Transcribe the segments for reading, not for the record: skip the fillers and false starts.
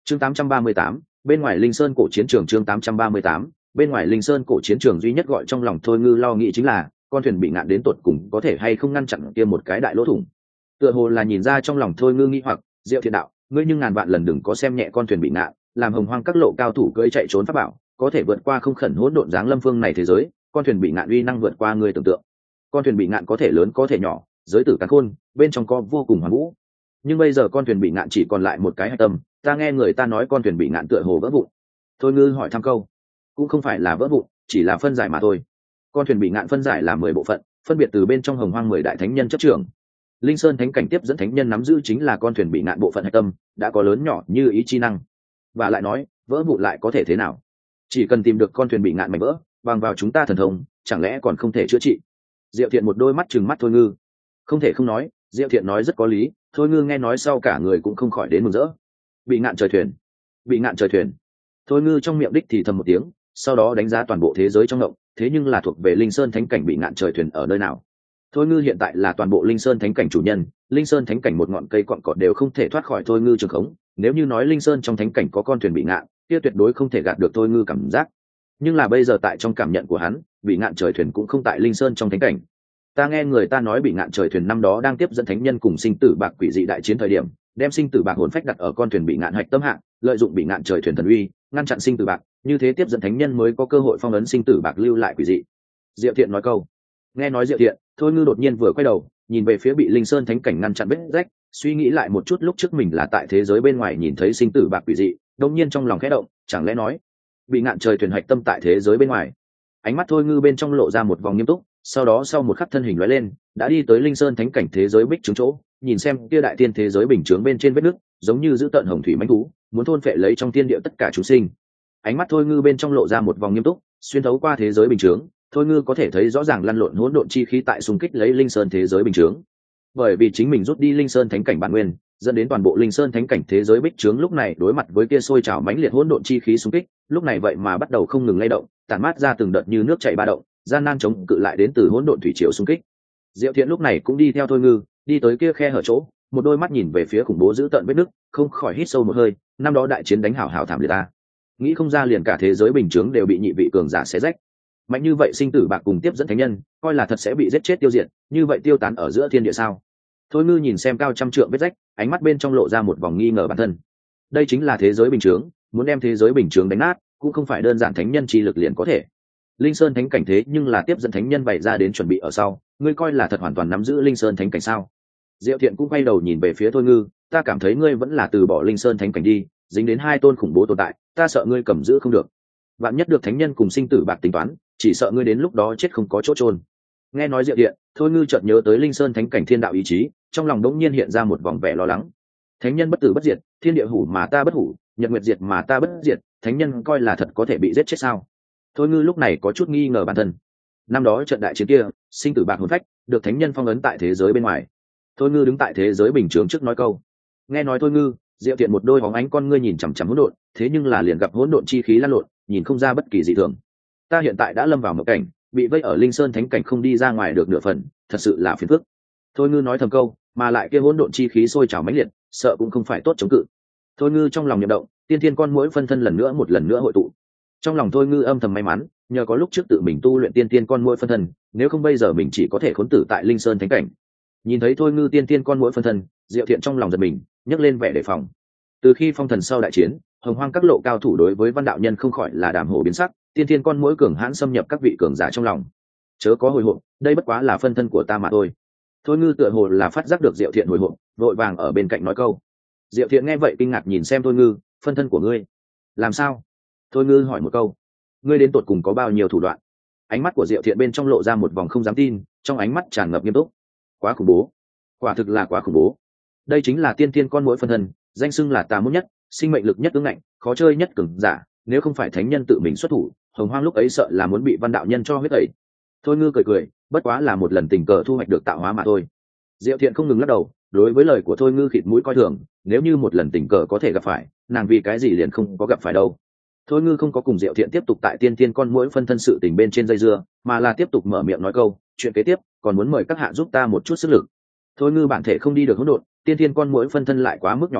Chương 838, bên ngoài Linh Sơn cổ chiến trường. Chương 838, bên ngoài Linh Sơn cổ chiến trường. Duy nhất gọi trong lòng Thôi Ngư lo nghĩ chính là con thuyền bị ngạn đến tột cùng có thể hay không ngăn chặn kia một cái đại lỗ thủng. Tựa hồ là nhìn ra trong lòng Thôi Ngư nghi hoặc, Diệu Thiện đạo, ngươi nhưng ngàn vạn lần đừng có xem nhẹ con thuyền bị ngạn, làm hồng hoang các lộ cao thủ cưỡi chạy trốn pháp bảo, có thể vượt qua không khẩn hỗn độn dáng lâm phương này thế giới, con thuyền bị ngạn uy năng vượt qua ngươi tưởng tượng. Con thuyền bị ngạn có thể lớn có thể nhỏ, giới tử càn khôn, bên trong có vô cùng hoàn vũ. Nhưng bây giờ con thuyền bị ngạn chỉ còn lại một cái hạch tâm, ta nghe người ta nói con thuyền bị ngạn tựa hồ vỡ vụn. Thôi Ngư hỏi thăm câu, cũng không phải là vỡ vụn, chỉ là phân giải mà thôi. Con thuyền bị ngạn phân giải là 10 bộ phận, phân biệt từ bên trong hồng hoang 10 đại thánh nhân chấp trưởng. Linh Sơn thánh cảnh tiếp dẫn thánh nhân nắm giữ chính là con thuyền bị ngạn bộ phận hạch tâm, đã có lớn nhỏ như ý chi năng. Và lại nói, vỡ vụn lại có thể thế nào? Chỉ cần tìm được con thuyền bị ngạn mảnh vỡ, bằng vào chúng ta thần thông, chẳng lẽ còn không thể chữa trị? Diệu Thiện một đôi mắt trừng mắt Thôi Ngư. Không thể không nói, Diệu Thiện nói rất có lý. Thôi Ngư nghe nói sau cả người cũng không khỏi đến mừng rỡ. Bị ngạn trời thuyền, bị ngạn trời thuyền. Thôi Ngư trong miệng đích thì thầm một tiếng, sau đó đánh giá toàn bộ thế giới trong động, thế nhưng là thuộc về Linh Sơn thánh cảnh bị ngạn trời thuyền ở nơi nào? Thôi Ngư hiện tại là toàn bộ Linh Sơn thánh cảnh chủ nhân, Linh Sơn thánh cảnh một ngọn cây cọn cỏ đều không thể thoát khỏi Thôi Ngư trường khống. Nếu như nói Linh Sơn trong thánh cảnh có con thuyền bị ngạn, kia tuyệt đối không thể gạt được Thôi Ngư cảm giác. Nhưng là bây giờ tại trong cảm nhận của hắn, bị ngạn trời thuyền cũng không tại Linh Sơn trong thánh cảnh. Ta nghe người ta nói bị ngạn trời thuyền năm đó đang tiếp dẫn thánh nhân cùng sinh tử bạc quỷ dị đại chiến thời điểm, đem sinh tử bạc hồn phách đặt ở con thuyền bị ngạn hạch tâm hạng, lợi dụng bị ngạn trời thuyền thần uy ngăn chặn sinh tử bạc, như thế tiếp dẫn thánh nhân mới có cơ hội phong ấn sinh tử bạc lưu lại quỷ dị. Diệu Thiện nói câu. Nghe nói Diệu Thiện, Thôi Ngư đột nhiên vừa quay đầu, nhìn về phía bị Linh Sơn thánh cảnh ngăn chặn vết rách, suy nghĩ lại một chút lúc trước mình là tại thế giới bên ngoài nhìn thấy sinh tử bạc quỷ dị, đột nhiên trong lòng khẽ động, chẳng lẽ nói bị ngạn trời thuyền hạch tâm tại thế giới bên ngoài? Ánh mắt Thôi Ngư bên trong lộ ra một vòng nghiêm túc, sau đó sau một khắc thân hình lóe lên, đã đi tới Linh Sơn thánh cảnh thế giới bích trướng chỗ, nhìn xem kia đại tiên thế giới bình chướng bên trên vết nứt, giống như giữ tận hồng thủy mãnh thú, muốn thôn phệ lấy trong thiên địa tất cả chúng sinh. Ánh mắt Thôi Ngư bên trong lộ ra một vòng nghiêm túc, xuyên thấu qua thế giới bình chướng, Thôi Ngư có thể thấy rõ ràng lăn lộn hỗn độn chi khí tại xung kích lấy Linh Sơn thế giới bình chướng. Bởi vì chính mình rút đi Linh Sơn thánh cảnh bản nguyên, dẫn đến toàn bộ Linh Sơn thánh cảnh thế giới bích trướng lúc này đối mặt với kia sôi trào mãnh liệt hỗn độn chi khí xung kích, lúc này vậy mà bắt đầu không ngừng lay động, tản mát ra từng đợt như nước chảy ba động, gian nan chống cự lại đến từ hỗn độn thủy triều xung kích. Diệu Thiện lúc này cũng đi theo Thôi Ngư, đi tới kia khe hở chỗ, một đôi mắt nhìn về phía khủng bố dữ tợn vết nứt, không khỏi hít sâu một hơi, năm đó đại chiến đánh hảo hảo thảm liệt ta. Nghĩ không ra liền cả thế giới bình chướng đều bị nhị vị cường giả xé rách. Mạnh như vậy sinh tử bạc cùng tiếp dẫn thánh nhân, coi là thật sẽ bị giết chết tiêu diệt, như vậy tiêu tán ở giữa thiên địa sao? Thôi Ngư nhìn xem cao trăm trượng vết rách, ánh mắt bên trong lộ ra một vòng nghi ngờ bản thân. Đây chính là thế giới bình chướng, muốn đem thế giới bình chướng đánh nát, cũng không phải đơn giản thánh nhân chi lực liền có thể. Linh Sơn thánh cảnh thế nhưng là tiếp dẫn thánh nhân bày ra đến chuẩn bị ở sau, ngươi coi là thật hoàn toàn nắm giữ Linh Sơn thánh cảnh sao? Diệu Thiện cũng quay đầu nhìn về phía Thôi Ngư, ta cảm thấy ngươi vẫn là từ bỏ Linh Sơn thánh cảnh đi, dính đến hai tôn khủng bố tồn tại, ta sợ ngươi cầm giữ không được. Vạn nhất được thánh nhân cùng sinh tử bạc tính toán, chỉ sợ ngươi đến lúc đó chết không có chỗ chôn. Nghe nói Diệu Thiện, Thôi Ngư chợt nhớ tới Linh Sơn thánh cảnh thiên đạo ý chí, trong lòng đống nhiên hiện ra một vòng vẻ lo lắng. Thánh nhân bất tử bất diệt, thiên địa hủ mà ta bất hủ, nhật nguyệt diệt mà ta bất diệt, thánh nhân coi là thật có thể bị giết chết sao? Thôi Ngư lúc này có chút nghi ngờ bản thân. Năm đó trận đại chiến kia, sinh tử bạc hồn phách được thánh nhân phong ấn tại thế giới bên ngoài. Thôi Ngư đứng tại thế giới bình chướng trước nói câu. Nghe nói Thôi Ngư, Diệu Thiện một đôi bóng ánh con ngươi nhìn chằm chằm hỗn độn, thế nhưng là liền gặp hỗn độn chi khí lan lộn, nhìn không ra bất kỳ dị thường. Ta hiện tại đã lâm vào mộng cảnh, bị vây ở Linh Sơn thánh cảnh không đi ra ngoài được nửa phần, thật sự là phiền phức. Thôi Ngư nói thầm câu, mà lại kia hỗn độn chi khí sôi trào mãnh liệt, sợ cũng không phải tốt chống cự. Thôi Ngư trong lòng nhậm động, tiên thiên con muỗi phân thân một lần nữa hội tụ. Trong lòng Thôi Ngư âm thầm may mắn, nhờ có lúc trước tự mình tu luyện tiên thiên con muỗi phân thân, nếu không bây giờ mình chỉ có thể khốn tử tại Linh Sơn thánh cảnh. Nhìn thấy Thôi Ngư tiên thiên con muỗi phân thân, Diệu Thiện trong lòng giật mình, nhấc lên vẻ đề phòng. Từ khi phong thần sau đại chiến, hồng hoang các lộ cao thủ đối với Văn đạo nhân không khỏi là đàm hổ biến sắc, tiên thiên con muỗi cường hãn xâm nhập các vị cường giả trong lòng. Chớ có hồi hộp, đây bất quá là phân thân của ta mà thôi. Thôi Ngư tựa hồ là phát giác được Diệu Thiện hồi hộp, vội vàng ở bên cạnh nói câu. Diệu Thiện nghe vậy kinh ngạc nhìn xem Thôi Ngư, phân thân của ngươi làm sao? Thôi Ngư hỏi một câu, ngươi đến tột cùng có bao nhiêu thủ đoạn? Ánh mắt của Diệu Thiện bên trong lộ ra một vòng không dám tin, trong ánh mắt tràn ngập nghiêm túc. Quá khủng bố, quả thực là quá khủng bố. Đây chính là tiên thiên con muỗi phân thân, danh xưng là tà môn nhất, sinh mệnh lực nhất ứng ngạnh, khó chơi nhất cường giả, nếu không phải thánh nhân tự mình xuất thủ, hồng hoang lúc ấy sợ là muốn bị Văn đạo nhân cho huyết tẩy. Thôi Ngư cười cười, bất quá là một lần tình cờ thu hoạch được tạo hóa mà thôi. Diệu Thiện không ngừng lắc đầu, đối với lời của Thôi Ngư khịt mũi coi thường, nếu như một lần tình cờ có thể gặp phải, nàng vì cái gì liền không có gặp phải đâu. Thôi Ngư không có cùng Diệu Thiện tiếp tục tại tiên thiên con muỗi phân thân sự tình bên trên dây dưa, mà là tiếp tục mở miệng nói câu, chuyện kế tiếp, còn muốn mời các hạ giúp ta một chút sức lực. Thôi Ngư bản thể không đi được hỗn độn, tiên thiên con muỗi phân thân lại quá mức nhỏ yếu,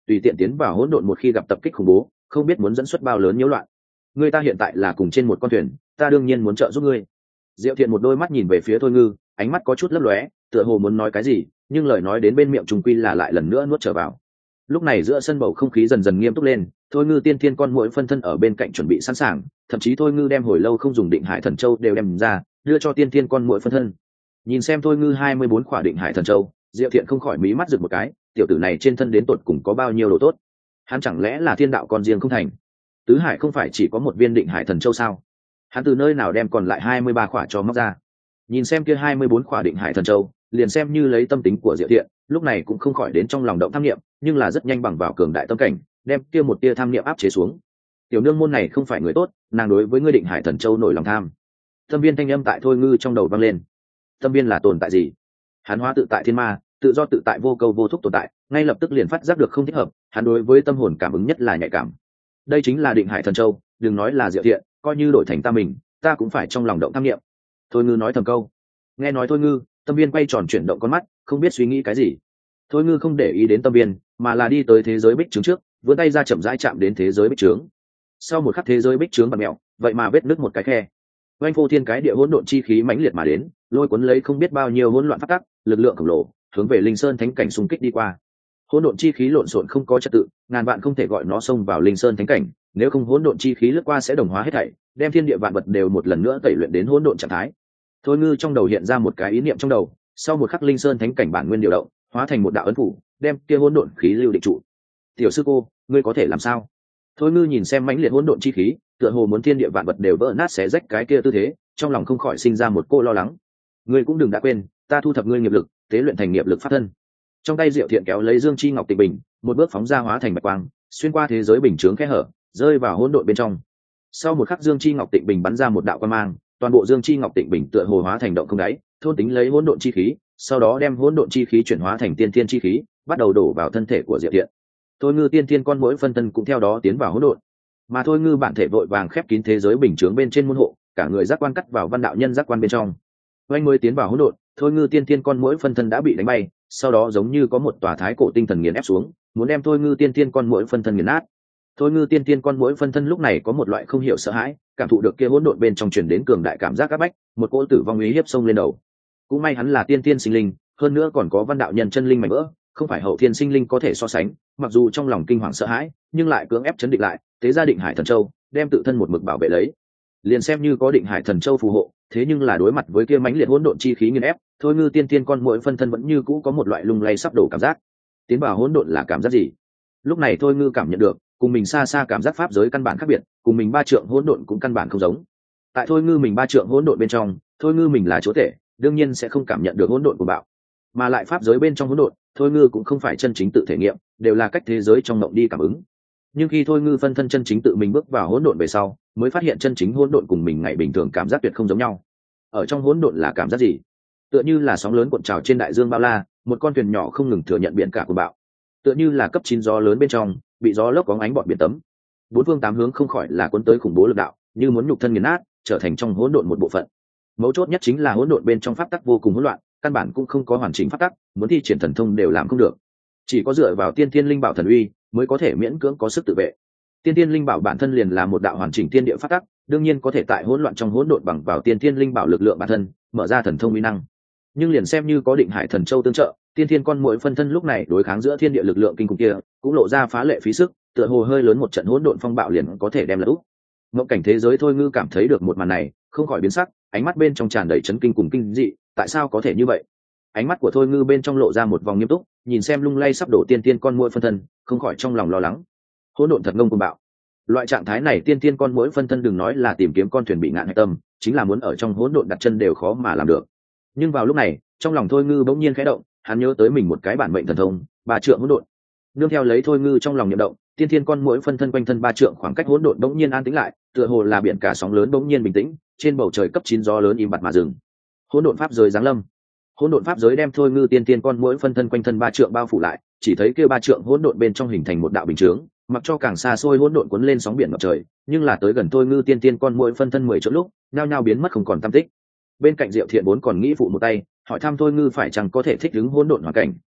tùy tiện tiến vào hỗn độn một khi gặp tập kích khủng bố không biết muốn dẫn xuất bao lớn nhiễu loạn. Ngươi ta hiện tại là cùng trên một con thuyền, ta đương nhiên muốn trợ giúp ngươi. Diệu Thiện một đôi mắt nhìn về phía Thôi Ngư, ánh mắt có chút lấp lóe, tựa hồ muốn nói cái gì, nhưng lời nói đến bên miệng trùng quy là lại lần nữa nuốt trở vào. Lúc này giữa sân bầu không khí dần dần nghiêm túc lên, Thôi Ngư tiên thiên con muỗi phân thân ở bên cạnh chuẩn bị sẵn sàng, thậm chí Thôi Ngư đem hồi lâu không dùng định hải thần châu đều đem ra, đưa cho tiên thiên con muỗi phân thân. Nhìn xem Thôi Ngư 24 khỏa định hải thần châu, Diệu Thiện không khỏi mí mắt giật một cái, tiểu tử này trên thân đến tột cùng có bao nhiêu đồ tốt? Hắn chẳng lẽ là thiên đạo con riêng không thành? Tứ hải không phải chỉ có một viên định hải thần châu sao? Hắn từ nơi nào đem còn lại 23 khỏa cho móc ra? Nhìn xem kia 24 khỏa định hải thần châu, liền xem như lấy tâm tính của Diệu Thiện, lúc này cũng không khỏi đến trong lòng động tham niệm, nhưng là rất nhanh bằng vào cường đại tâm cảnh, đem kia một tia tham niệm áp chế xuống. Tiểu nương môn này không phải người tốt, nàng đối với ngươi định hải thần châu nổi lòng tham. Tâm viên thanh âm tại Thôi Ngư trong đầu vang lên. Tâm viên là tồn tại gì? Hắn hóa tự tại thiên ma, tự do tự tại vô câu vô thúc tồn tại, ngay lập tức liền phát giác được không thích hợp, hắn đối với tâm hồn cảm ứng nhất là nhạy cảm. Đây chính là định hải thần châu, đừng nói là Diệu Thiện, coi như đổi thành ta mình, ta cũng phải trong lòng động tham niệm. Thôi Ngư nói thầm câu. Nghe nói Thôi Ngư, tâm viên quay tròn chuyển động con mắt, không biết suy nghĩ cái gì. Thôi Ngư không để ý đến tâm viên, mà là đi tới thế giới bích trướng trước, vươn tay ra chậm rãi chạm đến thế giới bích trướng. Sau một khắc thế giới bích trướng bật mẹo, vậy mà vết nứt một cái khe. Oanh phô thiên cái địa hỗn độn chi khí mãnh liệt mà đến, lôi cuốn lấy không biết bao nhiêu hỗn loạn phát tắc, lực lượng khổng lồ, hướng về Linh Sơn Thánh cảnh xung kích đi qua. Hỗn độn chi khí lộn xộn không có trật tự, ngàn vạn không thể gọi nó xông vào Linh Sơn Thánh cảnh, nếu không hỗn độn chi khí lướt qua sẽ đồng hóa hết thảy, đem thiên địa vạn vật đều một lần nữa tẩy luyện đến hỗn độn trạng thái. Thôi Ngư trong đầu hiện ra một cái ý niệm trong đầu, sau một khắc Linh Sơn Thánh cảnh bản nguyên điều động, hóa thành một đạo ấn phủ, đem kia hỗn độn khí lưu định trụ. Tiểu sư cô, ngươi có thể làm sao? Thôi Ngư nhìn xem mãnh liệt hỗn độn chi khí, tựa hồ muốn thiên địa vạn vật đều vỡ nát xé rách cái kia tư thế, trong lòng không khỏi sinh ra một cô lo lắng. Ngươi cũng đừng đã quên, ta thu thập ngươi nghiệp lực, tế luyện thành nghiệp lực pháp thân. Trong tay Diệu Thiện kéo lấy Dương Chi Ngọc Tịnh Bình, một bước phóng ra hóa thành bạch quang, xuyên qua thế giới bình chướng kẽ hở, rơi vào hỗn độn bên trong. Sau một khắc Dương Chi Ngọc Tịnh Bình bắn ra một đạo quang mang, toàn bộ Dương Chi Ngọc Tịnh Bình tựa hồ hóa thành động không đáy, thôn tính lấy hỗn độn chi khí, sau đó đem hỗn độn chi khí chuyển hóa thành tiên thiên chi khí, bắt đầu đổ vào thân thể của Diệu Thiện. Thôi Ngư tiên thiên con mỗi phân thân cũng theo đó tiến vào hỗn độn, mà Thôi Ngư bản thể vội vàng khép kín thế giới bình chướng bên trên môn hộ, cả người giác quan cắt vào văn đạo nhân giác quan bên trong. Oanh mới tiến vào hỗn độn, Thôi Ngư tiên thiên con mỗi phân thân đã bị đánh bay, sau đó giống như có một tòa thái cổ tinh thần nghiền ép xuống, muốn đem Thôi Ngư tiên thiên con mỗi phân thân nghiền nát. Thôi Ngư tiên thiên con mỗi phân thân lúc này có một loại không hiểu sợ hãi, cảm thụ được kia hỗn độn bên trong truyền đến cường đại cảm giác áp bách, một cỗ tử vong uy hiếp xông lên đầu. Cũng may hắn là tiên thiên sinh linh, hơn nữa còn có văn đạo nhân chân linh mạnh vỡ, không phải hậu thiên sinh linh có thể so sánh, mặc dù trong lòng kinh hoàng sợ hãi, nhưng lại cưỡng ép chấn định lại, tế ra định hải thần châu, đem tự thân một mực bảo vệ lấy. Liền xem như có định hải thần châu phù hộ, thế nhưng là đối mặt với kia mãnh liệt hỗn độn chi khí nghiền ép, Thôi Ngư tiên thiên con mỗi phân thân vẫn như cũ có một loại lung lay sắp đổ cảm giác. Tiến vào hỗn độn là cảm giác gì? Lúc này Thôi Ngư cảm nhận được, cùng mình xa xa cảm giác pháp giới căn bản khác biệt, cùng mình ba trượng hỗn độn cũng căn bản không giống. Tại Thôi Ngư mình ba trượng hỗn độn bên trong, Thôi Ngư mình là chúa tể, đương nhiên sẽ không cảm nhận được hỗn độn của bạo, mà lại pháp giới bên trong hỗn độn, Thôi Ngư cũng không phải chân chính tự thể nghiệm, đều là cách thế giới trong mộng đi cảm ứng. Nhưng khi Thôi Ngư phân thân chân chính tự mình bước vào hỗn độn về sau, mới phát hiện chân chính hỗn độn cùng mình ngày bình thường cảm giác tuyệt không giống nhau. Ở trong hỗn độn là cảm giác gì? Tựa như là sóng lớn cuộn trào trên đại dương bao la, một con thuyền nhỏ không ngừng thừa nhận biển cả của bạo. Tựa như là cấp 9 gió lớn bên trong, bị gió lốc có ánh bọt biển tấm. Bốn phương tám hướng không khỏi là cuốn tới khủng bố lực đạo, như muốn nhục thân nghiền nát, trở thành trong hỗn độn một bộ phận. Mấu chốt nhất chính là hỗn độn bên trong pháp tắc vô cùng hỗn loạn, căn bản cũng không có hoàn chỉnh pháp tắc, muốn thi triển thần thông đều làm không được. Chỉ có dựa vào tiên thiên linh bảo thần uy mới có thể miễn cưỡng có sức tự vệ. Tiên thiên linh bảo bản thân liền là một đạo hoàn chỉnh tiên địa pháp tắc, đương nhiên có thể tại hỗn loạn trong hỗn độn bằng vào tiên thiên linh bảo lực lượng bản thân, mở ra thần thông uy năng. Nhưng liền xem như có định hải thần châu tương trợ, tiên thiên con muỗi phân thân lúc này đối kháng giữa thiên địa lực lượng kinh khủng kia, cũng lộ ra phá lệ phí sức, tựa hồ hơi lớn một trận hỗn độn phong bạo liền có thể đem lật úp. Mộng cảnh thế giới Thôi Ngư cảm thấy được một màn này, không khỏi biến sắc, ánh mắt bên trong tràn đầy chấn kinh cùng kinh dị, tại sao có thể như vậy? Ánh mắt của Thôi Ngư bên trong lộ ra một vòng nghiêm túc, nhìn xem lung lay sắp đổ tiên thiên con muỗi phân thân, không khỏi trong lòng lo lắng. Hỗn độn thật ngông cuồng bạo. Loại trạng thái này tiên thiên con muỗi phân thân đừng nói là tìm kiếm con thuyền bị ngạn hạch tâm, chính là muốn ở trong hỗn độn đặt chân đều khó mà làm được. Nhưng vào lúc này, trong lòng Thôi Ngư bỗng nhiên khẽ động, hắn nhớ tới mình một cái bản mệnh thần thông, ba trượng hỗn độn. Nương theo lấy Thôi Ngư trong lòng niệm động, tiên thiên con muỗi phân thân quanh thân ba trượng khoảng cách hỗn độn bỗng nhiên an tĩnh lại, tựa hồ là biển cả sóng lớn bỗng nhiên bình tĩnh, trên bầu trời cấp 9 gió lớn im bặt mà dừng. Hỗn độn pháp giới giáng lâm. Hỗn độn pháp giới đem Thôi Ngư tiên thiên con muỗi phân thân quanh thân ba trượng bao phủ lại, chỉ thấy kia ba trượng hỗn độn bên trong hình thành một đạo bình chướng, mặc cho càng xa xôi hỗn độn cuốn lên sóng biển ngập trời, nhưng là tới gần Thôi Ngư tiên thiên con muỗi phân thân 10 chỗ lúc, nhao nhao biến mất không còn tăm tích. Bên cạnh Diệu Thiện vốn còn nghĩ phụ một tay, hỏi thăm Thôi Ngư phải chăng có thể thích ứng hỗn độn hoàn cảnh,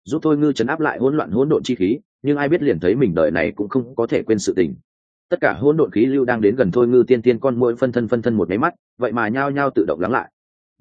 giúp thôi ngư chấn áp lại hỗn loạn hỗn độn chi khí, nhưng ai biết liền thấy mình đời này cũng không có thể quên sự tình. Tất cả hỗn độn khí lưu đang đến gần thôi ngư tiên tiên con muỗi phân thân một máy mắt, vậy mà nhao nhao tự động lắng lại.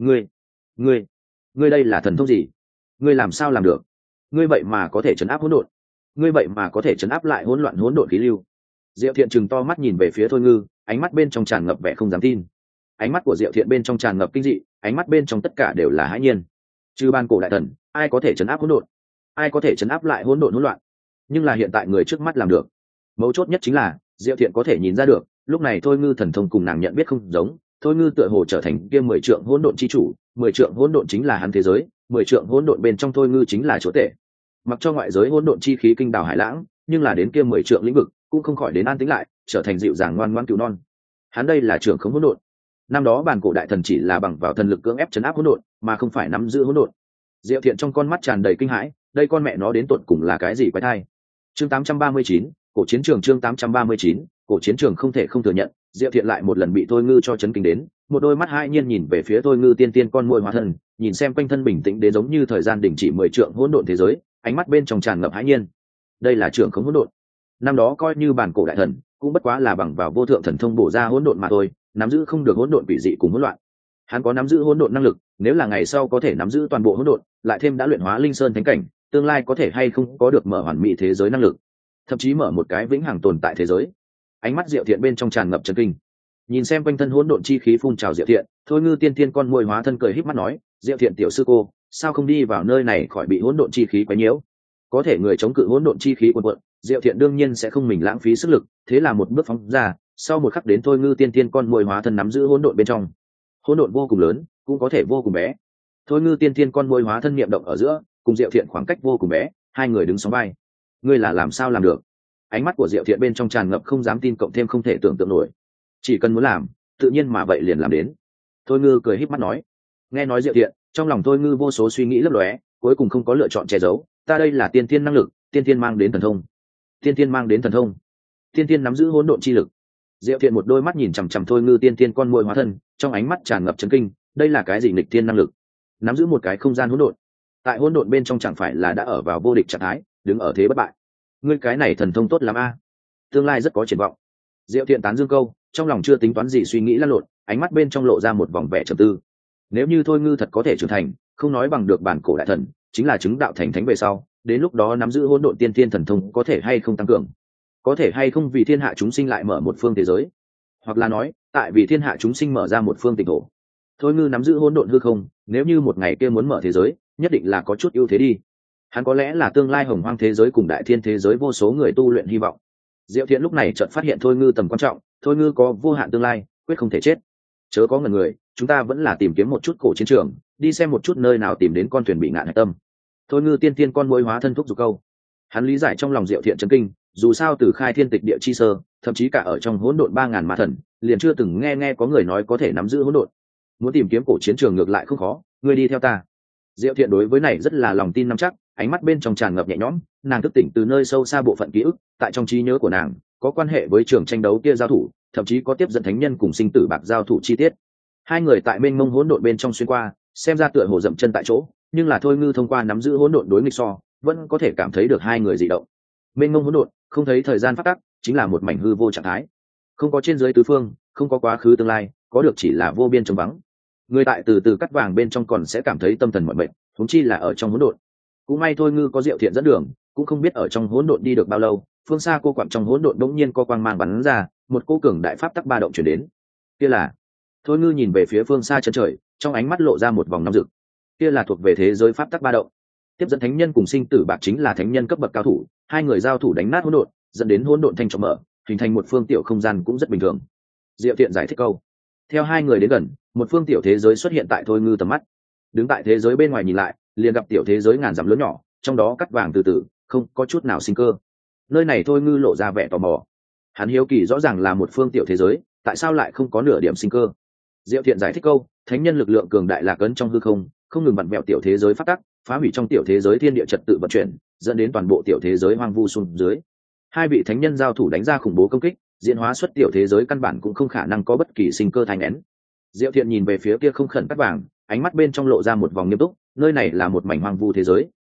Ngươi ngươi đây là thần thông gì? Ngươi làm sao làm được? Ngươi vậy mà có thể chấn áp hỗn độn, ngươi vậy mà có thể chấn áp lại hỗn loạn hỗn độn khí lưu. Diệu Thiện trừng to mắt nhìn về phía thôi ngư, ánh mắt bên trong tràn ngập vẻ không dám tin. Ánh mắt của Diệu Thiện bên trong tràn ngập kinh dị, ánh mắt bên trong tất cả đều là hãi nhiên. Trừ ban cổ đại thần, ai có thể chấn áp hỗn độn? Ai có thể chấn áp lại hỗn độn hỗn loạn? Nhưng là hiện tại người trước mắt làm được. Mấu chốt nhất chính là Diệu Thiện có thể nhìn ra được, lúc này thôi ngư thần thông cùng nàng nhận biết không giống. Thôi ngư tựa hồ trở thành kia 10 trượng hỗn độn chi chủ, 10 trượng hỗn độn chính là hắn thế giới, 10 trượng hỗn độn bên trong thôi ngư chính là chúa tể. Mặc cho ngoại giới hỗn độn chi khí kinh đảo hải lãng, nhưng là đến kia 10 trượng lĩnh vực cũng không khỏi đến an tĩnh lại, trở thành dịu dàng ngoan ngoãn cứu non. Hắn đây là trưởng khống hỗn độn. Năm đó bản cổ đại thần chỉ là bằng vào thần lực cưỡng ép trấn áp hỗn độn, mà không phải nắm giữ hỗn độn. Diệu Thiện trong con mắt tràn đầy kinh hãi, đây con mẹ nó đến tột cùng là cái gì quái thai. Chương 839, cổ chiến trường. Chương 839, cổ chiến trường. Không thể không thừa nhận, Diệu Thiện lại một lần bị thôi ngư cho chấn kinh đến, một đôi mắt hai nhiên nhìn về phía thôi ngư tiên tiên con muỗi hóa thân, nhìn xem quanh thân bình tĩnh đến giống như thời gian đình chỉ 10 trượng hỗn độn thế giới, ánh mắt bên trong tràn ngập hãi nhiên. Đây là trưởng khống hỗn độn. Năm đó coi như bản cổ đại thần, cũng bất quá là bằng vào vô thượng thần thông bổ ra hỗn độn mà thôi, nắm giữ không được hỗn độn quỷ dị cùng hỗn loạn. Hắn có nắm giữ hỗn độn năng lực, nếu là ngày sau có thể nắm giữ toàn bộ hỗn độn, lại thêm đã luyện hóa linh sơn thánh cảnh, tương lai có thể hay không có được mở hoàn mỹ thế giới năng lực, thậm chí mở một cái vĩnh hằng tồn tại thế giới. Ánh mắt Diệu Thiện bên trong tràn ngập chấn kinh, nhìn xem quanh thân hỗn độn chi khí phun trào Diệu Thiện, thôi ngư tiên tiên con muỗi hóa thân cười híp mắt nói, Diệu Thiện tiểu sư cô, sao không đi vào nơi này khỏi bị hỗn độn chi khí quấy nhiễu? Có thể người chống cự hỗn độn chi khí cuồn cuộn, Diệu Thiện đương nhiên sẽ không mình lãng phí sức lực, thế là một bước phóng ra, sau một khắc đến thôi ngư tiên tiên con muỗi hóa thân nắm giữ hỗn độn bên trong. Hỗn độn vô cùng lớn, cũng có thể vô cùng bé. Thôi ngư tiên tiên con muỗi hóa thân niệm động ở giữa, cùng Diệu Thiện khoảng cách vô cùng bé, hai người đứng sóng vai. Ngươi là làm sao làm được? Ánh mắt của Diệu Thiện bên trong tràn ngập không dám tin cộng thêm không thể tưởng tượng nổi. Chỉ cần muốn làm, tự nhiên mà vậy liền làm đến. Thôi ngư cười híp mắt nói. Nghe nói Diệu Thiện, trong lòng thôi ngư vô số suy nghĩ lấp lóe, cuối cùng không có lựa chọn che giấu, ta đây là tiên tiên năng lực, tiên tiên mang đến thần thông. Tiên tiên mang đến thần thông. Tiên tiên nắm giữ hỗn độn chi lực. Diệu Thiện một đôi mắt nhìn chằm chằm thôi ngư tiên tiên con muỗi hóa thân, trong ánh mắt tràn ngập chấn kinh, đây là cái gì nghịch tiên năng lực? Nắm giữ một cái không gian hỗn độn. Tại hỗn độn bên trong chẳng phải là đã ở vào vô địch trạng thái, đứng ở thế bất bại. Ngươi cái này thần thông tốt lắm a, tương lai rất có triển vọng. Diệu Thiện tán dương câu, trong lòng chưa tính toán gì suy nghĩ lăn lộn, ánh mắt bên trong lộ ra một vòng vẻ trầm tư. Nếu như thôi ngư thật có thể trưởng thành, không nói bằng được bản cổ đại thần, chính là chứng đạo thành thánh về sau, đến lúc đó nắm giữ hỗn độn tiên tiên thần thông có thể hay không tăng cường, có thể hay không vì thiên hạ chúng sinh lại mở một phương thế giới, hoặc là nói tại vì thiên hạ chúng sinh mở ra một phương tịnh thổ. Thôi ngư nắm giữ hỗn độn hư không, nếu như một ngày kia muốn mở thế giới, nhất định là có chút ưu thế đi. Hắn có lẽ là tương lai hồng hoang thế giới cùng đại thiên thế giới vô số người tu luyện hy vọng. Diệu Thiện lúc này chợt phát hiện thôi ngư tầm quan trọng, thôi ngư có vô hạn tương lai, quyết không thể chết. Chớ có ngần người, chúng ta vẫn là tìm kiếm một chút cổ chiến trường, đi xem một chút nơi nào tìm đến con thuyền bị ngạn hải tâm. Thôi ngư tiên tiên con muỗi hóa thân thúc giục câu. Hắn lý giải trong lòng Diệu Thiện chấn kinh, dù sao từ khai thiên tịch địa chi sơ, thậm chí cả ở trong hỗn độn 3000 ma thần, liền chưa từng nghe có người nói có thể nắm giữ hỗn độn. Muốn tìm kiếm cổ chiến trường ngược lại không khó, ngươi đi theo ta. Diệu Thiện đối với này rất là lòng tin nắm chắc, ánh mắt bên trong tràn ngập nhẹ nhõm, nàng thức tỉnh từ nơi sâu xa bộ phận ký ức, tại trong trí nhớ của nàng, có quan hệ với trường tranh đấu kia giao thủ, thậm chí có tiếp dẫn thánh nhân cùng sinh tử bạc giao thủ chi tiết. Hai người tại mênh mông hỗn độn bên trong xuyên qua, xem ra tựa hồ dậm chân tại chỗ, nhưng là thôi ngư thông qua nắm giữ hỗn độn đối nghịch so, vẫn có thể cảm thấy được hai người dị động. Mênh mông hỗn độn, không thấy thời gian phát tắc, chính là một mảnh hư vô trạng thái, không có trên dưới tứ phương, không có quá khứ tương lai, có được chỉ là vô biên trống vắng. Người tại từ từ cắt vàng bên trong còn sẽ cảm thấy tâm thần mỏi mệt, huống chi là ở trong hỗn độn. Cũng may thôi ngư có Diệu Thiện dẫn đường, cũng không biết ở trong hỗn độn đi được bao lâu, phương xa cô quặng trong hỗn độn đống nhiên có quang mang bắn ra, một cô cường đại pháp tắc ba động chuyển đến. Kia là, thôi ngư nhìn về phía phương xa chân trời, trong ánh mắt lộ ra một vòng nóng rực. Kia là thuộc về thế giới pháp tắc ba động. Tiếp dẫn thánh nhân cùng sinh tử bạc chính là thánh nhân cấp bậc cao thủ, hai người giao thủ đánh nát hỗn độn, dẫn đến hỗn độn thanh trọng mở, hình thành một phương tiểu không gian cũng rất bình thường. Diệu Thiện giải thích câu. Theo hai người đến gần, một phương tiểu thế giới xuất hiện tại thôi ngư tầm mắt. Đứng tại thế giới bên ngoài nhìn lại, liền gặp tiểu thế giới ngàn dặm lớn nhỏ, trong đó cắt vàng từ từ, không có chút nào sinh cơ. Nơi này thôi ngư lộ ra vẻ tò mò. Hắn hiếu kỳ rõ ràng là một phương tiểu thế giới, tại sao lại không có nửa điểm sinh cơ? Diệu Thiện giải thích câu, thánh nhân lực lượng cường đại lạc ấn trong hư không, không ngừng vặn vẹo tiểu thế giới phát tắc, phá hủy trong tiểu thế giới thiên địa trật tự vận chuyển, dẫn đến toàn bộ tiểu thế giới hoang vu xuống dưới. Hai vị thánh nhân giao thủ đánh ra khủng bố công kích, diễn hóa xuất tiểu thế giới căn bản cũng không khả năng có bất kỳ sinh cơ thành nén. Diệu Thiện nhìn về phía kia không khẩn cắt vàng, ánh mắt bên trong lộ ra một vòng nghiêm túc, nơi này là một mảnh hoang vu thế giới,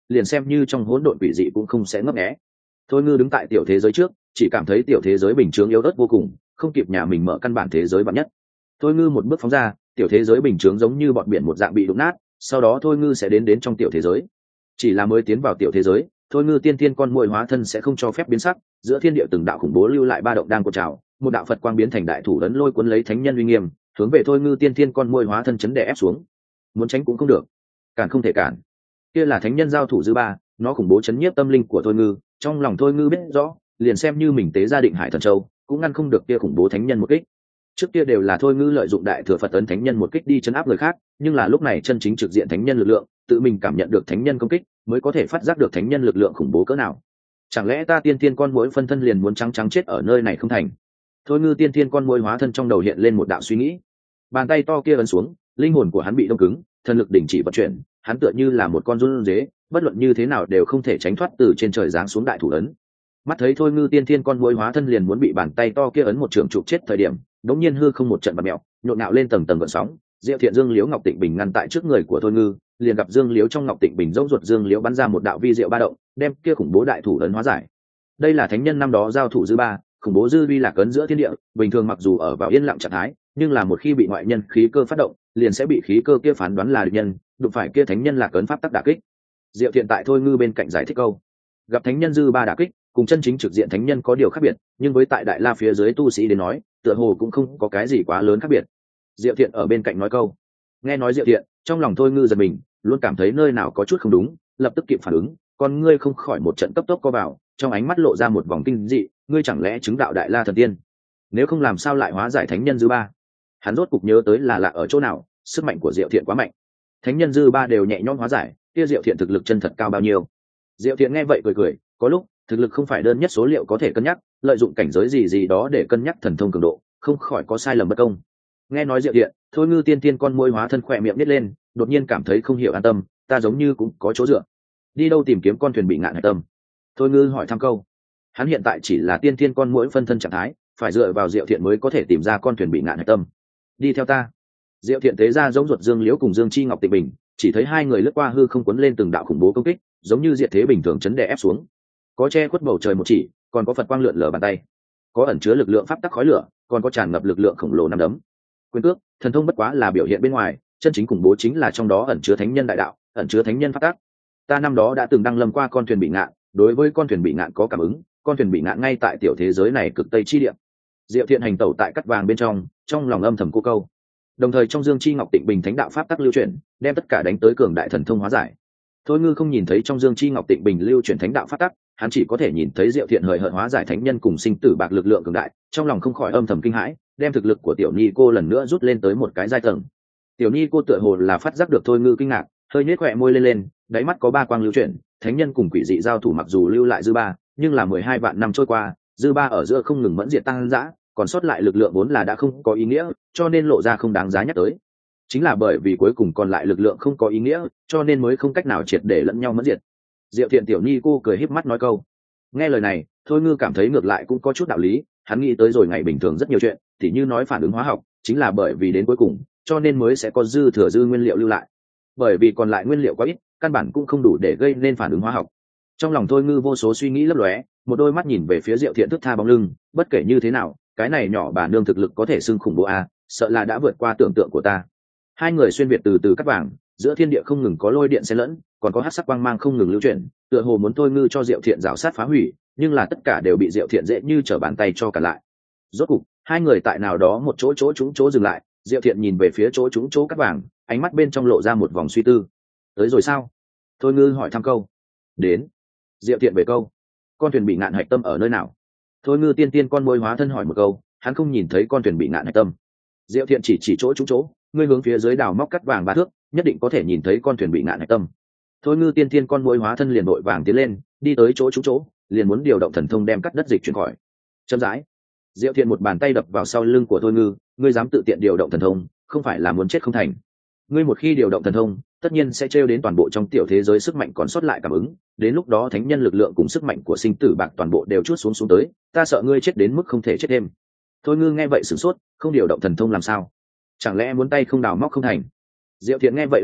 liền xem như trong hỗn độn quỷ dị cũng không sẽ ngấp nghé. Thôi Ngư đứng tại tiểu thế giới trước, chỉ cảm thấy tiểu thế giới bình chướng yếu ớt vô cùng, không kịp nhà mình mở căn bản thế giới vạn nhất. Thôi Ngư một bước phóng ra, tiểu thế giới bình chướng giống như bọn biển một dạng bị đụng nát, sau đó Thôi Ngư sẽ đến trong tiểu thế giới. Chỉ là mới tiến vào tiểu thế giới, Thôi Ngư tiên tiên con muỗi hóa thân sẽ không cho phép biến sắc, giữa thiên địa từng đạo khủng bố lưu lại ba động đang cuộn trào, một đạo Phật quang biến thành đại thủ ấn lôi cuốn lấy thánh nhân uy nghiêm, hướng về Thôi Ngư tiên tiên con muỗi hóa thân chấn đè ép xuống. Muốn tránh cũng không được, cản không thể cản. Kia là thánh nhân giao thủ dư ba, nó khủng bố chấn nhiếp tâm linh của Thôi Ngư, trong lòng Thôi Ngư biết rõ, liền xem như mình tế ra Định Hải Thần Châu, cũng ngăn không được kia khủng bố thánh nhân một kích. Trước kia đều là Thôi Ngư lợi dụng đại thừa Phật ấn thánh nhân một kích đi chấn áp người khác, nhưng là lúc này chân chính trực diện thánh nhân lực lượng, tự mình cảm nhận được thánh nhân công kích, mới có thể phát giác được thánh nhân lực lượng khủng bố cỡ nào. Chẳng lẽ ta tiên tiên con muỗi phân thân liền muốn trắng trắng chết ở nơi này không thành? Thôi Ngư tiên tiên con muỗi hóa thân trong đầu hiện lên một đạo suy nghĩ. Bàn tay to kia ấn xuống, linh hồn của hắn bị đông cứng, thần lực đình chỉ vận chuyển, hắn tựa như là một con run dế, bất luận như thế nào đều không thể tránh thoát từ trên trời giáng xuống đại thủ ấn. Mắt thấy Thôi Ngư tiên tiên con muỗi hóa thân liền muốn bị bàn tay to kia ấn một trường chụp chết thời điểm, đống nhiên hư không một trận bạt mèo, nhộn nhạo lên tầng tầng gợn sóng. Diệu Thiện Dương Liễu Ngọc Tịnh Bình ngăn tại trước người của Thôi Ngư, liền gặp Dương Liễu trong Ngọc Tịnh Bình rỗng ruột Dương Liễu bắn ra một đạo vi diệu ba động, đem kia khủng bố đại thủ ấn hóa giải. Đây là thánh nhân năm đó giao thủ dư ba, khủng bố dư vi lạc ấn giữa thiên địa, bình thường mặc dù ở vào yên lặng trạng thái, nhưng là một khi bị ngoại nhân khí cơ phát động, liền sẽ bị khí cơ kia phán đoán là địch nhân, đụng phải kia thánh nhân lạc ấn pháp tắc đả kích. Diệu Thiện tại Thôi Ngư bên cạnh giải thích câu, gặp thánh nhân dư ba đả kích, cùng chân chính trực diện thánh nhân có điều khác biệt, nhưng với tại Đại La phía dưới tu sĩ đến nói, tựa hồ cũng không có cái gì quá lớn khác biệt. Diệu Thiện ở bên cạnh nói câu, nghe nói Diệu Thiện, trong lòng Thôi Ngư giật mình, luôn cảm thấy nơi nào có chút không đúng, lập tức kịp phản ứng, con ngươi không khỏi một trận cấp tốc co vào, trong ánh mắt lộ ra một vòng kinh dị, ngươi chẳng lẽ chứng đạo Đại La thần tiên? Nếu không làm sao lại hóa giải thánh nhân dư ba? Hắn rốt cục nhớ tới là lạ ở chỗ nào, sức mạnh của Diệu Thiện quá mạnh, thánh nhân dư ba đều nhẹ nhõm hóa giải, kia Diệu Thiện thực lực chân thật cao bao nhiêu? Diệu Thiện nghe vậy cười cười, có lúc thực lực không phải đơn nhất số liệu có thể cân nhắc, lợi dụng cảnh giới gì đó để cân nhắc thần thông cường độ, không khỏi có sai lầm bất công. Nghe nói Diệu Thiện, Thôi Ngư tiên tiên con muỗi hóa thân khỏe miệng nít lên, đột nhiên cảm thấy không hiểu an tâm, ta giống như cũng có chỗ dựa. Đi đâu tìm kiếm con thuyền bị ngạn hải tâm? Thôi Ngư hỏi thăm câu. Hắn hiện tại chỉ là tiên tiên con muỗi phân thân trạng thái, phải dựa vào Diệu Thiện mới có thể tìm ra con thuyền bị ngạn hải tâm. Đi theo ta. Diệu Thiện tế ra giống ruột Dương Liễu cùng Dương Chi Ngọc Tịnh Bình, chỉ thấy hai người lướt qua hư không cuốn lên từng đạo khủng bố công kích, giống như diệt thế bình thường chấn đè ép xuống. Có che khuất bầu trời một chỉ, còn có Phật quang lượn lờ bàn tay, có ẩn chứa lực lượng pháp tắc khói lửa, còn có tràn ngập lực lượng khổng lồ năm đấm. Quyền cước, thần thông bất quá là biểu hiện bên ngoài, chân chính khủng bố chính là trong đó ẩn chứa thánh nhân đại đạo, ẩn chứa thánh nhân pháp tắc. Ta năm đó đã từng đăng lâm qua con thuyền bị ngạn, đối với con thuyền bị ngạn có cảm ứng, con thuyền bị ngạn ngay tại tiểu thế giới này cực tây chi địa. Diệu Thiện hành tẩu tại cắt vàng bên trong lòng âm thầm cô câu. Đồng thời trong Dương Chi Ngọc Tịnh Bình thánh đạo pháp tắc lưu chuyển, đem tất cả đánh tới cường đại thần thông hóa giải. Thôi Ngư không nhìn thấy trong Dương Chi Ngọc Tịnh Bình lưu chuyển thánh đạo pháp tắc, hắn chỉ có thể nhìn thấy Diệu Thiện hời hợt hóa giải thánh nhân cùng sinh tử bạc lực lượng cường đại, trong lòng không khỏi âm thầm kinh hãi, đem thực lực của tiểu Nhi cô lần nữa rút lên tới một cái giai tầng. Tiểu Nhi cô tựa hồ là phát giác được Thôi Ngư kinh ngạc, hơi nhếch khóe môi lên, đáy mắt có ba quang lưu chuyển, thánh nhân cùng quỷ dị giao thủ mặc dù lưu lại dư ba, nhưng là 12 vạn năm trôi qua, dư ba ở giữa không ngừng mẫn diệt tăng dã, còn sót lại lực lượng vốn là đã không có ý nghĩa, cho nên lộ ra không đáng giá nhắc tới. Chính là bởi vì cuối cùng còn lại lực lượng không có ý nghĩa, cho nên mới không cách nào triệt để lẫn nhau mẫn diệt. Diệu Thiện tiểu Nhi cô cười híp mắt nói câu. Nghe lời này, Thôi Ngư cảm thấy ngược lại cũng có chút đạo lý, hắn nghĩ tới rồi ngày bình thường rất nhiều chuyện, tỉ như nói phản ứng hóa học, chính là bởi vì đến cuối cùng, cho nên mới sẽ có dư thừa dư nguyên liệu lưu lại. Bởi vì còn lại nguyên liệu quá ít, căn bản cũng không đủ để gây nên phản ứng hóa học. Trong lòng Thôi Ngư vô số suy nghĩ lấp lóe, một đôi mắt nhìn về phía Diệu Thiện thức tha bóng lưng, bất kể như thế nào, cái này nhỏ bà nương thực lực có thể xưng khủng bố a, sợ là đã vượt qua tưởng tượng của ta. Hai người xuyên việt từ từ cắt vàng, giữa thiên địa không ngừng có lôi điện xen lẫn, còn có hắc sắc quang mang không ngừng lưu chuyển, tựa hồ muốn Thôi Ngư cho Diệu Thiện rào sát phá hủy, nhưng là tất cả đều bị Diệu Thiện dễ như trở bàn tay cho cả lại. Rốt cục, hai người tại nào đó một chỗ dừng lại, Diệu Thiện nhìn về phía chỗ cắt vàng, ánh mắt bên trong lộ ra một vòng suy tư. Tới rồi sao? Thôi Ngư hỏi thăm câu. Đến. Diệu Thiện về câu. Con thuyền bị ngạn hạch tâm ở nơi nào? Thôi Ngư tiên tiên con muỗi hóa thân hỏi một câu, hắn không nhìn thấy con thuyền bị ngạn hạch tâm. Diệu Thiện chỉ chỗ, ngươi hướng phía dưới đào móc cắt vàng 3 thước, nhất định có thể nhìn thấy con thuyền bị ngạn hạch tâm. Thôi Ngư tiên tiên con muỗi hóa thân liền vội vàng tiến lên, đi tới chỗ, liền muốn điều động thần thông đem cắt đất dịch chuyển khỏi. Chậm rãi. Diệu Thiện một bàn tay đập vào sau lưng của Thôi Ngư, ngươi dám tự tiện điều động thần thông, không phải là muốn chết không thành. Ngươi một khi điều động thần thông, tất nhiên sẽ trêu đến toàn bộ trong tiểu thế giới sức mạnh còn sót lại cảm ứng, đến lúc đó thánh nhân lực lượng cùng sức mạnh của sinh tử bạc toàn bộ đều chuốt xuống tới, ta sợ ngươi chết đến mức không thể chết thêm. Thôi Ngư nghe vậy sửng sốt, không điều động thần thông làm sao? Chẳng lẽ muốn tay không đào móc không thành? Diệu Thiện nghe vậy lắc đầu,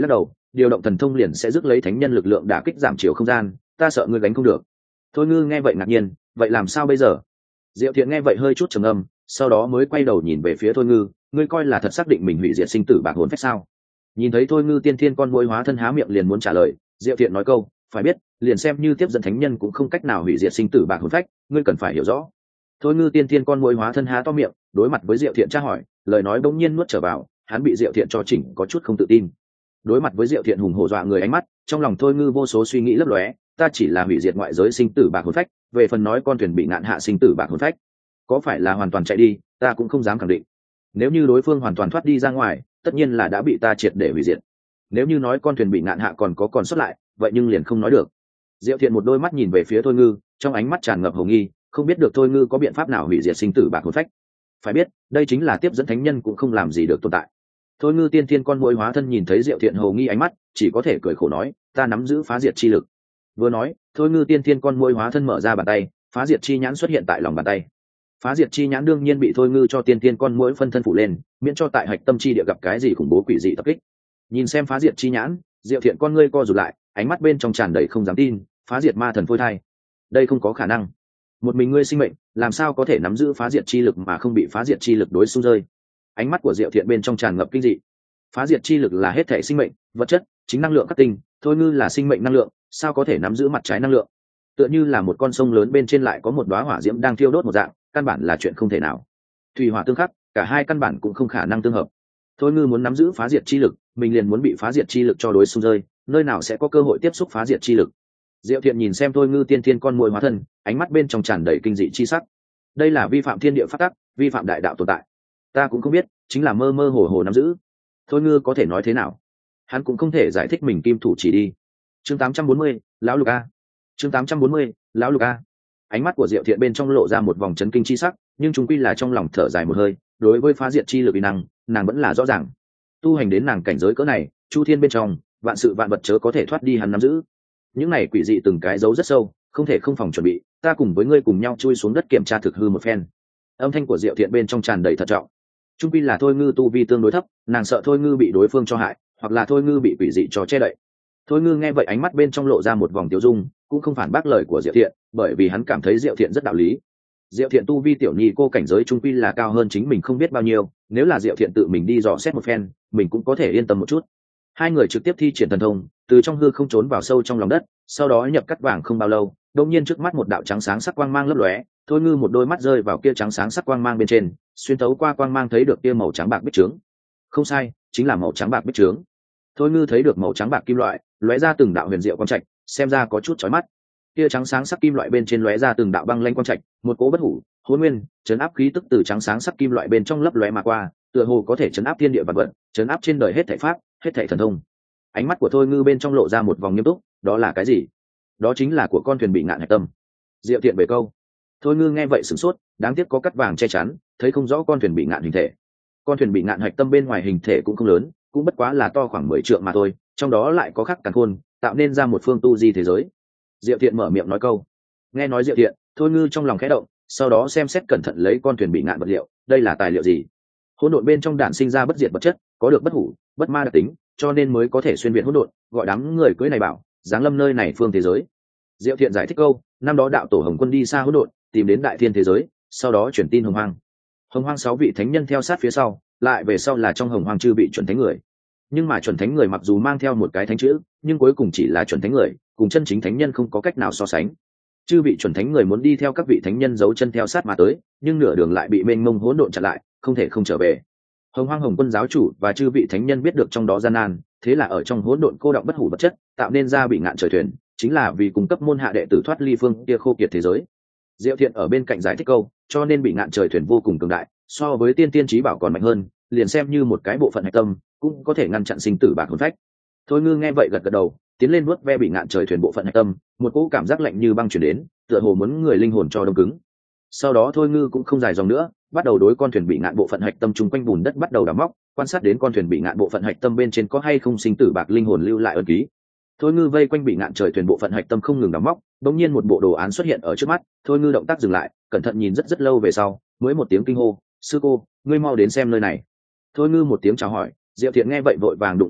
điều động thần thông liền sẽ rước lấy thánh nhân lực lượng đả kích giảm chiều không gian, ta sợ ngươi gánh không được. Thôi Ngư nghe vậy ngạc nhiên, vậy làm sao bây giờ? Diệu Thiện nghe vậy hơi chút trầm âm, sau đó mới quay đầu nhìn về phía Thôi Ngư, ngươi coi là thật xác định mình hủy diệt sinh tử bạc hồn phách sao? Nhìn thấy Thôi Ngư tiên thiên con muỗi hóa thân há miệng liền muốn trả lời, Diệu Thiện nói câu, phải biết, liền xem như tiếp dẫn thánh nhân cũng không cách nào hủy diệt sinh tử bạc hồn phách, ngươi cần phải hiểu rõ. Thôi Ngư tiên thiên con muỗi hóa thân há to miệng, đối mặt với Diệu Thiện tra hỏi, lời nói bỗng nhiên nuốt trở vào, hắn bị Diệu Thiện cho chỉnh có chút không tự tin. Đối mặt với Diệu Thiện hùng hổ dọa người ánh mắt, trong lòng Thôi Ngư vô số suy nghĩ lấp lóe, ta chỉ là hủy diệt ngoại giới sinh tử bạc hồn phách, về phần nói con thuyền bị ngạn hạ sinh tử bạc hồn phách, có phải là hoàn toàn chạy đi, ta cũng không dám khẳng định. Nếu như đối phương hoàn toàn thoát đi ra ngoài, tất nhiên là đã bị ta triệt để hủy diệt. Nếu như nói con thuyền bị ngạn hạ còn sót lại, vậy nhưng liền không nói được. Diệu Thiện một đôi mắt nhìn về phía Thôi Ngư, trong ánh mắt tràn ngập hồ nghi, không biết được Thôi Ngư có biện pháp nào hủy diệt sinh tử bạc hồn phách. Phải biết, đây chính là tiếp dẫn thánh nhân cũng không làm gì được tồn tại. Thôi Ngư tiên thiên con muỗi hóa thân nhìn thấy Diệu Thiện hồ nghi ánh mắt, chỉ có thể cười khổ nói, ta nắm giữ phá diệt chi lực. Vừa nói, Thôi Ngư tiên thiên con muỗi hóa thân mở ra bàn tay, phá diệt chi nhãn xuất hiện tại lòng bàn tay. Phá diệt chi nhãn đương nhiên bị Thôi Ngư cho tiên thiên con muỗi phân thân phủ lên, miễn cho tại hạch tâm chi địa gặp cái gì khủng bố quỷ dị tập kích. Nhìn xem phá diệt chi nhãn, Diệu Thiện con ngươi co rụt lại, ánh mắt bên trong tràn đầy không dám tin, phá diệt ma thần phôi thai, đây không có khả năng. Một mình ngươi sinh mệnh, làm sao có thể nắm giữ phá diệt chi lực mà không bị phá diệt chi lực đối xung rơi? Ánh mắt của Diệu Thiện bên trong tràn ngập kinh dị. Phá diệt chi lực là hết thể sinh mệnh, vật chất, chính năng lượng các tinh, Thôi Ngư là sinh mệnh năng lượng, sao có thể nắm giữ mặt trái năng lượng? Tựa như là một con sông lớn bên trên lại có một đóa hỏa diễm đang thiêu đốt một dạng, căn bản là chuyện không thể nào. Thủy hỏa tương khắc, cả hai căn bản cũng không khả năng tương hợp. Thôi Ngư muốn nắm giữ phá diệt chi lực, mình liền muốn bị phá diệt chi lực cho đối xung rơi, nơi nào sẽ có cơ hội tiếp xúc phá diệt chi lực? Diệu Thiện nhìn xem Thôi Ngư tiên thiên con muỗi hóa thân, ánh mắt bên trong tràn đầy kinh dị chi sắc. Đây là vi phạm thiên địa pháp tắc, vi phạm đại đạo tồn tại. Ta cũng không biết, chính là mơ mơ hồ hồ nắm giữ. Thôi Ngư có thể nói thế nào? Hắn cũng không thể giải thích mình kim thủ chỉ đi. Chương 840, lão lục a. Chương 840, lão lục a. Ánh mắt của Diệu Thiện bên trong lộ ra một vòng chấn kinh chi sắc, nhưng chúng quy là trong lòng thở dài một hơi, đối với phá diệt chi lực uy năng, nàng vẫn là rõ ràng. Tu hành đến nàng cảnh giới cỡ này, chu thiên bên trong, vạn sự vạn vật chớ có thể thoát đi hắn nắm giữ. Những này quỷ dị từng cái giấu rất sâu, không thể không phòng chuẩn bị, ta cùng với ngươi cùng nhau chui xuống đất kiểm tra thực hư một phen. Âm thanh của Diệu Thiện bên trong tràn đầy thận trọng. Trung quy là Thôi Ngư tu vi tương đối thấp, nàng sợ Thôi Ngư bị đối phương cho hại, hoặc là Thôi Ngư bị quỷ dị cho che đậy. Thôi Ngư nghe vậy ánh mắt bên trong lộ ra một vòng tiêu dung, cũng không phản bác lời của Diệu Thiện, bởi vì hắn cảm thấy Diệu Thiện rất đạo lý. Diệu Thiện tu vi tiểu nhi cô cảnh giới trung quy là cao hơn chính mình không biết bao nhiêu, nếu là Diệu Thiện tự mình đi dò xét một phen, mình cũng có thể yên tâm một chút. Hai người trực tiếp thi triển thần thông, từ trong hư không trốn vào sâu trong lòng đất, sau đó nhập cắt vàng không bao lâu, đột nhiên trước mắt một đạo trắng sáng sắc quang mang lấp lóe, Thôi Ngư một đôi mắt rơi vào kia trắng sáng sắc quang mang bên trên, xuyên thấu qua quang mang thấy được kia màu trắng bạc bích trướng. Không sai, chính là màu trắng bạc bích trướng. Thôi Ngư thấy được màu trắng bạc kim loại, lóe ra từng đạo huyền diệu quang trạch, xem ra có chút chói mắt. Kia trắng sáng sắc kim loại bên trên lóe ra từng đạo băng lanh quang trạch, một cỗ bất hủ, hỗn nguyên, chấn áp khí tức từ trắng sáng sắc kim loại bên trong lấp lóe mà qua, tựa hồ có thể chấn áp thiên địa vật vật, chấn áp trên đời hết thảy pháp, hết thảy thần thông. Ánh mắt của Thôi Ngư bên trong lộ ra một vòng nghiêm túc, đó là cái gì? Đó chính là của con thuyền bị ngạn hạch tâm. Diệu Thiện về câu. Thôi Ngư nghe vậy sửng sốt, đáng tiếc có cắt vàng che chắn, thấy không rõ con thuyền bị ngạn hình thể. Con thuyền bị ngạn hạch tâm bên ngoài hình thể cũng không lớn, cũng bất quá là to khoảng 10 trượng mà thôi, trong đó lại có khắc càn khôn, tạo nên ra một phương tu di thế giới. Diệu Thiện mở miệng nói câu. Nghe nói Diệu Thiện, Thôi Ngư trong lòng khẽ động, sau đó xem xét cẩn thận lấy con thuyền bị ngạn vật liệu, đây là tài liệu gì? Hỗn độn bên trong đản sinh ra bất diệt vật chất, có được bất hủ, bất ma đặc tính, cho nên mới có thể xuyên việt hỗn độn, gọi đám người cưới này bảo, giáng lâm nơi này phương thế giới. Diệu Thiện giải thích câu, năm đó đạo tổ Hồng Quân đi xa hỗn độn, tìm đến đại thiên thế giới, sau đó chuyển tin Hồng Hoang. Hồng Hoang 6 vị thánh nhân theo sát phía sau, lại về sau là trong Hồng Hoang chư bị chuẩn thánh người. Nhưng mà chuẩn thánh người mặc dù mang theo một cái thánh chữ, nhưng cuối cùng chỉ là chuẩn thánh người, cùng chân chính thánh nhân không có cách nào so sánh. Chư vị chuẩn thánh người muốn đi theo các vị thánh nhân giấu chân theo sát mà tới, nhưng nửa đường lại bị mênh mông hỗn độn chặn lại, không thể không trở về. Hồng Hoang Hồng Quân giáo chủ và chư vị thánh nhân biết được trong đó gian nan, thế là ở trong hỗn độn cô đọng bất hủ vật chất, tạo nên ra bị ngạn trời thuyền, chính là vì cung cấp môn hạ đệ tử thoát ly phương kia khô kiệt thế giới. Diệu Thiện ở bên cạnh giải thích câu, cho nên bị ngạn trời thuyền vô cùng cường đại, so với tiên tiên chí bảo còn mạnh hơn, liền xem như một cái bộ phận hạch tâm, cũng có thể ngăn chặn sinh tử bạc hồn phách. Thôi Ngư nghe vậy gật gật đầu, tiến lên nuốt ve bị ngạn trời thuyền bộ phận hạch tâm, một cỗ cảm giác lạnh như băng truyền đến, tựa hồ muốn người linh hồn cho đông cứng. Sau đó Thôi Ngư cũng không dài dòng nữa, bắt đầu đối con thuyền bị ngạn bộ phận hạch tâm chung quanh bùn đất bắt đầu đào móc, quan sát đến con thuyền bị ngạn bộ phận hạch tâm bên trên có hay không sinh tử bạc linh hồn lưu lại ấn ký. Thôi Ngư vây quanh bị ngạn trời thuyền bộ phận hạch tâm không ngừng đào móc, đột nhiên một bộ đồ án xuất hiện ở trước mắt. Thôi Ngư động tác dừng lại, cẩn thận nhìn rất rất lâu về sau, mới một tiếng kinh hô, sư cô, ngươi mau đến xem nơi này. Thôi Ngư một tiếng chào hỏi, Diệu Thiện nghe vậy vội vàng đụng lên đi,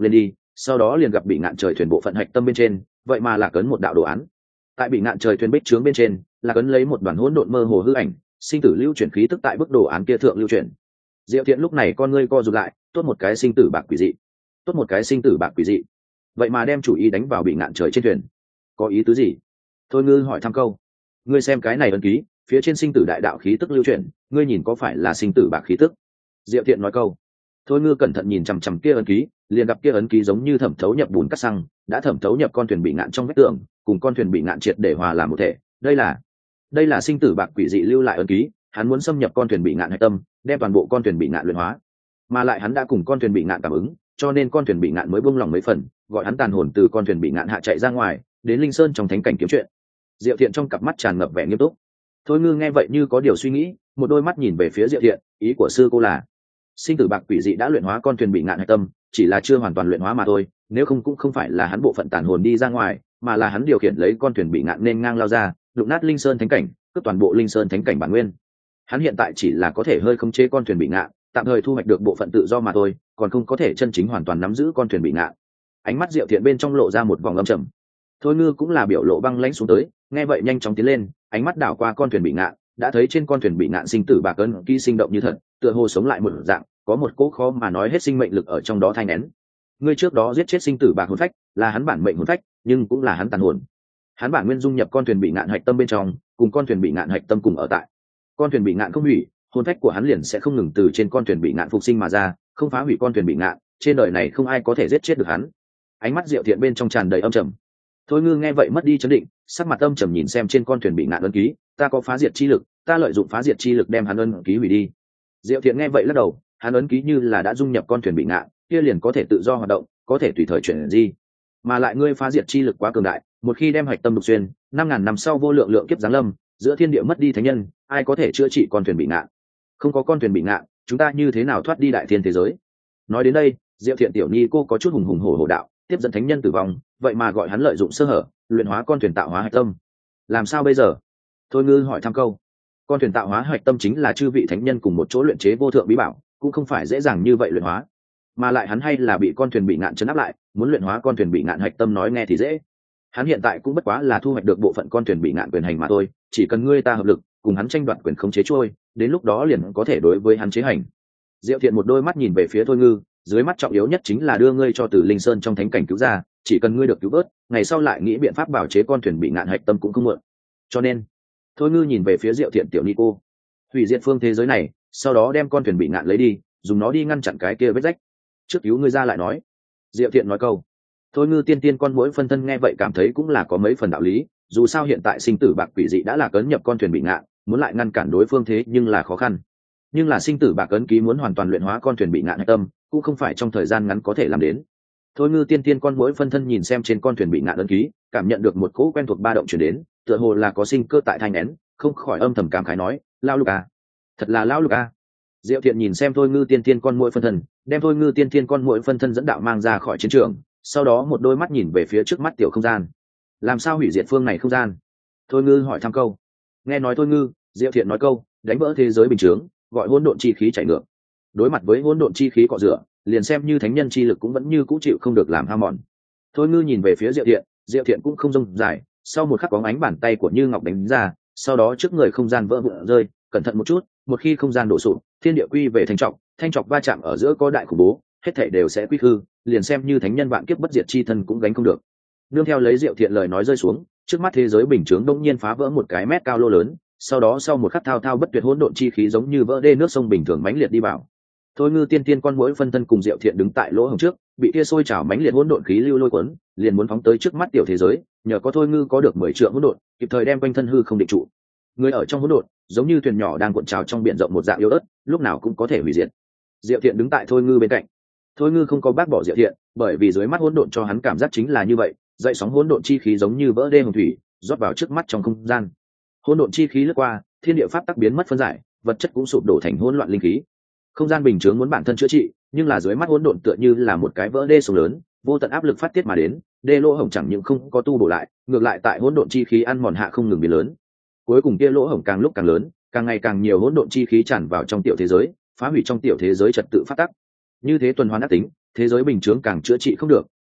sau đó liền gặp bị ngạn trời thuyền bộ phận hạch tâm bên trên vậy mà là cấn một đạo đồ án. Tại bị ngạn trời thuyền bích trướng bên trên là cấn lấy một đoàn hỗn độn mơ hồ hư ảnh, sinh tử lưu chuyển khí tức tại bức đồ án kia thượng lưu chuyển. Diệu Thiện lúc này con ngươi co rụt lại, tốt một cái sinh tử bạc quỷ dị, tốt một cái sinh tử bạc quỷ dị, vậy mà đem chủ ý đánh vào bị ngạn trời trên thuyền, có ý tứ gì? Thôi Ngư hỏi thăm câu. Ngươi xem cái này ấn ký, phía trên sinh tử đại đạo khí tức lưu chuyển, ngươi nhìn có phải là sinh tử bạc khí tức? Diệu Thiện nói câu. Thôi Ngư cẩn thận nhìn chằm chằm kia ấn ký, liền gặp kia ấn ký giống như thẩm thấu nhập bùn cắt xăng, đã thẩm thấu nhập con thuyền bị ngạn trong vách tường, cùng con thuyền bị ngạn triệt để hòa làm một thể. Đây là sinh tử bạc quỷ dị lưu lại ấn ký, hắn muốn xâm nhập con thuyền bị ngạn hạch tâm, đem toàn bộ con thuyền bị ngạn luyện hóa. Mà lại hắn đã cùng con thuyền bị ngạn cảm ứng, cho nên con thuyền bị ngạn mới buông lòng mấy phần, gọi hắn tàn hồn từ con thuyền bị ngạn hạ chạy ra ngoài, đến Linh Sơn trong thánh cảnh kiếm chuyện. Diệu Thiện trong cặp mắt tràn ngập vẻ nghiêm túc. Thôi Ngư nghe vậy như có điều suy nghĩ, một đôi mắt nhìn về phía Diệu Thiện, ý của sư cô là sinh tử bạc quỷ dị đã luyện hóa con thuyền bị ngạn hạch tâm, chỉ là chưa hoàn toàn luyện hóa mà thôi, nếu không cũng không phải là hắn bộ phận tàn hồn đi ra ngoài, mà là hắn điều khiển lấy con thuyền bị ngạn nên ngang lao ra, đụng nát Linh Sơn thánh cảnh, cướp toàn bộ Linh Sơn thánh cảnh bản nguyên. Hắn hiện tại chỉ là có thể hơi khống chế con thuyền bị ngạn, tạm thời thu hoạch được bộ phận tự do mà thôi, còn không có thể chân chính hoàn toàn nắm giữ con thuyền bị ngạn. Ánh mắt Diệu Thiện bên trong lộ ra một vòng âm trầm. Thôi Ngư cũng là biểu lộ băng lãnh xuống tới, nghe vậy nhanh chóng tiến lên, ánh mắt đảo qua con thuyền bị ngạn, đã thấy trên con thuyền bị ngạn sinh tử bạc ấn ký sinh động như thật, tựa hồ sống lại một dạng, có một cỗ khó mà nói hết sinh mệnh lực ở trong đó thai nén. Ngươi trước đó giết chết sinh tử bạc hồn phách, là hắn bản mệnh hồn phách, nhưng cũng là hắn tàn hồn. Hắn bản nguyên dung nhập con thuyền bị ngạn hạch tâm bên trong, cùng con thuyền bị ngạn hạch tâm cùng ở tại. Con thuyền bị ngạn không hủy, hồn phách của hắn liền sẽ không ngừng từ trên con thuyền bị ngạn phục sinh mà ra, không phá hủy con thuyền bị ngạn, trên đời này không ai có thể giết chết được hắn. Ánh mắt Diệu Thiện bên trong tràn đầy âm trầm. Thôi Ngư nghe vậy mất đi chấn định, sắc mặt âm trầm nhìn xem trên con thuyền bị ngạn ấn ký, ta có phá diệt chi lực, ta lợi dụng phá diệt chi lực đem hắn ấn ký hủy đi. Diệu Thiện nghe vậy lắc đầu, hắn ấn ký như là đã dung nhập con thuyền bị ngạn, kia liền có thể tự do hoạt động, có thể tùy thời chuyển di. Mà lại ngươi phá diệt chi lực quá cường đại, một khi đem hạch tâm đục xuyên, 5000 năm sau vô lượng lượng kiếp giáng lâm, giữa thiên địa mất đi thánh nhân, ai có thể chữa trị con thuyền bị ngạn? Không có con thuyền bị ngạn, chúng ta như thế nào thoát đi đại thiên thế giới? Nói đến đây, Diệu Thiện tiểu nhi cô có chút hùng hùng hổ hổ đạo, tiếp dẫn thánh nhân tử vong, vậy mà gọi hắn lợi dụng sơ hở, luyện hóa con thuyền tạo hóa hạch tâm. Làm sao bây giờ? Thôi Ngư hỏi thăm câu. Con thuyền tạo hóa hạch tâm chính là chư vị thánh nhân cùng một chỗ luyện chế vô thượng bí bảo, cũng không phải dễ dàng như vậy luyện hóa. Mà lại hắn hay là bị con thuyền bị ngạn trấn áp lại, muốn luyện hóa con thuyền bị ngạn hạch tâm nói nghe thì dễ. Hắn hiện tại cũng bất quá là thu hoạch được bộ phận con thuyền bị ngạn quyền hành mà thôi, chỉ cần ngươi ta hợp lực, cùng hắn tranh đoạt quyền khống chế trôi, đến lúc đó liền có thể đối với hắn chế hành. Diệu Thiện một đôi mắt nhìn về phía Thôi Ngư, dưới mắt trọng yếu nhất chính là đưa ngươi cho từ Linh Sơn trong thánh cảnh cứu ra, chỉ cần ngươi được cứu vớt, ngày sau lại nghĩ biện pháp bảo chế con thuyền bị ngạn hạch tâm cũng không muộn. Cho nên, Thôi Ngư nhìn về phía Diệu Thiện tiểu ni cô, hủy diệt phương thế giới này, sau đó đem con thuyền bị ngạn lấy đi, dùng nó đi ngăn chặn cái kia vết rách. Trước cứu ngươi ra lại nói. Diệu Thiện nói câu. Thôi Ngư tiên con mỗi phân thân nghe vậy cảm thấy cũng là có mấy phần đạo lý, dù sao hiện tại sinh tử bạc quỷ dị đã là cấn nhập con thuyền bị ngạn, muốn lại ngăn cản đối phương thế nhưng là khó khăn. Nhưng là sinh tử bạc ấn ký muốn hoàn toàn luyện hóa con thuyền bị ngạn hạch tâm, cũng không phải trong thời gian ngắn có thể làm đến. Thôi Ngư tiên con mỗi phân thân nhìn xem trên con thuyền bị ngạn ấn ký, cảm nhận được một cỗ quen thuộc ba động chuyển đến, tựa hồ là có sinh cơ tại thanh nén, không khỏi âm thầm cảm khái nói, lao lục à, thật là lao lục à. Diệu Thiện nhìn xem Thôi Ngư tiên con mỗi phân thân, đem Thôi Ngư tiên con mỗi phân thân dẫn đạo mang ra khỏi chiến trường, sau đó một đôi mắt nhìn về phía trước mắt tiểu không gian. Làm sao hủy diệt phương này không gian? Thôi Ngư hỏi thăm câu. Nghe nói Thôi Ngư, Diệu Thiện nói câu, đánh vỡ thế giới bình thường, gọi hỗn độn chi khí chảy ngược. Đối mặt với hỗn độn chi khí cọ rửa, liền xem như thánh nhân chi lực cũng vẫn như cũ chịu không được làm hao mòn. Thôi Ngư nhìn về phía Diệu Thiện cũng không rông dài, sau một khắc bóng ánh bàn tay của Như Ngọc đánh ra, sau đó trước người không gian vỡ vụn rơi, cẩn thận một chút, một khi không gian đổ sụp, thiên địa quy về thanh trọc va chạm ở giữa có đại khủng bố, hết thảy đều sẽ quy hư, liền xem như thánh nhân vạn kiếp bất diệt chi thân cũng gánh không được. Nương theo lấy Diệu Thiện lời nói rơi xuống, trước mắt thế giới bình chướng đông nhiên phá vỡ một cái mét cao lô lớn, sau đó sau một khắc thao thao bất tuyệt hỗn độn chi khí giống như vỡ đê nước sông bình thường mãnh liệt đi vào. Thôi Ngư tiên con mỗi phân thân cùng Diệu Thiện đứng tại lỗ hổng trước, bị kia sôi trào mãnh liệt hỗn độn khí lưu lôi cuốn, liền muốn phóng tới trước mắt tiểu thế giới, nhờ có Thôi Ngư có được 10 trượng hỗn độn, kịp thời đem quanh thân hư không định trụ. Người ở trong hỗn độn, giống như thuyền nhỏ đang cuộn trào trong biển rộng một dạng yếu ớt, lúc nào cũng có thể hủy diệt. Diệu Thiện đứng tại Thôi Ngư bên cạnh. Thôi Ngư không có bác bỏ Diệu Thiện, bởi vì dưới mắt hỗn độn cho hắn cảm giác chính là như vậy, dậy sóng hỗn độn chi khí giống như vỡ đê hồng thủy, rót vào trước mắt trong không gian. Hỗn độn chi khí lướt qua, thiên địa pháp tắc biến mất phân giải, vật chất cũng sụp đổ thành hỗn loạn linh khí. Không gian bình chướng muốn bản thân chữa trị, nhưng là dưới mắt hỗn độn tựa như là một cái vỡ đê sông lớn, vô tận áp lực phát tiết mà đến, đê lỗ hổng chẳng những không có tu bổ lại, ngược lại tại hỗn độn chi khí ăn mòn hạ không ngừng biến lớn. Cuối cùng kia lỗ hổng càng lúc càng lớn, càng ngày càng nhiều hỗn độn chi khí tràn vào trong tiểu thế giới, phá hủy trong tiểu thế giới trật tự phát tắc. Như thế tuần hoàn ác tính, thế giới bình chướng càng chữa trị không được,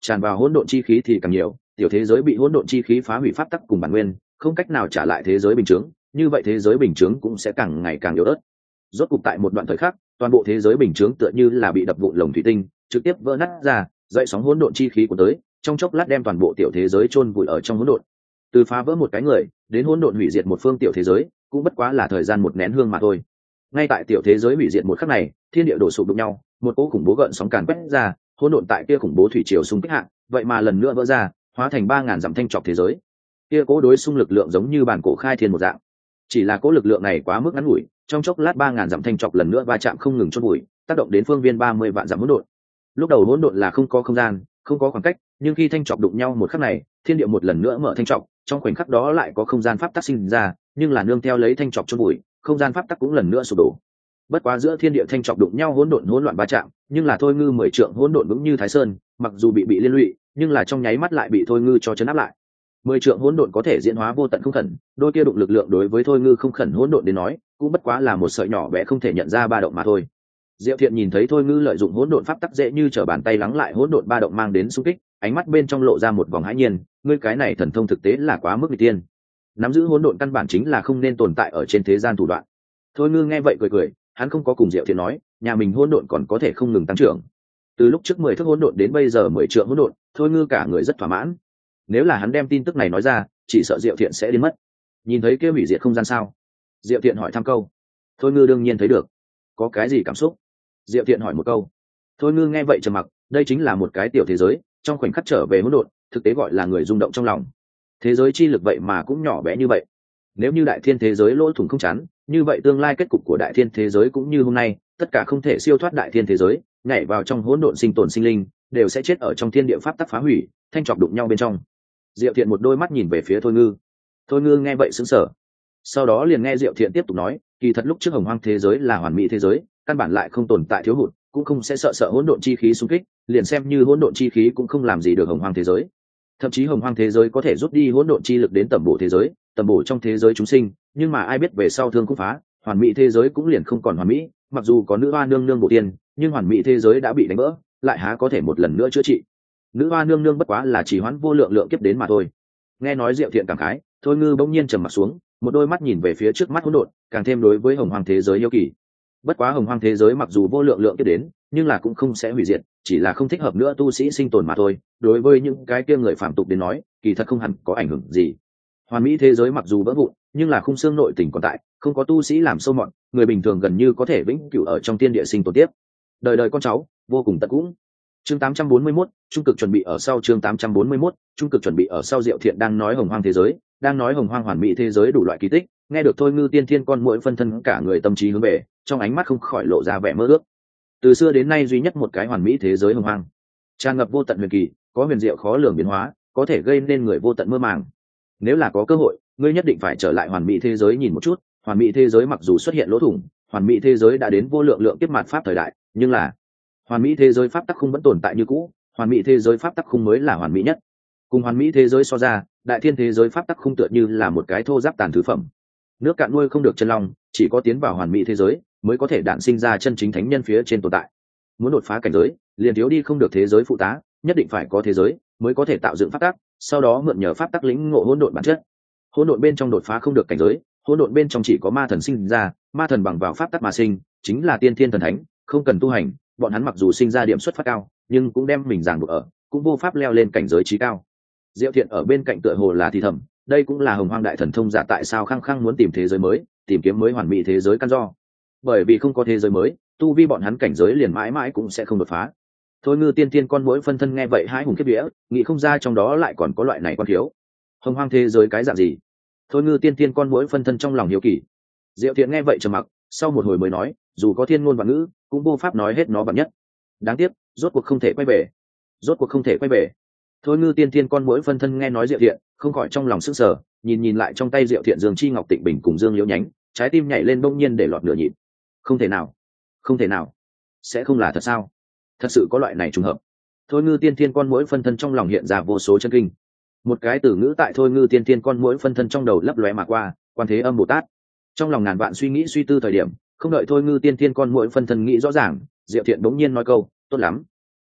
tràn vào hỗn độn chi khí thì càng nhiều, tiểu thế giới bị hỗn độn chi khí phá hủy pháp tắc cùng bản nguyên, không cách nào trả lại thế giới bình chướng, như vậy thế giới bình chướng cũng sẽ càng ngày càng yếu ớt. Rốt cục tại một đoạn thời khắc, toàn bộ thế giới bình chướng tựa như là bị đập vụn lồng thủy tinh, trực tiếp vỡ nát ra, dậy sóng hỗn độn chi khí của tới, trong chốc lát đem toàn bộ tiểu thế giới chôn vùi ở trong hỗn độn. Từ phá vỡ một cái người đến hỗn độn hủy diệt một phương tiểu thế giới, cũng bất quá là thời gian một nén hương mà thôi. Ngay tại tiểu thế giới hủy diệt một khắc này, thiên địa đổ sụp đụng nhau, một cỗ khủng bố gợn sóng càn quét ra, hỗn độn tại kia khủng bố thủy triều xung kích hạ, vậy mà lần nữa vỡ ra, hóa thành 3000 dặm thanh trọc thế giới. Kia cỗ đối xung lực lượng giống như bản cổ khai thiên một dạng. Chỉ là cỗ lực lượng này quá mức ngắn ngủi, trong chốc lát 3000 dặm thanh trọc lần nữa va chạm không ngừng chôn bụi, tác động đến phương viên 30 vạn dặm hỗn độn. Lúc đầu hỗn độn là không có không gian, không có khoảng cách, nhưng khi thanh trọc đụng nhau một khắc này, thiên địa một lần nữa mở thanh trọc, trong khoảnh khắc đó lại có không gian pháp tắc sinh ra, nhưng là nương theo lấy thanh trọc chôn bụi, không gian pháp tắc cũng lần nữa sụp đổ. Bất quá giữa thiên địa thanh trọc đụng nhau hỗn loạn va chạm, nhưng là thôi ngư 10 trượng hỗn độn vững như thái sơn, mặc dù bị liên lụy, nhưng là trong nháy mắt lại bị thôi ngư cho chấn áp lại. 10 trượng hỗn độn có thể diễn hóa vô tận không khẩn, đôi kia đụng lực lượng đối với thôi ngư không khẩn hỗn độn đến nói, cũng bất quá là một sợi nhỏ bé không thể nhận ra ba động mà thôi. Diệu Thiện nhìn thấy thôi ngư lợi dụng hỗn độn pháp tắc dễ như trở bàn tay lắng lại hỗn độn ba động mang đến xung kích, ánh mắt bên trong lộ ra một vòng hãi nhiên, ngươi cái này thần thông thực tế là quá mức nghịch tiên. Nắm giữ hỗn độn căn bản chính là không nên tồn tại ở trên thế gian thủ đoạn. Thôi ngư nghe vậy cười cười, hắn không có cùng Diệu Thiện nói, nhà mình hỗn độn còn có thể không ngừng tăng trưởng. Từ lúc trước 10 thước hỗn độn đến bây giờ 10 trượng hỗn độn, thôi ngư cả người rất thỏa mãn. Nếu là hắn đem tin tức này nói ra, chỉ sợ Diệu Thiện sẽ điên mất. Nhìn thấy kia hủy diệt không gian sao? Diệu Thiện hỏi thăm câu. Thôi ngư đương nhiên thấy được. Có cái gì cảm xúc? Diệu Thiện hỏi một câu. Thôi ngư nghe vậy trầm mặc, đây chính là một cái tiểu thế giới, trong khoảnh khắc trở về hỗn độn, thực tế gọi là người rung động trong lòng. Thế giới chi lực vậy mà cũng nhỏ bé như vậy. Nếu như đại thiên thế giới lỗ thủng không chắn, như vậy tương lai kết cục của đại thiên thế giới cũng như hôm nay, tất cả không thể siêu thoát đại thiên thế giới, nhảy vào trong hỗn độn sinh tồn sinh linh, đều sẽ chết ở trong thiên địa pháp tắc phá hủy, thanh trọc đụng nhau bên trong. Diệu Thiện một đôi mắt nhìn về phía Thôi ngư. Thôi ngư nghe vậy sững sờ. Sau đó liền nghe Diệu Thiện tiếp tục nói, kỳ thật lúc trước hồng hoang thế giới là hoàn mỹ thế giới, căn bản lại không tồn tại thiếu hụt, cũng không sẽ sợ hỗn độn chi khí xung kích, liền xem như hỗn độn chi khí cũng không làm gì được hồng hoang thế giới. Thậm chí hồng hoang thế giới có thể rút đi hỗn độn chi lực đến tầm bổ thế giới, tầm bổ trong thế giới chúng sinh, nhưng mà ai biết về sau thương cũng phá, hoàn mỹ thế giới cũng liền không còn hoàn mỹ, mặc dù có nữ hoa nương nương bổ tiên, nhưng hoàn mỹ thế giới đã bị đánh vỡ, lại há có thể một lần nữa chữa trị. Nữ hoa nương nương bất quá là chỉ hoãn vô lượng lượng kiếp đến mà thôi. Nghe nói Diệu Thiện cảm khái, Thôi ngư bỗng nhiên trầm mặt xuống, một đôi mắt nhìn về phía trước mắt hỗn độn, càng thêm đối với hồng hoang thế giới yêu kỳ. Bất quá hồng hoang thế giới mặc dù vô lượng lượng kiếp đến, nhưng là cũng không sẽ hủy diệt, chỉ là không thích hợp nữa tu sĩ sinh tồn mà thôi. Đối với những cái kia người phạm tục đến nói, kỳ thật không hẳn có ảnh hưởng gì. Hoàn mỹ thế giới mặc dù vỡ vụn, nhưng là khung xương nội tình còn tại, không có tu sĩ làm sâu mọt, người bình thường gần như có thể vĩnh cửu ở trong tiên địa sinh tồn tiếp. Đời đời con cháu, vô cùng tận cũng. Chương 841, trung cực chuẩn bị ở sau. Chương 841, trung cực chuẩn bị ở sau. Diệu Thiện đang nói hồng hoang thế giới, đang nói hồng hoang hoàn mỹ thế giới đủ loại kỳ tích, nghe được Thôi ngư tiên thiên con muỗi phân thân cả người tâm trí hướng về, trong ánh mắt không khỏi lộ ra vẻ mơ ước. Từ xưa đến nay duy nhất một cái hoàn mỹ thế giới hồng hoang, tràn ngập vô tận huyền kỳ, có huyền diệu khó lường biến hóa, có thể gây nên người vô tận mơ màng. Nếu là có cơ hội, ngươi nhất định phải trở lại hoàn mỹ thế giới nhìn một chút. Hoàn mỹ thế giới mặc dù xuất hiện lỗ thủng, hoàn mỹ thế giới đã đến vô lượng lượng kiếp mạt pháp thời đại, nhưng là hoàn mỹ thế giới pháp tắc khung vẫn tồn tại như cũ. Hoàn mỹ thế giới pháp tắc khung mới là hoàn mỹ nhất. Cùng hoàn mỹ thế giới so ra, đại thiên thế giới pháp tắc khung tựa như là một cái thô giáp tàn thứ phẩm. Nước cạn nuôi không được chân long, chỉ có tiến vào hoàn mỹ thế giới mới có thể đản sinh ra chân chính thánh nhân phía trên tồn tại. Muốn đột phá cảnh giới, liền thiếu đi không được thế giới phụ tá, nhất định phải có thế giới mới có thể tạo dựng pháp tắc, sau đó mượn nhờ pháp tắc lĩnh ngộ hỗn độn bản chất. Hỗn độn bên trong đột phá không được cảnh giới, hỗn độn bên trong chỉ có ma thần sinh ra, ma thần bằng vào pháp tắc mà sinh, chính là tiên thiên thần thánh, không cần tu hành, bọn hắn mặc dù sinh ra điểm xuất phát cao, nhưng cũng đem mình ràng buộc ở, cũng vô pháp leo lên cảnh giới trí cao. Diệu Thiện ở bên cạnh tựa hồ là thì thầm, đây cũng là hồng hoang đại thần thông giả tại sao khăng khăng muốn tìm thế giới mới, tìm kiếm mới hoàn mỹ thế giới căn do. Bởi vì không có thế giới mới, tu vi bọn hắn cảnh giới liền mãi mãi cũng sẽ không đột phá. Thôi ngư tiên thiên con muỗi phân thân nghe vậy hãi hùng kiếp vía, nghĩ không ra trong đó lại còn có loại này quan thiếu. Hồng hoang thế giới cái dạng gì? Thôi ngư tiên thiên con muỗi phân thân trong lòng hiếu kỳ. Diệu Thiện nghe vậy trầm mặc, sau một hồi mới nói, dù có thiên ngôn vạn ngữ, cũng vô pháp nói hết nó bản nhất. Đáng tiếc, rốt cuộc không thể quay về. Rốt cuộc không thể quay về. Thôi ngư tiên thiên con muỗi phân thân nghe nói Diệu Thiện, không khỏi trong lòng sững sờ, nhìn lại trong tay Diệu Thiện Dương Chi Ngọc Tịnh Bình cùng Dương Liễu Nhánh, trái tim nhảy lên bỗng nhiên để lọt nửa nhịp. Không thể nào, không thể nào, sẽ không là thật sao? Thật sự có loại này trùng hợp. Thôi ngư tiên thiên con muỗi phân thân trong lòng hiện ra vô số chân kinh. Một cái từ ngữ tại Thôi ngư tiên thiên con muỗi phân thân trong đầu lấp lóe mà qua, Quan Thế Âm Bồ Tát. Trong lòng ngàn vạn suy nghĩ suy tư thời điểm, không đợi Thôi ngư tiên thiên con muỗi phân thân nghĩ rõ ràng, Diệu Thiện bỗng nhiên nói câu, tốt lắm.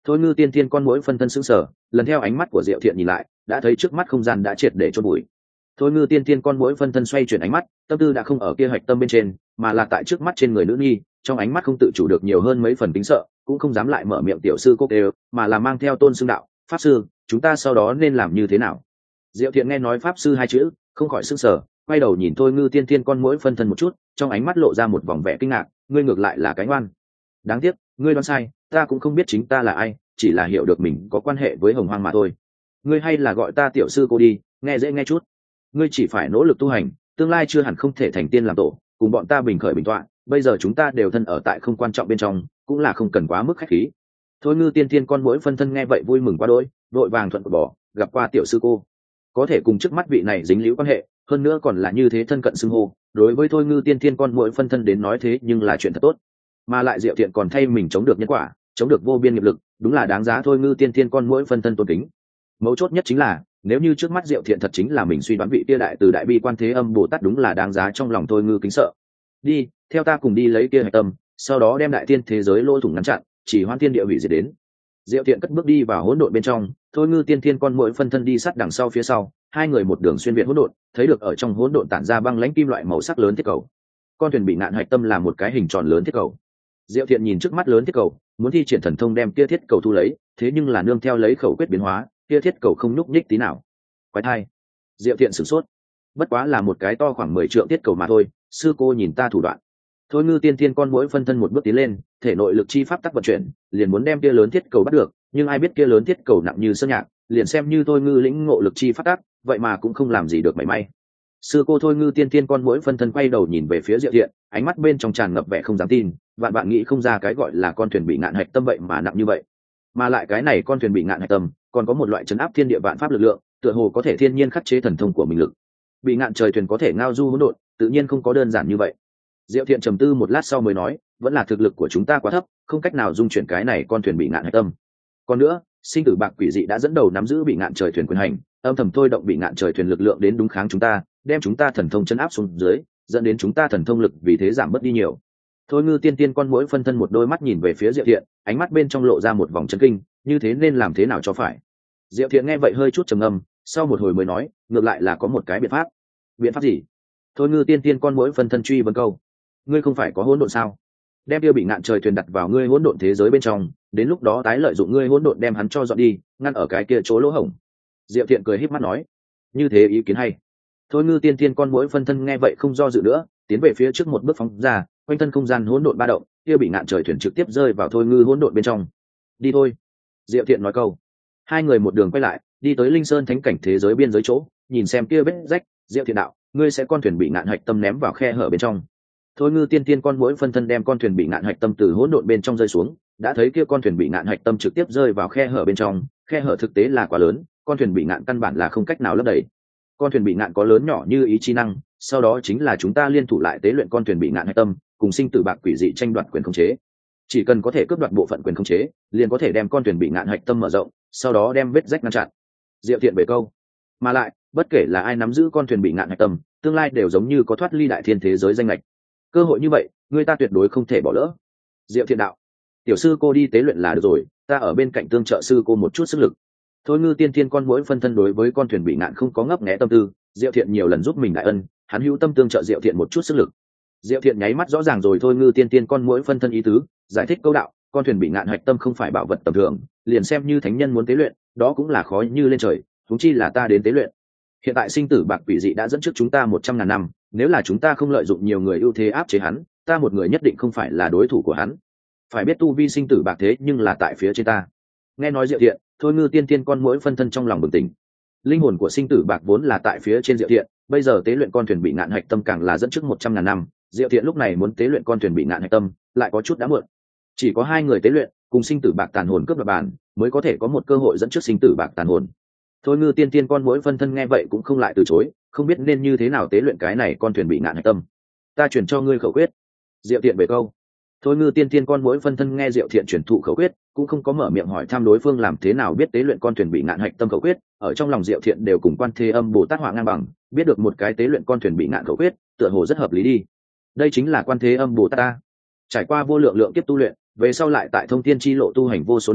Thôi ngư tiên tiên con mũi phân thân sững sờ, lần theo ánh mắt của Diệu Thiện nhìn lại, đã thấy trước mắt không gian đã triệt để chôn bụi. Thôi ngư tiên tiên con mũi phân thân xoay chuyển ánh mắt, tâm tư đã không ở kia hạch tâm bên trên, mà là tại trước mắt trên người nữ nhi, trong ánh mắt không tự chủ được nhiều hơn mấy phần kính sợ, cũng không dám lại mở miệng tiểu sư cô đều, mà là mang theo tôn xưng đạo, pháp sư, chúng ta sau đó nên làm như thế nào? Diệu Thiện nghe nói pháp sư hai chữ, không khỏi sững sờ, quay đầu nhìn Thôi ngư tiên tiên con mũi phân thân một chút, trong ánh mắt lộ ra một vòng vẻ kinh ngạc, ngươi ngược lại là cái ngoan. Đáng tiếc, ngươi đoán sai, ta cũng không biết chính ta là ai, chỉ là hiểu được mình có quan hệ với Hồng Hoang mà thôi. Ngươi hay là gọi ta tiểu sư cô đi, nghe dễ nghe chút. Ngươi chỉ phải nỗ lực tu hành, tương lai chưa hẳn không thể thành tiên làm tổ, cùng bọn ta bình khởi bình tọa, bây giờ chúng ta đều thân ở tại không quan trọng bên trong, cũng là không cần quá mức khách khí. Thôi ngư tiên tiên con mũi phân thân nghe vậy vui mừng quá đỗi, vội vàng thuận bỏ, gặp qua tiểu sư cô. Có thể cùng trước mắt vị này dính líu quan hệ, hơn nữa còn là như thế thân cận xưng hô, đối với Thôi ngư tiên tiên con mũi phân thân đến nói thế nhưng là chuyện thật tốt. Mà lại Diệu Thiện còn thay mình chống được nhân quả, chống được vô biên nghiệp lực, đúng là đáng giá Thôi ngư tiên tiên con mũi phân thân tôn kính. Mấu chốt nhất chính là, nếu như trước mắt Diệu Thiện thật chính là mình suy đoán vị kia đại từ đại bi quan thế âm Bồ Tát, đúng là đáng giá trong lòng Thôi ngư kính sợ. Đi, theo ta cùng đi lấy kia hạch tâm, sau đó đem đại tiên thế giới lỗ thủng ngăn chặn, chỉ hoan tiên địa hủy diệt đến. Diệu Thiện cất bước đi vào hỗn độn bên trong, Thôi ngư tiên tiên con mũi phân thân đi sát đằng sau phía sau, hai người một đường xuyên việt hỗn độn, thấy được ở trong hỗn độn tản ra băng lãnh kim loại màu sắc lớn thiết cầu. Con thuyền bị ngạn hạch tâm là một cái hình tròn lớn thiết cầu. Diệu Thiện nhìn trước mắt lớn thiết cầu, muốn thi triển thần thông đem kia thiết cầu thu lấy, thế nhưng là nương theo lấy khẩu quyết biến hóa, kia thiết cầu không nhúc nhích tí nào. Quái thai. Diệu Thiện sửng sốt. Bất quá là một cái to khoảng 10 trượng thiết cầu mà thôi, sư cô nhìn ta thủ đoạn. Thôi ngư tiên tiên con mũi phân thân một bước tiến lên, thể nội lực chi pháp tắc vận chuyển, liền muốn đem kia lớn thiết cầu bắt được, nhưng ai biết kia lớn thiết cầu nặng như sơn nhạc, liền xem như Thôi ngư lĩnh ngộ lực chi pháp tắc, vậy mà cũng không làm gì được mảy may. Sư cô Thôi ngư tiên tiên con mũi phân thân quay đầu nhìn về phía Diệu Thiện, ánh mắt bên trong tràn ngập vẻ không dám tin, vạn bạn nghĩ không ra cái gọi là con thuyền bị ngạn hạch tâm vậy mà nặng như vậy. Mà lại cái này con thuyền bị ngạn hạch tâm, còn có một loại chấn áp thiên địa vạn pháp lực lượng, tựa hồ có thể thiên nhiên khắc chế thần thông của mình lực. Bị ngạn trời thuyền có thể ngao du hỗn độn, tự nhiên không có đơn giản như vậy. Diệu Thiện trầm tư một lát sau mới nói, vẫn là thực lực của chúng ta quá thấp, không cách nào dung chuyển cái này con thuyền bị ngạn hạch tâm. Còn nữa, sinh tử bạc quỷ dị đã dẫn đầu nắm giữ bị ngạn trời thuyền quyền hành, âm thầm thôi động bị ngạn trời thuyền lực lượng đến đúng kháng chúng ta, đem chúng ta thần thông chấn áp xuống dưới, dẫn đến chúng ta thần thông lực vì thế giảm bớt đi nhiều. Thôi ngư tiên tiên con mũi phân thân một đôi mắt nhìn về phía Diệu Thiện, ánh mắt bên trong lộ ra một vòng chấn kinh, như thế nên làm thế nào cho phải. Diệu Thiện nghe vậy hơi chút trầm ngâm, sau một hồi mới nói, ngược lại là có một cái biện pháp. Biện pháp gì? Thôi ngư tiên tiên con mũi phân thân truy vấn câu. Ngươi không phải có hỗn độn sao? Đem tiêu bị ngạn trời thuyền đặt vào ngươi hỗn độn thế giới bên trong, đến lúc đó tái lợi dụng ngươi hỗn độn đem hắn cho dọn đi, ngăn ở cái kia chỗ lỗ hổng. Diệu Thiện cười híp mắt nói, như thế ý kiến hay. Thôi ngư tiên tiên con mũi phân thân nghe vậy không do dự nữa, tiến về phía trước một bước phóng ra, quanh thân không gian hỗn độn ba động, kia bị ngạn trời thuyền trực tiếp rơi vào thôi ngư hỗn độn bên trong. Đi thôi. Diệu Thiện nói câu. Hai người một đường quay lại, đi tới Linh Sơn thánh cảnh thế giới biên giới chỗ, nhìn xem kia vết rách. Diệu Thiện đạo, ngươi sẽ con thuyền bị ngạn hạch tâm ném vào khe hở bên trong. Thôi ngư tiên tiên con mũi phân thân đem con thuyền bị ngạn hạch tâm từ hỗn độn bên trong rơi xuống, đã thấy kia con thuyền bị ngạn hạch tâm trực tiếp rơi vào khe hở bên trong, khe hở thực tế là quá lớn, con thuyền bị ngạn căn bản là không cách nào lấp đầy. Con thuyền bị ngạn có lớn nhỏ như ý chi năng, sau đó chính là chúng ta liên thủ lại tế luyện con thuyền bị ngạn hạch tâm, cùng sinh tử bạc quỷ dị tranh đoạt quyền khống chế. Chỉ cần có thể cướp đoạt bộ phận quyền khống chế, liền có thể đem con thuyền bị ngạn hạch tâm mở rộng, sau đó đem vết rách ngăn chặn. Diệu Thiện bể câu. Mà lại, bất kể là ai nắm giữ con thuyền bị ngạn hạch tâm, tương lai đều giống như có thoát ly đại thiên thế giới danh lệch. Cơ hội như vậy, người ta tuyệt đối không thể bỏ lỡ. Diệu Thiện đạo, tiểu sư cô đi tế luyện là được rồi, ta ở bên cạnh tương trợ sư cô một chút sức lực. Thôi ngư tiên tiên con mũi phân thân đối với con thuyền bị ngạn không có ngấp nghé tâm tư, Diệu Thiện nhiều lần giúp mình đại ân, hắn hữu tâm tương trợ Diệu Thiện một chút sức lực. Diệu Thiện nháy mắt rõ ràng rồi thôi ngư tiên tiên con mũi phân thân ý tứ, giải thích câu đạo, con thuyền bị ngạn hạch tâm không phải bảo vật tầm thường, liền xem như thánh nhân muốn tế luyện, đó cũng là khó như lên trời, huống chi là ta đến tế luyện. Hiện tại sinh tử bạc quỷ dị đã dẫn trước chúng ta 100.000 năm, nếu là chúng ta không lợi dụng nhiều người ưu thế áp chế hắn, ta một người nhất định không phải là đối thủ của hắn. Phải biết tu vi sinh tử bạc thế nhưng là tại phía trên ta. Nghe nói Diệu Thiện, thôi ngư tiên tiên con mũi phân thân trong lòng bừng tỉnh. Linh hồn của sinh tử bạc vốn là tại phía trên Diệu Thiện, bây giờ tế luyện con thuyền bị ngạn hạch tâm càng là dẫn trước 100.000 năm, Diệu Thiện lúc này muốn tế luyện con thuyền bị ngạn hạch tâm, lại có chút đã muộn. Chỉ có hai người tế luyện, cùng sinh tử bạc tàn hồn cướp đoạt bàn, mới có thể có một cơ hội dẫn trước sinh tử bạc tàn hồn. Thôi ngư tiên tiên con mũi phân thân nghe vậy cũng không lại từ chối, không biết nên như thế nào tế luyện cái này con thuyền bị ngạn hạch tâm. Ta chuyển cho ngươi khẩu quyết. Diệu Thiện về câu. Thôi ngư tiên tiên con mũi phân thân nghe Diệu Thiện chuyển thụ khẩu quyết, cũng không có mở miệng hỏi thăm đối phương làm thế nào biết tế luyện con thuyền bị ngạn hạch tâm khẩu quyết, ở trong lòng Diệu Thiện đều cùng Quan Thế Âm Bồ Tát họa ngang bằng, biết được một cái tế luyện con thuyền bị ngạn khẩu quyết, tựa hồ rất hợp lý đi. Đây chính là Quan Thế Âm Bồ Tát ta. Trải qua vô lượng lượng kiếp tu luyện, về sau lại tại thông thiên chi lộ tu hành vô số năm,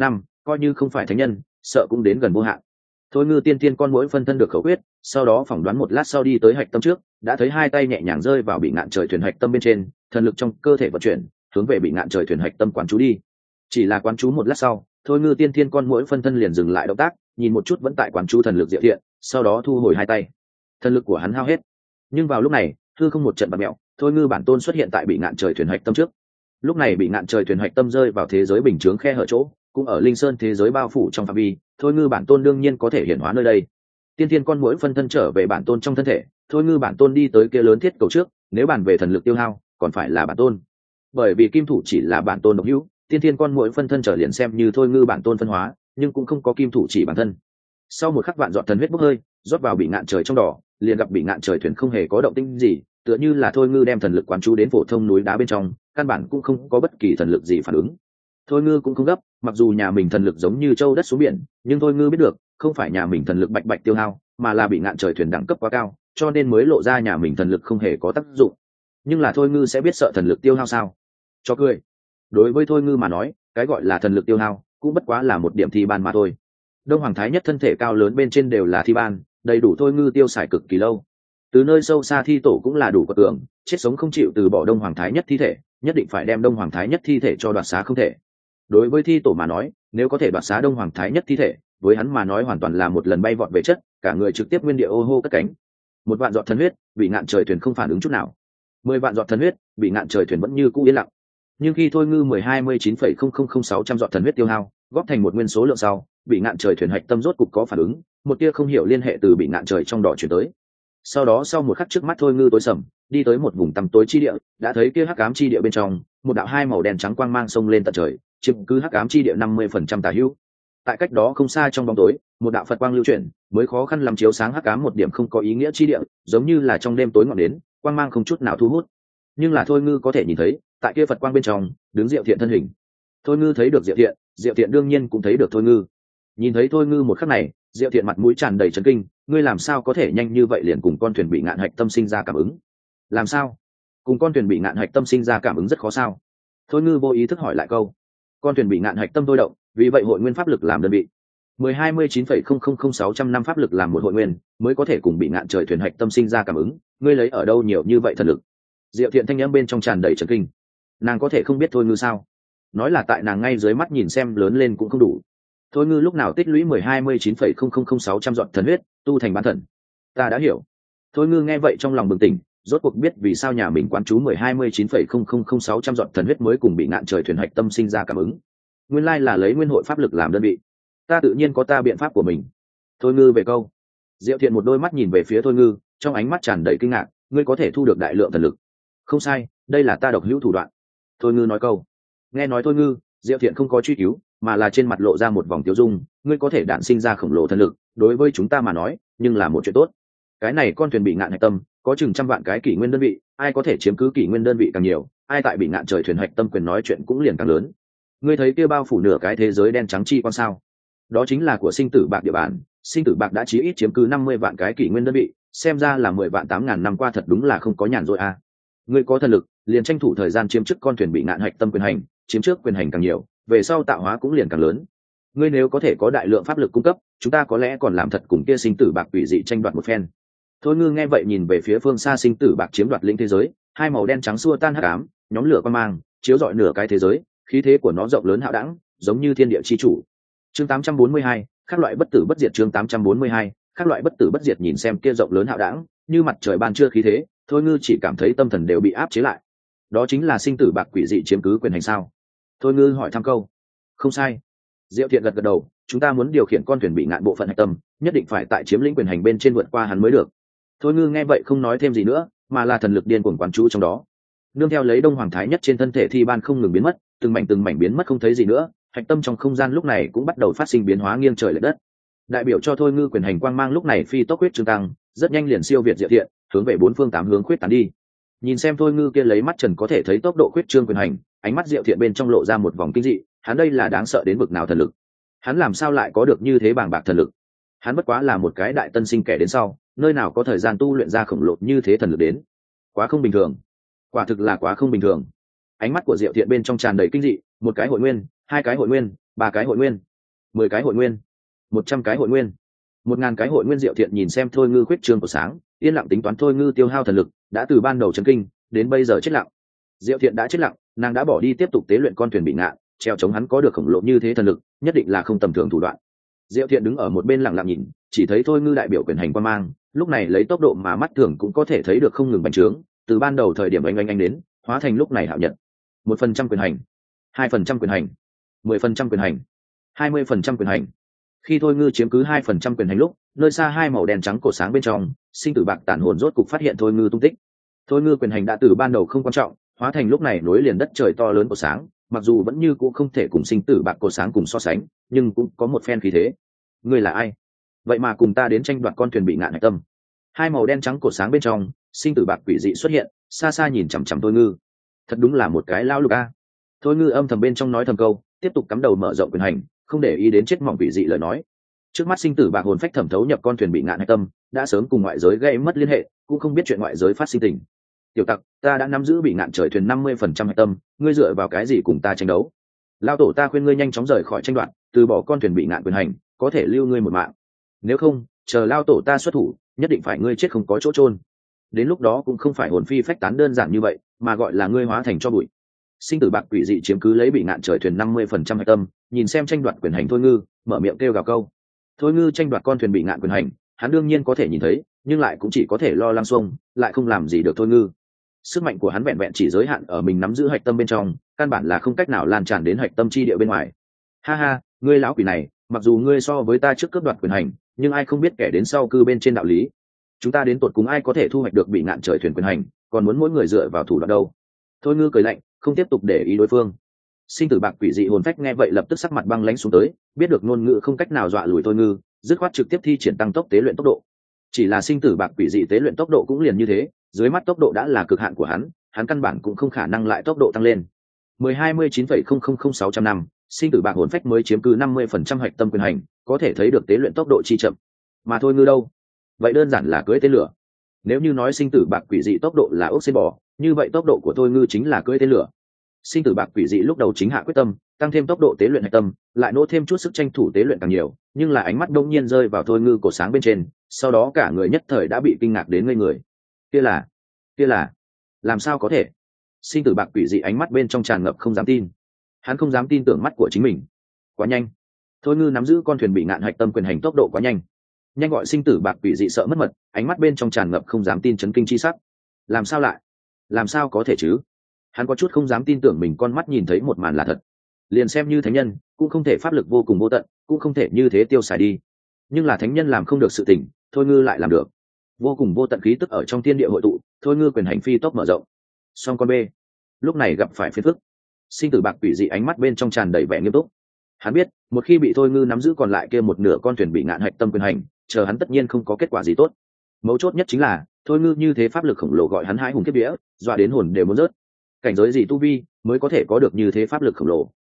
coi như không phải thánh nhân sợ cũng đến gần vô hạn. Thôi ngư tiên tiên con muỗi phân thân được khẩu quyết, sau đó phỏng đoán một lát sau đi tới hạch tâm trước, đã thấy hai tay nhẹ nhàng rơi vào bị ngạn trời thuyền hạch tâm bên trên, thần lực trong cơ thể vận chuyển hướng về bị ngạn trời thuyền hạch tâm quán chú đi. Chỉ là quán chú một lát sau, thôi ngư tiên tiên con muỗi phân thân liền dừng lại động tác, nhìn một chút vẫn tại quán chú thần lực Diệu Thiện, sau đó thu hồi hai tay. Thần lực của hắn hao hết. Nhưng vào lúc này, hư không một trận bạt mẹo, thôi ngư bản tôn xuất hiện tại bị ngạn trời thuyền hạch tâm trước. Lúc này bị ngạn trời thuyền hạch tâm rơi vào thế giới bình chướng khe hở chỗ, cũng ở linh sơn thế giới bao phủ trong phạm vi, thôi ngư bản tôn đương nhiên có thể hiển hóa nơi đây. Tiên tiên con muỗi phân thân trở về bản tôn trong thân thể, thôi ngư bản tôn đi tới kia lớn thiết cầu trước, nếu bàn về thần lực tiêu hao còn phải là bản tôn, bởi vì kim thủ chỉ là bản tôn độc hữu, tiên tiên con muỗi phân thân trở liền xem như thôi ngư bản tôn phân hóa, nhưng cũng không có kim thủ chỉ bản thân. Sau một khắc vạn giọt thần huyết bốc hơi rót vào bị ngạn trời trong đỏ, liền gặp bị ngạn trời thuyền không hề có động tĩnh gì, tựa như là thôi ngư đem thần lực quán chú đến phổ thông núi đá bên trong, căn bản cũng không có bất kỳ thần lực gì phản ứng. Thôi ngư cũng không gấp, mặc dù nhà mình thần lực giống như châu đất xuống biển, nhưng thôi ngư biết được không phải nhà mình thần lực bạch bạch tiêu hao, mà là bị ngạn trời thuyền đẳng cấp quá cao, cho nên mới lộ ra nhà mình thần lực không hề có tác dụng. Nhưng là thôi ngư sẽ biết sợ thần lực tiêu hao sao? Cho cười. Đối với thôi ngư mà nói, cái gọi là thần lực tiêu hao cũng bất quá là một điểm thi ban mà thôi. Đông Hoàng Thái Nhất thân thể cao lớn bên trên đều là thi ban, đầy đủ thôi ngư tiêu xài cực kỳ lâu. Từ nơi sâu xa thi tổ cũng là đủ quật cường, chết sống không chịu từ bỏ Đông Hoàng Thái Nhất thi thể, nhất định phải đem Đông Hoàng Thái Nhất thi thể cho đoạt xá không thể. Đối với thi tổ mà nói, nếu có thể đoạt xá Đông Hoàng Thái Nhất thi thể, với hắn mà nói hoàn toàn là một lần bay vọt về chất, cả người trực tiếp nguyên địa ô hô cất cánh. 1 vạn giọt thần huyết, bị ngạn trời thuyền không phản ứng chút nào. 10 vạn giọt thần huyết, bị ngạn trời thuyền vẫn như cũ yên lặng. Nhưng khi thôi ngư 1029,000600 giọt thần huyết tiêu hao, góp thành một nguyên số lượng sau, bị ngạn trời thuyền hạch tâm rốt cục có phản ứng, một tia không hiểu liên hệ từ bị ngạn trời trong đỏ chuyển tới. Sau đó sau một khắc trước mắt thôi ngư tối sầm, đi tới một vùng tăm tối chi địa, đã thấy kia hắc ám chi địa bên trong, một đạo hai màu đen trắng quang mang sông lên tận trời, chiếm cứ hắc ám chi địa 50% tà hữu. Tại cách đó không xa trong bóng tối, một đạo Phật quang lưu chuyển, mới khó khăn làm chiếu sáng hắc ám một điểm không có ý nghĩa chi địa, giống như là trong đêm tối ngọn đến, quang mang không chút nào thu hút. Nhưng là thôi ngư có thể nhìn thấy, tại kia Phật quang bên trong, đứng Diệu Thiện thân hình. Thôi ngư thấy được Diệu Thiện, Diệu Thiện đương nhiên cũng thấy được thôi ngư. Nhìn thấy thôi ngư một khắc này, Diệu Thiện mặt mũi tràn đầy chấn kinh, ngươi làm sao có thể nhanh như vậy liền cùng con thuyền bị ngạn hạch tâm sinh ra cảm ứng? Làm sao? Cùng con thuyền bị ngạn hạch tâm sinh ra cảm ứng rất khó sao? Thôi ngư vô ý thức hỏi lại câu. Con thuyền bị ngạn hạch tâm thôi động, vì vậy hội nguyên pháp lực làm đơn vị. 1029,000600 năm pháp lực làm một hội nguyên, mới có thể cùng bị ngạn trời thuyền hạch tâm sinh ra cảm ứng, ngươi lấy ở đâu nhiều như vậy thần lực? Diệu Thiện thanh âm bên trong tràn đầy chấn kinh. Nàng có thể không biết thôi ngư sao? Nói là tại nàng ngay dưới mắt nhìn xem lớn lên cũng không đủ. Thôi ngư lúc nào tích lũy 1029,000600 giọt thần huyết, tu thành bán thần. Ta đã hiểu. Thôi ngư nghe vậy trong lòng bừng tỉnh, rốt cuộc biết vì sao nhà mình quán chú 1029,000600 giọt thần huyết mới cùng bị ngạn trời thuyền hạch tâm sinh ra cảm ứng. Nguyên lai là lấy nguyên hội pháp lực làm đơn vị. Ta tự nhiên có ta biện pháp của mình. Thôi ngư về câu. Diệu Thiện một đôi mắt nhìn về phía thôi ngư, trong ánh mắt tràn đầy kinh ngạc, ngươi có thể thu được đại lượng thần lực. Không sai, đây là ta độc hữu thủ đoạn. Thôi ngư nói câu. Nghe nói thôi ngư, Diệu Thiện không có truy cứu, mà là trên mặt lộ ra một vòng tiêu dung, ngươi có thể đản sinh ra khổng lồ thần lực, đối với chúng ta mà nói, nhưng là một chuyện tốt. Cái này con thuyền bị ngạn hạch tâm, có chừng trăm vạn cái kỷ nguyên đơn vị, ai có thể chiếm cứ kỷ nguyên đơn vị càng nhiều, ai tại bị ngạn trời thuyền hạch tâm quyền nói chuyện cũng liền càng lớn. Ngươi thấy kia bao phủ nửa cái thế giới đen trắng chi quan sao? Đó chính là của sinh tử bạc địa bàn, sinh tử bạc đã chí ít chiếm cứ 50 vạn cái kỷ nguyên đơn vị, xem ra là 10 vạn 8.000 năm qua thật đúng là không có nhàn rỗi a. Ngươi có thần lực, liền tranh thủ thời gian chiếm trước con thuyền bị ngạn hạch tâm quyền hành, chiếm trước quyền hành càng nhiều, về sau tạo hóa cũng liền càng lớn. Ngươi nếu có thể có đại lượng pháp lực cung cấp, chúng ta có lẽ còn làm thật cùng kia sinh tử bạc quỷ dị tranh đoạt một phen. Thôi ngư nghe vậy nhìn về phía phương xa sinh tử bạc chiếm đoạt lĩnh thế giới, hai màu đen trắng xua tan hắc ám, nhóm lửa quang mang, chiếu rọi nửa cái thế giới, khí thế của nó rộng lớn hạo đẳng, giống như thiên địa chi chủ. Chương 842, các loại bất tử bất diệt. Chương 842, các loại bất tử bất diệt. Nhìn xem kia rộng lớn hạo đẳng, như mặt trời ban trưa khí thế, thôi ngư chỉ cảm thấy tâm thần đều bị áp chế lại. Đó chính là sinh tử bạc quỷ dị chiếm cứ quyền hành sao? Thôi ngư hỏi thăm câu. Không sai. Diệu Thiện gật gật đầu, chúng ta muốn điều khiển con thuyền bị ngạn bộ phận hạch tâm, nhất định phải tại chiếm lĩnh quyền hành bên trên vượt qua hắn mới được. Thôi ngư nghe vậy không nói thêm gì nữa, mà là thần lực điên cuồng quán chú trong đó. Nương theo lấy Đông Hoàng Thái Nhất trên thân thể thi ban không ngừng biến mất, từng mảnh biến mất không thấy gì nữa, hạch tâm trong không gian lúc này cũng bắt đầu phát sinh biến hóa nghiêng trời lệch đất. Đại biểu cho thôi ngư quyền hành quang mang lúc này phi tốc huyết trương tăng, rất nhanh liền siêu việt Diệu Thiện, hướng về bốn phương tám hướng khuyết tán đi. Nhìn xem thôi ngư kia lấy mắt trần có thể thấy tốc độ khuyết trương quyền hành, ánh mắt Diệu Thiện bên trong lộ ra một vòng kinh dị, hắn đây là đáng sợ đến bực nào thần lực? Hắn làm sao lại có được như thế bàng bạc thần lực? Hắn bất quá là một cái đại tân sinh kẻ đến sau, nơi nào có thời gian tu luyện ra khổng lồ như thế thần lực đến? Quá không bình thường, quả thực là quá không bình thường. Ánh mắt của Diệu Thiện bên trong tràn đầy kinh dị, một cái hội nguyên, hai cái hội nguyên, ba cái hội nguyên. 10 cái hội nguyên, 100 cái hội nguyên, 1000 cái hội nguyên. Diệu Thiện nhìn xem Thôi Ngư khuyết trương của sáng, yên lặng tính toán Thôi Ngư tiêu hao thần lực đã từ ban đầu chấn kinh đến bây giờ chết lặng. Diệu Thiện đã chết lặng, nàng đã bỏ đi tiếp tục tế luyện con thuyền bị ngạn, treo chống hắn có được khổng lồ như thế thần lực, nhất định là không tầm thường thủ đoạn. Diệu Thiện đứng ở một bên lặng lặng nhìn, chỉ thấy Thôi Ngư đại biểu quyền hành quan mang, lúc này lấy tốc độ mà mắt thường cũng có thể thấy được không ngừng bành trướng, từ ban đầu thời điểm anh đến, hóa thành lúc này hạo nhật. 1% quyền hành, 2% quyền hành, 10% quyền hành, 20% quyền hành. Khi Thôi Ngư chiếm cứ 2% quyền hành lúc, nơi xa hai màu đen trắng cổ sáng bên trong, sinh tử bạc tản hồn rốt cục phát hiện Thôi Ngư tung tích. Thôi Ngư quyền hành đã từ ban đầu không quan trọng, hóa thành lúc này nối liền đất trời to lớn của sáng, mặc dù vẫn như cũng không thể cùng sinh tử bạc cổ sáng cùng so sánh, nhưng cũng có một phen khí thế. Ngươi là ai? Vậy mà cùng ta đến tranh đoạt con thuyền bị ngạn hạch tâm. Hai màu đen trắng cổ sáng bên trong, sinh tử bạc quỷ dị xuất hiện, xa xa nhìn chằm chằm Thôi Ngư. Thật đúng là một cái lao lục a. Thôi Ngư âm thầm bên trong nói thầm câu, tiếp tục cắm đầu mở rộng quyền hành, không để ý đến chết mỏng quỷ dị lời nói. Trước mắt sinh tử bạc hồn phách thẩm thấu nhập con thuyền bị ngạn hạch tâm, đã sớm cùng ngoại giới gây mất liên hệ, cũng không biết chuyện ngoại giới phát sinh tình. Tiểu tặc, ta đã nắm giữ bị ngạn trời thuyền 50% hạch tâm, ngươi dựa vào cái gì cùng ta tranh đấu? Lao tổ ta khuyên ngươi nhanh chóng rời khỏi tranh đoạt, từ bỏ con thuyền bị ngạn quyền hành, có thể lưu ngươi một mạng. Nếu không, chờ lao tổ ta xuất thủ, nhất định phải ngươi chết không có chỗ chôn. Đến lúc đó cũng không phải hồn phi phách tán đơn giản như vậy, mà gọi là ngươi hóa thành cho bụi. Sinh tử bạc quỷ dị chiếm cứ lấy bị ngạn trời thuyền 50% hạch tâm, nhìn xem tranh đoạt quyền hành Thôi Ngư, mở miệng kêu gào câu. Thôi Ngư tranh đoạt con thuyền bị ngạn quyền hành, hắn đương nhiên có thể nhìn thấy, nhưng lại cũng chỉ có thể lo lăng xuông, lại không làm gì được Thôi Ngư. Sức mạnh của hắn vẹn vẹn chỉ giới hạn ở mình nắm giữ hạch tâm bên trong, căn bản là không cách nào lan tràn đến hạch tâm chi địa bên ngoài. Ha ha, ngươi lão quỷ này, mặc dù ngươi so với ta trước cướp đoạt quyền hành, nhưng ai không biết kẻ đến sau cư bên trên đạo lý. Chúng ta đến tột cùng ai có thể thu hoạch được bị ngạn trời thuyền quyền hành, còn muốn mỗi người dựa vào thủ đoạn đâu? Thôi Ngư cười lạnh, không tiếp tục để ý đối phương. Sinh tử bạc quỷ dị hồn phách nghe vậy lập tức sắc mặt băng lãnh xuống tới, biết được ngôn ngữ không cách nào dọa lùi Thôi Ngư, dứt khoát trực tiếp thi triển tăng tốc tế luyện tốc độ. Chỉ là sinh tử bạc quỷ dị tế luyện tốc độ cũng liền như thế, dưới mắt tốc độ đã là cực hạn của hắn, hắn căn bản cũng không khả năng lại tốc độ tăng lên. 10-29,000600 năm, sinh tử bạc hồn phách mới chiếm cứ 50% hạch tâm quyền hành, có thể thấy được tế luyện tốc độ chi chậm. Mà Thôi Ngư đâu? Vậy đơn giản là cưỡi tên lửa. Nếu như nói sinh tử bạc quỷ dị tốc độ là ốc sen bò, như vậy tốc độ của Thôi Ngư chính là cưỡi tên lửa. Sinh tử bạc quỷ dị lúc đầu chính hạ quyết tâm, tăng thêm tốc độ tế luyện hạch tâm, lại nỗ thêm chút sức tranh thủ tế luyện càng nhiều, nhưng là ánh mắt đông nhiên rơi vào Thôi Ngư cổ sáng bên trên, sau đó cả người nhất thời đã bị kinh ngạc đến ngây người. Kia là, làm sao có thể? Sinh tử bạc quỷ dị ánh mắt bên trong tràn ngập không dám tin. Hắn không dám tin tưởng mắt của chính mình. Quá nhanh. Thôi Ngư nắm giữ con thuyền bị ngạn hạch tâm quyền hành tốc độ quá nhanh. Nhanh gọi sinh tử bạc quỷ dị sợ mất mật, ánh mắt bên trong tràn ngập không dám tin chấn kinh chi sắc. Làm sao lại? Làm sao có thể chứ? Hắn có chút không dám tin tưởng mình con mắt nhìn thấy một màn là thật. Liền xem như thánh nhân, cũng không thể pháp lực vô cùng vô tận, cũng không thể như thế tiêu xài đi. Nhưng là thánh nhân làm không được sự tình, Thôi Ngư lại làm được. Vô cùng vô tận khí tức ở trong thiên địa hội tụ, Thôi Ngư quyền hành phi tốc mở rộng. Song con B lúc này gặp phải phiền phức. Sinh tử bạc quỷ dị ánh mắt bên trong tràn đầy vẻ nghiêm túc. Hắn biết, một khi bị Thôi Ngư nắm giữ còn lại kia một nửa con thuyền bị ngạn hạch tâm quyền hành, chờ hắn tất nhiên không có kết quả gì tốt. Mấu chốt nhất chính là, Thôi Ngư như thế pháp lực khổng lồ gọi hắn hãi hùng kiếp vía, dọa đến hồn đều muốn rớt. Cảnh giới gì tu vi mới có thể có được như thế pháp lực khổng lồ?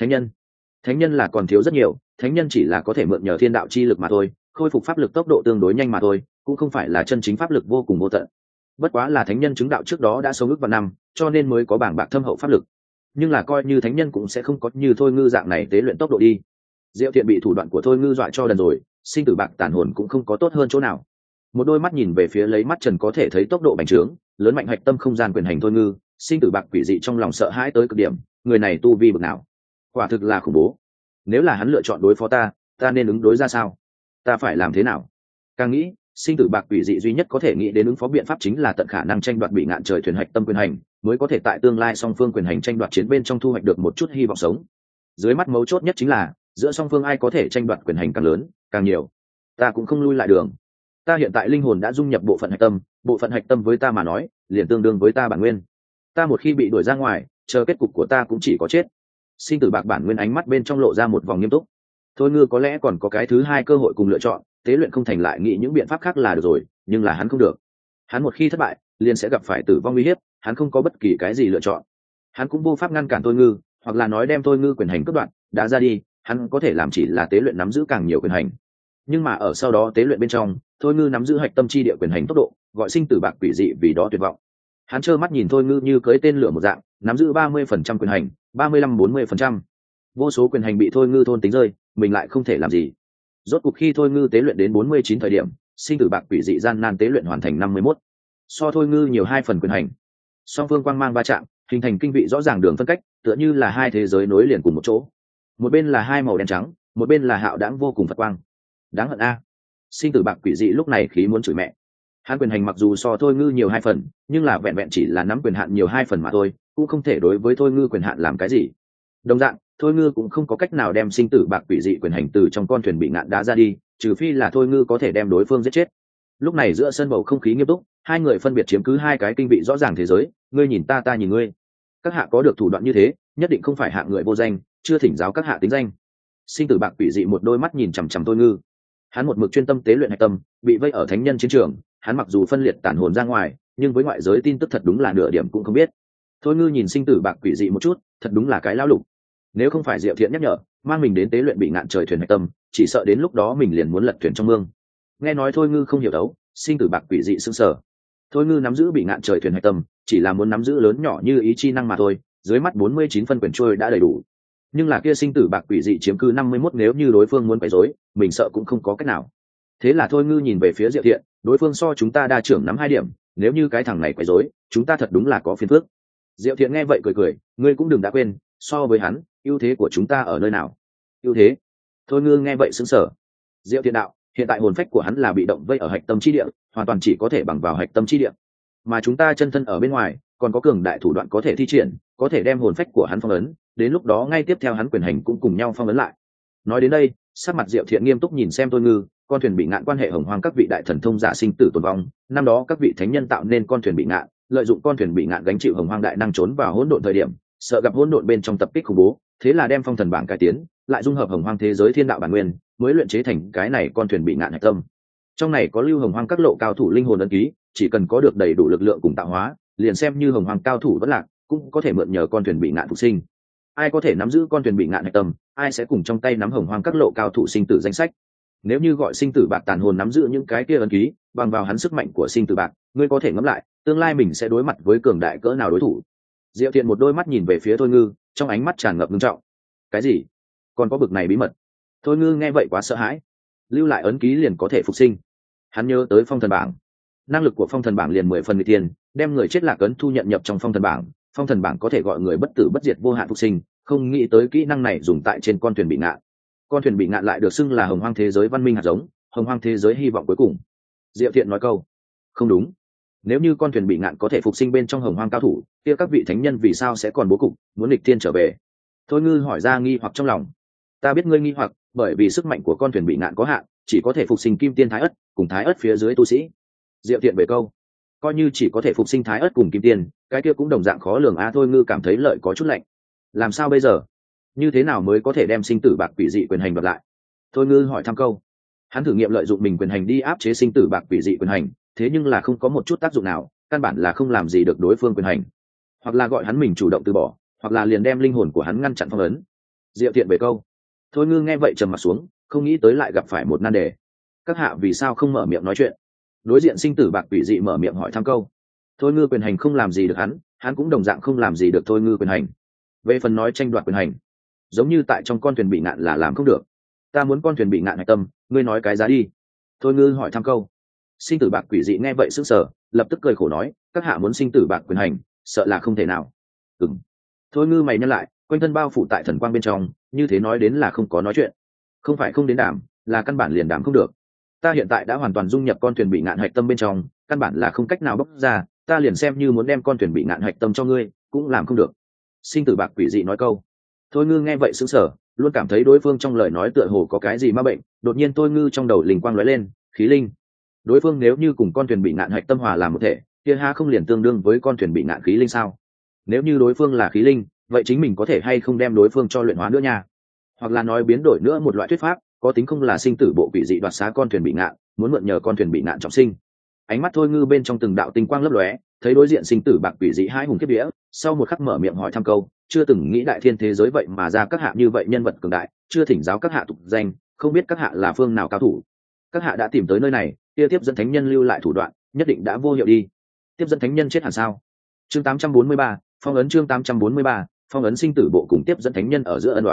Thánh nhân là còn thiếu rất nhiều, thánh nhân chỉ là có thể mượn nhờ thiên đạo chi lực mà thôi, khôi phục pháp lực tốc độ tương đối nhanh mà thôi, cũng không phải là chân chính pháp lực vô cùng vô tận. Bất quá là thánh nhân chứng đạo trước đó đã sống ước vạn năm, cho nên mới có bảng bạc thâm hậu pháp lực. Nhưng là coi như thánh nhân cũng sẽ không có như Thôi Ngư dạng này tế luyện tốc độ đi. Diệu Thiện bị thủ đoạn của Thôi Ngư dọa cho đần rồi, sinh tử bạc tản hồn cũng không có tốt hơn chỗ nào. Một đôi mắt nhìn về phía lấy mắt trần có thể thấy tốc độ bành trướng, lớn mạnh hạch tâm không gian quyền hành Thôi Ngư, sinh tử bạc quỷ dị trong lòng sợ hãi tới cực điểm, người này tu vi bậc nào? Quả thực là khủng bố. Nếu là hắn lựa chọn đối phó ta nên ứng đối ra sao? Ta phải làm thế nào? Càng nghĩ, sinh tử bạc quỷ dị duy nhất có thể nghĩ đến ứng phó biện pháp chính là tận khả năng tranh đoạt bị ngạn trời thuyền hạch tâm quyền hành, mới có thể tại tương lai song phương quyền hành tranh đoạt chiến bên trong thu hoạch được một chút hy vọng sống. Dưới mắt mấu chốt nhất chính là giữa song phương ai có thể tranh đoạt quyền hành càng lớn càng nhiều. Ta cũng không lui lại đường. Ta hiện tại linh hồn đã dung nhập bộ phận hạch tâm với ta mà nói liền tương đương với ta bản nguyên. Ta một khi bị đuổi ra ngoài, chờ kết cục của ta cũng chỉ có chết. Sinh tử bạc bản nguyên ánh mắt bên trong lộ ra một vòng nghiêm túc. Thôi Ngư có lẽ còn có cái thứ hai cơ hội cùng lựa chọn, tế luyện không thành lại nghĩ những biện pháp khác là được rồi, nhưng là hắn không được. Hắn một khi thất bại liền sẽ gặp phải tử vong uy hiếp, hắn không có bất kỳ cái gì lựa chọn. Hắn cũng vô pháp ngăn cản Thôi Ngư, hoặc là nói đem Thôi Ngư quyền hành cướp đoạt đã ra đi, hắn có thể làm chỉ là tế luyện nắm giữ càng nhiều quyền hành. Nhưng mà ở sau đó tế luyện bên trong, Thôi Ngư nắm giữ hạch tâm chi địa quyền hành tốc độ, gọi sinh tử bạc quỷ dị vì đó tuyệt vọng. Hắn trơ mắt nhìn Thôi Ngư như cưỡi tên lửa một dạng, nắm giữ 30% quyền hành, 35-40%. Vô số quyền hành bị Thôi Ngư thôn tính rơi, mình lại không thể làm gì. Rốt cuộc khi thôi ngư tế luyện đến 49 thời điểm, sinh tử bạc quỷ dị gian nan tế luyện hoàn thành 51. So thôi ngư nhiều 2 phần quyền hành. Song phương quang mang va chạm, hình thành kinh vị rõ ràng đường phân cách, tựa như là hai thế giới nối liền cùng một chỗ. Một bên là hai màu đen trắng, một bên là hạo đãng vô cùng phật quang. Đáng hận a. Sinh tử bạc quỷ dị lúc này khí muốn chửi mẹ. Hắn quyền hành mặc dù so thôi ngư nhiều 2 phần, nhưng là vẹn vẹn chỉ là nắm quyền hạn nhiều 2 phần mà thôi, cũng không thể đối với thôi ngư quyền hạn làm cái gì. Đồng dạng, thôi ngư cũng không có cách nào đem sinh tử bạc quỷ dị quyền hành từ trong con thuyền bị ngạn đá ra đi, trừ phi là thôi ngư có thể đem đối phương giết chết. Lúc này giữa sân bầu không khí nghiêm túc, hai người phân biệt chiếm cứ hai cái kinh vị rõ ràng thế giới, ngươi nhìn ta, ta nhìn ngươi. Các hạ có được thủ đoạn như thế, nhất định không phải hạng người vô danh, chưa thỉnh giáo các hạ tính danh. Sinh tử bạc quỷ dị một đôi mắt nhìn chằm chằm thôi ngư. Hắn một mực chuyên tâm tế luyện hạch tâm, bị vây ở thánh nhân chiến trường, hắn mặc dù phân liệt tản hồn ra ngoài, nhưng với ngoại giới tin tức thật đúng là nửa điểm cũng không biết. Thôi ngư nhìn sinh tử bạc quỷ dị một chút, thật đúng là cái lão lục. Nếu không phải Diệu Thiện nhắc nhở, mang mình đến tế luyện bị ngạn trời thuyền hạch tâm, chỉ sợ đến lúc đó mình liền muốn lật thuyền trong mương. Nghe nói thôi ngư không hiểu đấu, sinh tử bạc quỷ dị sững sờ. Thôi ngư nắm giữ bị ngạn trời thuyền hạch tâm, chỉ là muốn nắm giữ lớn nhỏ như ý chi năng mà thôi, dưới mắt 49 phân quyền trôi đã đầy đủ. Nhưng là kia sinh tử bạc quỷ dị chiếm cứ 51, nếu như đối phương muốn quấy rối, mình sợ cũng không có cách nào. Thế là thôi ngư nhìn về phía Diệu Thiện, đối phương so chúng ta đa trưởng nắm 2 điểm, nếu như cái thằng này quấy rối, chúng ta thật đúng là có phiền phức. Diệu Thiện nghe vậy cười cười, ngươi cũng đừng đã quên, so với hắn, ưu thế của chúng ta ở nơi nào? Ưu thế? Thôi ngư nghe vậy sững sờ. Diệu Thiện đạo, hiện tại hồn phách của hắn là bị động vây ở hạch tâm chi địa, hoàn toàn chỉ có thể bằng vào hạch tâm chi địa, mà chúng ta chân thân ở bên ngoài, còn có cường đại thủ đoạn có thể thi triển, có thể đem hồn phách của hắn phong ấn, đến lúc đó ngay tiếp theo hắn quyền hành cũng cùng nhau phong ấn lại. Nói đến đây, sắc mặt Diệu Thiện nghiêm túc nhìn xem thôi ngư, con thuyền bị ngạn quan hệ hồng hoang các vị đại thần thông giả sinh tử tồn vong, năm đó các vị thánh nhân tạo nên con thuyền bị ngạn, lợi dụng con thuyền bị ngạn gánh chịu hồng hoang đại năng trốn vào hỗn độn thời điểm, sợ gặp hỗn độn bên trong tập kích khủng bố, thế là đem phong thần bảng cải tiến, lại dung hợp hồng hoang thế giới thiên đạo bản nguyên, mới luyện chế thành cái này con thuyền bị ngạn hạch tâm. Trong này có lưu hồng hoang các lộ cao thủ linh hồn ấn ký, chỉ cần có được đầy đủ lực lượng cùng tạo hóa, liền xem như hồng hoang cao thủ vẫn lạc, cũng có thể mượn nhờ con thuyền bị ngạn phục sinh. Ai có thể nắm giữ con thuyền bị ngạn hạch tâm, ai sẽ cùng trong tay nắm hồng hoang các lộ cao thủ sinh tử danh sách. Nếu như gọi sinh tử bạc tàn hồn nắm giữ những cái kia ấn ký, bằng vào hắn sức mạnh của sinh tử bạc, ngươi có thể ngẫm lại, tương lai mình sẽ đối mặt với cường đại cỡ nào đối thủ. Diệu Thiện một đôi mắt nhìn về phía thôi ngư, trong ánh mắt tràn ngập nghiêm trọng. Cái gì? Còn có bực này bí mật? Thôi ngư nghe vậy quá sợ hãi. Lưu lại ấn ký liền có thể phục sinh? Hắn nhớ tới phong thần bảng, năng lực của phong thần bảng liền 10 phần người tiền, đem người chết lạc ấn thu nhận nhập trong phong thần bảng có thể gọi người bất tử bất diệt vô hạn phục sinh, không nghĩ tới kỹ năng này dùng tại trên con thuyền bị ngạn. Con thuyền bị ngạn lại được xưng là hồng hoang thế giới văn minh hạt giống, hồng hoang thế giới hy vọng cuối cùng. Diệu Thiện nói câu, không đúng, nếu như con thuyền bị ngạn có thể phục sinh bên trong hồng hoang cao thủ, kia các vị thánh nhân vì sao sẽ còn bố cục muốn nghịch thiên trở về? Thôi ngư hỏi ra nghi hoặc trong lòng. Ta biết ngươi nghi hoặc, bởi vì sức mạnh của con thuyền bị ngạn có hạn, chỉ có thể phục sinh kim tiên thái ất cùng thái ất phía dưới tu sĩ. Diệu Thiện về câu, coi như chỉ có thể phục sinh thái ất cùng kim tiên, cái kia cũng đồng dạng khó lường a. Thôi ngư cảm thấy lợi có chút lạnh. Làm sao bây giờ? Như thế nào mới có thể đem sinh tử bạc quỷ dị quyền hành bật lại? Thôi ngư hỏi thăm câu. Hắn thử nghiệm lợi dụng mình quyền hành đi áp chế sinh tử bạc quỷ dị quyền hành, thế nhưng là không có một chút tác dụng nào, căn bản là không làm gì được đối phương quyền hành. Hoặc là gọi hắn mình chủ động từ bỏ, hoặc là liền đem linh hồn của hắn ngăn chặn phong ấn. Diệu Thiện về câu. Thôi ngư nghe vậy trầm mặt xuống, không nghĩ tới lại gặp phải một nan đề. Các hạ vì sao không mở miệng nói chuyện? Đối diện sinh tử bạc quỷ dị mở miệng hỏi thăm câu. Thôi ngư quyền hành không làm gì được hắn cũng đồng dạng không làm gì được thôi ngư quyền hành. Về phần nói tranh đoạt quyền hành, giống như tại trong con thuyền bị ngạn là làm không được. Ta muốn con thuyền bị ngạn hạch tâm, ngươi nói cái giá đi. Thôi ngư hỏi thăm câu. Sinh tử bạc quỷ dị nghe vậy sững sờ, lập tức cười khổ nói, các hạ muốn sinh tử bạc quyền hành, sợ là không thể nào. Ừm. Thôi ngư mày nhăn lại, quanh thân bao phủ tại thần quang bên trong, như thế nói đến là không có nói chuyện. Không phải không đến đảm, là căn bản liền đảm không được. Ta hiện tại đã hoàn toàn dung nhập con thuyền bị ngạn hạch tâm bên trong, căn bản là không cách nào bóc ra, ta liền xem như muốn đem con thuyền bị ngạn hạch tâm cho ngươi, cũng làm không được. Sinh tử bạc quỷ dị nói câu. Thôi ngư nghe vậy sững sờ, luôn cảm thấy đối phương trong lời nói tựa hồ có cái gì ma bệnh, đột nhiên thôi ngư trong đầu linh quang lóe lên, khí linh. Đối phương nếu như cùng con thuyền bị ngạn hạch tâm hòa làm một thể, kia ha không liền tương đương với con thuyền bị ngạn khí linh sao? Nếu như đối phương là khí linh, vậy chính mình có thể hay không đem đối phương cho luyện hóa nữa nha? Hoặc là nói biến đổi nữa một loại thuyết pháp, có tính không là sinh tử bộ quỷ dị đoạt xá con thuyền bị ngạn, muốn mượn nhờ con thuyền bị ngạn trọng sinh. Ánh mắt thôi ngư bên trong từng đạo tinh quang lấp lóe, thấy đối diện sinh tử bạc quỷ dị hai hùng kiếp vía, sau một khắc mở miệng hỏi thăm câu, chưa từng nghĩ đại thiên thế giới vậy mà ra các hạ như vậy nhân vật cường đại, chưa thỉnh giáo các hạ tục danh, không biết các hạ là phương nào cao thủ. Các hạ đã tìm tới nơi này, kia tiếp dẫn thánh nhân lưu lại thủ đoạn, nhất định đã vô hiệu đi. Tiếp dẫn thánh nhân chết hẳn sao? Chương 843, phong ấn chương 843, phong ấn sinh tử bộ cùng tiếp dẫn thánh nhân ở giữa ân oán,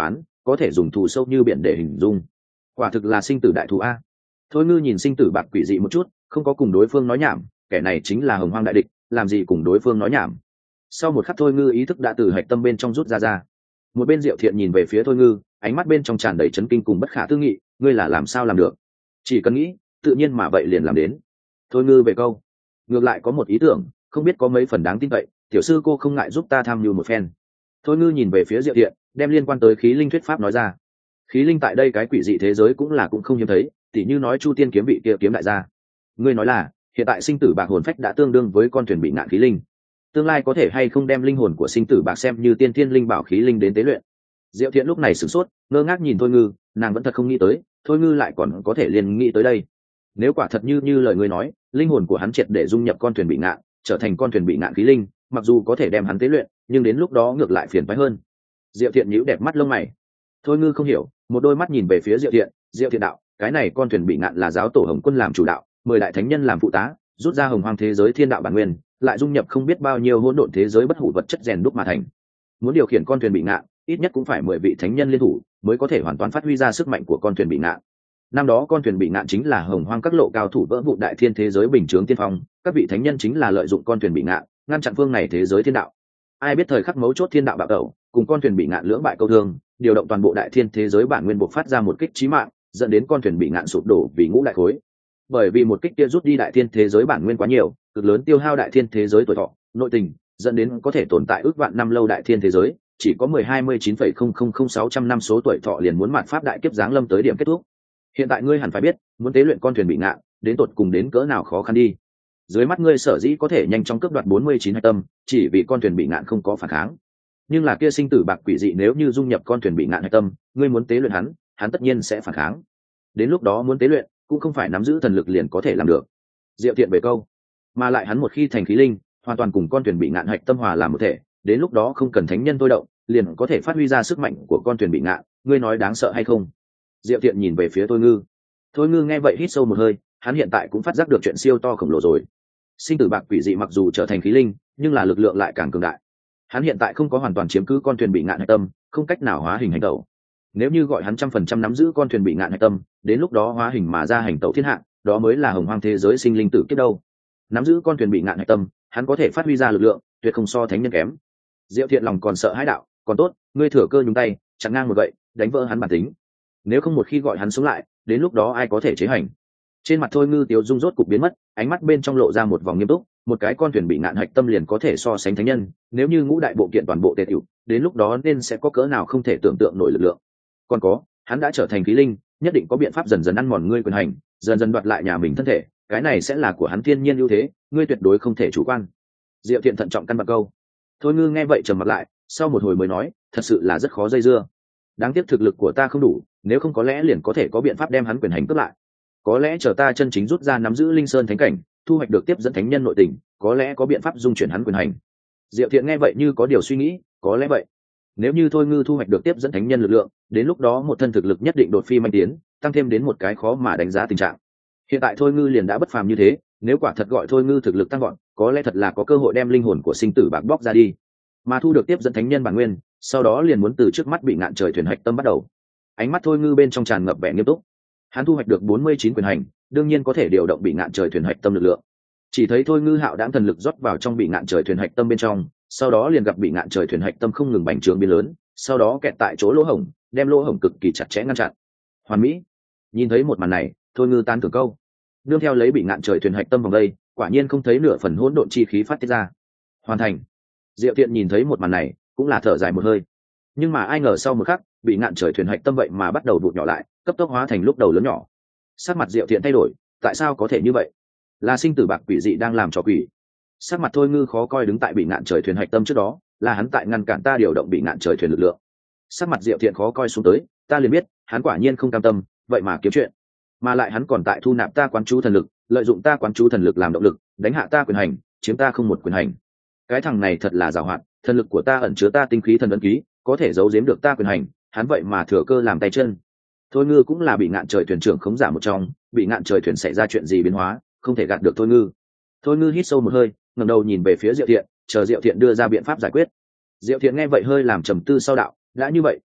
có thể dùng thù sâu như biển để hình dung. Quả thực là sinh tử đại thù a. Thôi Ngư nhìn sinh tử bạc quỷ dị một chút, không có cùng đối phương nói nhảm, kẻ này chính là hồng hoang đại địch, làm gì cùng đối phương nói nhảm. Sau một khắc Thôi Ngư ý thức đã từ hạch tâm bên trong rút ra. Một bên Diệu Thiện nhìn về phía Thôi Ngư, ánh mắt bên trong tràn đầy chấn kinh cùng bất khả tư nghị, ngươi là làm sao làm được? Chỉ cần nghĩ, tự nhiên mà vậy liền làm đến. Thôi Ngư về câu, ngược lại có một ý tưởng, không biết có mấy phần đáng tin cậy, tiểu sư cô không ngại giúp ta tham mưu một phen. Thôi Ngư nhìn về phía Diệu Thiện, đem liên quan tới khí linh thuyết pháp nói ra. Khí linh tại đây cái quỷ dị thế giới cũng không hiếm thấy, tỉ như nói Chu Tiên kiếm vị kia kiếm đại gia. Ngươi nói là hiện tại sinh tử bạc hồn phách đã tương đương với con thuyền bị ngạn khí linh, tương lai có thể hay không đem linh hồn của sinh tử bạc xem như tiên thiên linh bảo khí linh đến tế luyện. Diệu Thiện lúc này sửng sốt, ngơ ngác nhìn Thôi Ngư, nàng vẫn thật không nghĩ tới, Thôi Ngư lại còn có thể liền nghĩ tới đây. Nếu quả thật như lời ngươi nói, linh hồn của hắn triệt để dung nhập con thuyền bị ngạn, trở thành con thuyền bị ngạn khí linh, mặc dù có thể đem hắn tế luyện, nhưng đến lúc đó ngược lại phiền phái hơn. Diệu Thiện nhíu đẹp mắt lông mày. Thôi Ngư không hiểu, một đôi mắt nhìn về phía Diệu Thiện, Diệu Thiện đạo, cái này con thuyền bị ngạn là giáo tổ Hồng Quân làm chủ đạo, 10 đại thánh nhân làm phụ tá, rút ra hồng hoang thế giới thiên đạo bản nguyên, lại dung nhập không biết bao nhiêu hỗn độn thế giới bất hủ vật chất rèn đúc mà thành. Muốn điều khiển con thuyền bị ngạn, ít nhất cũng phải 10 vị thánh nhân liên thủ, mới có thể hoàn toàn phát huy ra sức mạnh của con thuyền bị ngạn. Năm đó con thuyền bị ngạn chính là hồng hoang các lộ cao thủ vỡ vụn đại thiên thế giới bình chướng tiên phong, các vị thánh nhân chính là lợi dụng con thuyền bị ngạn, ngăn chặn phương này thế giới thiên đạo. Ai biết thời khắc mấu chốt thiên đạo bạo tẩu, cùng con thuyền bị ngạn lưỡng bại câu thương, điều động toàn bộ đại thiên thế giới bản nguyên buộc phát ra một kích chí mạng, dẫn đến con thuyền bị ngạn sụp đổ vì ngũ đại khối. Bởi vì một kích kia rút đi đại thiên thế giới bản nguyên quá nhiều, cực lớn tiêu hao đại thiên thế giới tuổi thọ, nội tình, dẫn đến có thể tồn tại ước vạn năm lâu đại thiên thế giới, chỉ có 10-29,000-600 năm số tuổi thọ liền muốn mạt pháp đại kiếp giáng lâm tới điểm kết thúc. Hiện tại ngươi hẳn phải biết, muốn tế luyện con thuyền bị ngạn, đến tột cùng đến cỡ nào khó khăn đi. Dưới mắt ngươi sở dĩ có thể nhanh chóng cướp đoạt 49 hạch tâm, chỉ vì con thuyền bị ngạn không có phản kháng. Nhưng là kia sinh tử bạc quỷ dị nếu như dung nhập con thuyền bị ngạn hạch tâm, ngươi muốn tế luyện hắn tất nhiên sẽ phản kháng. Đến lúc đó muốn tế luyện, cũng không phải nắm giữ thần lực liền có thể làm được. Diệu Thiện về câu, mà lại hắn một khi thành khí linh, hoàn toàn cùng con thuyền bị ngạn hạch tâm hòa làm một thể, đến lúc đó không cần thánh nhân thôi động, liền có thể phát huy ra sức mạnh của con thuyền bị ngạn, ngươi nói đáng sợ hay không? Diệu Thiện nhìn về phía Thôi Ngư. Thôi Ngư nghe vậy hít sâu một hơi, hắn hiện tại cũng phát giác được chuyện siêu to khổng lồ rồi. Sinh tử bạc quỷ dị mặc dù trở thành khí linh, nhưng là lực lượng lại càng cường đại. Hắn hiện tại không có hoàn toàn chiếm cứ con thuyền bị ngạn hạch tâm, không cách nào hóa hình hành tẩu. Nếu như gọi hắn 100% nắm giữ con thuyền bị ngạn hạch tâm, đến lúc đó hóa hình mà ra hành tẩu thiên hạ, đó mới là hồng hoang thế giới sinh linh tử kiếp đâu. Nắm giữ con thuyền bị ngạn hạch tâm, hắn có thể phát huy ra lực lượng, tuyệt không so thánh nhân kém. Diệu Thiện lòng còn sợ hãi đạo, còn tốt, ngươi thừa cơ nhúng tay, chặn ngang một gậy, đánh vỡ hắn bản tính. Nếu không một khi gọi hắn sống lại, đến lúc đó ai có thể chế hành? Trên mặt Thôi Ngư tiếu dung rốt cục biến mất, ánh mắt bên trong lộ ra một vòng nghiêm túc, một cái con thuyền bị ngạn hạch tâm liền có thể so sánh thánh nhân, nếu như ngũ đại bộ kiện toàn bộ tề tiểu, đến lúc đó nên sẽ có cỡ nào không thể tưởng tượng nổi lực lượng. Còn có, hắn đã trở thành khí linh, nhất định có biện pháp dần dần ăn mòn ngươi quyền hành, dần dần đoạt lại nhà mình thân thể, cái này sẽ là của hắn thiên nhiên ưu thế, ngươi tuyệt đối không thể chủ quan. Diệu Thiện thận trọng căn bạc câu. Thôi Ngư nghe vậy trầm mặt lại, sau một hồi mới nói, thật sự là rất khó dây dưa. Đáng tiếc thực lực của ta không đủ, nếu không có lẽ liền có thể có biện pháp đem hắn quyền hành cướp lại. Có lẽ chờ ta chân chính rút ra nắm giữ linh sơn thánh cảnh, thu hoạch được tiếp dẫn thánh nhân nội tình, có lẽ có biện pháp dung chuyển hắn quyền hành. Diệu Thiện nghe vậy như có điều suy nghĩ, có lẽ vậy. Nếu như Thôi Ngư thu hoạch được tiếp dẫn thánh nhân lực lượng, đến lúc đó một thân thực lực nhất định đột phi manh tiến, tăng thêm đến một cái khó mà đánh giá tình trạng. Hiện tại Thôi Ngư liền đã bất phàm như thế, nếu quả thật gọi Thôi Ngư thực lực tăng gọn, có lẽ thật là có cơ hội đem linh hồn của sinh tử bạc bóc ra đi, mà thu được tiếp dẫn thánh nhân bản nguyên, sau đó liền muốn từ trước mắt bị ngạn trời thuyền hạch tâm bắt đầu. Ánh mắt Thôi Ngư bên trong tràn ngập vẻ nghiêm túc. Hắn thu hoạch được 49 quyền hành, đương nhiên có thể điều động bị ngạn trời thuyền hạch tâm lực lượng. Chỉ thấy Thôi Ngư hạo đãng thần lực rót vào trong bị ngạn trời thuyền hạch tâm bên trong, sau đó liền gặp bị ngạn trời thuyền hạch tâm không ngừng bành trướng biến lớn, sau đó kẹt tại chỗ lỗ hổng, đem lỗ hổng cực kỳ chặt chẽ ngăn chặn. Hoàn mỹ. Nhìn thấy một màn này, Thôi Ngư tán thưởng câu. Nương theo lấy bị ngạn trời thuyền hạch tâm vòng đây, quả nhiên không thấy nửa phần hỗn độn chi khí phát tiết ra. Hoàn thành. Diệu Thiện nhìn thấy một màn này, cũng là thở dài một hơi. Nhưng mà ai ngờ sau một khắc, bị ngạn trời thuyền hạch tâm vậy mà bắt đầu vụt nhỏ lại, cấp tốc hóa thành lúc đầu lớn nhỏ. Sắc mặt Diệu Thiện thay đổi, tại sao có thể như vậy? Là sinh tử bạc quỷ dị đang làm trò quỷ. Sắc mặt Thôi Ngư khó coi đứng tại bị ngạn trời thuyền hạch tâm trước đó, là hắn tại ngăn cản ta điều động bị ngạn trời thuyền lực lượng. Sắc mặt Diệu Thiện khó coi xuống tới, ta liền biết, hắn quả nhiên không cam tâm, vậy mà kiếm chuyện. Mà lại hắn còn tại thu nạp ta quán chú thần lực, lợi dụng ta quán chú thần lực làm động lực, đánh hạ ta quyền hành, chiếm ta không một quyền hành. Cái thằng này thật là giàu hạn, thần lực của ta ẩn chứa ta tinh khí thần ấn ký, có thể giấu giếm được ta quyền hành, hắn vậy mà thừa cơ làm tay chân. Thôi Ngư cũng là bị ngạn trời thuyền trưởng khống giả một trong, bị ngạn trời thuyền xảy ra chuyện gì biến hóa, không thể gạt được Thôi Ngư. Thôi Ngư hít sâu một hơi, ngẩng đầu nhìn về phía Diệu Thiện, chờ Diệu Thiện đưa ra biện pháp giải quyết. Diệu Thiện nghe vậy hơi làm trầm tư sau đạo, đã như vậy,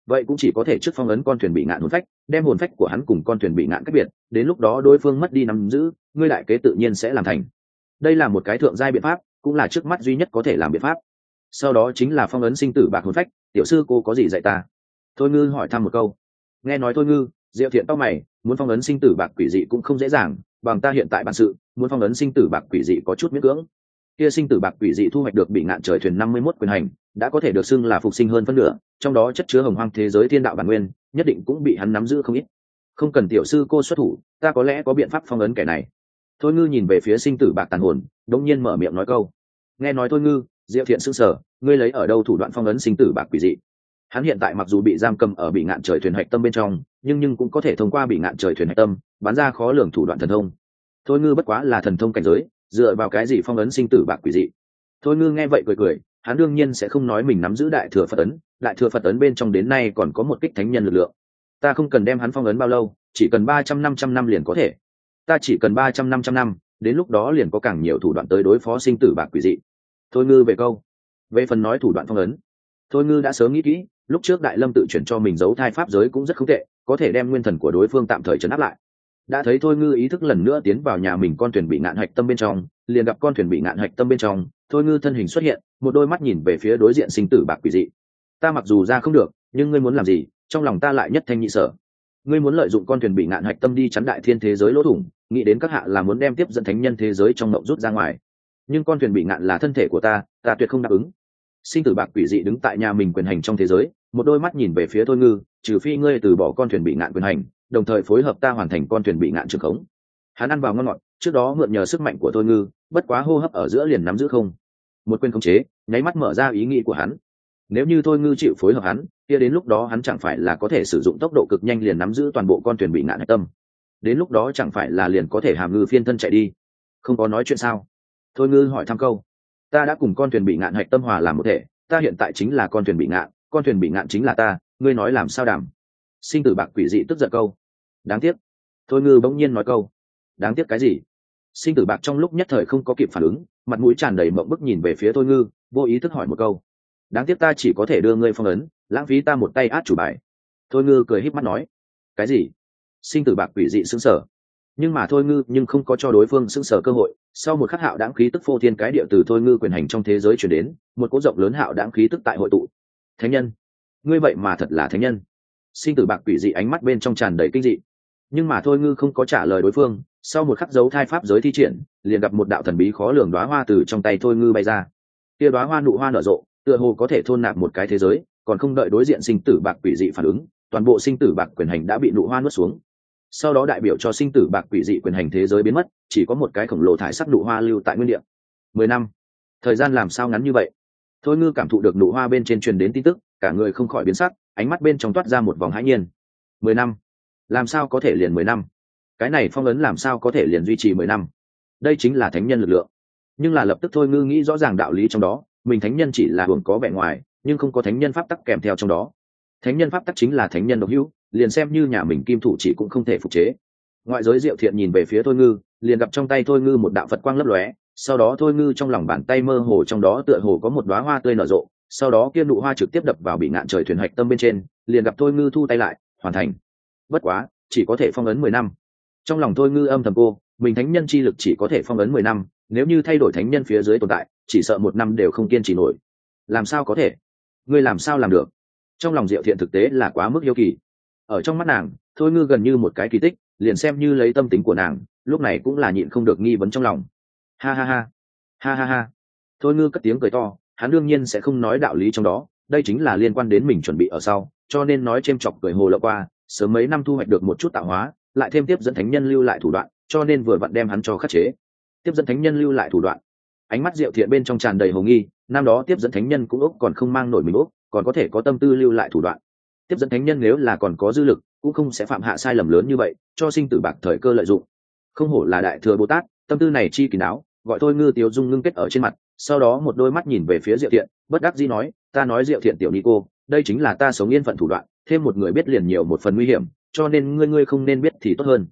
vậy cũng chỉ có thể trước phong ấn con thuyền bị ngạn hồn phách, đem hồn phách của hắn cùng con thuyền bị ngạn cách biệt, đến lúc đó đối phương mất đi nắm giữ, ngươi đại kế tự nhiên sẽ làm thành. Đây là một cái thượng giai biện pháp, cũng là trước mắt duy nhất có thể làm biện pháp. Sau đó chính là phong ấn sinh tử bạc hồn phách. Tiểu sư cô có gì dạy ta? Thôi Ngư hỏi thăm một câu. Nghe nói Thôi Ngư, Diệu Thiện tao mày, muốn phong ấn sinh tử bạc quỷ dị cũng không dễ dàng, bằng ta hiện tại bản sự, muốn phong ấn sinh tử bạc quỷ dị có chút miễn cưỡng. Kia sinh tử bạc quỷ dị thu hoạch được bị ngạn trời thuyền 51 quyền hành, đã có thể được xưng là phục sinh hơn phân nửa, trong đó chất chứa hồng hoang thế giới thiên đạo bản nguyên, nhất định cũng bị hắn nắm giữ không ít. Không cần tiểu sư cô xuất thủ, ta có lẽ có biện pháp phong ấn kẻ này. Thôi Ngư nhìn về phía sinh tử bạc tàn hồn, đống nhiên mở miệng nói câu. Nghe nói Thôi Ngư, Diệu Thiện sững sờ, ngươi lấy ở đâu thủ đoạn phong ấn sinh tử bạc quỷ dị? Hắn hiện tại mặc dù bị giam cầm ở bị ngạn trời thuyền hạch tâm bên trong, nhưng cũng có thể thông qua bị ngạn trời thuyền hạch tâm bắn ra khó lường thủ đoạn thần thông. Thôi Ngư bất quá là thần thông cảnh giới, dựa vào cái gì phong ấn sinh tử bạc quỷ dị? Thôi Ngư nghe vậy cười cười, hắn đương nhiên sẽ không nói mình nắm giữ đại thừa Phật ấn, đại thừa Phật ấn bên trong đến nay còn có một kích thánh nhân lực lượng. Ta không cần đem hắn phong ấn bao lâu, chỉ cần 300-500 năm liền có thể. Ta chỉ cần 300-500 năm, đến lúc đó liền có càng nhiều thủ đoạn tới đối phó sinh tử bạc quỷ dị. Thôi Ngư về câu. Về phần nói thủ đoạn phong ấn, Thôi Ngư đã sớm nghĩ kỹ, lúc trước Đại Lâm tự chuyển cho mình giấu thai pháp giới cũng rất không tệ, có thể đem nguyên thần của đối phương tạm thời trấn áp lại. Đã thấy Thôi Ngư ý thức lần nữa tiến vào nhà mình con thuyền bị ngạn hạch tâm bên trong, liền gặp con thuyền bị ngạn hạch tâm bên trong, Thôi Ngư thân hình xuất hiện, một đôi mắt nhìn về phía đối diện sinh tử bạc quỷ dị. Ta mặc dù ra không được, nhưng ngươi muốn làm gì, trong lòng ta lại nhất thanh nhị sở. Ngươi muốn lợi dụng con thuyền bị ngạn hạch tâm đi chắn đại thiên thế giới lỗ thủng, nghĩ đến các hạ là muốn đem tiếp dẫn thánh nhân thế giới trong mộng rút ra ngoài. Nhưng con thuyền bị ngạn là thân thể của ta tuyệt không đáp ứng. Sinh tử bạc quỷ dị đứng tại nhà mình quyền hành trong thế giới, một đôi mắt nhìn về phía Thôi Ngư, trừ phi ngươi từ bỏ con thuyền bị ngạn quyền hành, đồng thời phối hợp ta hoàn thành con thuyền bị ngạn trường khống. Hắn ăn vào ngon ngọt, trước đó mượn nhờ sức mạnh của Thôi Ngư, bất quá hô hấp ở giữa liền nắm giữ không một quyền khống chế, nháy mắt mở ra ý nghĩ của hắn. Nếu như Thôi Ngư chịu phối hợp hắn, kia đến lúc đó hắn chẳng phải là có thể sử dụng tốc độ cực nhanh liền nắm giữ toàn bộ con thuyền bị ngạn hạch tâm. Đến lúc đó chẳng phải là liền có thể hàm ngư phiên thân chạy đi. Không có nói chuyện sao? Thôi Ngư hỏi thăm câu. Ta đã cùng con thuyền bị ngạn hạch tâm hòa làm một thể, ta hiện tại chính là con thuyền bị ngạn, con thuyền bị ngạn chính là ta, ngươi nói làm sao đảm? Sinh tử bạc quỷ dị tức giận câu. Đáng tiếc. Thôi Ngư bỗng nhiên nói câu. Đáng tiếc cái gì? Sinh tử bạc trong lúc nhất thời không có kịp phản ứng, mặt mũi tràn đầy mộng bức nhìn về phía Thôi Ngư, vô ý thức hỏi một câu. Đáng tiếc ta chỉ có thể đưa ngươi phong ấn, lãng phí ta một tay át chủ bài. Thôi Ngư cười híp mắt nói. Cái gì? Sinh tử bạc quỷ dị sững sờ. Nhưng mà Thôi Ngư nhưng không có cho đối phương sững sờ cơ hội, sau một khắc hạo đãng khí tức phô thiên cái địa từ Thôi Ngư quyền hành trong thế giới chuyển đến, một cỗ rộng lớn hạo đãng khí tức tại hội tụ. Thánh nhân, ngươi vậy mà thật là thánh nhân. Sinh tử bạc quỷ dị ánh mắt bên trong tràn đầy kinh dị. Nhưng mà Thôi Ngư không có trả lời đối phương, sau một khắc dấu thai pháp giới thi triển, liền gặp một đạo thần bí khó lường đóa hoa từ trong tay Thôi Ngư bay ra. Kia đóa hoa nụ hoa nở rộ, tựa hồ có thể thôn nạp một cái thế giới, còn không đợi đối diện sinh tử bạc quỷ dị phản ứng, toàn bộ sinh tử bạc quyền hành đã bị nụ hoa nuốt xuống. Sau đó đại biểu cho sinh tử bạc quỷ dị quyền hành thế giới biến mất, chỉ có một cái khổng lồ thải sắc nụ hoa lưu tại nguyên địa. 10 năm, thời gian làm sao ngắn như vậy? Thôi Ngư cảm thụ được nụ hoa bên trên truyền đến tin tức, cả người không khỏi biến sắc, ánh mắt bên trong toát ra một vòng hãi nhiên. 10 năm, làm sao có thể liền 10 năm? Cái này phong ấn làm sao có thể liền duy trì 10 năm? Đây chính là thánh nhân lực lượng. Nhưng là lập tức Thôi Ngư nghĩ rõ ràng đạo lý trong đó, mình thánh nhân chỉ là hưởng có vẻ ngoài, nhưng không có thánh nhân pháp tắc kèm theo trong đó. Thánh nhân pháp tắc chính là thánh nhân độc hữu, liền xem như nhà mình kim thủ chỉ cũng không thể phục chế. Ngoại giới Diệu Thiện nhìn về phía Thôi Ngư, liền gặp trong tay Thôi Ngư một đạo Phật quang lấp lóe, sau đó Thôi Ngư trong lòng bàn tay mơ hồ trong đó tựa hồ có một đóa hoa tươi nở rộ, sau đó kia nụ hoa trực tiếp đập vào bị ngạn trời thuyền hạch tâm bên trên, liền gặp Thôi Ngư thu tay lại, hoàn thành. Bất quá, chỉ có thể phong ấn 10 năm. Trong lòng Thôi Ngư âm thầm cô, mình thánh nhân chi lực chỉ có thể phong ấn 10 năm, nếu như thay đổi thánh nhân phía dưới tồn tại, chỉ sợ 1 năm đều không kiên trì nổi. Làm sao có thể? Ngươi làm sao làm được? Trong lòng Diệu Thiện thực tế là quá mức hiếu kỳ. Ở trong mắt nàng, Thôi Ngư gần như một cái kỳ tích, liền xem như lấy tâm tính của nàng, lúc này cũng là nhịn không được nghi vấn trong lòng. Ha ha ha, ha ha ha. Thôi Ngư cất tiếng cười to, hắn đương nhiên sẽ không nói đạo lý trong đó, đây chính là liên quan đến mình chuẩn bị ở sau, cho nên nói chêm chọc cười hồ lộng qua, sớm mấy năm thu hoạch được một chút tạo hóa, lại thêm tiếp dẫn thánh nhân lưu lại thủ đoạn, cho nên vừa vặn đem hắn cho khắc chế. Tiếp dẫn thánh nhân lưu lại thủ đoạn. Ánh mắt Diệu Thiện bên trong tràn đầy hồ nghi, năm đó tiếp dẫn thánh nhân cũng ốc còn không mang nổi mình ốc, còn có thể có tâm tư lưu lại thủ đoạn. Tiếp dẫn thánh nhân nếu là còn có dư lực, cũng không sẽ phạm hạ sai lầm lớn như vậy, cho sinh tử bạc thời cơ lợi dụng. Không hổ là đại thừa Bồ Tát, tâm tư này chi kỳ đáo, gọi Thôi Ngư Tiếu Dung ngưng kết ở trên mặt, sau đó một đôi mắt nhìn về phía Diệu Thiện, bất đắc dĩ nói, ta nói Diệu Thiện tiểu ni cô, đây chính là ta sống yên phận thủ đoạn, thêm một người biết liền nhiều một phần nguy hiểm, cho nên ngươi không nên biết thì tốt hơn.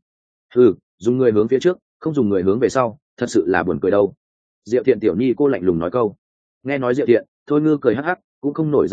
Dùng người hướng phía trước, không dùng người hướng về sau, thật sự là buồn cười đâu. Diệu Thiện tiểu ni cô lạnh lùng nói câu. Nghe nói Diệu Thiện, Thôi Ngư cười hắc hắc, cũng không nổi giận buồn bực,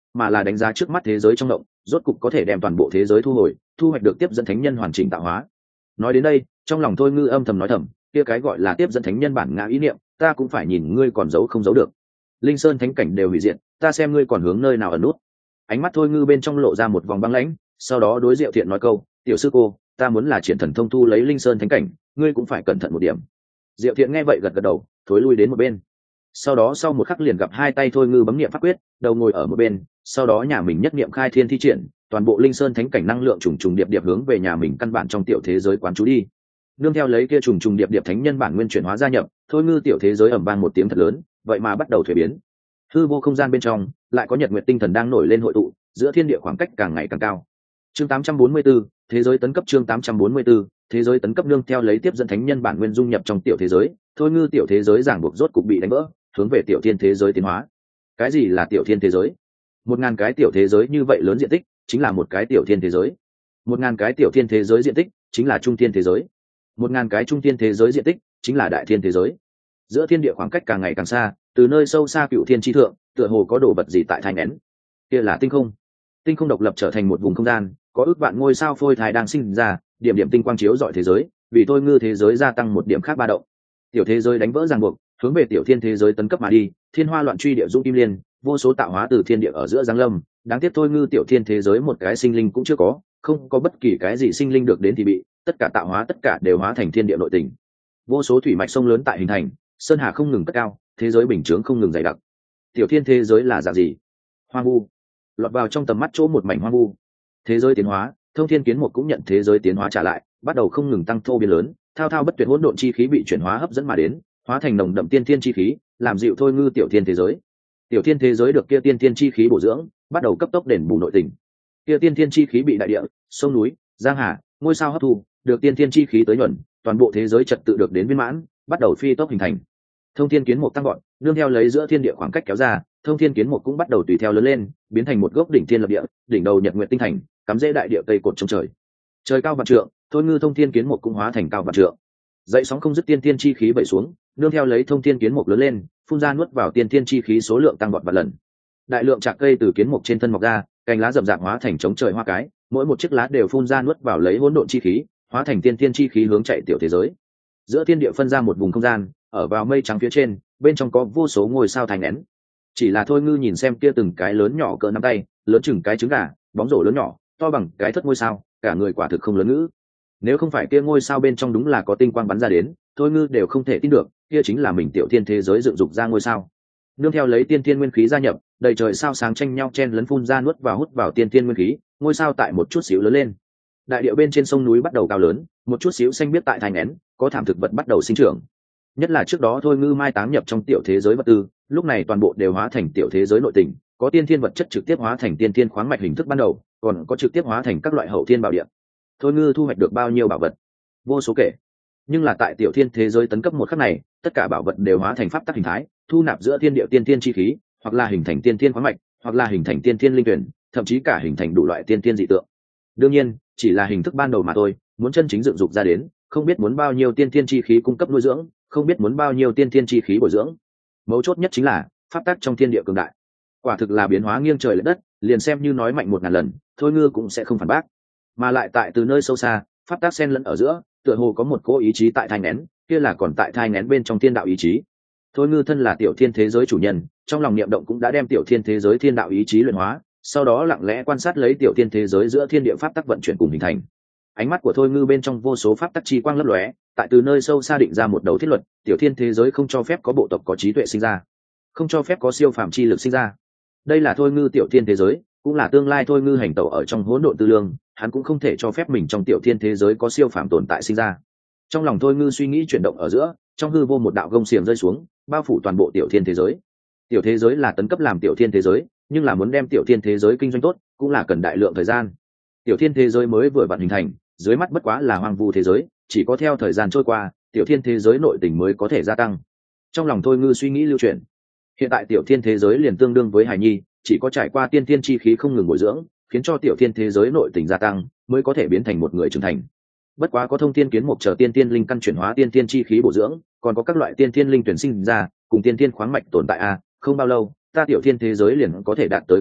mà là đánh giá trước mắt thế giới trong động, rốt cục có thể đem toàn bộ thế giới thu hồi, thu hoạch được tiếp dẫn thánh nhân hoàn chỉnh tạo hóa. Nói đến đây, trong lòng Thôi Ngư âm thầm nói thầm, kia cái gọi là tiếp dẫn thánh nhân bản ngã ý niệm, ta cũng phải nhìn ngươi còn giấu không giấu được. Linh sơn thánh cảnh đều hủy diệt, ta xem ngươi còn hướng nơi nào ẩn nút. Ánh mắt Thôi Ngư bên trong lộ ra một vòng băng lãnh, sau đó đối Diệu Thiện nói câu, tiểu sư cô, ta muốn là triển thần thông thu lấy Linh sơn thánh cảnh, ngươi cũng phải cẩn thận một điểm. Diệu Thiện nghe vậy gật gật đầu, thối lui đến một bên. Sau đó sau một khắc liền gặp hai tay Thôi Ngư bấm niệm pháp quyết, đầu ngồi ở một bên, sau đó nhà mình nhất niệm khai thiên thi triển, toàn bộ Linh sơn thánh cảnh năng lượng trùng trùng điệp điệp hướng về nhà mình căn bản trong tiểu thế giới quán trú đi. Nương theo lấy kia trùng trùng điệp điệp thánh nhân bản nguyên chuyển hóa gia nhập, Thôi Ngư tiểu thế giới ầm vang một tiếng thật lớn, vậy mà bắt đầu thuế biến. Hư vô không gian bên trong lại có nhật nguyệt tinh thần đang nổi lên hội tụ, giữa thiên địa khoảng cách càng ngày càng cao. Chương 844, thế giới tấn cấp. Chương 844, thế giới tấn cấp. Nương theo lấy tiếp dẫn thánh nhân bản nguyên dung nhập trong tiểu thế giới, Thôi Ngư tiểu thế giới giảng buộc rốt cục bị đánh vỡ, hướng về tiểu thiên thế giới tiến hóa. Cái gì là tiểu thiên thế giới? 1000 cái tiểu thế giới như vậy lớn diện tích chính là một cái tiểu thiên thế giới. 1000 cái tiểu thiên thế giới diện tích chính là trung thiên thế giới. 1000 cái trung thiên thế giới diện tích chính là đại thiên thế giới. Giữa thiên địa khoảng cách càng ngày càng xa, từ nơi sâu xa cựu thiên chi thượng, tựa hồ có đồ vật gì tại thai nén. Kia là tinh không. Tinh không độc lập trở thành một vùng không gian, có ước vạn ngôi sao phôi thai đang sinh ra, điểm điểm tinh quang chiếu rọi thế giới, vì Thôi Ngư thế giới gia tăng một điểm khác ba động. Tiểu thế giới đánh vỡ ràng buộc, hướng về tiểu thiên thế giới tấn cấp mà đi, thiên hoa loạn truy địa dũng kim liên, vô số tạo hóa từ thiên địa ở giữa giáng lâm, đáng tiếc Thôi Ngư tiểu thiên thế giới một cái sinh linh cũng chưa có, không có bất kỳ cái gì sinh linh được đến thì bị, tất cả tạo hóa tất cả đều hóa thành thiên địa nội tình. Vô số thủy mạch sông lớn tại hình thành, sơn hà không ngừng cất cao, thế giới bình chướng không ngừng dày đặc. Tiểu thiên thế giới là dạng gì? Hoang vu. Lọt vào trong tầm mắt chỗ một mảnh hoang vu. Thế giới tiến hóa, Thông Thiên Kiến Mục cũng nhận thế giới tiến hóa trả lại, bắt đầu không ngừng tăng thô biến lớn, thao thao bất tuyệt hỗn độn chi khí bị chuyển hóa hấp dẫn mà đến, hóa thành nồng đậm tiên thiên chi khí, làm dịu Thôi Ngư tiểu thiên thế giới. Tiểu thiên thế giới được kia tiên thiên chi khí bổ dưỡng, bắt đầu cấp tốc đền bù nội tình. Kia tiên thiên chi khí bị đại địa, sông núi, giang hà, ngôi sao hấp thu, được tiên thiên chi khí tới nhuần, toàn bộ thế giới trật tự được đến viên mãn, bắt đầu phi tốc hình thành. Thông Thiên Kiến Mục tăng gọn, nương theo lấy giữa thiên địa khoảng cách kéo ra, Thông Thiên Kiến Mục cũng bắt đầu tùy theo lớn lên, biến thành một gốc đỉnh thiên lập địa, đỉnh đầu nhật nguyệt tinh thành, cắm rễ đại địa cây cột trong trời. Trời cao vạn trượng, Thôi Ngư Thông Thiên Kiến Mục cũng hóa thành cao vạn trượng. Dậy sóng không dứt tiên thiên chi khí vẩy xuống, nương theo lấy Thông Thiên Kiến Mục lớn lên, phun ra nuốt vào tiên thiên chi khí số lượng tăng vọt vạn lần. Đại lượng trạc cây từ kiến mục trên thân mọc ra, cành lá rậm rạp hóa thành trống trời hoa cái, mỗi một chiếc lá đều phun ra nuốt vào lấy hỗn độn chi khí, hóa thành tiên thiên chi khí hướng chạy tiểu thế giới. Giữa thiên địa phân ra một vùng không gian, ở vào mây trắng phía trên, bên trong có vô số ngôi sao thành nén. Chỉ là Thôi Ngư nhìn xem kia từng cái lớn nhỏ cỡ nắm tay, lớn chừng cái trứng gà, bóng rổ lớn nhỏ, to bằng cái thất ngôi sao, cả người quả thực không lớn ngữ. Nếu không phải kia ngôi sao bên trong đúng là có tinh quang bắn ra đến, Thôi Ngư đều không thể tin được, kia chính là mình tiểu thiên thế giới dựng dục ra ngôi sao. Nương theo lấy tiên thiên nguyên khí gia nhập, đầy trời sao sáng tranh nhau chen lấn phun ra nuốt vào hút vào tiên thiên nguyên khí, ngôi sao tại một chút xíu lớn lên. Đại địa bên trên sông núi bắt đầu cao lớn, một chút xíu xanh biếc tại thành nén, có thảm thực vật bắt đầu sinh trưởng. Nhất là trước đó Thôi Ngư mai táng nhập trong tiểu thế giới vật tư, lúc này toàn bộ đều hóa thành tiểu thế giới nội tình, có tiên thiên vật chất trực tiếp hóa thành tiên thiên khoáng mạch hình thức ban đầu, còn có trực tiếp hóa thành các loại hậu thiên bảo địa. Thôi Ngư thu hoạch được bao nhiêu bảo vật, vô số kể. Nhưng là tại tiểu thiên thế giới tấn cấp một khắc này, tất cả bảo vật đều hóa thành pháp tắc hình thái, thu nạp giữa thiên địa tiên thiên chi khí, hoặc là hình thành tiên thiên khoáng mạch, hoặc là hình thành tiên thiên linh tuyển, thậm chí cả hình thành đủ loại tiên thiên dị tượng. Đương nhiên, chỉ là hình thức ban đầu mà thôi, muốn chân chính dựng dục ra đến, không biết muốn bao nhiêu tiên thiên chi khí cung cấp nuôi dưỡng, không biết muốn bao nhiêu tiên thiên chi khí bồi dưỡng. Mấu chốt nhất chính là pháp tắc trong thiên địa cường đại, quả thực là biến hóa nghiêng trời lệch đất, liền xem như nói mạnh 1000 lần, Thôi Ngư cũng sẽ không phản bác. Mà lại tại từ nơi sâu xa, pháp tắc xen lẫn ở giữa, tựa hồ có một cỗ ý chí tại thai nén, kia là còn tại thai nén bên trong thiên đạo ý chí. Thôi Ngư thân là tiểu thiên thế giới chủ nhân, trong lòng niệm động cũng đã đem tiểu thiên thế giới thiên đạo ý chí luyện hóa, sau đó lặng lẽ quan sát lấy tiểu thiên thế giới giữa thiên địa pháp tắc vận chuyển cùng hình thành. Ánh mắt của Thôi Ngư bên trong vô số pháp tắc chi quang lấp lóe, tại từ nơi sâu xa định ra một đầu thiết luật, tiểu thiên thế giới không cho phép có bộ tộc có trí tuệ sinh ra, không cho phép có siêu phàm chi lực sinh ra. Đây là Thôi Ngư tiểu thiên thế giới, cũng là tương lai Thôi Ngư hành tẩu ở trong hỗn độn tư lương, hắn cũng không thể cho phép mình trong tiểu thiên thế giới có siêu phàm tồn tại sinh ra. Trong lòng Thôi Ngư suy nghĩ chuyển động ở giữa, trong hư vô một đạo gông xiềng rơi xuống, bao phủ toàn bộ tiểu thiên thế giới. Tiểu thế giới là tấn cấp làm tiểu thiên thế giới, nhưng là muốn đem tiểu thiên thế giới kinh doanh tốt, cũng là cần đại lượng thời gian. Tiểu thiên thế giới mới vừa vặn hình thành, dưới mắt bất quá là hoang vu thế giới, chỉ có theo thời gian trôi qua, tiểu thiên thế giới nội tình mới có thể gia tăng. Trong lòng Thôi Ngư suy nghĩ lưu chuyển. Hiện tại tiểu thiên thế giới liền tương đương với hài nhi, chỉ có trải qua tiên thiên chi khí không ngừng bồi dưỡng, khiến cho tiểu thiên thế giới nội tình gia tăng, mới có thể biến thành một người trưởng thành. Bất quá có Thông Thiên Kiến Mục chờ tiên thiên linh căn chuyển hóa tiên thiên chi khí bổ dưỡng, còn có các loại tiên thiên linh tuyển sinh ra, cùng tiên thiên khoáng mạch tồn tại a, không bao lâu, ta tiểu thiên thế giới liền có thể đạt tới cực hạn,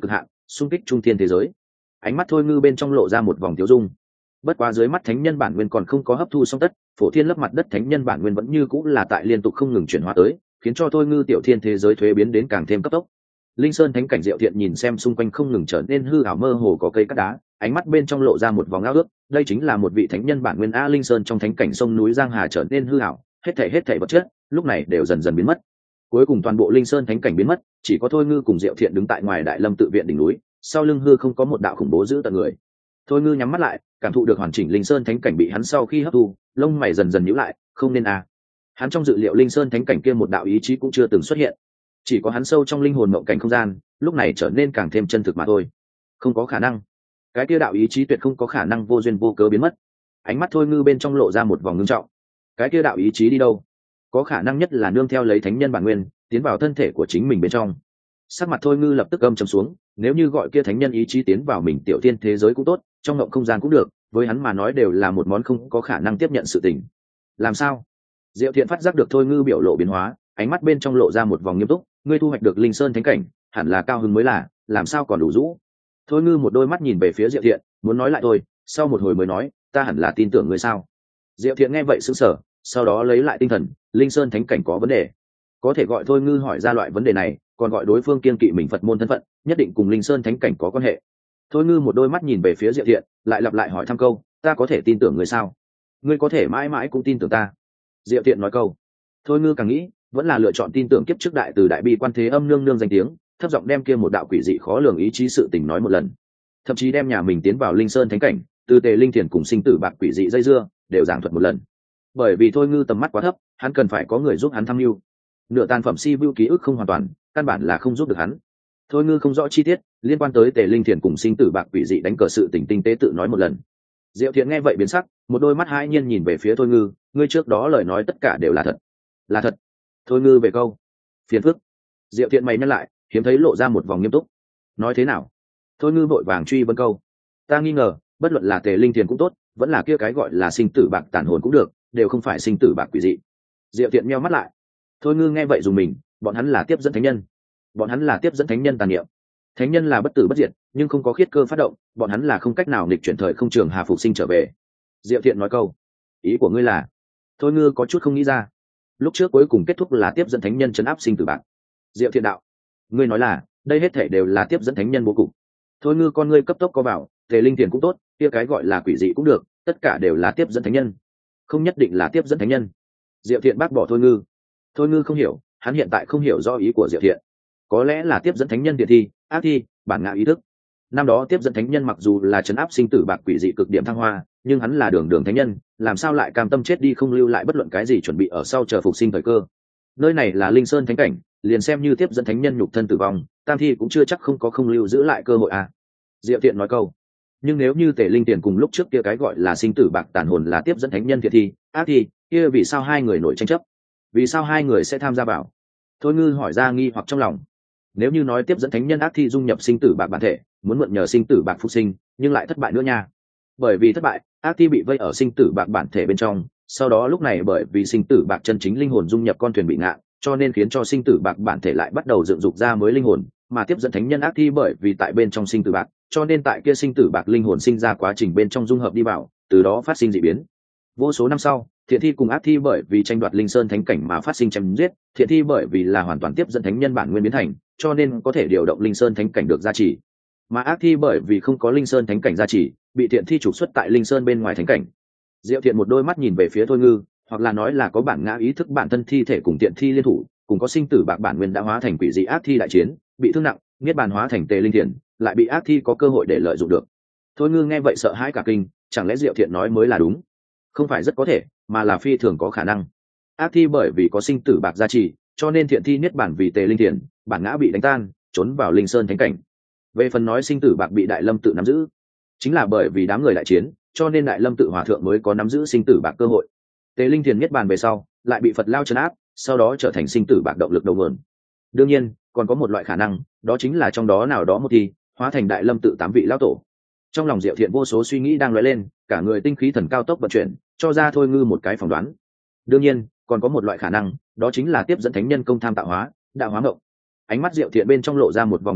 xung kích trung thiên thế giới. Ánh mắt thôi ngư bên trong lộ ra một vòng tiêu dung. Bất quá dưới mắt thánh nhân bản nguyên còn không có hấp thu xong tất, phổ thiên lấp mặt đất thánh nhân bản nguyên vẫn như cũng là tại liên tục không ngừng chuyển hóa tới, khiến cho thôi ngư tiểu thiên thế giới thuế biến đến càng thêm cấp tốc. Linh sơn thánh cảnh diệu thiện nhìn xem xung quanh không ngừng trở nên hư ảo mơ hồ có cây cát đá, ánh mắt bên trong lộ ra một vòng ao ước. Đây chính là một vị thánh nhân bản nguyên a. Linh sơn trong thánh cảnh sông núi giang hà trở nên hư ảo, hết thảy vật chất lúc này đều dần dần biến mất. Cuối cùng toàn bộ linh sơn thánh cảnh biến mất, chỉ có thôi ngư cùng diệu thiện đứng tại ngoài đại lâm tự viện đỉnh núi, sau lưng hư không có một đạo khủng bố giữ tận người. Thôi ngư nhắm mắt lại, cảm thụ được hoàn chỉnh linh sơn thánh cảnh bị hắn sau khi hấp thu, lông mày dần dần nhíu lại, không nên a. Hắn trong dự liệu linh sơn thánh cảnh kia một đạo ý chí cũng chưa từng xuất hiện, chỉ có hắn sâu trong linh hồn mộng cảnh không gian lúc này trở nên càng thêm chân thực mà thôi. Không có khả năng, cái kia đạo ý chí tuyệt không có khả năng vô duyên vô cớ biến mất. Ánh mắt thôi ngư bên trong lộ ra một vòng ngưng trọng. Cái kia đạo ý chí đi đâu? Có khả năng nhất là nương theo lấy thánh nhân bản nguyên tiến vào thân thể của chính mình bên trong. Sắc mặt thôi ngư lập tức âm trầm xuống, nếu như gọi kia thánh nhân ý chí tiến vào mình tiểu thiên thế giới cũng tốt, trong ngộng không gian cũng được, với hắn mà nói đều là một món không có khả năng tiếp nhận sự tình. Làm sao? Diệu Thiện phát giác được thôi ngư biểu lộ biến hóa, ánh mắt bên trong lộ ra một vòng nghiêm túc. Ngươi thu hoạch được linh sơn thánh cảnh, hẳn là cao hứng mới là, làm sao còn đủ rũ? Thôi ngư một đôi mắt nhìn về phía Diệu Thiện, muốn nói lại thôi, sau một hồi mới nói, ta hẳn là tin tưởng ngươi sao? Diệu Thiện nghe vậy sững sờ, sau đó lấy lại tinh thần, linh sơn thánh cảnh có vấn đề. Có thể gọi thôi ngư hỏi ra loại vấn đề này, còn gọi đối phương kiên kỵ mình Phật môn thân phận, nhất định cùng linh sơn thánh cảnh có quan hệ. Thôi ngư một đôi mắt nhìn về phía Diệu Thiện, lại lặp lại hỏi thăm câu, ta có thể tin tưởng ngươi sao? Ngươi có thể mãi mãi cũng tin tưởng ta? Diệu Thiện nói câu. Thôi ngư càng nghĩ, vẫn là lựa chọn tin tưởng kiếp trước đại từ đại bi quan thế âm nương nương danh tiếng, thấp giọng đem kia một đạo quỷ dị khó lường ý chí sự tình nói một lần, thậm chí đem nhà mình tiến vào linh sơn thánh cảnh, từ tề linh thiền cùng sinh tử bạc quỷ dị dây dưa đều giảng thuật một lần. Bởi vì thôi ngư tầm mắt quá thấp, hắn cần phải có người giúp hắn tham mưu. Nửa tàn phẩm si view ký ức không hoàn toàn, căn bản là không giúp được hắn. Thôi ngư không rõ chi tiết liên quan tới tề linh thiền cùng sinh tử bạc quỷ dị đánh cờ sự tình tinh tế tự nói một lần. Diệu Thiện nghe vậy biến sắc, một đôi mắt hãi nhiên nhìn về phía thôi ngư, ngươi trước đó lời nói tất cả đều là thật? Là thật. Thôi ngư về câu. Phiền phức. Diệu Thiện mày nhăn lại, hiếm thấy lộ ra một vòng nghiêm túc. Nói thế nào? Thôi ngư vội vàng truy vấn câu. Ta nghi ngờ, bất luận là tề linh thiền cũng tốt, vẫn là kia cái gọi là sinh tử bạc tàn hồn cũng được, đều không phải sinh tử bạc quỷ dị. Diệu Thiện meo mắt lại. Thôi ngư nghe vậy dùng mình, bọn hắn là tiếp dẫn thánh nhân. Bọn hắn là tiếp dẫn thánh nhân tàn niệm. Thánh nhân là bất tử bất diệt, nhưng không có khiết cơ phát động, bọn hắn là không cách nào nghịch chuyển thời không trường hà phục sinh trở về. Diệu Thiện nói câu. Ý của ngươi là? Thôi ngư có chút không nghĩ ra. Lúc trước cuối cùng kết thúc là tiếp dẫn thánh nhân trấn áp sinh tử bạc. Diệu Thiện đạo. Ngươi nói là đây hết thể đều là tiếp dẫn thánh nhân bố cục. Thôi ngư con ngươi cấp tốc có vào, tề linh tiền cũng tốt, kia cái gọi là quỷ dị cũng được, tất cả đều là tiếp dẫn thánh nhân, không nhất định là tiếp dẫn thánh nhân. Diệu Thiện bác bỏ thôi ngư. Thôi ngư không hiểu, hắn hiện tại không hiểu do ý của Diệu Thiện. Có lẽ là tiếp dẫn thánh nhân thiện thi, ác thi, bản ngã ý thức. Năm đó tiếp dẫn thánh nhân mặc dù là trấn áp sinh tử bạc quỷ dị cực điểm thăng hoa, nhưng hắn là đường đường thánh nhân, làm sao lại cam tâm chết đi không lưu lại bất luận cái gì chuẩn bị ở sau chờ phục sinh thời cơ. Nơi này là linh sơn thánh cảnh, liền xem như tiếp dẫn thánh nhân nhục thân tử vong, tam thi cũng chưa chắc không có không lưu giữ lại cơ hội à. Diệu Thiện nói câu. Nhưng nếu như tề linh tiền cùng lúc trước kia cái gọi là sinh tử bạc tàn hồn là tiếp dẫn thánh nhân thiện thi, ác thi, kia vì sao hai người nổi tranh chấp? Vì sao hai người sẽ tham gia vào? Thôi ngư hỏi ra nghi hoặc trong lòng. Nếu như nói tiếp dẫn thánh nhân ác thi dung nhập sinh tử bạc bản thể, muốn mượn nhờ sinh tử bạc phục sinh, nhưng lại thất bại nữa nha. Bởi vì thất bại, ác thi bị vây ở sinh tử bạc bản thể bên trong, sau đó lúc này bởi vì sinh tử bạc chân chính linh hồn dung nhập con thuyền bị ngạn, cho nên khiến cho sinh tử bạc bản thể lại bắt đầu dựng dục ra mới linh hồn, mà tiếp dẫn thánh nhân ác thi bởi vì tại bên trong sinh tử bạc, cho nên tại kia sinh tử bạc linh hồn sinh ra quá trình bên trong dung hợp đi vào, từ đó phát sinh dị biến. Vô số năm sau, thiện thi cùng ác thi bởi vì tranh đoạt linh sơn thánh cảnh mà phát sinh chém giết, thiện thi bởi vì là hoàn toàn tiếp dẫn thánh nhân bản nguyên biến thành, cho nên có thể điều động linh sơn thánh cảnh được gia trì, mà ác thi bởi vì không có linh sơn thánh cảnh gia trì, bị thiện thi trục xuất tại linh sơn bên ngoài thánh cảnh. Diệu Thiện một đôi mắt nhìn về phía thôi ngư, hoặc là nói là có bản ngã ý thức bản thân thi thể cùng thiện thi liên thủ, cùng có sinh tử bạc bản nguyên đã hóa thành quỷ dị ác thi đại chiến, bị thương nặng, niết bàn hóa thành tề linh thiện, lại bị ác thi có cơ hội để lợi dụng được. Thôi ngư nghe vậy sợ hãi cả kinh, chẳng lẽ Diệu Thiện nói mới là đúng? Không phải rất có thể, mà là phi thường có khả năng. Ác thi bởi vì có sinh tử bạc gia trì, cho nên thiện thi niết bản vì tề linh thiện, bản ngã bị đánh tan, trốn vào linh sơn thánh cảnh. Về phần nói sinh tử bạc bị đại lâm tự nắm giữ, chính là bởi vì đám người đại chiến, cho nên đại lâm tự hòa thượng mới có nắm giữ sinh tử bạc cơ hội. Tề linh thiền niết bàn về sau, lại bị Phật lao trấn áp, sau đó trở thành sinh tử bạc động lực đầu nguồn. Đương nhiên, còn có một loại khả năng, đó chính là trong đó nào đó một thi hóa thành đại lâm tự 8 vị lão tổ. Trong lòng Diệu Thiện vô số suy nghĩ đang lóe lên, cả người tinh khí thần cao tốc vận chuyển, cho ra thôi ngư một cái phỏng đoán. Đương nhiên, còn có một loại khả năng, đó chính là tiếp dẫn thánh nhân công tham tạo hóa, đạo hóa ngộng. Ánh mắt Diệu Thiện bên trong lộ ra một vòng nghiêm túc,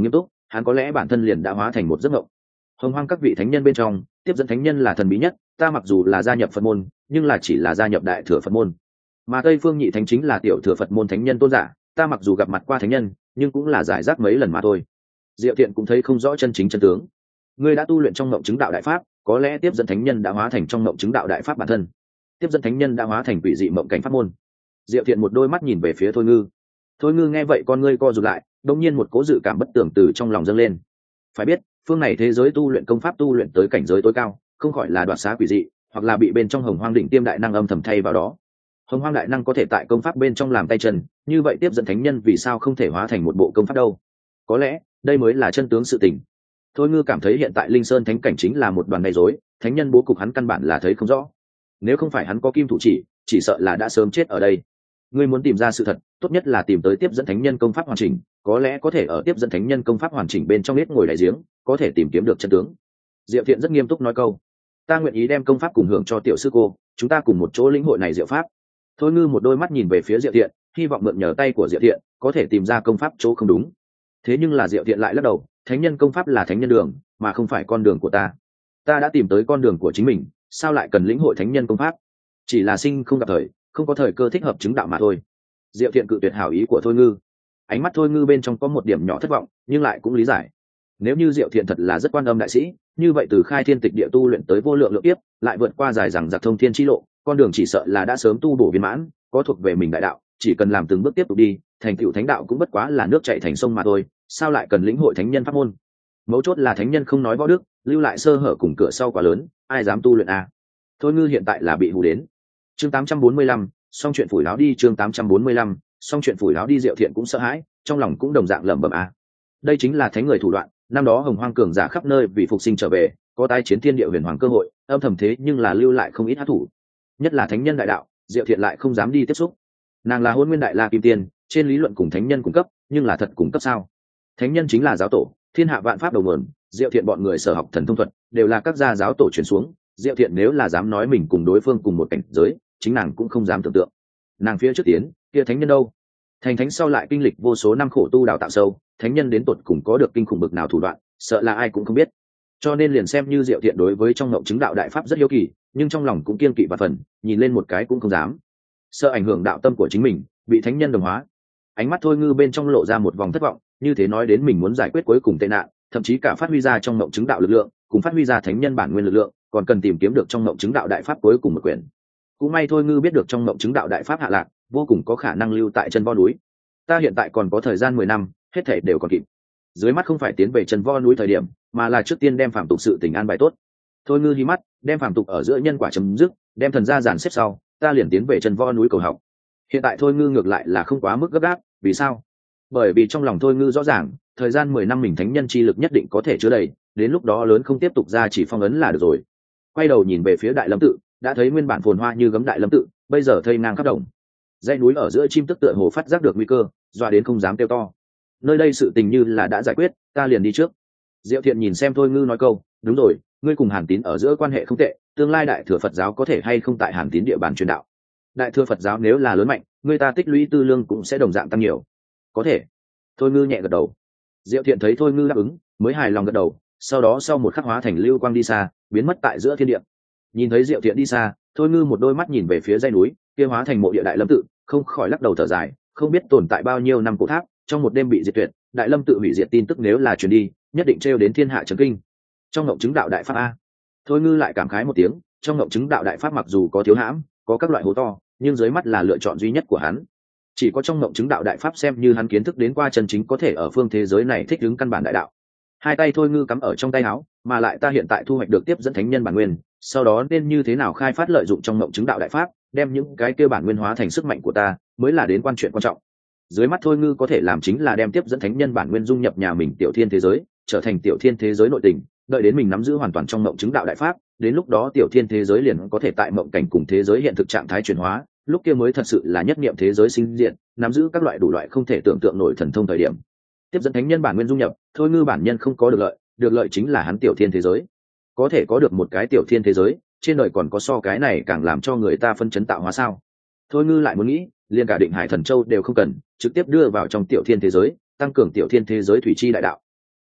hắn có lẽ bản thân liền đã hóa thành một giấc mộng. Hồng hoang các vị thánh nhân bên trong, tiếp dẫn thánh nhân là thần bí nhất, ta mặc dù là gia nhập Phật môn, nhưng là chỉ là gia nhập đại thừa Phật môn. Mà Tây Phương Nhị Thánh chính là tiểu thừa Phật môn thánh nhân tôn giả, ta mặc dù gặp mặt qua thánh nhân, nhưng cũng là giải rác mấy lần mà thôi. Diệu Thiện cũng thấy không rõ chân chính chân tướng. Ngươi đã tu luyện trong ngộng chứng đạo đại pháp, có lẽ tiếp dẫn thánh nhân đã hóa thành trong ngộng chứng đạo đại pháp bản thân. Tiếp dẫn thánh nhân đã hóa thành quỷ dị mộng cảnh pháp môn. Diệu Thiện một đôi mắt nhìn về phía Thôi Ngư. Thôi Ngư nghe vậy con ngươi co rụt lại, đột nhiên một cố dự cảm bất tưởng từ trong lòng dâng lên. Phải biết, phương này thế giới tu luyện công pháp tu luyện tới cảnh giới tối cao, không khỏi là đoạt xá quỷ dị, hoặc là bị bên trong Hồng Hoang đỉnh tiêm đại năng âm thầm thay vào đó. Hồng Hoang đại năng có thể tại công pháp bên trong làm tay chân, như vậy tiếp dẫn thánh nhân vì sao không thể hóa thành một bộ công pháp đâu? Có lẽ đây mới là chân tướng sự tình. Thôi Ngư cảm thấy hiện tại Linh Sơn thánh cảnh chính là một đoàn gây rối, thánh nhân bố cục hắn căn bản là thấy không rõ. Nếu không phải hắn có kim thủ chỉ sợ là đã sớm chết ở đây. Ngươi muốn tìm ra sự thật, tốt nhất là tìm tới tiếp dẫn thánh nhân công pháp hoàn chỉnh, có lẽ có thể ở tiếp dẫn thánh nhân công pháp hoàn chỉnh bên trong nết ngồi đại giếng, có thể tìm kiếm được chân tướng. Diệu Thiện rất nghiêm túc nói câu, ta nguyện ý đem công pháp cùng hưởng cho tiểu sư cô, chúng ta cùng một chỗ lĩnh hội này diệu pháp. Thôi Ngư một đôi mắt nhìn về phía Diệu Thiện, hy vọng mượn nhờ tay của Diệu Thiện có thể tìm ra công pháp chỗ không đúng. Thế nhưng là Diệu Thiện lại lắc đầu, thánh nhân công pháp là thánh nhân đường, mà không phải con đường của ta. Ta đã tìm tới con đường của chính mình, sao lại cần lĩnh hội thánh nhân công pháp? Chỉ là sinh không gặp thời, không có thời cơ thích hợp chứng đạo mà thôi. Diệu Thiện cự tuyệt hảo ý của Thôi Ngư. Ánh mắt Thôi Ngư bên trong có một điểm nhỏ thất vọng, nhưng lại cũng lý giải. Nếu như Diệu Thiện thật là rất quan âm đại sĩ, như vậy từ khai thiên tịch địa tu luyện tới vô lượng lượng tiếp, lại vượt qua dài rằng giặc thông thiên chi lộ, con đường chỉ sợ là đã sớm tu bổ viên mãn, có thuộc về mình đại đạo, chỉ cần làm từng bước tiếp tục đi, thành tựu thánh đạo cũng bất quá là nước chảy thành sông mà thôi, sao lại cần lĩnh hội thánh nhân pháp môn? Mấu chốt là thánh nhân không nói võ đức, lưu lại sơ hở cùng cửa sau quá lớn, ai dám tu luyện a? Thôi Ngư hiện tại là bị hù đến. Chương 845, xong chuyện phủi láo đi, chương 845, xong chuyện phủi láo đi. Diệu Thiện cũng sợ hãi, trong lòng cũng đồng dạng lẩm bẩm a. Đây chính là thánh người thủ đoạn, năm đó Hồng Hoang cường giả khắp nơi vì phục sinh trở về, có tái chiến thiên địa huyền hoàng cơ hội, âm thầm thế nhưng là lưu lại không ít hắc thủ. Nhất là thánh nhân đại đạo, Diệu Thiện lại không dám đi tiếp xúc. Nàng là Hôn Nguyên Đại La Kim Tiên, trên lý luận cùng thánh nhân cung cấp, nhưng là thật cung cấp sao? Thánh nhân chính là giáo tổ, thiên hạ vạn pháp đầu nguồn, Diệu Thiện bọn người sở học thần thông thuật đều là các gia giáo tổ truyền xuống. Diệu Thiện nếu là dám nói mình cùng đối phương cùng một cảnh giới, chính nàng cũng không dám tưởng tượng. Nàng phía trước tiến, kia thánh nhân đâu? Thành thánh sau lại kinh lịch vô số năm khổ tu đào tạo sâu, thánh nhân đến tột cùng có được kinh khủng bực nào thủ đoạn, sợ là ai cũng không biết. Cho nên liền xem như Diệu Thiện đối với trong ngộng chứng đạo đại pháp rất hiếu kỳ, nhưng trong lòng cũng kiêng kỵ và phần, nhìn lên một cái cũng không dám, sợ ảnh hưởng đạo tâm của chính mình, bị thánh nhân đồng hóa. Ánh mắt Thôi Ngư bên trong lộ ra một vòng thất vọng, như thế nói đến mình muốn giải quyết cuối cùng tệ nạn, thậm chí cả phát huy ra trong ngộng chứng đạo lực lượng, cùng phát huy ra thánh nhân bản nguyên lực lượng, còn cần tìm kiếm được trong ngộng chứng đạo đại pháp cuối cùng một quyển. Cũng may Thôi Ngư biết được trong ngộng chứng đạo đại pháp hạ lạc, vô cùng có khả năng lưu tại chân vo núi. Ta hiện tại còn có thời gian 10 năm, hết thảy đều còn kịp. Dưới mắt không phải tiến về chân vo núi thời điểm, mà là trước tiên đem phàm tục sự tình an bài tốt. Thôi Ngư hí mắt, đem phàm tục ở giữa nhân quả chấm dứt, đem thần gia giàn xếp sau, ta liền tiến về chân vo núi cầu học. Hiện tại Thôi Ngư ngược lại là không quá mức gấp gáp, vì sao? Bởi vì trong lòng Thôi Ngư rõ ràng, thời gian 10 năm mình thánh nhân chi lực nhất định có thể chứa đầy, đến lúc đó lớn không tiếp tục ra chỉ phong ấn là được rồi. Quay đầu nhìn về phía Đại Lâm tự, đã thấy nguyên bản phồn hoa như gấm Đại Lâm tự, bây giờ thây ngang khắp đồng. Dãy núi ở giữa chim tức tựa hồ phát giác được nguy cơ, dọa đến không dám kêu to. Nơi đây sự tình như là đã giải quyết, ta liền đi trước. Diệu Thiện nhìn xem Thôi Ngư nói câu, đúng rồi, ngươi cùng Hàn Tín ở giữa quan hệ không tệ, tương lai Đại thừa Phật giáo có thể hay không tại Hàn Tín địa bàn truyền đạo. Đại thừa Phật giáo nếu là lớn mạnh, người ta tích lũy tư lương cũng sẽ đồng dạng tăng nhiều. Có thể. Thôi Ngư nhẹ gật đầu. Diệu Thiện thấy Thôi Ngư đáp ứng, mới hài lòng gật đầu, sau đó sau một khắc hóa thành lưu quang đi xa, biến mất tại giữa thiên địa. Nhìn thấy Diệu Thiện đi xa, Thôi Ngư một đôi mắt nhìn về phía dãy núi, kia hóa thành mộ địa Đại Lâm tự, không khỏi lắc đầu thở dài, không biết tồn tại bao nhiêu năm cổ tháp, trong một đêm bị diệt tuyệt, Đại Lâm tự hủy diệt tin tức nếu là truyền đi, nhất định trêu đến thiên hạ chấn kinh. Trong ngộng chứng đạo đại pháp a. Thôi Ngư lại cảm khái một tiếng, trong ngộng chứng đạo đại pháp mặc dù có thiếu hãm, có các loại hố to, nhưng dưới mắt là lựa chọn duy nhất của hắn. Chỉ có trong ngộng chứng đạo đại pháp xem như hắn kiến thức đến qua chân chính có thể ở phương thế giới này thích ứng căn bản đại đạo. Hai tay Thôi Ngư cắm ở trong tay áo, mà lại ta hiện tại thu hoạch được tiếp dẫn thánh nhân bản nguyên, sau đó nên như thế nào khai phát lợi dụng trong ngộng chứng đạo đại pháp, đem những cái kia bản nguyên hóa thành sức mạnh của ta, mới là đến chuyện quan trọng. Dưới mắt Thôi Ngư có thể làm chính là đem tiếp dẫn thánh nhân bản nguyên dung nhập nhà mình tiểu thiên thế giới, trở thành tiểu thiên thế giới nội tình, đợi đến mình nắm giữ hoàn toàn trong ngộng chứng đạo đại pháp, đến lúc đó tiểu thiên thế giới liền có thể tại mộng cảnh cùng thế giới hiện thực trạng thái chuyển hóa, lúc kia mới thật sự là nhất niệm thế giới sinh diện, nắm giữ các loại đủ loại không thể tưởng tượng nổi thần thông thời điểm. Tiếp dẫn thánh nhân bản nguyên dung nhập, Thôi Ngư bản nhân không có được lợi chính là hắn tiểu thiên thế giới. Có thể có được một cái tiểu thiên thế giới, trên đời còn có so cái này càng làm cho người ta phân chấn tạo hóa sao? Thôi Ngư lại muốn nghĩ, liền cả Định Hải Thần Châu đều không cần, trực tiếp đưa vào trong tiểu thiên thế giới, tăng cường tiểu thiên thế giới thủy chi đại đạo.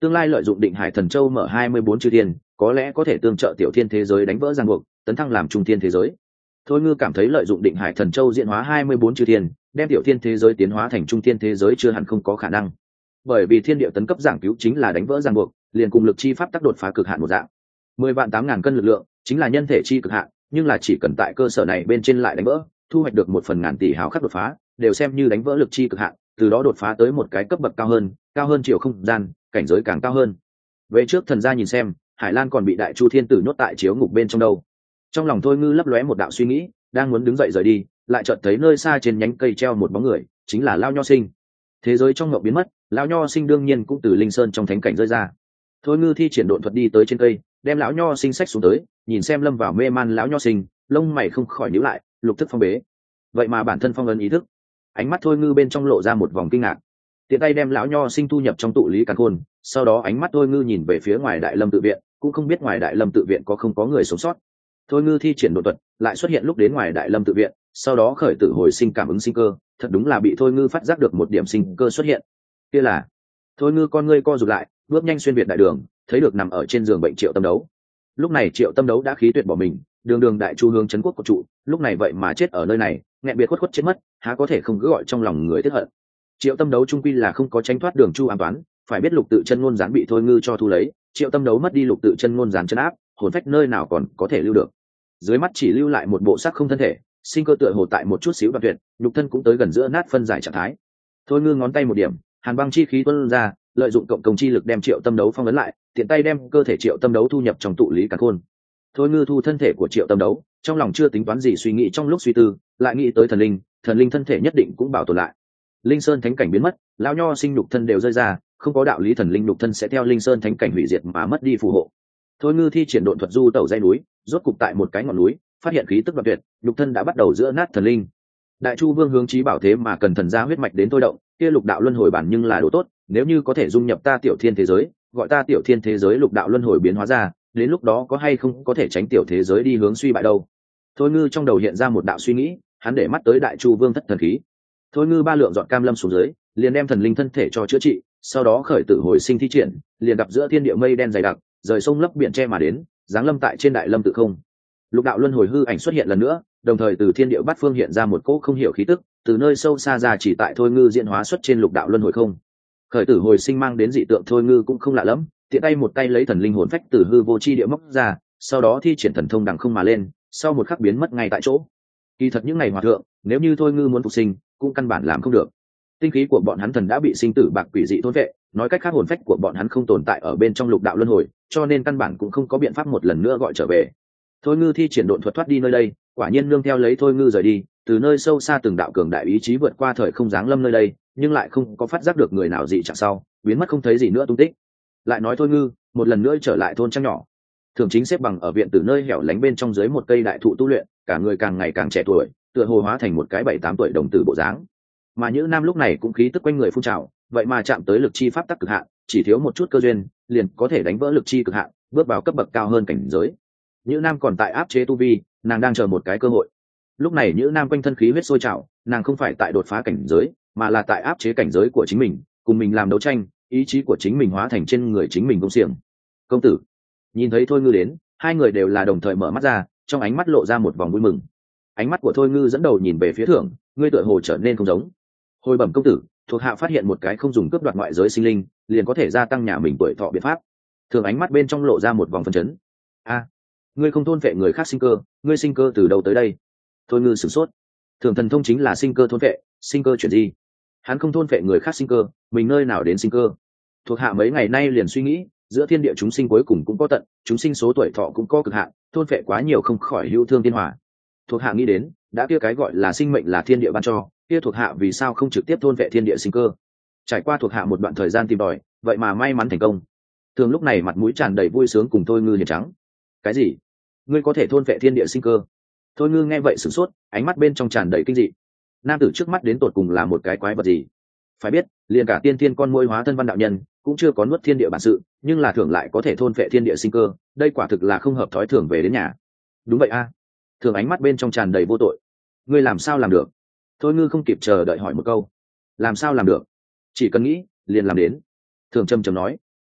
tương lai lợi dụng định hải thần châu mở 24 chư thiên, có lẽ có thể tương trợ tiểu thiên thế giới đánh vỡ ràng buộc, tấn thăng làm trung thiên thế giới. Thôi Ngư cảm thấy lợi dụng định hải thần châu diễn hóa 24 chư thiên, đem tiểu thiên thế giới tiến hóa thành trung thiên thế giới chưa hẳn không có khả năng. Bởi vì thiên địa tấn cấp giảng cứu chính là đánh vỡ ràng buộc, liền cùng lực chi pháp tác đột phá cực hạn một dạng. 10 vạn 8.000 cân lực lượng chính là nhân thể chi cực hạn, nhưng là chỉ cần tại cơ sở này bên trên lại đánh vỡ, thu hoạch được 1/1000 tỷ hào khắc đột phá, đều xem như đánh vỡ lực chi cực hạn, từ đó đột phá tới một cái cấp bậc cao hơn chiều không gian, cảnh giới càng cao hơn. Về trước thần gia nhìn xem, Hải Lan còn bị Đại Chu Thiên Tử nhốt tại chiếu ngục bên trong đâu. Trong lòng Thôi Ngư lấp lóe một đạo suy nghĩ, đang muốn đứng dậy rời đi, lại chợt thấy nơi xa trên nhánh cây treo một bóng người, chính là Lão Nho Sinh. Thế giới trong ngộng biến mất, Lão Nho Sinh đương nhiên cũng từ linh sơn trong thánh cảnh rơi ra. Thôi Ngư thi triển độn thuật đi tới trên cây, đem Lão Nho Sinh xách xuống tới, nhìn xem lâm vào mê man Lão Nho Sinh, lông mày không khỏi nhíu lại, lục thức phong bế. Vậy mà bản thân phong ấn ý thức. Ánh mắt Thôi Ngư bên trong lộ ra một vòng kinh ngạc, tiện tay đem Lão Nho Sinh thu nhập trong tụ lý càn khôn, sau đó ánh mắt Thôi Ngư nhìn về phía ngoài Đại Lâm tự viện, cũng không biết ngoài Đại Lâm tự viện có không có người sống sót. Thôi Ngư thi triển độn thuật lại xuất hiện lúc đến ngoài Đại Lâm tự viện, sau đó khởi tử hồi sinh cảm ứng sinh cơ, thật đúng là bị Thôi Ngư phát giác được một điểm sinh cơ xuất hiện. Kia là Thôi Ngư con ngươi co rụt lại, bước nhanh xuyên việt đại đường, thấy được nằm ở trên giường bệnh Triệu Tâm Đấu. Lúc này Triệu Tâm Đấu đã khí tuyệt bỏ mình, đường đường đại chu hướng trấn quốc của trụ, lúc này vậy mà chết ở nơi này, nghẹn biệt khuất chết mất, há có thể không cứ gọi trong lòng người tiếc hận. Triệu Tâm Đấu trung quy là không có tránh thoát đường chu an toán, phải biết lục tự chân ngôn gián bị Thôi Ngư cho thu lấy, Triệu Tâm Đấu mất đi lục tự chân ngôn gián chân áp, hồn phách nơi nào còn có thể lưu được. Dưới mắt chỉ lưu lại một bộ xác không thân thể, sinh cơ tựa hồ tại một chút xíu đoạn tuyệt, nhục thân cũng tới gần giữa nát phân giải trạng thái. Thôi Ngư ngón tay một điểm, hàn băng chi khí tuôn ra, lợi dụng cộng công chi lực đem Triệu Tâm Đấu phong ấn lại, tiện tay đem cơ thể Triệu Tâm Đấu thu nhập trong tụ lý càn khôn. Thôi Ngư thu thân thể của Triệu Tâm Đấu, trong lòng chưa tính toán gì suy nghĩ, trong lúc suy tư lại nghĩ tới thần linh thân thể nhất định cũng bảo tồn lại. Linh sơn thánh cảnh biến mất, Lão Nho Sinh nhục thân đều rơi ra, không có đạo lý thần linh nhục thân sẽ theo linh sơn thánh cảnh hủy diệt mà mất đi phù hộ. Thôi Ngư thi triển độn thuật du tẩu dãy núi, rốt cục tại một cái ngọn núi phát hiện khí tức đoạn tuyệt, nhục thân đã bắt đầu giữa nát thần linh. Đại Chu Vương hướng chí bảo thế mà cần thần gia huyết mạch đến thôi động, kia lục đạo luân hồi bản nhưng là đồ tốt, nếu như có thể dung nhập ta tiểu thiên thế giới, gọi ta tiểu thiên thế giới lục đạo luân hồi biến hóa ra, đến lúc đó có hay không có thể tránh tiểu thế giới đi hướng suy bại đâu. Thôi Ngư trong đầu hiện ra một đạo suy nghĩ, hắn để mắt tới Đại Chu Vương thất thần khí. Thôi Ngư ba lượng dọn cam lâm xuống dưới, liền đem thần linh thân thể cho chữa trị, sau đó khởi tử hồi sinh thi triển, liền gặp giữa thiên địa mây đen dày đặc, rời sông lấp biển che mà đến, giáng lâm tại trên Đại Lâm tự không. Lục đạo luân hồi hư ảnh xuất hiện lần nữa, đồng thời từ thiên địa bát phương hiện ra một cỗ không hiểu khí tức, từ nơi sâu xa ra chỉ tại Thôi Ngư diễn hóa xuất trên lục đạo luân hồi không. Khởi tử hồi sinh mang đến dị tượng Thôi Ngư cũng không lạ lắm, tiện tay một tay lấy thần linh hồn phách từ hư vô chi địa móc ra, sau đó thi triển thần thông đằng không mà lên, sau một khắc biến mất ngay tại chỗ. Kỳ thật những ngày hòa thượng, nếu như Thôi Ngư muốn phục sinh, cũng căn bản làm không được. Tinh khí của bọn hắn thần đã bị sinh tử bạc quỷ dị thôn vệ, nói cách khác hồn phách của bọn hắn không tồn tại ở bên trong lục đạo luân hồi, cho nên căn bản cũng không có biện pháp một lần nữa gọi trở về. Thôi Ngư thi triển độn thuật thoát đi nơi đây, quả nhiên nương theo lấy Thôi Ngư rời đi, từ nơi sâu xa từng đạo cường đại ý chí vượt qua thời không giáng lâm nơi đây, nhưng lại không có phát giác được người nào dị trạng sau, biến mất không thấy gì nữa tung tích. Lại nói Thôi Ngư một lần nữa trở lại thôn trang nhỏ, Thường Chính xếp bằng ở viện từ nơi hẻo lánh bên trong dưới một cây đại thụ tu luyện, cả người càng ngày càng trẻ tuổi, tựa hồ hóa thành một cái 7-8 tuổi đồng tử bộ dáng. Mà Nhữ Nam lúc này cũng khí tức quanh người phun trào, vậy mà chạm tới lực chi pháp tắc cực hạn, chỉ thiếu một chút cơ duyên, liền có thể đánh vỡ lực chi cực hạn, bước vào cấp bậc cao hơn cảnh giới. Nhữ Nam còn tại áp chế tu vi, nàng đang chờ một cái cơ hội. Lúc này Nhữ Nam quanh thân khí huyết sôi trào, nàng không phải tại đột phá cảnh giới, mà là tại áp chế cảnh giới của chính mình, cùng mình làm đấu tranh, ý chí của chính mình hóa thành trên người chính mình công xiềng. Công tử, nhìn thấy Thôi Ngư đến, hai người đều là đồng thời mở mắt ra, trong ánh mắt lộ ra một vòng vui mừng. Ánh mắt của Thôi Ngư dẫn đầu nhìn về phía Thưởng, ngươi tựa hồ trở nên không giống. Hồi bẩm công tử, thuộc hạ phát hiện một cái không dùng cướp đoạt ngoại giới sinh linh, liền có thể gia tăng nhà mình tuổi thọ biện pháp. Thường ánh mắt bên trong lộ ra một vòng phấn chấn. A, ngươi không thôn phệ người khác sinh cơ, ngươi sinh cơ từ đâu tới đây? Thôi Ngư sửng sốt. Thường thần thông chính là sinh cơ thôn phệ, sinh cơ chuyển gì? Hắn không thôn phệ người khác sinh cơ, mình nơi nào đến sinh cơ? Thuộc hạ mấy ngày nay liền suy nghĩ, giữa thiên địa chúng sinh cuối cùng cũng có tận, chúng sinh số tuổi thọ cũng có cực hạn, thôn phệ quá nhiều không khỏi hữu thương thiên hòa. Thuộc hạ nghĩ đến, đã kia cái gọi là sinh mệnh là thiên địa ban cho, kia thuộc hạ vì sao không trực tiếp thôn vệ thiên địa sinh cơ? Trải qua thuộc hạ một đoạn thời gian tìm tòi, vậy mà may mắn thành công. Thường lúc này mặt mũi tràn đầy vui sướng cùng Thôi Ngư hiền trắng. Cái gì? Ngươi có thể thôn vệ thiên địa sinh cơ? Thôi Ngư nghe vậy sửng sốt, ánh mắt bên trong tràn đầy kinh dị. Nam tử trước mắt đến tột cùng là một cái quái vật gì? Phải biết, liền cả tiên thiên con muỗi hóa thân văn đạo nhân cũng chưa có nuốt thiên địa bản sự, nhưng là Thường lại có thể thôn vệ thiên địa sinh cơ, đây quả thực là không hợp thói thường về đến nhà. Đúng vậy a. Thường ánh mắt bên trong tràn đầy vô tội. Ngươi làm sao làm được? Thôi Ngư không kịp chờ đợi hỏi một câu. Làm sao làm được? Chỉ cần nghĩ liền làm đến. Thường trầm trầm nói.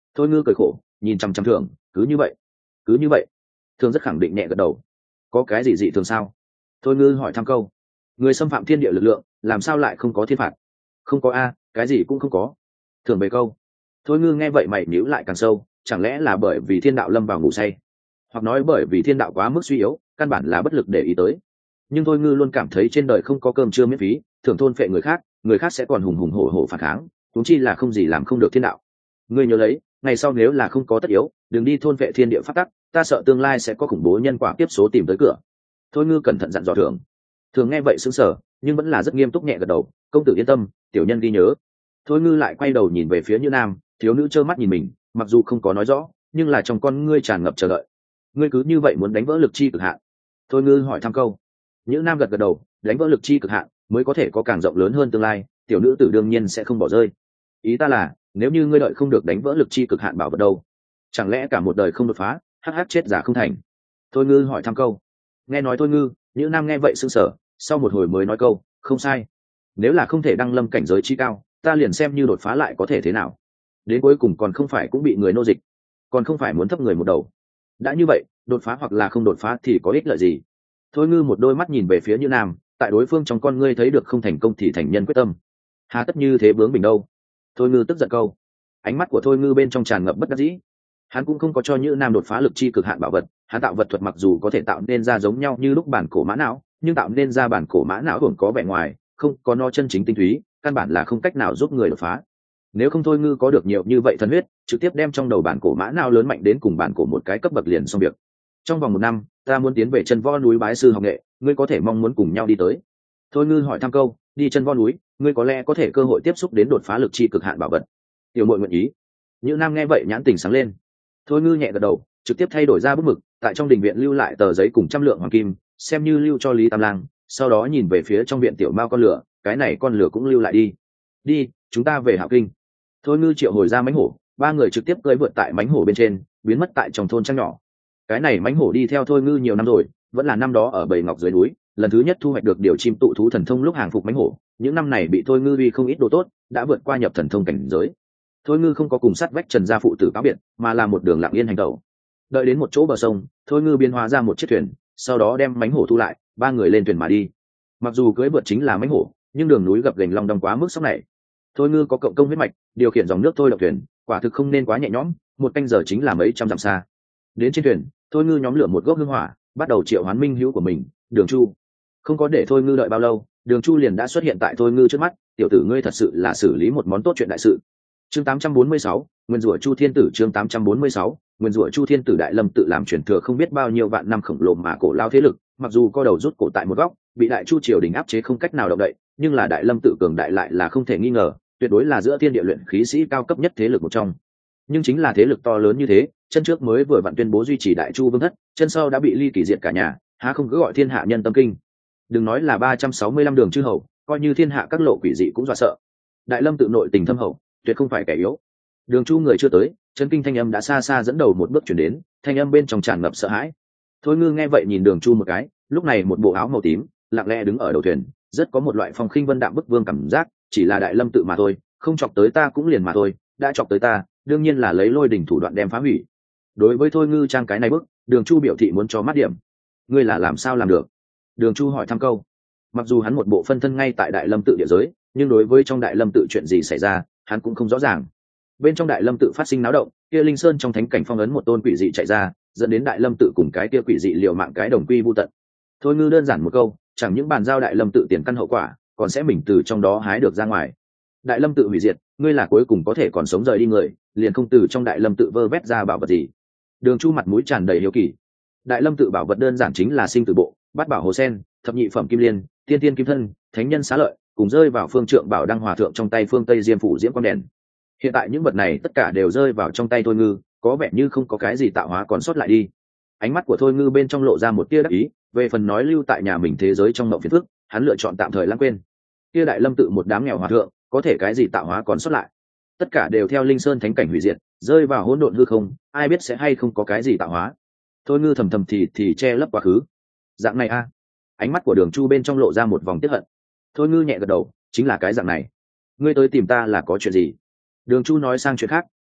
Thôi ngư cười khổ nhìn chằm chằm thường, cứ như vậy thường rất khẳng định nhẹ gật đầu. Có cái gì dị thường sao? Thôi ngư hỏi thăm câu. Người xâm phạm thiên địa lực lượng làm sao lại không có thiên phạt? Không có a, cái gì cũng không có. Thường về câu. Thôi ngư nghe vậy mày nhíu lại càng sâu, chẳng lẽ là bởi vì thiên đạo lâm vào ngủ say, hoặc nói bởi vì thiên đạo quá mức suy yếu, căn bản là bất lực để ý tới. Nhưng thôi ngư luôn cảm thấy trên đời không có cơm trưa miễn phí, thường thôn phệ người khác sẽ còn hùng hùng hổ hổ phản kháng, huống chi là không gì làm không được thiên đạo. Ngươi nhớ lấy, ngày sau nếu là không có tất yếu, đừng đi thôn phệ thiên địa pháp tắc, ta sợ tương lai sẽ có khủng bố nhân quả kiếp số tìm tới cửa. Thôi ngư cẩn thận dặn dò thường. Thường nghe vậy sững sờ, nhưng vẫn là rất nghiêm túc nhẹ gật đầu. Công tử yên tâm, tiểu nhân ghi nhớ. Thôi ngư lại quay đầu nhìn về phía Như Nam, thiếu nữ trơ mắt nhìn mình, mặc dù không có nói rõ, nhưng là trong con ngươi tràn ngập chờ đợi. Ngươi cứ như vậy muốn đánh vỡ lực chi cực hạn? Thôi ngư hỏi thăm câu. Như Nam gật gật đầu, đánh vỡ lực chi cực hạn mới có thể có càng rộng lớn hơn tương lai, tiểu nữ tử đương nhiên sẽ không bỏ rơi. Ý ta là, nếu như ngươi đợi không được đánh vỡ lực chi cực hạn bảo vật đâu, chẳng lẽ cả một đời không đột phá, hắc chết giả không thành? Thôi ngư hỏi thăm câu. Nghe nói thôi ngư, Như Nam nghe vậy sững sờ, sau một hồi mới nói câu, không sai. Nếu là không thể đăng lâm cảnh giới chi cao, ta liền xem như đột phá lại có thể thế nào? Đến cuối cùng còn không phải cũng bị người nô dịch, còn không phải muốn thấp người một đầu. Đã như vậy, đột phá hoặc là không đột phá thì có ích lợi gì? Thôi ngư một đôi mắt nhìn về phía Như Nam, tại đối phương trong con ngươi thấy được không thành công thì thành nhân quyết tâm, hà tất như thế bướng bỉnh đâu. Thôi ngư tức giận câu. Ánh mắt của thôi ngư bên trong tràn ngập bất đắc dĩ. Hắn cũng không có cho Như Nam đột phá lực chi cực hạn bảo vật, hắn tạo vật thuật mặc dù có thể tạo nên ra giống nhau như lúc bản cổ mã não, nhưng tạo nên ra bản cổ mã não cũng có vẻ ngoài, không có no chân chính tinh túy, căn bản là không cách nào giúp người đột phá. Nếu không thôi ngư có được nhiều như vậy thần huyết, trực tiếp đem trong đầu bản cổ mã não lớn mạnh đến cùng bản cổ một cái cấp bậc liền xong việc. Trong vòng 1 năm, ta muốn tiến về chân võ núi bái sư học nghệ, ngươi có thể mong muốn cùng nhau đi tới? Thôi ngư hỏi thăm câu. Đi chân võ núi, ngươi có lẽ có thể cơ hội tiếp xúc đến đột phá lực chi cực hạn bảo vật. Tiểu muội nguyện ý. Như Nam nghe vậy nhãn tình sáng lên. Thôi ngư nhẹ gật đầu, trực tiếp thay đổi ra bút mực, tại trong đình viện lưu lại tờ giấy cùng 100 lượng hoàng kim, xem như lưu cho Lý Tam Lang. Sau đó nhìn về phía trong viện tiểu mao con lửa, cái này con lửa cũng lưu lại đi. Đi, chúng ta về Hạo Kinh. Thôi ngư triệu hồi ra mãnh hổ, 3 người trực tiếp cưỡi vượt tại mãnh hổ bên trên, biến mất tại trong thôn trang nhỏ. Cái này mãnh hổ đi theo thôi ngư nhiều năm rồi, vẫn là năm đó ở bầy ngọc dưới núi, lần thứ nhất thu hoạch được điều chim tụ thú thần thông lúc hàng phục mãnh hổ. Những năm này bị thôi ngư uy không ít đồ tốt, đã vượt qua nhập thần thông cảnh giới. Thôi ngư không có cùng sát vách Trần gia phụ tử cáo biệt, mà là một đường lặng yên hành tẩu. Đợi đến một chỗ bờ sông, thôi ngư biến hóa ra một chiếc thuyền, sau đó đem mãnh hổ thu lại, 3 người lên thuyền mà đi. Mặc dù cưỡi vượt chính là mãnh hổ, nhưng đường núi gập ghềnh long đong quá mức sóc này. Thôi ngư có cộng công huyết mạch, điều khiển dòng nước thôi động thuyền, quả thực không nên quá nhẹ nhõm, 1 canh giờ chính là mấy trăm dặm xa. Đến trên thuyền, thôi ngư nhóm lửa một gốc hương hỏa, bắt đầu triệu hoán minh hữu của mình, Đường Chu. Không có để thôi ngư đợi bao lâu, Đường Chu liền đã xuất hiện tại thôi ngư trước mắt. Tiểu tử ngươi thật sự là xử lý một món tốt chuyện đại sự. Chương 846, nguyên rủa Chu Thiên Tử. Chương 846, nguyên rủa Chu Thiên Tử. Đại Lâm tự làm truyền thừa không biết bao nhiêu vạn năm khổng lồ mà cổ lao thế lực, mặc dù co đầu rút cổ tại một góc, bị Đại Chu triều đình áp chế không cách nào động đậy, nhưng là Đại Lâm tự cường đại lại là không thể nghi ngờ, tuyệt đối là giữa thiên địa luyện khí sĩ cao cấp nhất thế lực một trong. Nhưng chính là thế lực to lớn như thế, chân trước mới vừa vặn tuyên bố duy trì Đại Chu vương thất, chân sau đã bị ly kỳ diệt cả nhà, há không cứ gọi thiên hạ nhân tâm kinh. Đừng nói là 365 đường chư hầu, coi như thiên hạ các lộ quỷ dị cũng dọa sợ. Đại Lâm tự nội tình thâm hậu, tuyệt không phải kẻ yếu. Đường Chu người chưa tới, chân kinh thanh âm đã xa xa dẫn đầu một bước chuyển đến, thanh âm bên trong tràn ngập sợ hãi. Thôi ngư nghe vậy nhìn Đường Chu một cái, lúc này một bộ áo màu tím, lặng lẽ đứng ở đầu thuyền, rất có một loại phong khinh vân đạm bức vương cảm giác, chỉ là Đại Lâm tự mà thôi, không chọc tới ta cũng liền mà thôi, đã chọc tới ta, đương nhiên là lấy lôi đỉnh thủ đoạn đem phá hủy. Đối với thôi ngư trang cái này bức, Đường Chu biểu thị muốn cho mắt điểm. Ngươi là làm sao làm được? Đường Chu hỏi thăm câu. Mặc dù hắn một bộ phân thân ngay tại Đại Lâm tự địa giới, nhưng đối với trong Đại Lâm tự chuyện gì xảy ra, hắn cũng không rõ ràng. Bên trong Đại Lâm tự phát sinh náo động, kia Linh Sơn trong thánh cảnh phong ấn một tôn quỷ dị chạy ra, dẫn đến Đại Lâm tự cùng cái kia quỷ dị liều mạng cái đồng quy vu tận. Thôi ngư đơn giản một câu, chẳng những bàn giao Đại Lâm tự tiền căn hậu quả, còn sẽ mình từ trong đó hái được ra ngoài. Đại Lâm tự hủy diệt, ngươi là cuối cùng có thể còn sống rời đi người, liền không từ trong Đại Lâm tự vơ vét ra bảo vật gì? Đường Chu mặt mũi tràn đầy hiếu kỳ. Đại Lâm tự bảo vật đơn giản chính là sinh tử bộ, bát bảo hồ sen, thập nhị phẩm kim liên, tiên tiên kim thân, thánh nhân xá lợi, cùng rơi vào phương trượng bảo đăng hòa thượng trong tay phương tây diêm phủ diễm quang đèn. Hiện tại những vật này tất cả đều rơi vào trong tay thôi ngư, có vẻ như không có cái gì tạo hóa còn sót lại đi. Ánh mắt của thôi ngư bên trong lộ ra một tia đắc ý, về phần nói lưu tại nhà mình thế giới trong mộng phiền phức, hắn lựa chọn tạm thời lãng quên. Kia Đại Lâm tự một đám nghèo hòa thượng, có thể cái gì tạo hóa còn sót lại? Tất cả đều theo Linh Sơn thánh cảnh hủy diệt, rơi vào hỗn độn hư không, ai biết sẽ hay không có cái gì tạo hóa. Thôi ngư thầm thầm thì che lấp quá khứ. Dạng này a? Ánh mắt của Đường Chu bên trong lộ ra một vòng tiếc hận. Thôi ngư nhẹ gật đầu, chính là cái dạng này. Ngươi tới tìm ta là có chuyện gì? Đường Chu nói sang chuyện khác,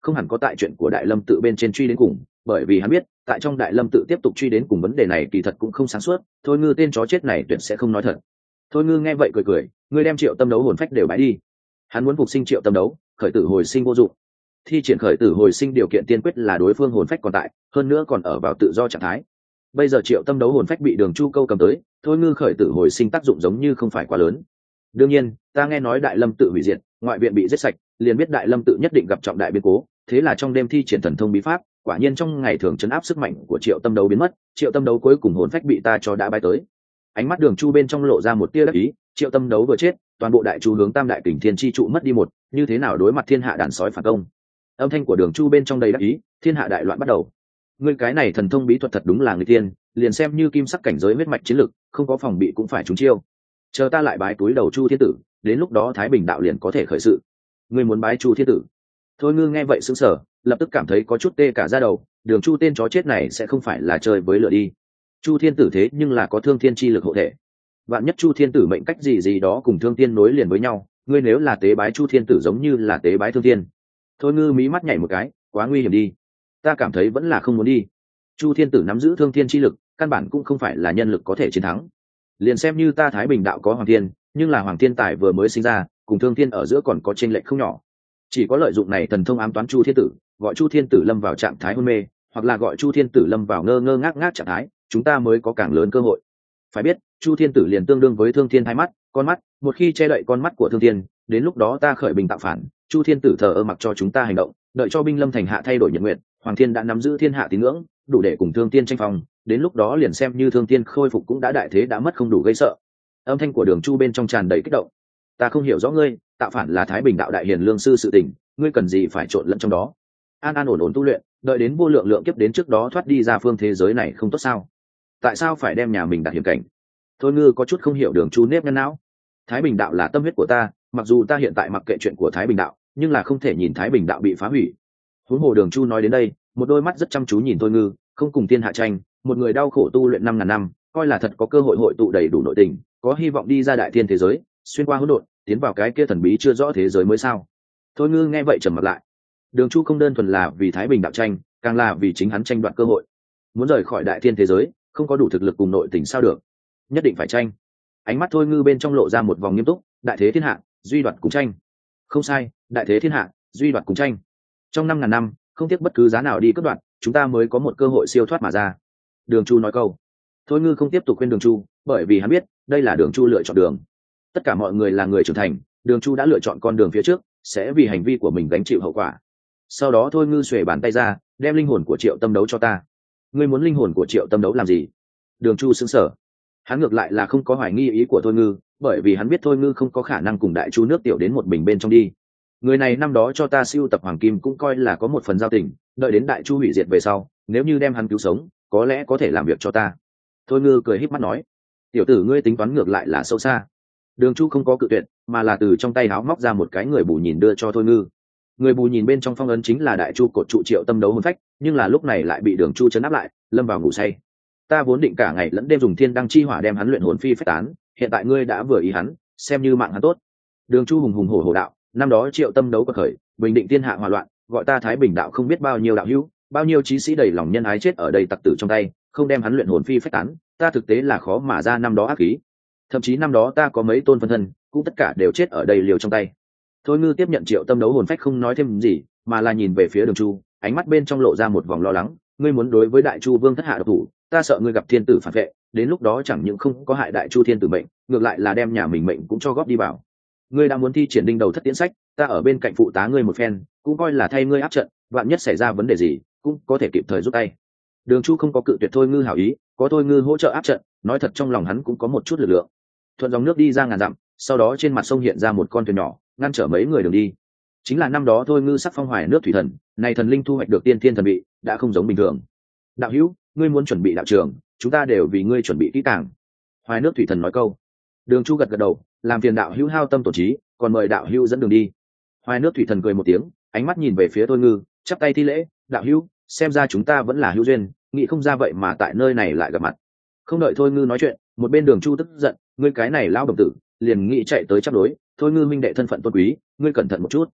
không hẳn có tại chuyện của Đại Lâm tự bên trên truy đến cùng, bởi vì hắn biết tại trong Đại Lâm tự tiếp tục truy đến cùng vấn đề này kỳ thật cũng không sáng suốt. Thôi Ngư tên chó chết này tuyệt sẽ không nói thật. Thôi Ngư nghe vậy cười cười, ngươi đem Triệu Tâm Đấu hồn phách đều bãi đi. Hắn muốn phục sinh Triệu Tâm Đấu, khởi tử hồi sinh vô dụng. Thi triển khởi tử hồi sinh điều kiện tiên quyết là đối phương hồn phách còn tại, hơn nữa còn ở vào tự do trạng thái. Bây giờ Triệu Tâm Đấu hồn phách bị Đường Chu câu cầm tới, Thôi Ngư khởi tử hồi sinh tác dụng giống như không phải quá lớn. Đương nhiên, ta nghe nói Đại Lâm tự hủy diệt, ngoại viện bị giết sạch, liền biết Đại Lâm tự nhất định gặp trọng đại biến cố, thế là trong đêm thi triển thần thông bí pháp, quả nhiên trong ngày thường trấn áp sức mạnh của Triệu Tâm Đấu biến mất, Triệu Tâm Đấu cuối cùng hồn phách bị ta cho đã bay tới. Ánh mắt Đường Chu bên trong lộ ra một tia đắc ý, Triệu Tâm Đấu vừa chết, toàn bộ đại chu hướng Tam Đại Kình Thiên chi trụ mất đi một, như thế nào đối mặt thiên hạ đàn sói phản công. Âm thanh của Đường Chu bên trong đầy đắc ý, thiên hạ đại loạn bắt đầu. Ngươi cái này thần thông bí thuật thật đúng là người tiên, liền xem như kim sắc cảnh giới huyết mạch chiến lực, không có phòng bị cũng phải trúng chiêu. Chờ ta lại bái túi đầu Chu thiên tử, đến lúc đó Thái Bình đạo liền có thể khởi sự. Ngươi muốn bái Chu thiên tử? Thôi Ngư nghe vậy sững sờ, lập tức cảm thấy có chút tê cả da đầu, Đường Chu tên chó chết này sẽ không phải là chơi với lửa đi. Chu thiên tử thế nhưng là có thương thiên chi lực hộ thể. Vạn nhất Chu thiên tử mệnh cách gì gì đó cùng thương thiên nối liền với nhau, ngươi nếu là tế bái Chu thiên tử giống như là tế bái thương thiên. Thôi Ngư mí mắt nhảy một cái, quá nguy hiểm đi. Ta cảm thấy vẫn là không muốn đi. Chu thiên tử nắm giữ thương thiên chi lực, căn bản cũng không phải là nhân lực có thể chiến thắng. Liền xem như ta Thái Bình đạo có hoàng thiên, nhưng là hoàng thiên tài vừa mới sinh ra, cùng thương thiên ở giữa còn có chênh lệch không nhỏ. Chỉ có lợi dụng này thần thông ám toán Chu thiên tử, gọi Chu thiên tử lâm vào trạng thái hôn mê, hoặc là gọi Chu thiên tử lâm vào ngơ ngơ ngác ngác trạng thái, chúng ta mới có càng lớn cơ hội. Phải biết, Chu thiên tử liền tương đương với thương thiên hai mắt, con mắt, một khi che đậy con mắt của thương thiên, đến lúc đó ta khởi bình tạo phản, Chu thiên tử thờ ơ mặc cho chúng ta hành động, đợi cho binh lâm thành hạ thay đổi nhật nguyện, hoàng thiên đã nắm giữ thiên hạ tín ngưỡng, đủ để cùng thương thiên tranh phòng, đến lúc đó liền xem như thương thiên khôi phục cũng đã đại thế đã mất không đủ gây sợ. Âm thanh của Đường Chu bên trong tràn đầy kích động. Ta không hiểu rõ ngươi, tạo phản là Thái Bình đạo đại hiền lương sư sự tình, ngươi cần gì phải trộn lẫn trong đó? An an ổn ổn tu luyện, đợi đến vô lượng lượng kiếp đến trước đó thoát đi ra phương thế giới này không tốt sao? Tại sao phải đem nhà mình đặt hiểm cảnh? Thôi Ngư có chút không hiểu Đường Chu nếp nhăn não. Thái Bình đạo là tâm huyết của ta, mặc dù ta hiện tại mặc kệ chuyện của Thái Bình đạo, nhưng là không thể nhìn Thái Bình đạo bị phá hủy. Huống hồ Đường Chu nói đến đây, một đôi mắt rất chăm chú nhìn Thôi Ngư, không cùng thiên hạ tranh, một người đau khổ tu luyện 5.000 năm, coi là thật có cơ hội hội tụ đầy đủ nội tình, có hy vọng đi ra đại thiên thế giới, xuyên qua hỗn độn, tiến vào cái kia thần bí chưa rõ thế giới mới sao? Thôi Ngư nghe vậy trầm mặt lại. Đường Chu không đơn thuần là vì Thái Bình đạo tranh, càng là vì chính hắn tranh đoạt cơ hội. Muốn rời khỏi đại thiên thế giới, không có đủ thực lực cùng nội tình sao được? Nhất định phải tranh. Ánh mắt Thôi Ngư bên trong lộ ra một vòng nghiêm túc, đại thế thiên hạ, duy đoạt cùng tranh. Không sai, đại thế thiên hạ, duy đoạt cùng tranh. Trong 5.000 năm, không tiếc bất cứ giá nào đi cướp đoạt, chúng ta mới có một cơ hội siêu thoát mà ra. Đường Chu nói câu. Thôi Ngư không tiếp tục khuyên Đường Chu, bởi vì hắn biết đây là Đường Chu lựa chọn đường. Tất cả mọi người là người trưởng thành, Đường Chu đã lựa chọn con đường phía trước, sẽ vì hành vi của mình gánh chịu hậu quả. Sau đó Thôi Ngư xuề bàn tay ra, đem linh hồn của Triệu Tâm Đấu cho ta. Ngươi muốn linh hồn của Triệu Tâm Đấu làm gì? Đường Chu sững sờ. Hắn ngược lại là không có hoài nghi ý của Thôi Ngư, bởi vì hắn biết Thôi Ngư không có khả năng cùng đại chu nước tiểu đến một mình bên trong đi. Người này năm đó cho ta siêu tập hoàng kim cũng coi là có một phần giao tình, đợi đến đại chu hủy diệt về sau, nếu như đem hắn cứu sống, có lẽ có thể làm việc cho ta. Thôi Ngư cười híp mắt nói, tiểu tử ngươi tính toán ngược lại là sâu xa. Đường Chu không có cự tuyệt, mà là từ trong tay áo móc ra một cái người bù nhìn đưa cho Thôi Ngư. Người bù nhìn bên trong phong ấn chính là đại chu cột trụ Triệu Tâm Đấu hồn phách, nhưng là lúc này lại bị Đường Chu trấn áp lại, lâm vào ngủ say. Ta vốn định cả ngày lẫn đêm dùng thiên đăng chi hỏa đem hắn luyện hồn phi phách tán, hiện tại ngươi đã vừa ý hắn, xem như mạng hắn tốt. Đường Chu hùng hùng hổ hổ đạo, năm đó Triệu Tâm Đấu quật khởi, bình định thiên hạ hòa loạn, gọi ta Thái Bình đạo không biết bao nhiêu đạo hữu, bao nhiêu chí sĩ đầy lòng nhân ái chết ở đây tặc tử trong tay, không đem hắn luyện hồn phi phách tán, ta thực tế là khó mà ra năm đó ác khí. Thậm chí năm đó ta có mấy tôn phân thân, cũng tất cả đều chết ở đây liều trong tay. Thôi Ngư tiếp nhận Triệu Tâm Đấu hồn phách không nói thêm gì, mà là nhìn về phía Đường Chu, ánh mắt bên trong lộ ra một vòng lo lắng, ngươi muốn đối với đại chu vương thất hạ độc thủ, ta sợ ngươi gặp thiên tử phản vệ, đến lúc đó chẳng những không có hại đại chu thiên tử mệnh, ngược lại là đem nhà mình mệnh cũng cho góp đi vào. Ngươi đã muốn thi triển đinh đầu thất tiễn sách, ta ở bên cạnh phụ tá ngươi một phen, cũng coi là thay ngươi áp trận, vạn nhất xảy ra vấn đề gì, cũng có thể kịp thời giúp tay. Đường Chu không có cự tuyệt Thôi Ngư hảo ý, có Thôi Ngư hỗ trợ áp trận, nói thật trong lòng hắn cũng có một chút lực lượng. Thuận dòng nước đi ra ngàn dặm, sau đó trên mặt sông hiện ra một con thuyền nhỏ, ngăn trở mấy người đường đi. Chính là năm đó Thôi Ngư sắc phong hoài nước thủy thần, này thần linh thu hoạch được tiên thiên thần bị, đã không giống bình thường. Đạo hữu, ngươi muốn chuẩn bị đạo trường, chúng ta đều vì ngươi chuẩn bị kỹ càng. Hoài nước thủy thần nói câu. Đường Chu gật gật đầu, làm phiền đạo hữu hao tâm tổn trí, còn mời đạo hữu dẫn đường đi. Hoài nước thủy thần cười một tiếng, ánh mắt nhìn về phía Thôi Ngư, chắp tay thi lễ, đạo hữu, xem ra chúng ta vẫn là hữu duyên, nghĩ không ra vậy mà tại nơi này lại gặp mặt. Không đợi Thôi Ngư nói chuyện, một bên Đường Chu tức giận, ngươi cái này lão đồng tử, liền nghĩ chạy tới chấp đối, Thôi Ngư minh đệ thân phận tôn quý, ngươi cẩn thận một chút.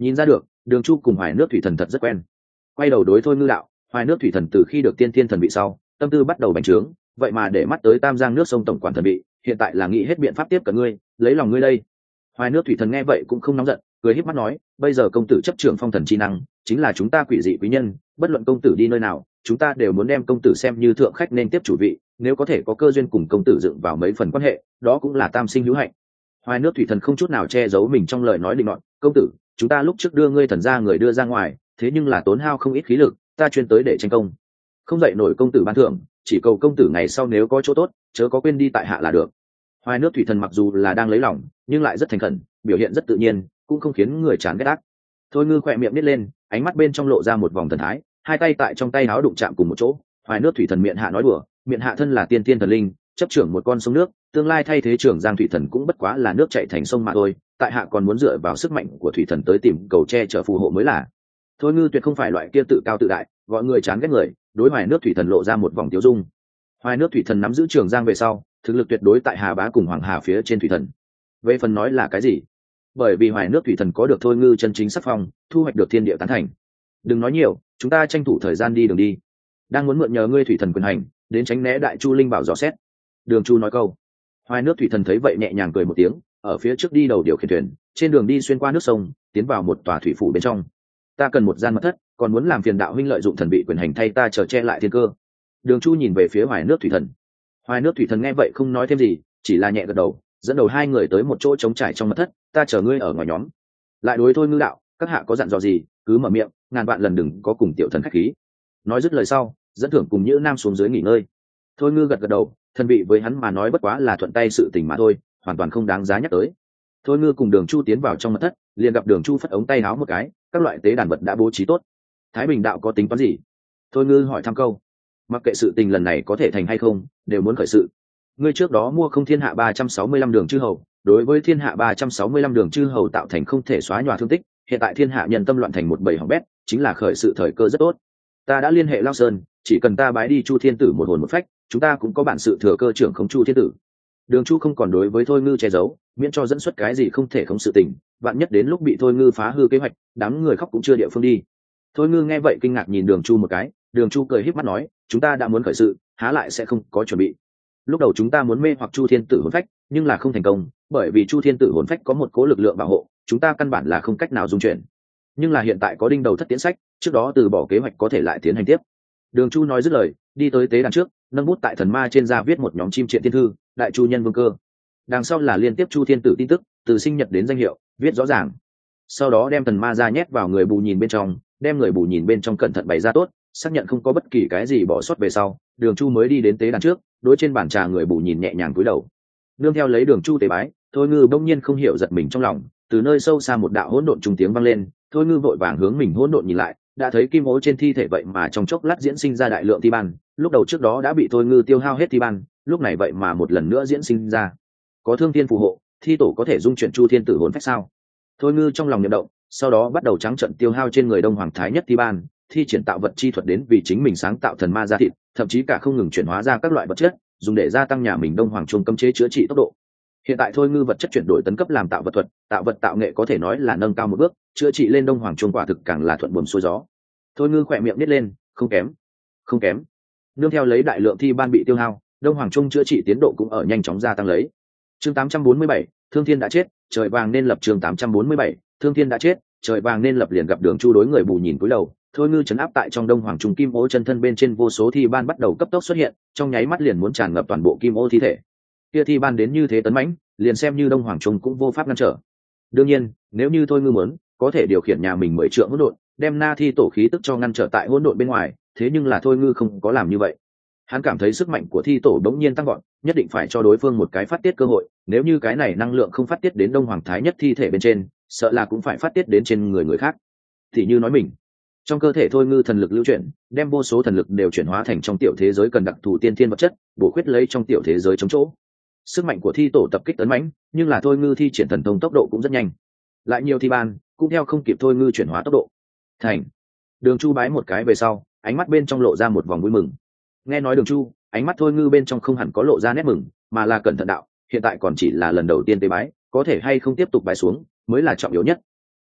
Nhìn ra được Đường Chu cùng Hoài Nước Thủy Thần thật rất quen. Quay đầu đối thôi ngư đạo, Hoài Nước Thủy Thần từ khi được tiên thiên thần bị sau, tâm tư bắt đầu bành trướng, vậy mà để mắt tới Tam Giang nước sông tổng quản thần bị, hiện tại là nghĩ hết biện pháp tiếp cận ngươi, lấy lòng ngươi đây. Hoài Nước Thủy Thần nghe vậy cũng không nóng giận, cười híp mắt nói, bây giờ công tử chấp trưởng phong thần chi năng, chính là chúng ta quỷ dị quý nhân, bất luận công tử đi nơi nào, chúng ta đều muốn đem công tử xem như thượng khách nên tiếp chủ vị, nếu có thể có cơ duyên cùng công tử dựng vào mấy phần quan hệ, đó cũng là tam sinh hữu hạnh. Hoài Nước Thủy Thần không chút nào che giấu mình trong lời nói định nọt, công tử, chúng ta lúc trước đưa ngươi thần gia người đưa ra ngoài, thế nhưng là tốn hao không ít khí lực, ta chuyên tới để tranh công, không dậy nổi công tử ban thưởng, chỉ cầu công tử ngày sau nếu có chỗ tốt, chớ có quên đi tại hạ là được. Hoài Nước Thủy Thần mặc dù là đang lấy lòng, nhưng lại rất thành khẩn, biểu hiện rất tự nhiên, cũng không khiến người chán ghét ác. Thôi ngư khỏe miệng nít lên, ánh mắt bên trong lộ ra một vòng thần thái, hai tay tại trong tay áo đụng chạm cùng một chỗ. Hoài Nước Thủy Thần miệng hạ nói đùa, miệng hạ thân là tiên tiên thần linh, chấp trưởng một con sông nước, tương lai thay thế trưởng Giang Thủy Thần cũng bất quá là nước chảy thành sông mà thôi, tại hạ còn muốn dựa vào sức mạnh của Thủy Thần tới tìm cầu che chở phù hộ mới là. Thôi ngư tuyệt không phải loại kia tự cao tự đại, gọi người chán ghét người, đối Hoài Nước Thủy Thần lộ ra một vòng tiêu dung. Hoài Nước Thủy Thần nắm giữ Trường Giang về sau, thực lực tuyệt đối tại Hà Bá cùng Hoàng Hà phía trên Thủy Thần. Về phần nói là cái gì? Bởi vì Hoài Nước Thủy Thần có được thôi ngư chân chính sắc phong, thu hoạch được thiên địa tán thành. Đừng nói nhiều, chúng ta tranh thủ thời gian đi đường đi. Đang muốn mượn nhờ ngươi Thủy Thần quyền hành, đến tránh né Đại Chu Linh bảo dò xét. Đường Chu nói câu. Hoài Nước Thủy Thần thấy vậy nhẹ nhàng cười một tiếng, ở phía trước đi đầu điều khiển thuyền, trên đường đi xuyên qua nước sông, tiến vào một tòa thủy phủ bên trong. Ta cần một gian mật thất, còn muốn làm phiền đạo huynh lợi dụng thần bị quyền hành thay ta trở che lại thiên cơ. Đường Chu nhìn về phía Hoài Nước Thủy Thần. Hoài Nước Thủy Thần nghe vậy không nói thêm gì, chỉ là nhẹ gật đầu, dẫn đầu hai người tới một chỗ trống trải trong mật thất, ta chờ ngươi ở ngoài nhóm. Lại đối thôi ngư đạo, các hạ có dặn dò gì, cứ mở miệng, ngàn vạn lần đừng có cùng tiểu thần khách khí. Nói dứt lời sau, dẫn thưởng cùng Nhữ Nam xuống dưới nghỉ ngơi. Thôi ngư gật gật đầu, thần vị với hắn mà nói bất quá là thuận tay sự tình mà thôi, hoàn toàn không đáng giá nhắc tới. Thôi ngư cùng Đường Chu tiến vào trong mật thất, liền gặp Đường Chu phất ống tay áo một cái, các loại tế đàn vật đã bố trí tốt. Thái Bình đạo có tính toán gì? Thôi ngư hỏi thăm câu. Mặc kệ sự tình lần này có thể thành hay không, đều muốn khởi sự. Ngươi trước đó mua không thiên hạ 365 đường chư hầu, đối với thiên hạ 365 đường chư hầu tạo thành không thể xóa nhòa thương tích, hiện tại thiên hạ nhân tâm loạn thành một bầy hỏng bét, chính là khởi sự thời cơ rất tốt. Ta đã liên hệ Lao Sơn, chỉ cần ta bái đi Chu Thiên Tử một hồn một phách, chúng ta cũng có bản sự thừa cơ trưởng khống Chu Thiên Tử. Đường Chu không còn đối với thôi ngư che giấu, miễn cho dẫn xuất cái gì không thể không sự tình, vạn nhất đến lúc bị thôi ngư phá hư kế hoạch, đám người khóc cũng chưa địa phương đi. Thôi ngư nghe vậy kinh ngạc nhìn Đường Chu một cái, Đường Chu cười híp mắt nói, chúng ta đã muốn khởi sự, há lại sẽ không có chuẩn bị. Lúc đầu chúng ta muốn mê hoặc Chu Thiên Tử hồn phách, nhưng là không thành công, bởi vì Chu Thiên Tử hồn phách có một cố lực lượng bảo hộ, chúng ta căn bản là không cách nào dung chuyển. Nhưng là hiện tại có đinh đầu thất tiến sách, trước đó từ bỏ kế hoạch có thể lại tiến hành tiếp. Đường Chu nói dứt lời, đi tới tế đàn trước, nâng bút tại thần ma trên da viết một nhóm chim triện thiên thư, đại chu nhân vương cơ. Đằng sau là liên tiếp Chu Thiên Tử tin tức, từ sinh nhật đến danh hiệu, viết rõ ràng. Sau đó đem thần ma ra nhét vào người bù nhìn bên trong, đem người bù nhìn bên trong cẩn thận bày ra tốt, xác nhận không có bất kỳ cái gì bỏ sót về sau, Đường Chu mới đi đến tế đàn trước, đối trên bàn trà người bù nhìn nhẹ nhàng cúi đầu. Nương theo lấy Đường Chu tế bái, thôi ngư bỗng nhiên không hiểu giật mình trong lòng, từ nơi sâu xa một đạo hỗn độn trùng tiếng vang lên, thôi ngư vội vàng hướng mình hỗn độn nhìn lại, đã thấy kim ố trên thi thể vậy mà trong chốc lát diễn sinh ra đại lượng thi ban, lúc đầu trước đó đã bị thôi ngư tiêu hao hết thi ban, lúc này vậy mà một lần nữa diễn sinh ra. Có thương thiên phù hộ, thi tổ có thể dung chuyển Chu Thiên Tử hồn phách sao? Thôi ngư trong lòng niệm động, sau đó bắt đầu trắng trận tiêu hao trên người Đông Hoàng Thái Nhất thi ban, thi triển tạo vật chi thuật đến vì chính mình sáng tạo thần ma ra thịt, thậm chí cả không ngừng chuyển hóa ra các loại vật chất, dùng để gia tăng nhà mình Đông Hoàng Trung cấm chế chữa trị tốc độ. Hiện tại thôi ngư vật chất chuyển đổi tấn cấp làm tạo vật thuật, tạo vật tạo nghệ có thể nói là nâng cao một bước, chữa trị lên Đông Hoàng Trung quả thực càng là thuận buồm xuôi gió. Thôi ngư khỏe miệng nít lên, không kém, không kém. Nương theo lấy đại lượng thi ban bị tiêu hao, Đông Hoàng Trung chữa trị tiến độ cũng ở nhanh chóng gia tăng lấy. Chương 847, Thương Thiên đã chết, trời vàng nên lập. Chương 847, Thương Thiên đã chết, trời vàng nên lập. Liền gặp Đường Chu đối người bù nhìn cúi đầu, thôi ngư chấn áp tại trong Đông Hoàng Trung kim ô chân thân bên trên vô số thi ban bắt đầu cấp tốc xuất hiện, trong nháy mắt liền muốn tràn ngập toàn bộ kim ô thi thể. Kia thi ban đến như thế tấn mãnh, liền xem như Đông Hoàng Trung cũng vô pháp ngăn trở. Đương nhiên, nếu như thôi ngư muốn, có thể điều khiển nhà mình 10 trượng hỗn độn, đem na thi tổ khí tức cho ngăn trở tại hỗn độn bên ngoài, thế nhưng là thôi ngư không có làm như vậy. Hắn cảm thấy sức mạnh của thi tổ đống nhiên tăng gọn, nhất định phải cho đối phương một cái phát tiết cơ hội, nếu như cái này năng lượng không phát tiết đến Đông Hoàng Thái Nhất thi thể bên trên, sợ là cũng phải phát tiết đến trên người khác. Thì như nói mình, trong cơ thể thôi ngư thần lực lưu chuyển, đem vô số thần lực đều chuyển hóa thành trong tiểu thế giới cần đặc thù tiên thiên vật chất, bổ khuyết lấy trong tiểu thế giới chống chỗ. Sức mạnh của thi tổ tập kích tấn mãnh, nhưng là thôi ngư thi triển thần thông tốc độ cũng rất nhanh, lại nhiều thi ban cũng theo không kịp thôi ngư chuyển hóa tốc độ. Thành. Đường Chu bái một cái về sau, ánh mắt bên trong lộ ra một vòng vui mừng. Nghe nói Đường Chu, ánh mắt thôi ngư bên trong không hẳn có lộ ra nét mừng, mà là cẩn thận đạo, hiện tại còn chỉ là lần đầu tiên tế bái, có thể hay không tiếp tục bái xuống mới là trọng yếu nhất.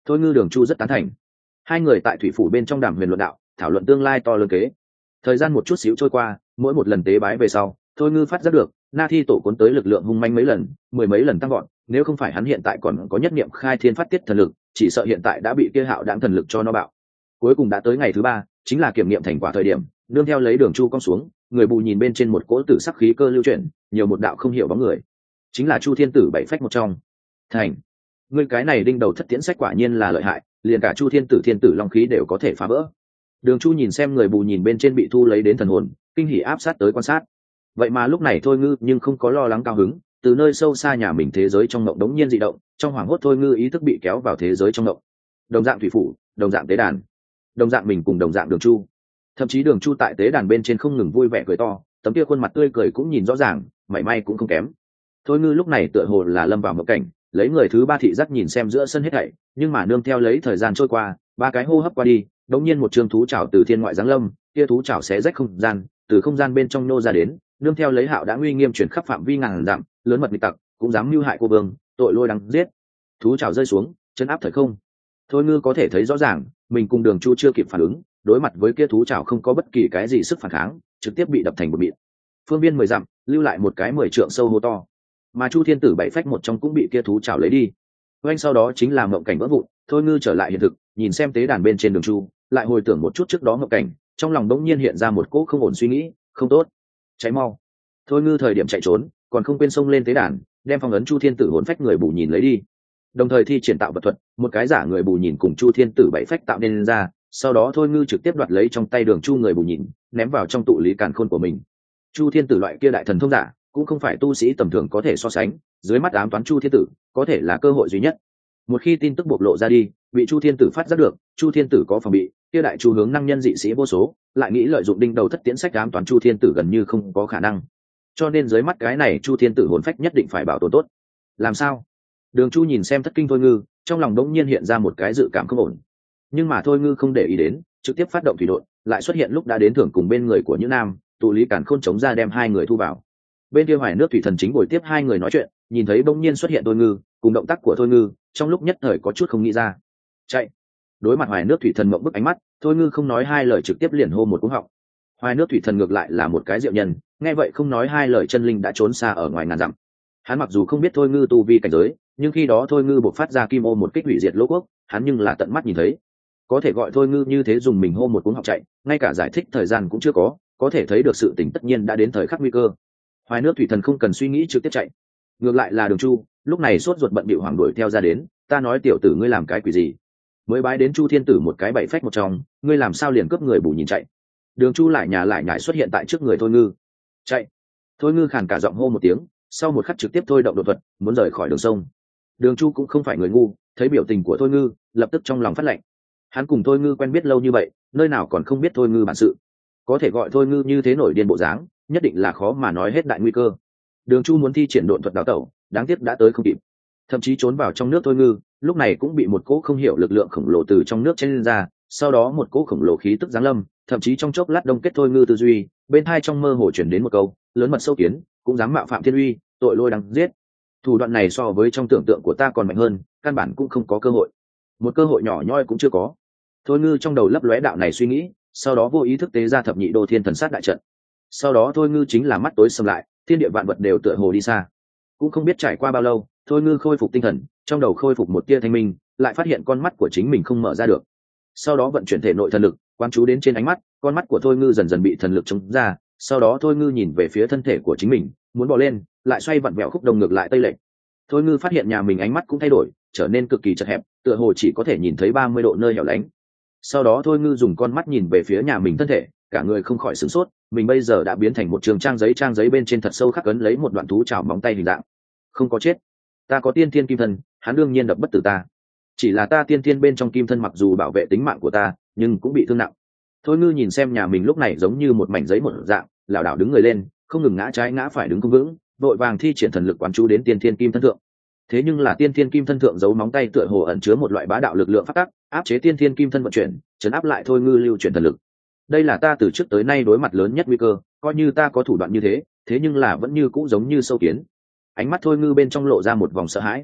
Thôi Ngư Đường Chu rất tán thành. Hai người tại thủy phủ bên trong đàm huyền luận đạo, thảo luận tương lai to lớn kế. Thời gian một chút xíu trôi qua, mỗi một lần tế bái về sau, Thôi Ngư phát giác được na thi tổ cuốn tới lực lượng hung manh mấy lần, mười mấy lần tăng gọn, nếu không phải hắn hiện tại còn có nhất niệm khai thiên phát tiết thần lực, chỉ sợ hiện tại đã bị kia hạo đãng thần lực cho nó bạo. Cuối cùng đã tới ngày thứ ba, chính là kiểm nghiệm thành quả thời điểm, nương theo lấy Đường Chu cong xuống, người bù nhìn bên trên một cỗ tử sắc khí cơ lưu chuyển, nhiều một đạo không hiểu bóng người, chính là Chu Thiên Tử bảy phách một trong. Thành, ngươi cái này đinh đầu thất tiễn sách quả nhiên là lợi hại, liền cả Chu Thiên Tử long khí đều có thể phá vỡ. Đường Chu nhìn xem người bù nhìn bên trên bị thu lấy đến thần hồn, kinh hỉ áp sát tới quan sát. Vậy mà lúc này Thôi Ngư nhưng không có lo lắng cao hứng, từ nơi sâu xa nhà mình thế giới trong ngộng đống nhiên dị động, trong hoảng hốt Thôi Ngư ý thức bị kéo vào thế giới trong ngộng. Đồng dạng thủy phủ, đồng dạng tế đàn, đồng dạng mình cùng đồng dạng Đường Chu. Thậm chí Đường Chu tại tế đàn bên trên không ngừng vui vẻ cười to, tấm kia khuôn mặt tươi cười cũng nhìn rõ ràng, mảy may cũng không kém. Thôi Ngư lúc này tựa hồ là lâm vào mộng cảnh, lấy người thứ ba thị giác nhìn xem giữa sân hết thảy, nhưng mà nương theo lấy thời gian trôi qua, ba cái hô hấp qua đi, đống nhiên một trường thú trảo từ thiên ngoại giáng lâm, kia thú trảo xé rách không gian, từ không gian bên trong nô ra đến, nương theo lấy hạo đã uy nghiêm chuyển khắp phạm vi ngàn dặm, lớn mật nghịch tặc cũng dám mưu hại cô vương, tội lôi đáng giết. Thú trảo rơi xuống, chân áp thời không. Thôi Ngư có thể thấy rõ ràng, mình cùng Đường Chu chưa kịp phản ứng, đối mặt với kia thú trảo không có bất kỳ cái gì sức phản kháng, trực tiếp bị đập thành bột mịn. Phương viên 10 dặm, lưu lại một cái 10 trượng sâu hố to. Mà Chu Thiên Tử bảy phách một trong cũng bị kia thú trảo lấy đi. Oanh sau đó chính là mộng cảnh vỡ vụn, Thôi Ngư trở lại hiện thực, nhìn xem tế đàn bên trên Đường Chu, lại hồi tưởng một chút trước đó mộng cảnh, trong lòng đống nhiên hiện ra một cỗ không ổn suy nghĩ, không tốt, cháy mau. Thôi Ngư thời điểm chạy trốn, còn không quên xông lên tế đàn, đem phong ấn Chu Thiên Tử hồn phách người bù nhìn lấy đi. Đồng thời thi triển tạo vật thuật, một cái giả người bù nhìn cùng Chu Thiên Tử bảy phách tạo nên lên ra, sau đó Thôi Ngư trực tiếp đoạt lấy trong tay Đường Chu người bù nhìn, ném vào trong tụ lý càn khôn của mình. Chu Thiên Tử loại kia đại thần thông giả, cũng không phải tu sĩ tầm thường có thể so sánh, dưới mắt ám toán Chu Thiên Tử, có thể là cơ hội duy nhất. Một khi tin tức bộc lộ ra đi, bị Chu Thiên Tử phát giác được, Chu Thiên Tử có phòng bị, kia đại chu hướng năng nhân dị sĩ vô số, lại nghĩ lợi dụng đinh đầu thất tiễn sách ám toán Chu Thiên Tử gần như không có khả năng. Cho nên dưới mắt cái này Chu Thiên Tử hồn phách nhất định phải bảo tồn tốt. Làm sao? Đường Chu nhìn xem thất kinh Thôi Ngư, trong lòng đống nhiên hiện ra một cái dự cảm không ổn. Nhưng mà Thôi Ngư không để ý đến, trực tiếp phát động thủy độn, lại xuất hiện lúc đã đến thưởng cùng bên người của Nhữ Nam, tụ lý càn khôn chống ra đem hai người thu vào. Bên kia Hoài Nước thủy thần chính ngồi tiếp hai người nói chuyện, nhìn thấy bỗng nhiên xuất hiện Thôi Ngư, cùng động tác của Thôi Ngư, trong lúc nhất thời có chút không nghĩ ra. Chạy. Đối mặt Hoài Nước thủy thần mộng bức ánh mắt, Thôi Ngư không nói hai lời trực tiếp liền hô một cú họng. Hoài Nước thủy thần ngược lại là một cái diệu nhân, nghe vậy không nói hai lời chân linh đã trốn xa ở ngoài ngàn dặm. Hắn mặc dù không biết Thôi Ngư tu vi cảnh giới, nhưng khi đó Thôi Ngư bộc phát ra kim ô một kích hủy diệt lỗ quốc, hắn nhưng là tận mắt nhìn thấy. Có thể gọi Thôi Ngư như thế dùng mình hô một cú họng chạy, ngay cả giải thích thời gian cũng chưa có thể thấy được sự tình tất nhiên đã đến thời khắc nguy cơ. Hoài Nước thủy thần không cần suy nghĩ trực tiếp chạy. Ngược lại là Đường Chu, lúc này sốt ruột bận bịu hoảng đuổi theo ra đến, ta nói tiểu tử ngươi làm cái quỷ gì? Mới bái đến Chu Thiên Tử một cái bảy phách một trong, ngươi làm sao liền cướp người bù nhìn chạy? Đường Chu lại nhải xuất hiện tại trước người Thôi Ngư. Chạy. Thôi Ngư khàn cả giọng hô một tiếng, sau một khắc trực tiếp thôi động đột thuật, muốn rời khỏi đường sông. Đường Chu cũng không phải người ngu, thấy biểu tình của Thôi Ngư, lập tức trong lòng phát lạnh. Hắn cùng Thôi Ngư quen biết lâu như vậy, nơi nào còn không biết Thôi Ngư bản sự. Có thể gọi Thôi Ngư như thế nổi điên bộ dáng, nhất định là khó mà nói hết đại nguy cơ. Đường Chu muốn thi triển độn thuật đào tẩu, đáng tiếc đã tới không kịp. Thậm chí trốn vào trong nước Thôi Ngư, lúc này cũng bị một cỗ không hiểu lực lượng khổng lồ từ trong nước chen lên ra, sau đó một cỗ khổng lồ khí tức giáng lâm, thậm chí trong chốc lát đông kết Thôi Ngư tư duy, bên hai trong mơ hồ chuyển đến một câu, lớn mật sâu kiến, cũng dám mạo phạm thiên uy, tội lôi đáng giết. Thủ đoạn này so với trong tưởng tượng của ta còn mạnh hơn, căn bản cũng không có cơ hội. Một cơ hội nhỏ nhoi cũng chưa có. Thôi Ngư trong đầu lấp lóe đạo này suy nghĩ, sau đó vô ý thức tế ra thập nhị đô thiên thần sát đại trận. Sau đó Thôi Ngư chính là mắt tối sầm lại, thiên địa vạn vật đều tựa hồ đi xa. Cũng không biết trải qua bao lâu, Thôi Ngư khôi phục tinh thần, trong đầu khôi phục một tia thanh minh, lại phát hiện con mắt của chính mình không mở ra được. Sau đó vận chuyển thể nội thần lực, quán chú đến trên ánh mắt, con mắt của Thôi Ngư dần dần bị thần lực chống ra, sau đó Thôi Ngư nhìn về phía thân thể của chính mình, muốn bò lên, lại xoay vặn vẹo khúc đồng ngược lại tây lệch. Thôi Ngư phát hiện nhà mình ánh mắt cũng thay đổi, trở nên cực kỳ chật hẹp, tựa hồ chỉ có thể nhìn thấy 30 độ nơi hẻo lánh. Sau đó Thôi Ngư dùng con mắt nhìn về phía nhà mình thân thể, cả người không khỏi sửng sốt, mình bây giờ đã biến thành một trường trang giấy bên trên thật sâu khắc ấn lấy một đoạn thú chảo móng tay hình dạng. Không có chết, ta có tiên thiên kim thân, hắn đương nhiên đập bất tử ta. Chỉ là ta tiên thiên bên trong kim thân mặc dù bảo vệ tính mạng của ta, nhưng cũng bị thương nặng. Thôi Ngư nhìn xem nhà mình lúc này giống như một mảnh giấy một dạng, lảo đảo đứng người lên, không ngừng ngã trái ngã phải đứng không vững, vội vàng thi triển thần lực quán chú đến tiên thiên kim thân thượng. Thế nhưng là tiên thiên kim thân thượng giấu móng tay tựa hồ ẩn chứa một loại bá đạo lực lượng phát tác, áp chế tiên thiên kim thân vận chuyển, chấn áp lại Thôi Ngư lưu chuyển thần lực. Đây là ta từ trước tới nay đối mặt lớn nhất nguy cơ, coi như ta có thủ đoạn như thế nhưng là vẫn như cũ giống như sâu kiến. Ánh mắt Thôi Ngư bên trong lộ ra một vòng sợ hãi.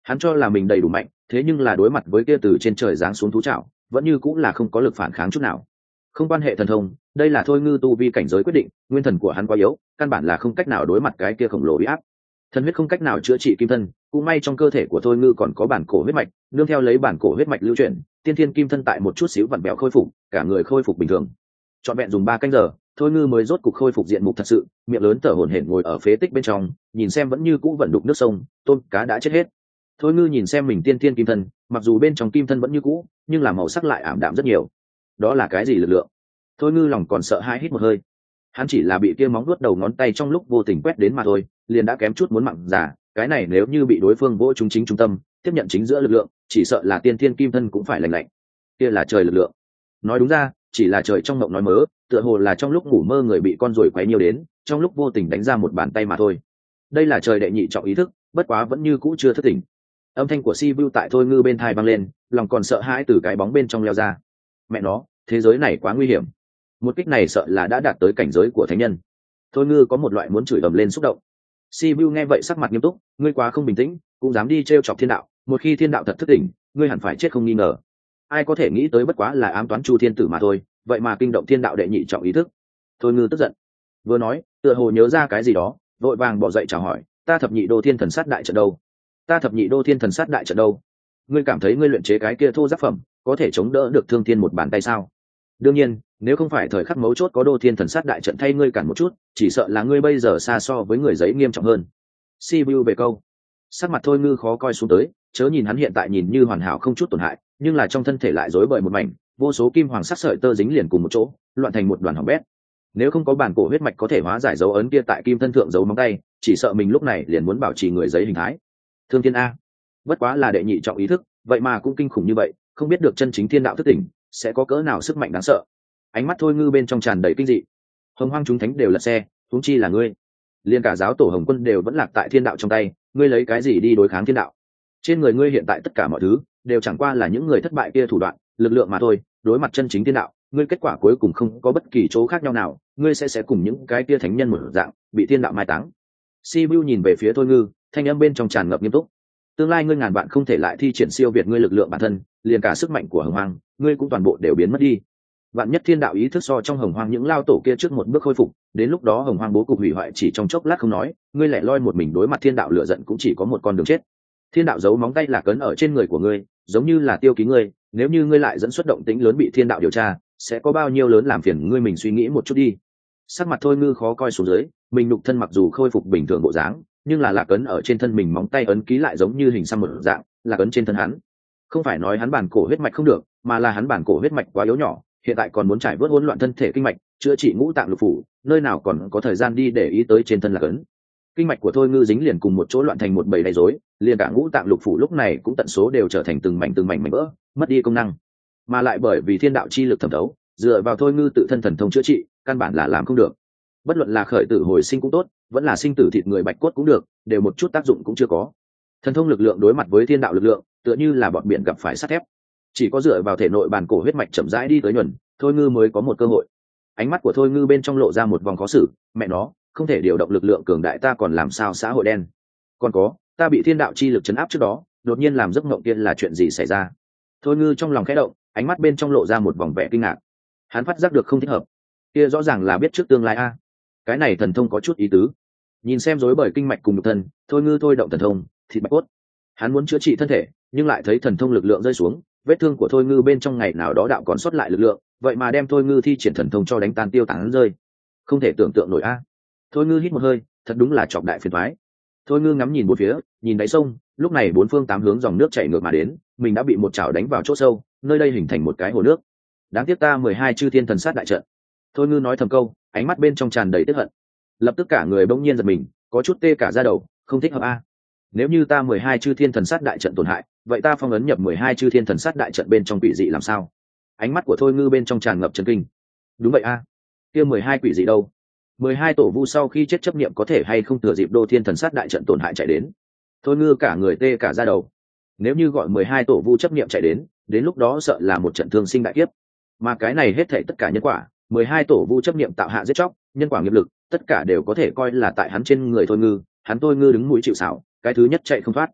Hắn cho là mình đầy đủ mạnh, thế nhưng là đối mặt với kia từ trên trời giáng xuống thú trảo, vẫn như cũng là không có lực phản kháng chút nào. Không quan hệ thần thông, đây là thôi ngư tu vi cảnh giới quyết định, nguyên thần của hắn quá yếu, căn bản là không cách nào đối mặt cái kia khổng lồ uy áp. Thần huyết không cách nào chữa trị kim thân, cũng may trong cơ thể của thôi ngư còn có bản cổ huyết mạch, nương theo lấy bản cổ huyết mạch lưu chuyển, tiên thiên kim thân tại một chút xíu vặn bẹo khôi phục, cả người khôi phục bình thường. Trọn vẹn dùng 3 canh giờ, thôi ngư mới rốt cục khôi phục diện mục thật sự, miệng lớn thở hổn hển ngồi ở phế tích bên trong, nhìn xem vẫn như cũ vận đục nước sông, tôm cá đã chết hết. Thôi ngư nhìn xem mình tiên thiên kim thân, mặc dù bên trong kim thân vẫn như cũ, nhưng là màu sắc lại ảm đạm rất nhiều. Đó là cái gì lực lượng? Thôi ngư lòng còn sợ hãi hít một hơi. Hắn chỉ là bị kia móng vuốt đầu ngón tay trong lúc vô tình quét đến mà thôi, liền đã kém chút muốn mặn giả. Cái này nếu như bị đối phương vỗ trúng chính trung tâm, tiếp nhận chính giữa lực lượng, chỉ sợ là tiên thiên kim thân cũng phải lạnh lạnh. Kia là trời lực lượng. Nói đúng ra, chỉ là trời trong mộng nói mớ, tựa hồ là trong lúc ngủ mơ người bị con ruồi quấy nhiều đến, trong lúc vô tình đánh ra một bàn tay mà thôi. Đây là trời đệ nhị trọng ý thức, bất quá vẫn như cũ chưa thức tỉnh. Âm thanh của Si Vu tại thôi ngư bên tai vang lên, lòng còn sợ hãi từ cái bóng bên trong leo ra. Mẹ nó, thế giới này quá nguy hiểm. Một kích này sợ là đã đạt tới cảnh giới của thánh nhân. Thôi ngư có một loại muốn chửi ầm lên xúc động. Si Vu nghe vậy sắc mặt nghiêm túc, ngươi quá không bình tĩnh, cũng dám đi trêu chọc thiên đạo, một khi thiên đạo thật thức tỉnh, ngươi hẳn phải chết không nghi ngờ. Ai có thể nghĩ tới bất quá là ám toán Chu Thiên Tử mà thôi, vậy mà kinh động thiên đạo đệ nhị trọng ý thức. Thôi ngư tức giận, vừa nói, tựa hồ nhớ ra cái gì đó, vội vàng bỏ dậy chào hỏi, ta thập nhị đô thiên thần sát đại trận đâu? Ta thập nhị đô thiên thần sát đại trận đâu? Ngươi cảm thấy ngươi luyện chế cái kia thô giáp phẩm có thể chống đỡ được Thương Thiên một bàn tay sao? Đương nhiên, nếu không phải thời khắc mấu chốt có đô thiên thần sát đại trận thay ngươi cản một chút, chỉ sợ là ngươi bây giờ xa so với người giấy nghiêm trọng hơn. Sibiu về câu, sắc mặt thôi ngư khó coi xuống tới, chớ nhìn hắn hiện tại nhìn như hoàn hảo không chút tổn hại, nhưng là trong thân thể lại rối bời một mảnh, vô số kim hoàng sắc sợi tơ dính liền cùng một chỗ, loạn thành một đoàn hỏng bét. Nếu không có bản cổ huyết mạch có thể hóa giải dấu ấn kia tại kim thân thượng dấu móng tay, chỉ sợ mình lúc này liền muốn bảo trì người giấy hình thái. Thương Thiên a, bất quá là đệ nhị trọng ý thức, vậy mà cũng kinh khủng như vậy, không biết được chân chính thiên đạo thức tỉnh sẽ có cỡ nào sức mạnh đáng sợ. Ánh mắt thôi ngư bên trong tràn đầy kinh dị. Hồng hoang chúng thánh đều lật xe, huống chi là ngươi. Liên cả giáo tổ Hồng Quân đều vẫn lạc tại thiên đạo trong tay, ngươi lấy cái gì đi đối kháng thiên đạo? Trên người ngươi hiện tại tất cả mọi thứ đều chẳng qua là những người thất bại kia thủ đoạn, lực lượng mà thôi, đối mặt chân chính thiên đạo, ngươi kết quả cuối cùng không có bất kỳ chỗ khác nhau nào, ngươi sẽ cùng những cái kia thánh nhân một dạng, bị thiên đạo mai táng. Sibiu nhìn về phía thôi ngư, thanh âm bên trong tràn ngập nghiêm túc. Tương lai ngươi ngàn vạn không thể lại thi triển siêu việt ngươi lực lượng bản thân, liền cả sức mạnh của hồng hoang, ngươi cũng toàn bộ đều biến mất đi. Vạn nhất thiên đạo ý thức so trong hồng hoang những lao tổ kia trước một bước khôi phục, đến lúc đó hồng hoang bố cục hủy hoại chỉ trong chốc lát không nói, ngươi lẻ loi một mình đối mặt thiên đạo lửa giận cũng chỉ có một con đường chết. Thiên đạo giấu móng tay là cấn ở trên người của ngươi, giống như là tiêu ký ngươi, nếu như ngươi lại dẫn xuất động tĩnh lớn bị thiên đạo điều tra, sẽ có bao nhiêu lớn làm phiền ngươi mình suy nghĩ một chút đi. Sắc mặt thôi ngư khó coi xuống dưới, mình nhục thân mặc dù khôi phục bình thường bộ dáng, nhưng là lạc ấn ở trên thân mình móng tay ấn ký lại giống như hình xăm một dạng, lạc ấn trên thân hắn. Không phải nói hắn bản cổ huyết mạch không được, mà là hắn bản cổ huyết mạch quá yếu nhỏ, hiện tại còn muốn trải vớt hỗn loạn thân thể kinh mạch, chữa trị ngũ tạng lục phủ, nơi nào còn có thời gian đi để ý tới trên thân lạc ấn. Kinh mạch của thôi ngư dính liền cùng một chỗ loạn thành một bầy đầy rối, liền cả ngũ tạng lục phủ lúc này cũng tận số đều trở thành từng mảnh mảnh vỡ, mất đi công năng. Mà lại bởi vì thiên đạo chi lực thẩm thấu, dựa vào thôi ngư tự thân thần thông chữa trị, căn bản là làm không được. Bất luận là khởi tử hồi sinh cũng tốt, vẫn là sinh tử thịt người bạch cốt cũng được, đều một chút tác dụng cũng chưa có. Thần thông lực lượng đối mặt với thiên đạo lực lượng, tựa như là bọn biển gặp phải sắt thép. Chỉ có dựa vào thể nội bản cổ huyết mạch chậm rãi đi tới nhuần, thôi ngư mới có một cơ hội. Ánh mắt của thôi ngư bên trong lộ ra một vòng khó xử, mẹ nó, không thể điều động lực lượng cường đại ta còn làm sao xã hội đen. Còn có, ta bị thiên đạo chi lực chấn áp trước đó, đột nhiên làm giấc mộng kia là chuyện gì xảy ra? Thôi ngư trong lòng khẽ động, ánh mắt bên trong lộ ra một vòng vẻ kinh ngạc. Hắn phát giác được không thích hợp, kia rõ ràng là biết trước tương lai a. Cái này thần thông có chút ý tứ. Nhìn xem rối bời kinh mạch cùng nhục thân, thôi ngư thôi động thần thông thịt bạch cốt. Hắn muốn chữa trị thân thể, nhưng lại thấy thần thông lực lượng rơi xuống, vết thương của thôi ngư bên trong ngày nào đó đạo còn sót lại lực lượng, vậy mà đem thôi ngư thi triển thần thông cho đánh tan tiêu tán rơi. Không thể tưởng tượng nổi a. Thôi ngư hít một hơi, thật đúng là chọc đại phiền toái. Thôi ngư ngắm nhìn bốn phía, nhìn đáy sông, lúc này bốn phương tám hướng dòng nước chảy ngược mà đến, mình đã bị một chảo đánh vào chỗ sâu, nơi đây hình thành một cái hồ nước. Đáng tiếc ta 12 chư thiên thần sát đại trận. Thôi ngư nói thầm câu, ánh mắt bên trong tràn đầy tức hận. Lập tức cả người bỗng nhiên giật mình, có chút tê cả da đầu, không thích hợp a. Nếu như ta 12 chư thiên thần sát đại trận tổn hại, vậy ta phong ấn nhập 12 chư thiên thần sát đại trận bên trong quỷ dị làm sao? Ánh mắt của thôi ngư bên trong tràn ngập chấn kinh. Đúng vậy a, kia 12 quỷ dị đâu? 12 tổ vu sau khi chết chấp niệm có thể hay không thừa dịp đô thiên thần sát đại trận tổn hại chạy đến? Thôi ngư cả người tê cả da đầu. Nếu như gọi 12 tổ vu chấp niệm chạy đến lúc đó sợ là một trận thương sinh đại kiếp. Mà cái này hết thảy tất cả nhân quả, 12 tổ vu chấp niệm tạo hạ giết chóc, nhân quả nghiệp lực, tất cả đều có thể coi là tại hắn trên người thôi ngư, hắn thôi ngư đứng mũi chịu sào, cái thứ nhất chạy không thoát.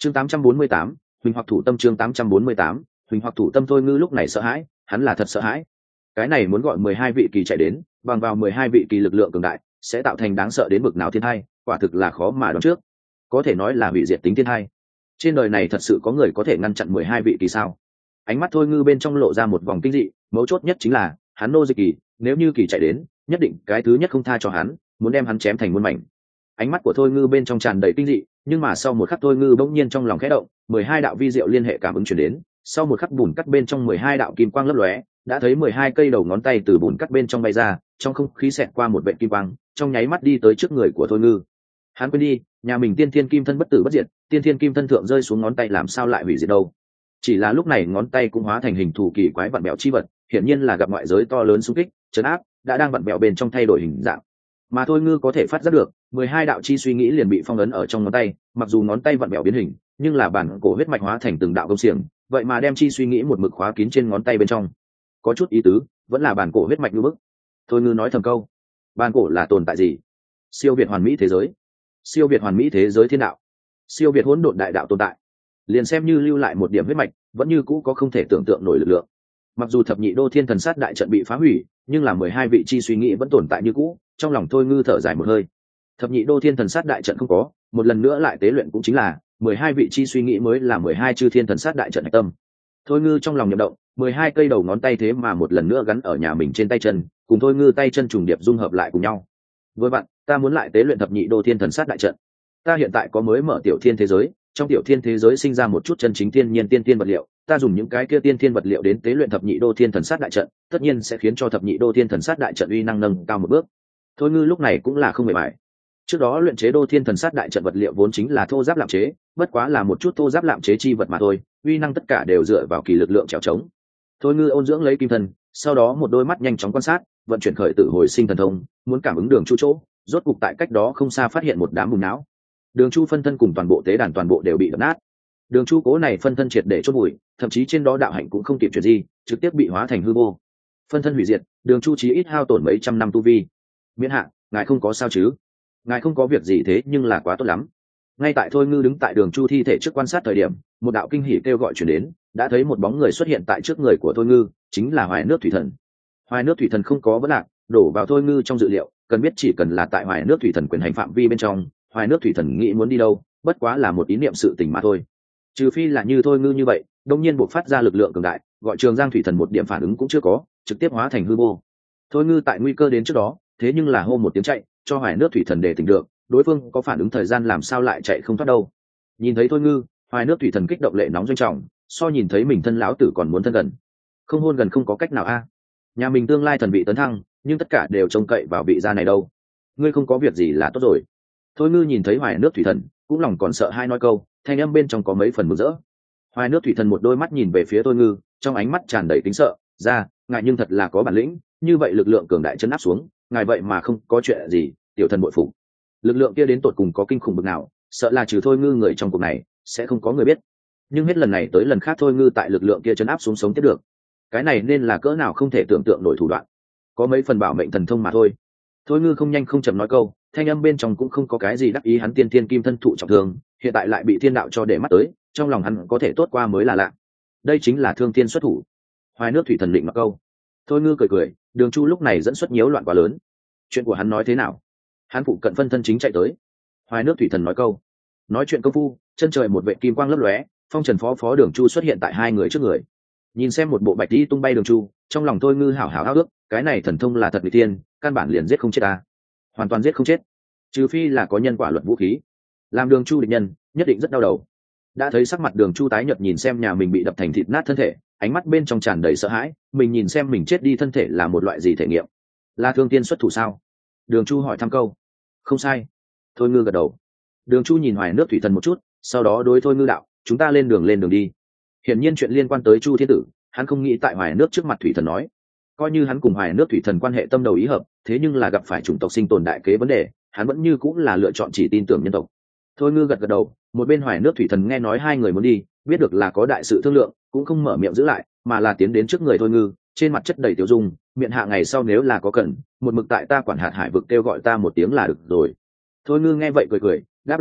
chương 848, huỳnh hoặc thủ tâm. chương 848, huỳnh hoặc thủ tâm. Thôi ngư lúc này sợ hãi, hắn là thật sợ hãi. Cái này muốn gọi 12 vị kỳ chạy đến, bằng vào 12 vị kỳ lực lượng cường đại sẽ tạo thành đáng sợ đến bực nào thiên hai, quả thực là khó mà đoán trước, có thể nói là hủy diệt tính thiên hai. Trên đời này thật sự có người có thể ngăn chặn 12 vị kỳ sao? Ánh mắt Thôi ngư bên trong lộ ra một vòng kinh dị, mấu chốt nhất chính là hắn nô dịch kỳ, nếu như kỳ chạy đến nhất định cái thứ nhất không tha cho hắn, muốn đem hắn chém thành muôn mảnh. Ánh mắt của Thôi ngư bên trong tràn đầy kinh dị, nhưng mà sau một khắc Thôi ngư bỗng nhiên trong lòng khẽ động, 12 đạo vi diệu liên hệ cảm ứng truyền đến, sau một khắc bùn cắt bên trong 12 đạo kim quang lấp lóe, đã thấy 12 cây đầu ngón tay từ bùn cắt bên trong bay ra, trong không khí xẹt qua một vệt kim quang, trong nháy mắt đi tới trước người của Thôi ngư. Hắn quên đi, nhà mình tiên thiên kim thân bất tử bất diệt, tiên thiên kim thân thượng rơi xuống ngón tay làm sao lại hủy diệt đâu? Chỉ là lúc này ngón tay cũng hóa thành hình thù kỳ quái vặn bẹo chi vật, hiển nhiên là gặp ngoại giới to lớn xung kích, chấn áp, đã đang vặn bẹo bên trong thay đổi hình dạng. Mà Thôi ngư có thể phát giác được, 12 đạo chi suy nghĩ liền bị phong ấn ở trong ngón tay, mặc dù ngón tay vặn bẹo biến hình, nhưng là bản cổ huyết mạch hóa thành từng đạo công xiềng, vậy mà đem chi suy nghĩ một mực khóa kín trên ngón tay bên trong. Có chút ý tứ, vẫn là bản cổ huyết mạch như bức. Thôi ngư nói thầm câu, bản cổ là tồn tại gì? Siêu việt hoàn mỹ thế giới, siêu việt hoàn mỹ thế giới thiên đạo, siêu việt hỗn độn đại đạo tồn tại. Liền xem như lưu lại một điểm huyết mạch, vẫn như cũ có không thể tưởng tượng nổi lực lượng. Mặc dù thập nhị đô thiên thần sát đại trận bị phá hủy, nhưng là 12 vị chi suy nghĩ vẫn tồn tại như cũ, trong lòng Thôi ngư thở dài một hơi. Thập nhị đô thiên thần sát đại trận không có, một lần nữa lại tế luyện cũng chính là 12 vị chi suy nghĩ mới là 12 chư thiên thần sát đại trận hạch tâm. Thôi ngư trong lòng nhậm động, 12 cây đầu ngón tay thế mà một lần nữa gắn ở nhà mình trên tay chân, cùng Thôi ngư tay chân trùng điệp dung hợp lại cùng nhau. Với bạn, ta muốn lại tế luyện thập nhị đô thiên thần sát đại trận. Ta hiện tại có mới mở tiểu thiên thế giới, trong tiểu thiên thế giới sinh ra một chút chân chính thiên nhiên tiên thiên vật liệu, ta dùng những cái kia tiên thiên vật liệu đến tế luyện thập nhị đô thiên thần sát đại trận, tất nhiên sẽ khiến cho thập nhị đô thiên thần sát đại trận uy năng nâng cao một bước. Thôi ngư lúc này cũng là không mệt mỏi. Trước đó luyện chế đô thiên thần sát đại trận vật liệu vốn chính là thô giáp lạm chế, bất quá là một chút thô giáp lạm chế chi vật mà thôi, uy năng tất cả đều dựa vào kỳ lực lượng trèo trống. Thôi ngư ôn dưỡng lấy kim thân, sau đó một đôi mắt nhanh chóng quan sát, vận chuyển khởi tử hồi sinh thần thông, muốn cảm ứng đường chu chỗ, rốt cục tại cách đó không xa phát hiện một đám bùn não. Đường chu phân thân cùng toàn bộ tế đàn toàn bộ đều bị đập nát. Đường chu cố này phân thân triệt để chôn bụi, thậm chí trên đó đạo hạnh cũng không kịp chuyện gì, trực tiếp bị hóa thành hư vô. Phân thân hủy diệt, Đường chu chí ít hao tổn mấy trăm năm tu vi. Miễn hạ, ngài không có sao chứ? Ngài không có việc gì thế nhưng là quá tốt lắm. Ngay tại Thôi ngư đứng tại Đường chu thi thể trước quan sát thời điểm, một đạo kinh hỉ kêu gọi truyền đến, đã thấy một bóng người xuất hiện tại trước người của Thôi ngư, chính là Hoài Nước Thủy Thần. Hoài Nước Thủy Thần không có vấn lạc, đổ vào Thôi ngư trong dự liệu, cần biết chỉ cần là tại Hoài Nước Thủy Thần quyền hành phạm vi bên trong, Hoài Nước Thủy Thần nghĩ muốn đi đâu, bất quá là một ý niệm sự tình mà thôi. Trừ phi là như Thôi ngư như vậy, đông nhiên buộc phát ra lực lượng cường đại, gọi Trường Giang Thủy Thần một điểm phản ứng cũng chưa có, trực tiếp hóa thành hư vô. Thôi ngư tại nguy cơ đến trước đó, thế nhưng là hô một tiếng chạy, cho Hoài Nước Thủy Thần để tỉnh được, đối phương có phản ứng thời gian làm sao lại chạy không thoát đâu. Nhìn thấy Thôi ngư, Hoài Nước Thủy Thần kích động lệ nóng doanh trọng, so nhìn thấy mình thân lão tử còn muốn thân gần. Không hôn gần không có cách nào a. Nhà mình tương lai thần vị tấn thăng, nhưng tất cả đều trông cậy vào vị gia này đâu. Ngươi không có việc gì là tốt rồi. Thôi ngư nhìn thấy Hoài Nước Thủy Thần, cũng lòng còn sợ hai nói câu, thanh âm bên trong có mấy phần mừng rỡ. Hoài Nước Thủy Thần một đôi mắt nhìn về phía Thôi ngư, trong ánh mắt tràn đầy kính sợ, ra, ngài nhưng thật là có bản lĩnh, như vậy lực lượng cường đại chấn áp xuống, ngài vậy mà không có chuyện gì, tiểu thần bội phục. Lực lượng kia đến tột cùng có kinh khủng bực nào, sợ là trừ Thôi ngư người trong cuộc này, sẽ không có người biết. Nhưng hết lần này tới lần khác Thôi ngư tại lực lượng kia chấn áp xuống sống tiếp được. Cái này nên là cỡ nào không thể tưởng tượng nổi thủ đoạn. Có mấy phần bảo mệnh thần thông mà thôi. Thôi ngư không nhanh không chậm nói câu, thanh âm bên trong cũng không có cái gì đắc ý, hắn tiên thiên kim thân thụ trọng thương, hiện tại lại bị thiên đạo cho để mắt tới, trong lòng hắn có thể tốt qua mới là lạ. Đây chính là thương thiên xuất thủ. Hoài Nước Thủy Thần định mặc câu. Thôi ngư cười cười, Đường chu lúc này dẫn xuất nhiễu loạn quá lớn. Chuyện của hắn nói thế nào? Hắn phụ cận phân thân chính chạy tới. Hoài Nước Thủy Thần nói câu. Nói chuyện công phu, chân trời một vệ kim quang lấp lóe, phong trần phó Đường chu xuất hiện tại hai người trước người. Nhìn xem một bộ bạch đi tung bay Đường chu, trong lòng Thôi ngư hảo hảo ao ước, cái này thần thông là thật người tiên, căn bản liền giết không chết ta, hoàn toàn giết không chết, trừ phi là có nhân quả luật vũ khí. Làm Đường chu địch nhân, nhất định rất đau đầu. Đã thấy sắc mặt Đường chu tái nhợt, nhìn xem nhà mình bị đập thành thịt nát thân thể, ánh mắt bên trong tràn đầy sợ hãi. Mình nhìn xem mình chết đi thân thể là một loại gì thể nghiệm? Là thương tiên xuất thủ sao? Đường chu hỏi thăm câu. Không sai. Thôi ngư gật đầu. Đường chu nhìn Hoài Nước Thủy Thần một chút, sau đó đối Thôi ngư đạo, chúng ta lên đường đi. Hiển nhiên chuyện liên quan tới Chu Thiên Tử, hắn không nghĩ tại Hoài Nước trước mặt Thủy Thần nói. Coi như hắn cùng Hoài Nước Thủy Thần quan hệ tâm đầu ý hợp, thế nhưng là gặp phải chủng tộc sinh tồn đại kế vấn đề, hắn vẫn như cũng là lựa chọn chỉ tin tưởng nhân tộc. Thôi ngư gật gật đầu, một bên Hoài Nước Thủy Thần nghe nói hai người muốn đi, biết được là có đại sự thương lượng, cũng không mở miệng giữ lại, mà là tiến đến trước người Thôi ngư, trên mặt chất đầy tiêu dung, miệng hạ ngày sau nếu là có cần, một mực tại ta quản hạt hải vực kêu gọi ta một tiếng là được rồi. Thôi ngư nghe vậy cười cười, đáp lại câu,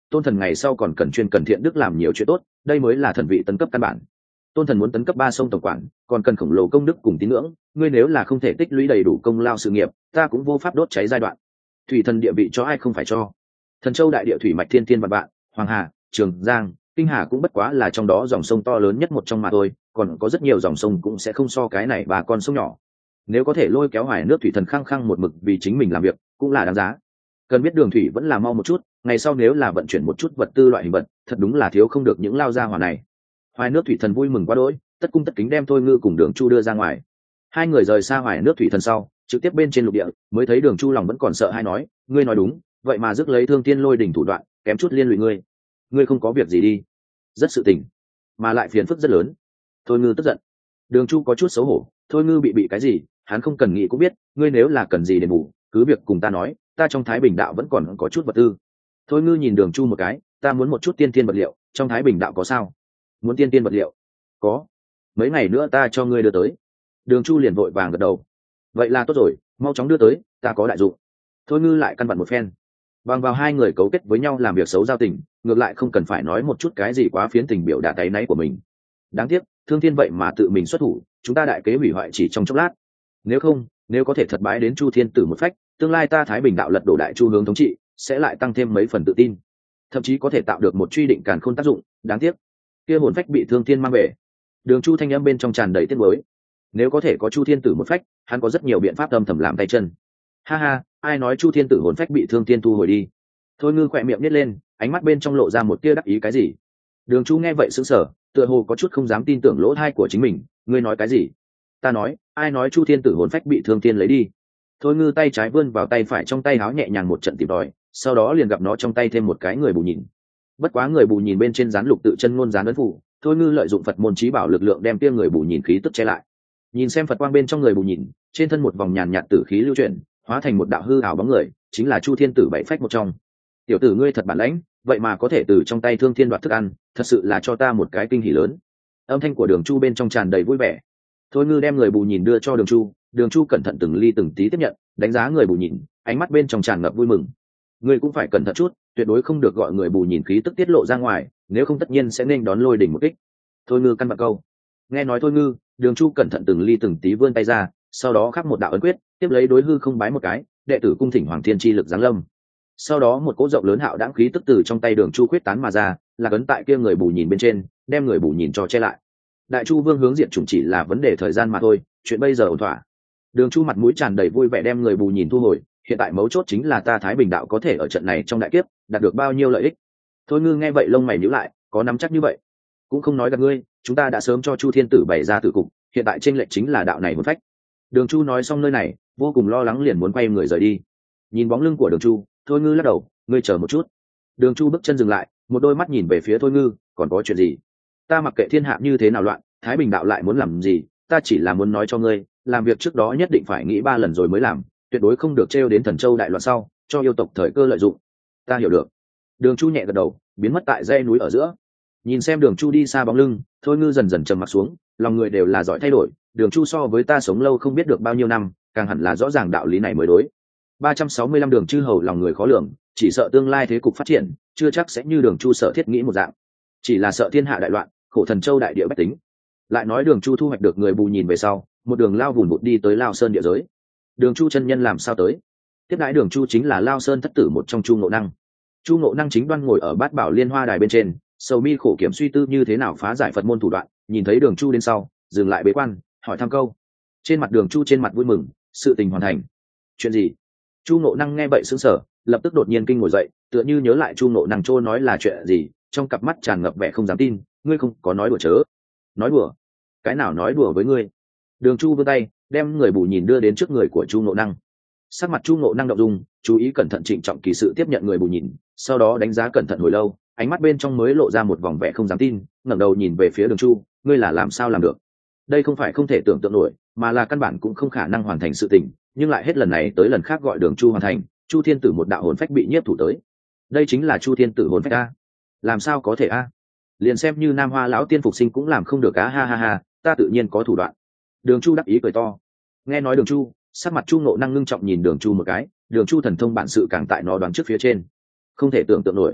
tôn thần ngày sau còn cần chuyên cần thiện đức làm nhiều chuyện tốt, đây mới là thần vị tấn cấp căn bản. Tôn thần muốn tấn cấp 3 sông tổng quản, còn cần khổng lồ công đức cùng tín ngưỡng, ngươi nếu là không thể tích lũy đầy đủ công lao sự nghiệp, ta cũng vô pháp đốt cháy giai đoạn. Thủy thần địa vị cho ai không phải cho. Thần châu đại địa thủy mạch thiên thiên vạn vạn, Hoàng Hà, Trường Giang, Kinh Hà cũng bất quá là trong đó dòng sông to lớn nhất một trong mà thôi, còn có rất nhiều dòng sông cũng sẽ không so cái này 3 con sông nhỏ. Nếu có thể lôi kéo Hoài nước thủy thần khăng khăng một mực vì chính mình làm việc, cũng là đáng giá. Cần biết đường thủy vẫn là mau một chút, ngày sau nếu là vận chuyển một chút vật tư loại hình vật, thật đúng là thiếu không được những lao gia hỏa này. Hoài nước thủy thần vui mừng quá đỗi, tất cung tất kính đem Thôi Ngư cùng Đường Chu đưa ra ngoài. Hai người rời xa Hoài nước thủy thần sau, trực tiếp bên trên lục địa, mới thấy Đường Chu lòng vẫn còn sợ hay nói, ngươi nói đúng, vậy mà rước lấy Thương Tiên Lôi đỉnh thủ đoạn, kém chút liên lụy ngươi. Ngươi không có việc gì đi. Rất sự tình, mà lại phiền phức rất lớn. Thôi Ngư tức giận. Đường Chu có chút xấu hổ, Thôi Ngư bị cái gì, hắn không cần nghĩ cũng biết, ngươi nếu là cần gì đền bù, cứ việc cùng ta nói, ta trong Thái Bình đạo vẫn còn có chút vật tư. Thôi Ngư nhìn Đường Chu một cái, ta muốn một chút tiên tiên vật liệu, trong Thái Bình đạo có sao? Muốn tiên tiên vật liệu? Có, mấy ngày nữa ta cho ngươi đưa tới. Đường Chu liền vội vàng gật đầu. Vậy là tốt rồi, mau chóng đưa tới, ta có đại dụng. Thôi Ngư lại căn bản một phen. Bằng vào hai người cấu kết với nhau làm việc xấu giao tình, ngược lại không cần phải nói một chút cái gì quá phiến tình biểu đạt tay náy của mình. Đáng tiếc, Thương Thiên vậy mà tự mình xuất thủ, chúng ta đại kế hủy hoại chỉ trong chốc lát. Nếu có thể thật bái đến Chu Thiên Tử một phách, tương lai ta Thái Bình đạo lật đổ đại chu hướng thống trị, sẽ lại tăng thêm mấy phần tự tin, thậm chí có thể tạo được một truy định càn khôn tác dụng. Đáng tiếc, kia hồn phách bị Thương Thiên mang về. Đường Chu thanh âm bên trong tràn đầy tiếc nuối. Nếu có thể có Chu Thiên Tử một phách, hắn có rất nhiều biện pháp âm thầm làm tay chân. Ha ha, ai nói Chu Thiên Tử hồn phách bị Thương Thiên thu hồi đi? Thôi Ngư khỏe miệng nhếch lên, ánh mắt bên trong lộ ra một tia đắc ý cái gì. Đường Chu nghe vậy sững sờ, tựa hồ có chút không dám tin tưởng lỗ tai của chính mình. Ngươi nói cái gì? Ta nói, ai nói Chu Thiên Tử hồn phách bị Thương Thiên lấy đi? Thôi Ngư tay trái vươn vào tay phải trong tay áo nhẹ nhàng một trận tìm tòi, sau đó liền gặp nó trong tay thêm một cái người bù nhìn. Bất quá người bù nhìn bên trên dán lục tự chân ngôn dán ấn phủ, Thôi Ngư lợi dụng Phật môn chí bảo lực lượng đem tia người bù nhìn khí tức che lại. Nhìn xem Phật quang bên trong người bù nhìn, trên thân một vòng nhàn nhạt tử khí lưu chuyển, hóa thành một đạo hư ảo bóng người, chính là Chu Thiên Tử bảy phách một trong. Tiểu tử ngươi thật bản lãnh, vậy mà có thể từ trong tay Thương Thiên đoạt thức ăn, thật sự là cho ta một cái kinh hỉ lớn. Âm thanh của Đường Chu bên trong tràn đầy vui vẻ. Thôi Ngư đem người bù nhìn đưa cho Đường Chu cẩn thận từng ly từng tí tiếp nhận, đánh giá người bù nhìn, ánh mắt bên trong tràn ngập vui mừng. Ngươi cũng phải cẩn thận chút, tuyệt đối không được gọi người bù nhìn khí tức tiết lộ ra ngoài, nếu không tất nhiên sẽ nên đón lôi đỉnh một kích. Thôi Ngư căn bạc câu. Nghe nói Thôi Ngư, Đường Chu cẩn thận từng ly từng tí vươn tay ra, sau đó khắc một đạo ấn quyết, tiếp lấy đối hư không bái một cái, đệ tử cung thỉnh Hoàng Thiên chi lực giáng lâm. Sau đó một cỗ rộng lớn hạo đãng khí tức từ trong tay Đường Chu quyết tán mà ra, là ấn tại kia người bù nhìn bên trên, đem người bù nhìn cho che lại. Đại Chu Vương hướng diện chủng chỉ là vấn đề thời gian mà thôi, chuyện bây giờ ổn thỏa. Đường Chu mặt mũi tràn đầy vui vẻ đem người bù nhìn thu hồi, hiện tại mấu chốt chính là ta Thái Bình đạo có thể ở trận này trong đại kiếp đạt được bao nhiêu lợi ích. Thôi Ngư nghe vậy lông mày nhíu lại, có nắm chắc như vậy? Cũng không nói gặp ngươi, chúng ta đã sớm cho Chu Thiên Tử bày ra tử cục, hiện tại trên lệnh chính là đạo này một phách. Đường Chu nói xong nơi này, vô cùng lo lắng liền muốn quay người rời đi. Nhìn bóng lưng của Đường Chu, Thôi Ngư lắc đầu, ngươi chờ một chút. Đường Chu bước chân dừng lại, một đôi mắt nhìn về phía Thôi Ngư, còn có chuyện gì? Ta mặc kệ thiên hạ như thế nào loạn, Thái Bình đạo lại muốn làm gì, ta chỉ là muốn nói cho ngươi, làm việc trước đó nhất định phải nghĩ 3 lần rồi mới làm, tuyệt đối không được trêu đến Thần Châu đại loạn sau, cho yêu tộc thời cơ lợi dụng. Ta hiểu được. Đường Chu nhẹ gật đầu, biến mất tại dãy núi ở giữa. Nhìn xem Đường Chu đi xa bóng lưng, Thôi Ngư dần dần trầm mặt xuống, lòng người đều là giỏi thay đổi, Đường Chu so với ta sống lâu không biết được bao nhiêu năm, càng hẳn là rõ ràng đạo lý này mới đối. 365 Đường Chư hầu lòng người khó lường, chỉ sợ tương lai thế cục phát triển, chưa chắc sẽ như Đường Chu sợ thiết nghĩ một dạng. Chỉ là sợ thiên hạ đại loạn, khổ Thần Châu đại địa bách tính. Lại nói Đường Chu thu hoạch được người bù nhìn về sau, một đường lao vùn vụt đi tới Lao Sơn địa giới. Đường Chu chân nhân làm sao tới? Tiếp đãi Đường Chu chính là Lao Sơn thất tử một trong Chu Ngộ Năng. Chu Ngộ Năng chính đoan ngồi ở Bát Bảo Liên Hoa đài bên trên, sầu mi khổ kiểm suy tư như thế nào phá giải Phật môn thủ đoạn, nhìn thấy Đường Chu đến sau, dừng lại bế quan, hỏi thăm câu. Trên mặt Đường Chu trên mặt vui mừng, sự tình hoàn thành. Chuyện gì? Chu Ngộ Năng nghe vậy sững sờ, lập tức đột nhiên kinh ngồi dậy, tựa như nhớ lại Chu Ngộ Năng trô nói là chuyện gì, trong cặp mắt tràn ngập vẻ không dám tin. Ngươi không có nói đùa chớ? Nói đùa? Cái nào nói đùa với ngươi? Đường Chu vươn tay, đem người bù nhìn đưa đến trước người của Chu Ngộ Năng. Sắc mặt Chu Ngộ Năng động dung, chú ý cẩn thận trịnh trọng kỳ sự tiếp nhận người bù nhìn, sau đó đánh giá cẩn thận hồi lâu, ánh mắt bên trong mới lộ ra một vòng vẻ không dám tin, ngẩng đầu nhìn về phía Đường Chu, ngươi là làm sao làm được? Đây không phải không thể tưởng tượng nổi, mà là căn bản cũng không khả năng hoàn thành sự tình, nhưng lại hết lần này tới lần khác gọi Đường Chu hoàn thành. Chu Thiên Tử một đạo hồn phách bị nhiếp thủ tới, đây chính là Chu Thiên Tử hồn phách a? Làm sao có thể a? Liền xem như Nam Hoa lão tiên phục sinh cũng làm không được á, ha ha ha, ta tự nhiên có thủ đoạn. Đường Chu đắc ý cười to. Nghe nói Đường Chu, sắc mặt Chu Ngộ Năng ngưng trọng nhìn Đường Chu một cái, Đường Chu thần thông bản sự càng tại nó đoán trước phía trên, không thể tưởng tượng nổi.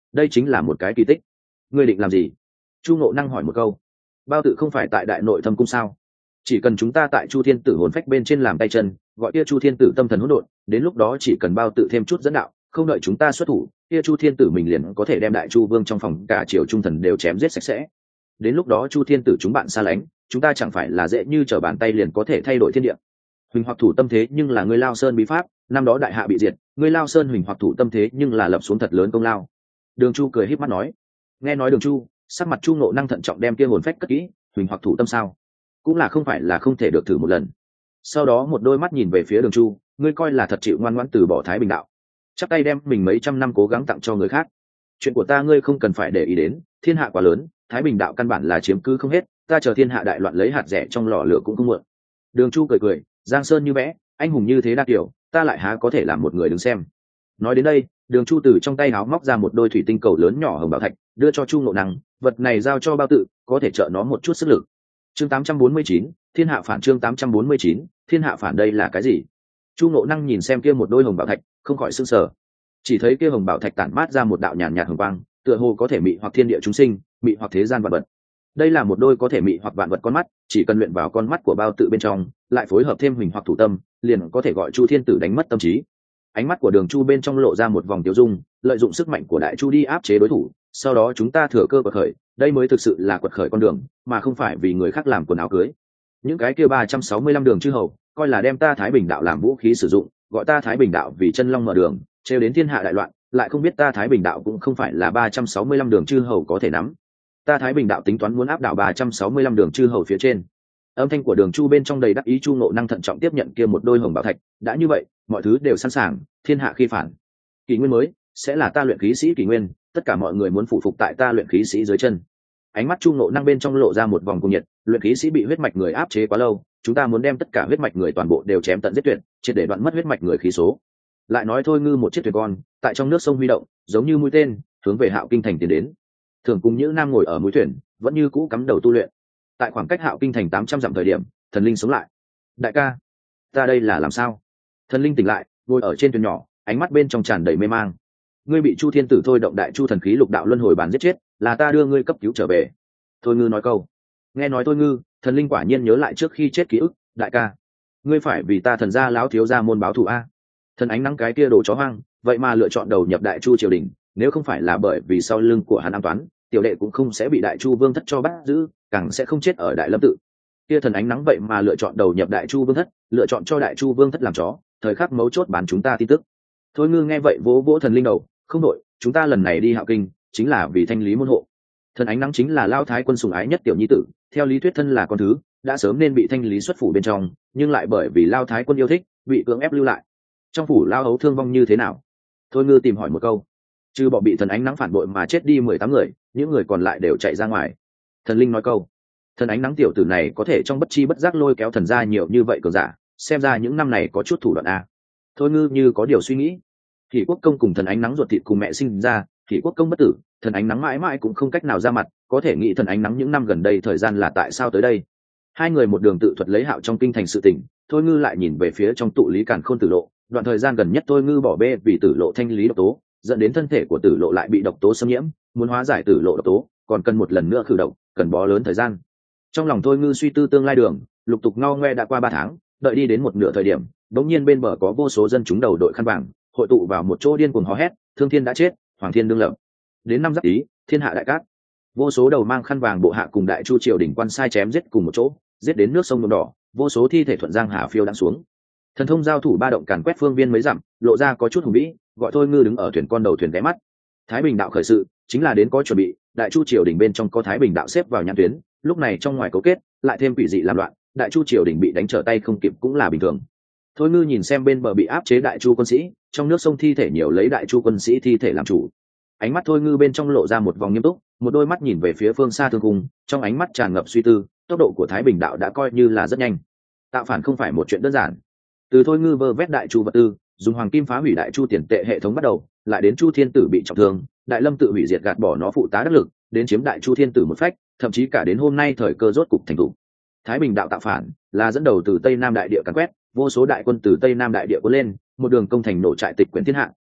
đây chính là một cái kỳ tích. Ngươi định làm gì? Chu Ngộ Năng hỏi một câu. Bao tự không phải tại đại nội thâm cung sao? Chỉ cần chúng ta tại Chu Thiên Tử hồn phách bên trên làm tay chân, gọi kia Chu Thiên Tử tâm thần hỗn độn, đến lúc đó chỉ cần bao tự thêm chút dẫn đạo, không đợi chúng ta xuất thủ, kia Chu Thiên Tử mình liền có thể đem đại Chu Vương trong phòng cả triều trung thần đều chém giết sạch sẽ. Đến lúc đó Chu Thiên Tử chúng bạn xa lánh, chúng ta chẳng phải là dễ như trở bàn tay liền có thể thay đổi thiên địa. Huỳnh Hoặc Thủ Tâm thế nhưng là ngươi Lao Sơn bí pháp, năm đó đại hạ bị diệt, ngươi Lao Sơn Huỳnh Hoặc Thủ Tâm thế nhưng là lập xuống thật lớn công lao. Đường Chu cười híp mắt nói. Nghe nói Đường Chu, sắc mặt Chu Ngộ Năng thận trọng đem kia hồn phách cất kỹ, Huỳnh Hoặc Thủ Tâm sao? Cũng là không phải là không thể được thử một lần. Sau đó một đôi mắt nhìn về phía Đường Chu, ngươi coi là thật chịu ngoan ngoãn từ bỏ Thái Bình đạo, chắp tay đem mình mấy trăm năm cố gắng tặng cho người khác. Chuyện của ta ngươi không cần phải để ý đến, thiên hạ quá lớn, Thái Bình đạo căn bản là chiếm cứ không hết, ta chờ thiên hạ đại loạn lấy hạt rẻ trong lò lửa cũng không muộn. Đường Chu cười cười, giang sơn như vẽ, anh hùng như thế đa kiểu, ta lại há có thể làm một người đứng xem. Nói đến đây, Đường Chu từ trong tay áo móc ra một đôi thủy tinh cầu lớn nhỏ hồng bảo thạch, đưa cho Chu Ngộ Năng, vật này giao cho bao tự, có thể trợ nó một chút sức lực. Chương 849, thiên hạ phản. Chương 849, thiên hạ phản. Đây là cái gì? Chu Ngộ Năng nhìn xem kia một đôi hồng bảo thạch, không khỏi sửng sở. Chỉ thấy kia hồng bảo thạch tản mát ra một đạo nhàn nhạt hồng quang, tựa hồ có thể mị hoặc thiên địa chúng sinh, mị hoặc thế gian vạn vật. Đây là một đôi có thể mị hoặc vạn vật con mắt, chỉ cần luyện vào con mắt của bao tự bên trong, lại phối hợp thêm Huỳnh Hoặc Thủ Tâm, liền có thể gọi Chu Thiên Tử đánh mất tâm trí. Ánh mắt của Đường Chu bên trong lộ ra một vòng tiêu dung, lợi dụng sức mạnh của đại Chu đi áp chế đối thủ, sau đó chúng ta thừa cơ quật khởi, đây mới thực sự là quật khởi con đường, mà không phải vì người khác làm quần áo cưới. Những cái kia 365 đường chư hầu, coi là đem ta Thái Bình đạo làm vũ khí sử dụng, gọi ta Thái Bình đạo vì chân long mở đường, trêu đến thiên hạ đại loạn, lại không biết ta Thái Bình đạo cũng không phải là 365 đường chư hầu có thể nắm. Ta Thái Bình đạo tính toán muốn áp đảo 365 đường chư hầu phía trên. Âm thanh của Đường Chu bên trong đầy đắc ý. Chu Ngộ Năng thận trọng tiếp nhận kia một đôi hồng bảo thạch, đã như vậy, mọi thứ đều sẵn sàng, thiên hạ khi phản. Kỷ nguyên mới sẽ là ta luyện khí sĩ kỷ nguyên, tất cả mọi người muốn phụ phục tại ta luyện khí sĩ dưới chân. Ánh mắt Chu Ngộ Năng bên trong lộ ra một vòng cuồng nhiệt, luyện khí sĩ bị huyết mạch người áp chế quá lâu, chúng ta muốn đem tất cả huyết mạch người toàn bộ đều chém tận giết tuyệt, triệt để đoạn mất huyết mạch người khí số. Lại nói Thôi Ngư một chiếc thuyền con, tại trong nước sông huy động, giống như mũi tên, hướng về Hạo Kinh thành tiến đến. Thường cùng Nhữ Nam ngồi ở mũi thuyền, vẫn như cũ cắm đầu tu luyện. Tại khoảng cách Hạo Kinh thành 800 dặm thời điểm, thần linh sống lại. Đại ca, ta đây là làm sao? Thần linh tỉnh lại, ngồi ở trên thuyền nhỏ, ánh mắt bên trong tràn đầy mê mang. Ngươi bị Chu Thiên Tử thôi động đại chu thần khí lục đạo luân hồi bàn giết chết, là ta đưa ngươi cấp cứu trở về. Thôi Ngư nói câu. Nghe nói Thôi Ngư, thần linh quả nhiên nhớ lại trước khi chết ký ức. Đại ca, ngươi phải vì ta thần gia láo thiếu gia môn báo thù a. Thần ánh nắng cái kia đồ chó hoang, vậy mà lựa chọn đầu nhập đại chu triều đình, nếu không phải là bởi vì sau lưng của hắn an toán, tiểu đệ cũng không sẽ bị đại chu vương thất cho bắt giữ, càng sẽ không chết ở đại lâm tự. Kia thần ánh nắng vậy mà lựa chọn đầu nhập đại chu vương thất, lựa chọn cho đại chu vương thất làm chó, thời khắc mấu chốt bán chúng ta tin tức. Thôi Ngư nghe vậy vỗ vỗ thần linh đầu, không đội, chúng ta lần này đi Hạo Kinh chính là vì thanh lý môn hộ. Thần ánh nắng chính là Lao Thái quân sủng ái nhất tiểu nhi tử, theo lý thuyết thân là con thứ, đã sớm nên bị thanh lý xuất phủ bên trong, nhưng lại bởi vì Lao Thái quân yêu thích, bị cưỡng ép lưu lại. Trong phủ Lao hấu thương vong như thế nào? Thôi Ngư tìm hỏi một câu. Trừ bỏ bị thần ánh nắng phản bội mà chết đi 18 người, những người còn lại đều chạy ra ngoài. Thần linh nói câu. Thần ánh nắng tiểu tử này có thể trong bất chi bất giác lôi kéo thần gia nhiều như vậy cường giả, xem ra những năm này có chút thủ đoạn a. Thôi Ngư như có điều suy nghĩ. Kỷ Quốc công cùng thần ánh nắng ruột thịt cùng mẹ sinh ra, Kỷ Quốc công bất tử, thần ánh nắng mãi mãi cũng không cách nào ra mặt, có thể nghĩ thần ánh nắng những năm gần đây thời gian là tại sao tới đây. Hai người một đường tự thuật lấy Hạo trong kinh thành sự tình. Thôi Ngư lại nhìn về phía trong tụ lý càn khôn tử lộ, đoạn thời gian gần nhất Thôi Ngư bỏ bê vì tử lộ thanh lý độc tố, dẫn đến thân thể của tử lộ lại bị độc tố xâm nhiễm, muốn hóa giải tử lộ độc tố còn cần một lần nữa khử độc, cần bó lớn thời gian. Trong lòng Thôi Ngư suy tư tương lai đường, lục tục ngao ngoe đã qua 3 tháng, đợi đi đến một nửa thời điểm, đột nhiên bên bờ có vô số dân chúng đầu đội khăn vàng, hội tụ vào một chỗ điên cuồng hò hét, thương thiên đã chết, hoàng thiên đương lập. Đến năm Giáp Tý, thiên hạ đại cát, vô số đầu mang khăn vàng bộ hạ cùng đại chu triều đỉnh quan sai chém giết cùng một chỗ, giết đến nước sông Nhuộm Đỏ, vô số thi thể thuận giang hà phiêu đang xuống. Thần thông giao thủ ba động càn quét phương viên mấy dặm, lộ ra có chút hùng vĩ, gọi Thôi Ngư đứng ở thuyền con đầu thuyền ghé mắt. Thái Bình đạo khởi sự, chính là đến có chuẩn bị, đại chu triều đình bên trong có Thái Bình đạo xếp vào nhãn tuyến, lúc này trong ngoài cấu kết, lại thêm quỷ dị làm loạn, đại chu triều đình bị đánh trở tay không kịp cũng là bình thường. Thôi Ngư nhìn xem bên bờ bị áp chế đại chu quân sĩ, trong nước sông thi thể nhiều lấy đại chu quân sĩ thi thể làm chủ. Ánh mắt Thôi Ngư bên trong lộ ra một vòng nghiêm túc, một đôi mắt nhìn về phía phương xa thương cung, trong ánh mắt tràn ngập suy tư, tốc độ của Thái Bình đạo đã coi như là rất nhanh. Tạo phản không phải một chuyện đơn giản. Từ Thôi Ngư vơ vét đại chu vật tư, dùng hoàng kim phá hủy đại chu tiền tệ hệ thống bắt đầu, lại đến Chu Thiên Tử bị trọng thương, đại lâm tự hủy diệt gạt bỏ nó phụ tá đắc lực, đến chiếm đại Chu Thiên Tử một phách, thậm chí cả đến hôm nay thời cơ rốt cục thành thủ. Thái Bình đạo tạo phản là dẫn đầu từ Tây Nam đại địa càn quét, vô số đại quân từ Tây Nam đại địa cuốn lên, một đường công thành nổ trại tịch quyển thiên hạ,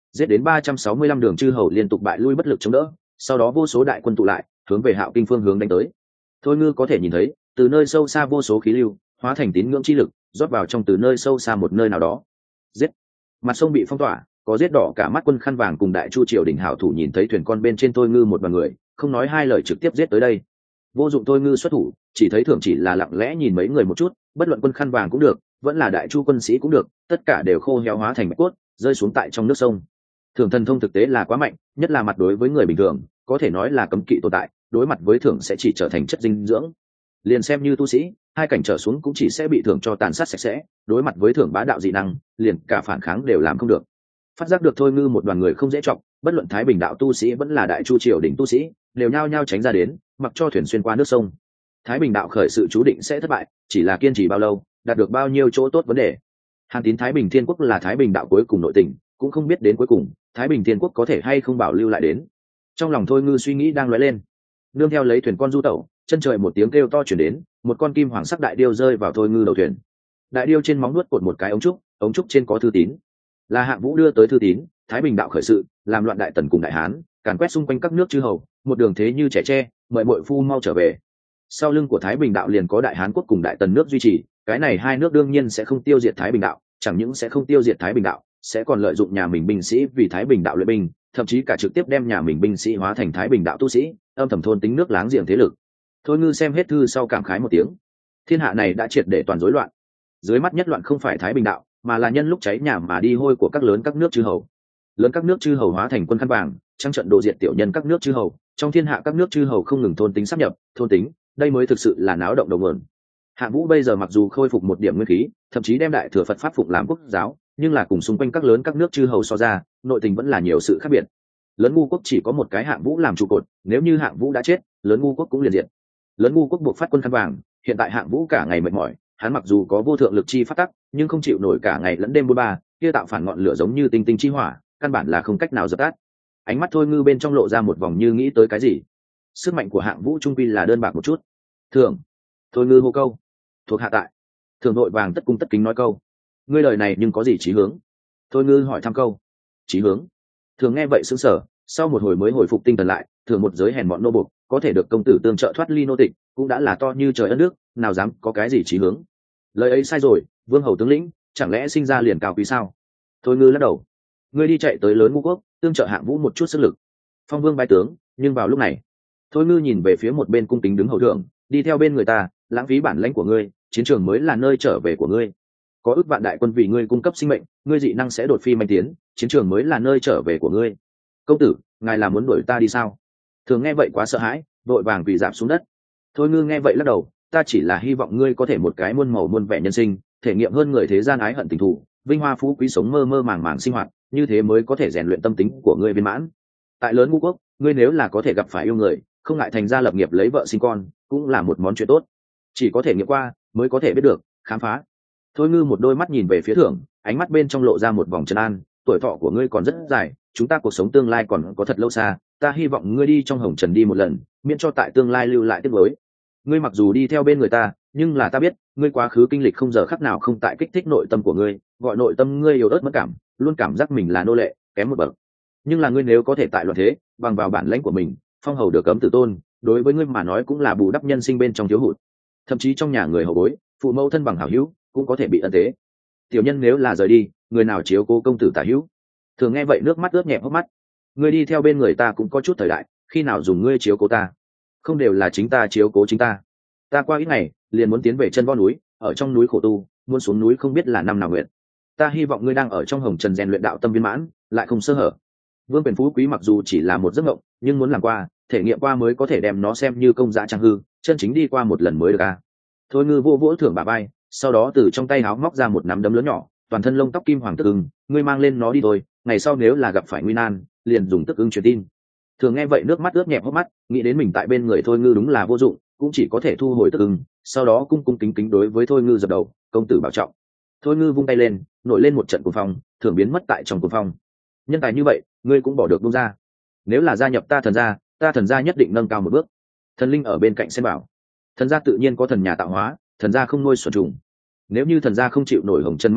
giết đến 365 đường chư hầu liên tục bại lui bất lực chống đỡ, sau đó vô số đại quân tụ lại hướng về Hạo Kinh phương hướng đánh tới. Thôi Ngư có thể nhìn thấy từ nơi sâu xa vô số khí lưu hóa thành tín ngưỡng chi lực rót vào trong từ nơi sâu xa một nơi nào đó. Giết! Mặt sông bị phong tỏa, có giết đỏ cả mắt quân khăn vàng cùng đại chu triều đình hảo thủ nhìn thấy thuyền con bên trên Thôi Ngư một đoàn người, không nói hai lời trực tiếp giết tới đây. Vô dụng Thôi Ngư xuất thủ, chỉ thấy Thường chỉ là lặng lẽ nhìn mấy người một chút, bất luận quân khăn vàng cũng được, vẫn là đại chu quân sĩ cũng được, tất cả đều khô héo hóa thành bạch cốt, rơi xuống tại trong nước sông. Thường thần thông thực tế là quá mạnh, nhất là mặt đối với người bình thường, có thể nói là cấm kỵ tồn tại, đối mặt với Thường sẽ chỉ trở thành chất dinh dưỡng. Liền xem như tu sĩ, hai cảnh trở xuống cũng chỉ sẽ bị Thường cho tàn sát sạch sẽ, đối mặt với Thường bá đạo dị năng, liền cả phản kháng đều làm không được. Phát giác được Thôi Ngư một đoàn người không dễ trọng, bất luận Thái Bình đạo tu sĩ vẫn là đại chu triều đỉnh tu sĩ, đều nhao nhao tránh ra đến, mặc cho thuyền xuyên qua nước sông. Thái Bình đạo khởi sự chú định sẽ thất bại, chỉ là kiên trì bao lâu, đạt được bao nhiêu chỗ tốt vấn đề. Hàn Tín Thái Bình Thiên Quốc là Thái Bình đạo cuối cùng nội tình, cũng không biết đến cuối cùng Thái Bình Thiên Quốc có thể hay không bảo lưu lại đến. Trong lòng Thôi Ngư suy nghĩ đang lóe lên, nương theo lấy thuyền con du tẩu, chân trời một tiếng kêu to chuyển đến, một con kim hoàng sắc đại điêu rơi vào Thôi Ngư đầu thuyền. Đại điêu trên móng nuốt cột một cái ống trúc trên có thư tín, là Hạng Vũ đưa tới thư tín. Thái Bình đạo khởi sự, làm loạn Đại Tần cùng Đại Hán, càn quét xung quanh các nước chư hầu, một đường thế như trẻ tre, mời muội phu mau trở về. Sau lưng của Thái Bình đạo liền có Đại Hán quốc cùng Đại Tần nước duy trì, cái này hai nước đương nhiên sẽ không tiêu diệt Thái Bình đạo, chẳng những sẽ không tiêu diệt Thái Bình đạo, sẽ còn lợi dụng nhà mình binh sĩ vì Thái Bình đạo luyện binh, thậm chí cả trực tiếp đem nhà mình binh sĩ hóa thành Thái Bình đạo tu sĩ, âm thầm thôn tính nước láng giềng thế lực. Thôi Ngư xem hết thư sau cảm khái một tiếng, thiên hạ này đã triệt để toàn rối loạn. Dưới mắt nhất loạn không phải Thái Bình đạo, mà là nhân lúc cháy nhà mà đi hôi của các lớn các nước chư hầu. Lớn các nước chư hầu hóa thành quân khăn vàng, trắng trận đồ diệt tiểu nhân các nước chư hầu, trong thiên hạ các nước chư hầu không ngừng thôn tính sáp nhập, thôn tính, đây mới thực sự là náo động đầu nguồn. Hạng Vũ bây giờ mặc dù khôi phục một điểm nguyên khí, thậm chí đem đại thừa Phật pháp phụng làm quốc giáo, nhưng là cùng xung quanh các lớn các nước chư hầu so ra, nội tình vẫn là nhiều sự khác biệt. Lớn ngu quốc chỉ có một cái Hạng Vũ làm trụ cột, nếu như Hạng Vũ đã chết, lớn ngu quốc cũng liền diệt. Lớn ngu quốc buộc phát quân khăn vàng, hiện tại Hạng Vũ cả ngày mệt mỏi, hắn mặc dù có vô thượng lực chi phát tắc, nhưng không chịu nổi cả ngày lẫn đêm bôn ba, kia tạo phản ngọn lửa giống như tinh tinh chi hỏa, căn bản là không cách nào dập tắt. Ánh mắt Thôi Ngư bên trong lộ ra một vòng như nghĩ tới cái gì. Sức mạnh của Hạng Vũ trung quy là đơn bạc một chút. Thường, Thôi Ngư hô câu, thuộc hạ tại. Thường đội vàng tất cung tất kính nói câu, ngươi lời này nhưng có gì chí hướng? Thôi Ngư hỏi thăm câu, chí hướng. Thường nghe vậy sững sờ, sau một hồi mới hồi phục tinh thần lại. Thường một giới hèn mọn nô bộc, có thể được công tử tương trợ thoát ly nô tịch, cũng đã là to như trời ân nước, nào dám có cái gì chí hướng? Lời ấy sai rồi, vương hầu tướng lĩnh, chẳng lẽ sinh ra liền cao quý sao? Thôi Ngư lắc đầu, ngươi đi chạy tới lớn ngu quốc, tương trợ Hạng Vũ một chút sức lực. Phong vương bái tướng, nhưng vào lúc này, Thôi Ngư nhìn về phía một bên cung kính đứng hầu thượng, đi theo bên người ta, lãng phí bản lãnh của ngươi, chiến trường mới là nơi trở về của ngươi. Có ước vạn đại quân vì ngươi cung cấp sinh mệnh, ngươi dị năng sẽ đột phi manh tiến, chiến trường mới là nơi trở về của ngươi. Công tử, ngài là muốn đuổi ta đi sao? Thường nghe vậy quá sợ hãi, vội vàng quỳ rạp xuống đất. Thôi Ngư nghe vậy lắc đầu, ta chỉ là hy vọng ngươi có thể một cái muôn màu muôn vẻ nhân sinh, thể nghiệm hơn người thế gian ái hận tình thù, vinh hoa phú quý sống mơ mơ màng màng sinh hoạt, như thế mới có thể rèn luyện tâm tính của ngươi viên mãn. Tại lớn ngu quốc, ngươi nếu là có thể gặp phải yêu người, không ngại thành gia lập nghiệp lấy vợ sinh con, cũng là một món chuyện tốt. Chỉ có thể nghiệm qua, mới có thể biết được, khám phá. Thôi Ngư một đôi mắt nhìn về phía Thưởng, ánh mắt bên trong lộ ra một vòng trấn an, tuổi thọ của ngươi còn rất dài, chúng ta cuộc sống tương lai còn có thật lâu xa, ta hy vọng ngươi đi trong hồng trần đi một lần, miễn cho tại tương lai lưu lại tiếc nuối. Ngươi mặc dù đi theo bên người ta, nhưng là ta biết, ngươi quá khứ kinh lịch không giờ khắc nào không tại kích thích nội tâm của ngươi, gọi nội tâm ngươi yếu ớt mất cảm, luôn cảm giác mình là nô lệ, kém một bậc. Nhưng là ngươi nếu có thể tại loạn thế, bằng vào bản lãnh của mình, phong hầu được cấm tử tôn, đối với ngươi mà nói cũng là bù đắp nhân sinh bên trong thiếu hụt. Thậm chí trong nhà người hậu bối, phụ mẫu thân bằng hảo hữu, cũng có thể bị ân tế. Tiểu nhân nếu là rời đi, người nào chiếu cố công tử tả hữu? Thường nghe vậy nước mắt ướt nhẹ hốc mắt. Ngươi đi theo bên người ta cũng có chút thời đại, khi nào dùng ngươi chiếu cố ta? Không đều là chính ta chiếu cố chính ta. Ta qua ít ngày liền muốn tiến về chân vo núi, ở trong núi khổ tu, muốn xuống núi không biết là năm nào nguyện. Ta hy vọng ngươi đang ở trong hồng trần rèn luyện đạo tâm viên mãn, lại không sơ hở. Vương quyền phú quý mặc dù chỉ là một giấc mộng, nhưng muốn làm qua, thể nghiệm qua mới có thể đem nó xem như công giá trang hư, chân chính đi qua một lần mới được a. Thôi Ngư vỗ vỗ Thưởng bả vai, sau đó từ trong tay áo móc ra một nắm đấm lớn nhỏ, toàn thân lông tóc kim hoàng tức ưng, ngươi mang lên nó đi thôi, ngày sau nếu là gặp phải nguy nan, liền dùng tức ưng truyền tin. Thường nghe vậy nước mắt ướt nhẹp hốc mắt, nghĩ đến mình tại bên người Thôi Ngư đúng là vô dụng, cũng chỉ có thể thu hồi tức ưng, sau đó cung cung kính kính đối với Thôi Ngư dập đầu, công tử bảo trọng. Thôi Ngư vung tay lên, nổi lên một trận cuồng phong, Thường biến mất tại trong cuồng phong. Nhân tài như vậy, ngươi cũng bỏ được buông ra. Nếu là gia nhập ta thần gia nhất định nâng cao một bước. Thần linh ở bên cạnh xem bảo, thần gia tự nhiên có thần nhà tạo hóa, thần gia không nuôi xuẩn trùng. Nếu như thần gia không chịu nổi hồng trần ma luyện,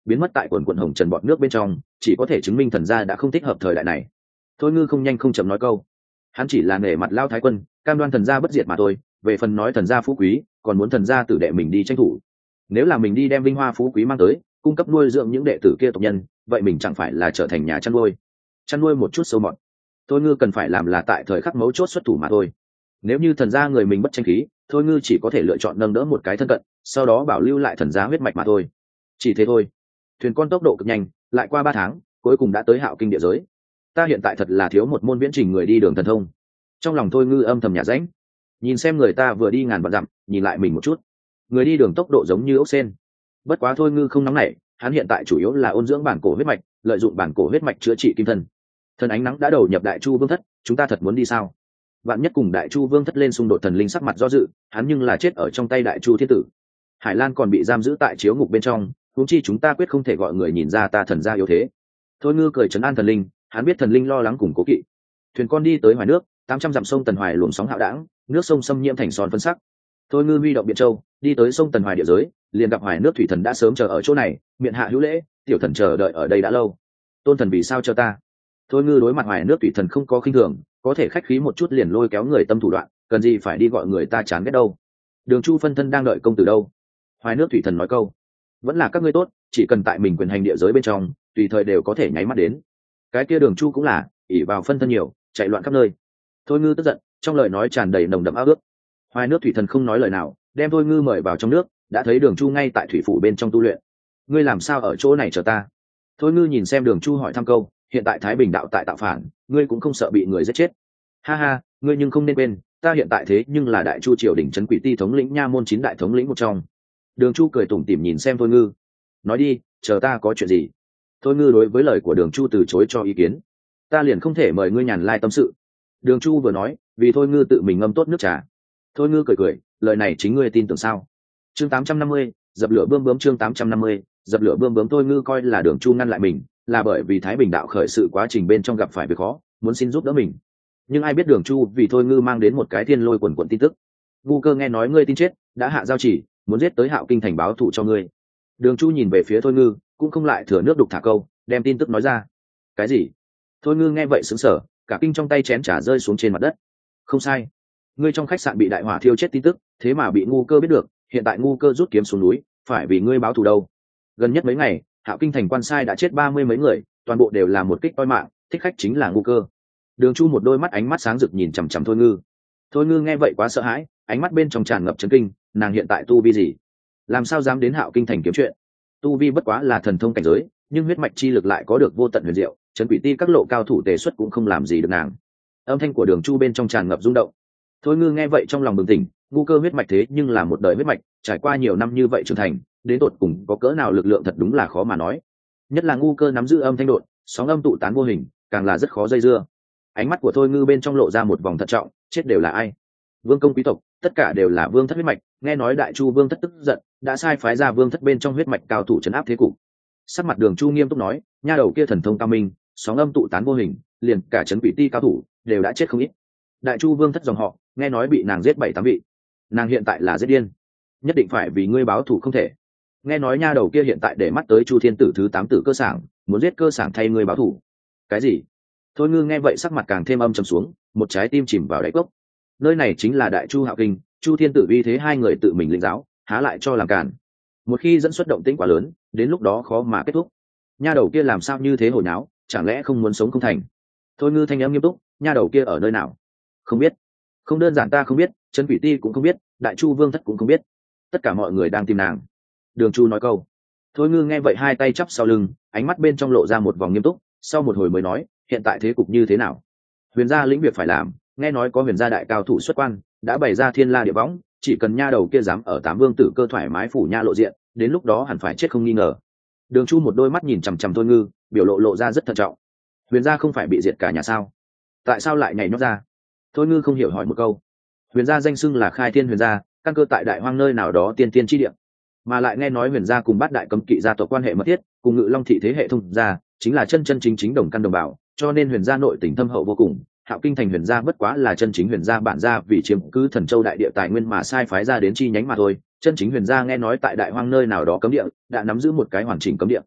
biến mất tại quần quần hồng trần bọt nước bên trong, chỉ có thể chứng minh thần gia đã không thích hợp thời đại này. Thôi Ngư không nhanh không chậm nói câu, hắn chỉ là nể mặt Lao Thái Quân, cam đoan thần gia bất diệt mà thôi, về phần nói thần gia phú quý, còn muốn thần gia tử đệ mình đi tranh thủ. Nếu là mình đi đem vinh hoa phú quý mang tới, cung cấp nuôi dưỡng những đệ tử kia tộc nhân, vậy mình chẳng phải là trở thành nhà chăn nuôi một chút sâu mọt. Thôi Ngư cần phải làm là tại thời khắc mấu chốt xuất thủ mà thôi. Nếu như thần gia người mình bất tranh khí, Thôi Ngư chỉ có thể lựa chọn nâng đỡ một cái thân cận, sau đó bảo lưu lại thần gia huyết mạch mà thôi. Chỉ thế thôi. Thuyền con tốc độ cực nhanh, lại qua 3 tháng, cuối cùng đã tới Hạo Kinh địa giới. Ta hiện tại thật là thiếu một môn viễn trình người đi đường thần thông. Trong lòng Thôi Ngư âm thầm nhả rãnh. Nhìn xem người ta vừa đi ngàn vạn dặm, nhìn lại mình một chút. Người đi đường tốc độ giống như ốc sên. Bất quá Thôi Ngư không nóng nảy, hắn hiện tại chủ yếu là ôn dưỡng bản cổ huyết mạch, lợi dụng bản cổ huyết mạch chữa trị kim thân. Thần ánh nắng đã đầu nhập Đại Chu Vương Thất, chúng ta thật muốn đi sao? Vạn nhất cùng Đại Chu Vương Thất lên xung đột, thần linh sắc mặt do dự, hắn nhưng là chết ở trong tay Đại Chu Thiên Tử. Hải Lan còn bị giam giữ tại chiếu ngục bên trong, huống chi chúng ta quyết không thể gọi người nhìn ra ta thần gia yếu thế. Thôi Ngư cười trấn an thần linh, hắn biết thần linh lo lắng cùng cố kỵ. Thuyền con đi tới Hoài nước, 800 dặm sông Tần Hoài luồng sóng hạo đãng, nước sông xâm nhiễm thành son phân sắc. Thôi Ngư huy động biện châu, đi tới sông Tần Hoài địa giới, liền gặp Hoài nước thủy thần đã sớm chờ ở chỗ này, miệng hạ hữu lễ, tiểu thần chờ đợi ở đây đã lâu. Tôn thần vì sao cho ta? Thôi Ngư đối mặt Hoài nước thủy thần không có khinh thường, có thể khách khí một chút liền lôi kéo người tâm thủ đoạn, cần gì phải đi gọi người ta chán ghét đâu. Đường Chu phân thân đang đợi công tử đâu? Hoài nước thủy thần nói câu, vẫn là các ngươi tốt, chỉ cần tại mình quyền hành địa giới bên trong, tùy thời đều có thể nháy mắt đến. Cái kia Đường Chu cũng là ỷ vào phân thân nhiều, chạy loạn khắp nơi. Thôi Ngư tức giận, trong lời nói tràn đầy nồng đậm ao ước. Hoài nước thủy thần không nói lời nào, đem Thôi Ngư mời vào trong nước, đã thấy Đường Chu ngay tại thủy phủ bên trong tu luyện. Ngươi làm sao ở chỗ này chờ ta? Thôi Ngư nhìn xem Đường Chu hỏi thăm câu, hiện tại Thái Bình đạo tại tạo phản, ngươi cũng không sợ bị người giết chết? Ha ha, ngươi nhưng không nên quên, ta hiện tại thế nhưng là Đại Chu triều đình trấn quỷ ti thống lĩnh nha môn 9 đại thống lĩnh một trong. Đường Chu cười tủm tỉm nhìn xem Thôi Ngư, nói đi, chờ ta có chuyện gì? Thôi Ngư đối với lời của Đường Chu từ chối cho ý kiến. Ta liền không thể mời ngươi nhàn lai tâm sự. Đường Chu vừa nói, vì Thôi Ngư tự mình ngâm tốt nước trà. Thôi Ngư cười cười, lời này chính ngươi tin tưởng sao? Chương 850, dập lửa bươm bướm. Chương 850, dập lửa bươm bướm. Thôi Ngư coi là Đường Chu ngăn lại mình, là bởi vì Thái Bình đạo khởi sự quá trình bên trong gặp phải việc khó, muốn xin giúp đỡ mình. Nhưng ai biết Đường Chu vì Thôi Ngư mang đến một cái thiên lôi quần quần tin tức. Ngu Cơ nghe nói ngươi tin chết, đã hạ giao chỉ, muốn giết tới Hạo Kinh thành báo thù cho ngươi. Đường Chu nhìn về phía Thôi Ngư, cũng không lại thừa nước đục thả câu, đem tin tức nói ra. Cái gì? Thôi Ngư nghe vậy sững sờ, cả kinh trong tay chén trà rơi xuống trên mặt đất. Không sai, ngươi trong khách sạn bị đại hỏa thiêu chết tin tức, thế mà bị Ngu Cơ biết được, hiện tại Ngu Cơ rút kiếm xuống núi, phải vì ngươi báo thù đâu. Gần nhất mấy ngày, Hạo Kinh thành quan sai đã chết 30 mấy người, toàn bộ đều là một kích toi mạng, thích khách chính là Ngu Cơ. Đường Chu một đôi mắt ánh mắt sáng rực nhìn chằm chằm Thôi Ngư. Thôi Ngư nghe vậy quá sợ hãi, ánh mắt bên trong tràn ngập chấn kinh, nàng hiện tại tu vi gì? Làm sao dám đến Hạo Kinh thành kiếm chuyện? Tu vi bất quá là thần thông cảnh giới, nhưng huyết mạch chi lực lại có được vô tận huyền diệu, trấn quỷ ti các lộ cao thủ tề xuất cũng không làm gì được nàng. Âm thanh của Đường Chu bên trong tràn ngập rung động. Thôi Ngư nghe vậy trong lòng bừng tỉnh, Ngu Cơ huyết mạch thế nhưng là một đời huyết mạch, trải qua nhiều năm như vậy trưởng thành, đến tột cùng có cỡ nào lực lượng thật đúng là khó mà nói. Nhất là Ngu Cơ nắm giữ âm thanh độn, sóng âm tụ tán vô hình, càng là rất khó dây dưa. Ánh mắt của Thôi Ngư bên trong lộ ra một vòng thận trọng, chết đều là ai? Vương công quý tộc, tất cả đều là Vương Thất huyết mạch, nghe nói Đại Chu Vương Thất tức giận, đã sai phái ra Vương Thất bên trong huyết mạch cao thủ trấn áp thế cục. Sắc mặt Đường Chu nghiêm túc nói, nha đầu kia thần thông cao minh, sóng âm tụ tán vô hình, liền cả trấn quỷ ti cao thủ đều đã chết không ít. Đại Chu Vương Thất dòng họ, nghe nói bị nàng giết 7-8 vị. Nàng hiện tại là giết điên, nhất định phải vì ngươi báo thù không thể. Nghe nói nha đầu kia hiện tại để mắt tới Chu Thiên Tử thứ 8 tử Cơ Sảng, muốn giết Cơ Sảng thay ngươi báo thù. Cái gì? Thôi Ngư nghe vậy sắc mặt càng thêm âm trầm xuống, một trái tim chìm vào đáy cốc. Nơi này chính là Đại Chu Hạo Kinh, Chu Thiên Tử uy thế hai người tự mình lĩnh giáo, há lại cho làm cản. Một khi dẫn xuất động tĩnh quá lớn, đến lúc đó khó mà kết thúc. Nha đầu kia làm sao như thế hồi náo, chẳng lẽ không muốn sống không thành? Thôi Ngư thanh âm nghiêm túc, nha đầu kia ở nơi nào? Không biết. Không đơn giản ta không biết, Trấn Quỷ Ti cũng không biết, Đại Chu Vương Thất cũng không biết. Tất cả mọi người đang tìm nàng. Đường Chu nói câu. Thôi Ngư nghe vậy hai tay chắp sau lưng, ánh mắt bên trong lộ ra một vòng nghiêm túc, sau một hồi mới nói, hiện tại thế cục như thế nào? Huyền gia lĩnh việc phải làm, nghe nói có huyền gia đại cao thủ xuất quan, đã bày ra thiên la địa võng, chỉ cần nha đầu kia dám ở Tám Vương Tử Cơ thoải mái phủ nha lộ diện, đến lúc đó hẳn phải chết không nghi ngờ. Đường Chu một đôi mắt nhìn chằm chằm Thôi Ngư, biểu lộ ra rất thận trọng. Huyền gia không phải bị diệt cả nhà sao? Tại sao lại nhảy nhót ra? Thôi Ngư không hiểu hỏi một câu. Huyền gia danh xưng là Khai Thiên Huyền gia, căn cơ tại Đại Hoang nơi nào đó tiên tiên chi địa, mà lại nghe nói Huyền gia cùng Bát đại cấm kỵ gia tộc quan hệ mật thiết, cùng Ngự Long thị thế hệ thông gia, chính là chân chân chính chính đồng căn đồng bào, cho nên Huyền gia nội tình thâm hậu vô cùng. Hạo Kinh thành Huyền gia bất quá là chân chính Huyền gia bản gia vì chiếm cứ Thần Châu đại địa tài nguyên mà sai phái ra đến chi nhánh mà thôi. Chân chính Huyền gia nghe nói tại Đại Hoang nơi nào đó cấm địa, đã nắm giữ một cái hoàn chỉnh cấm địa.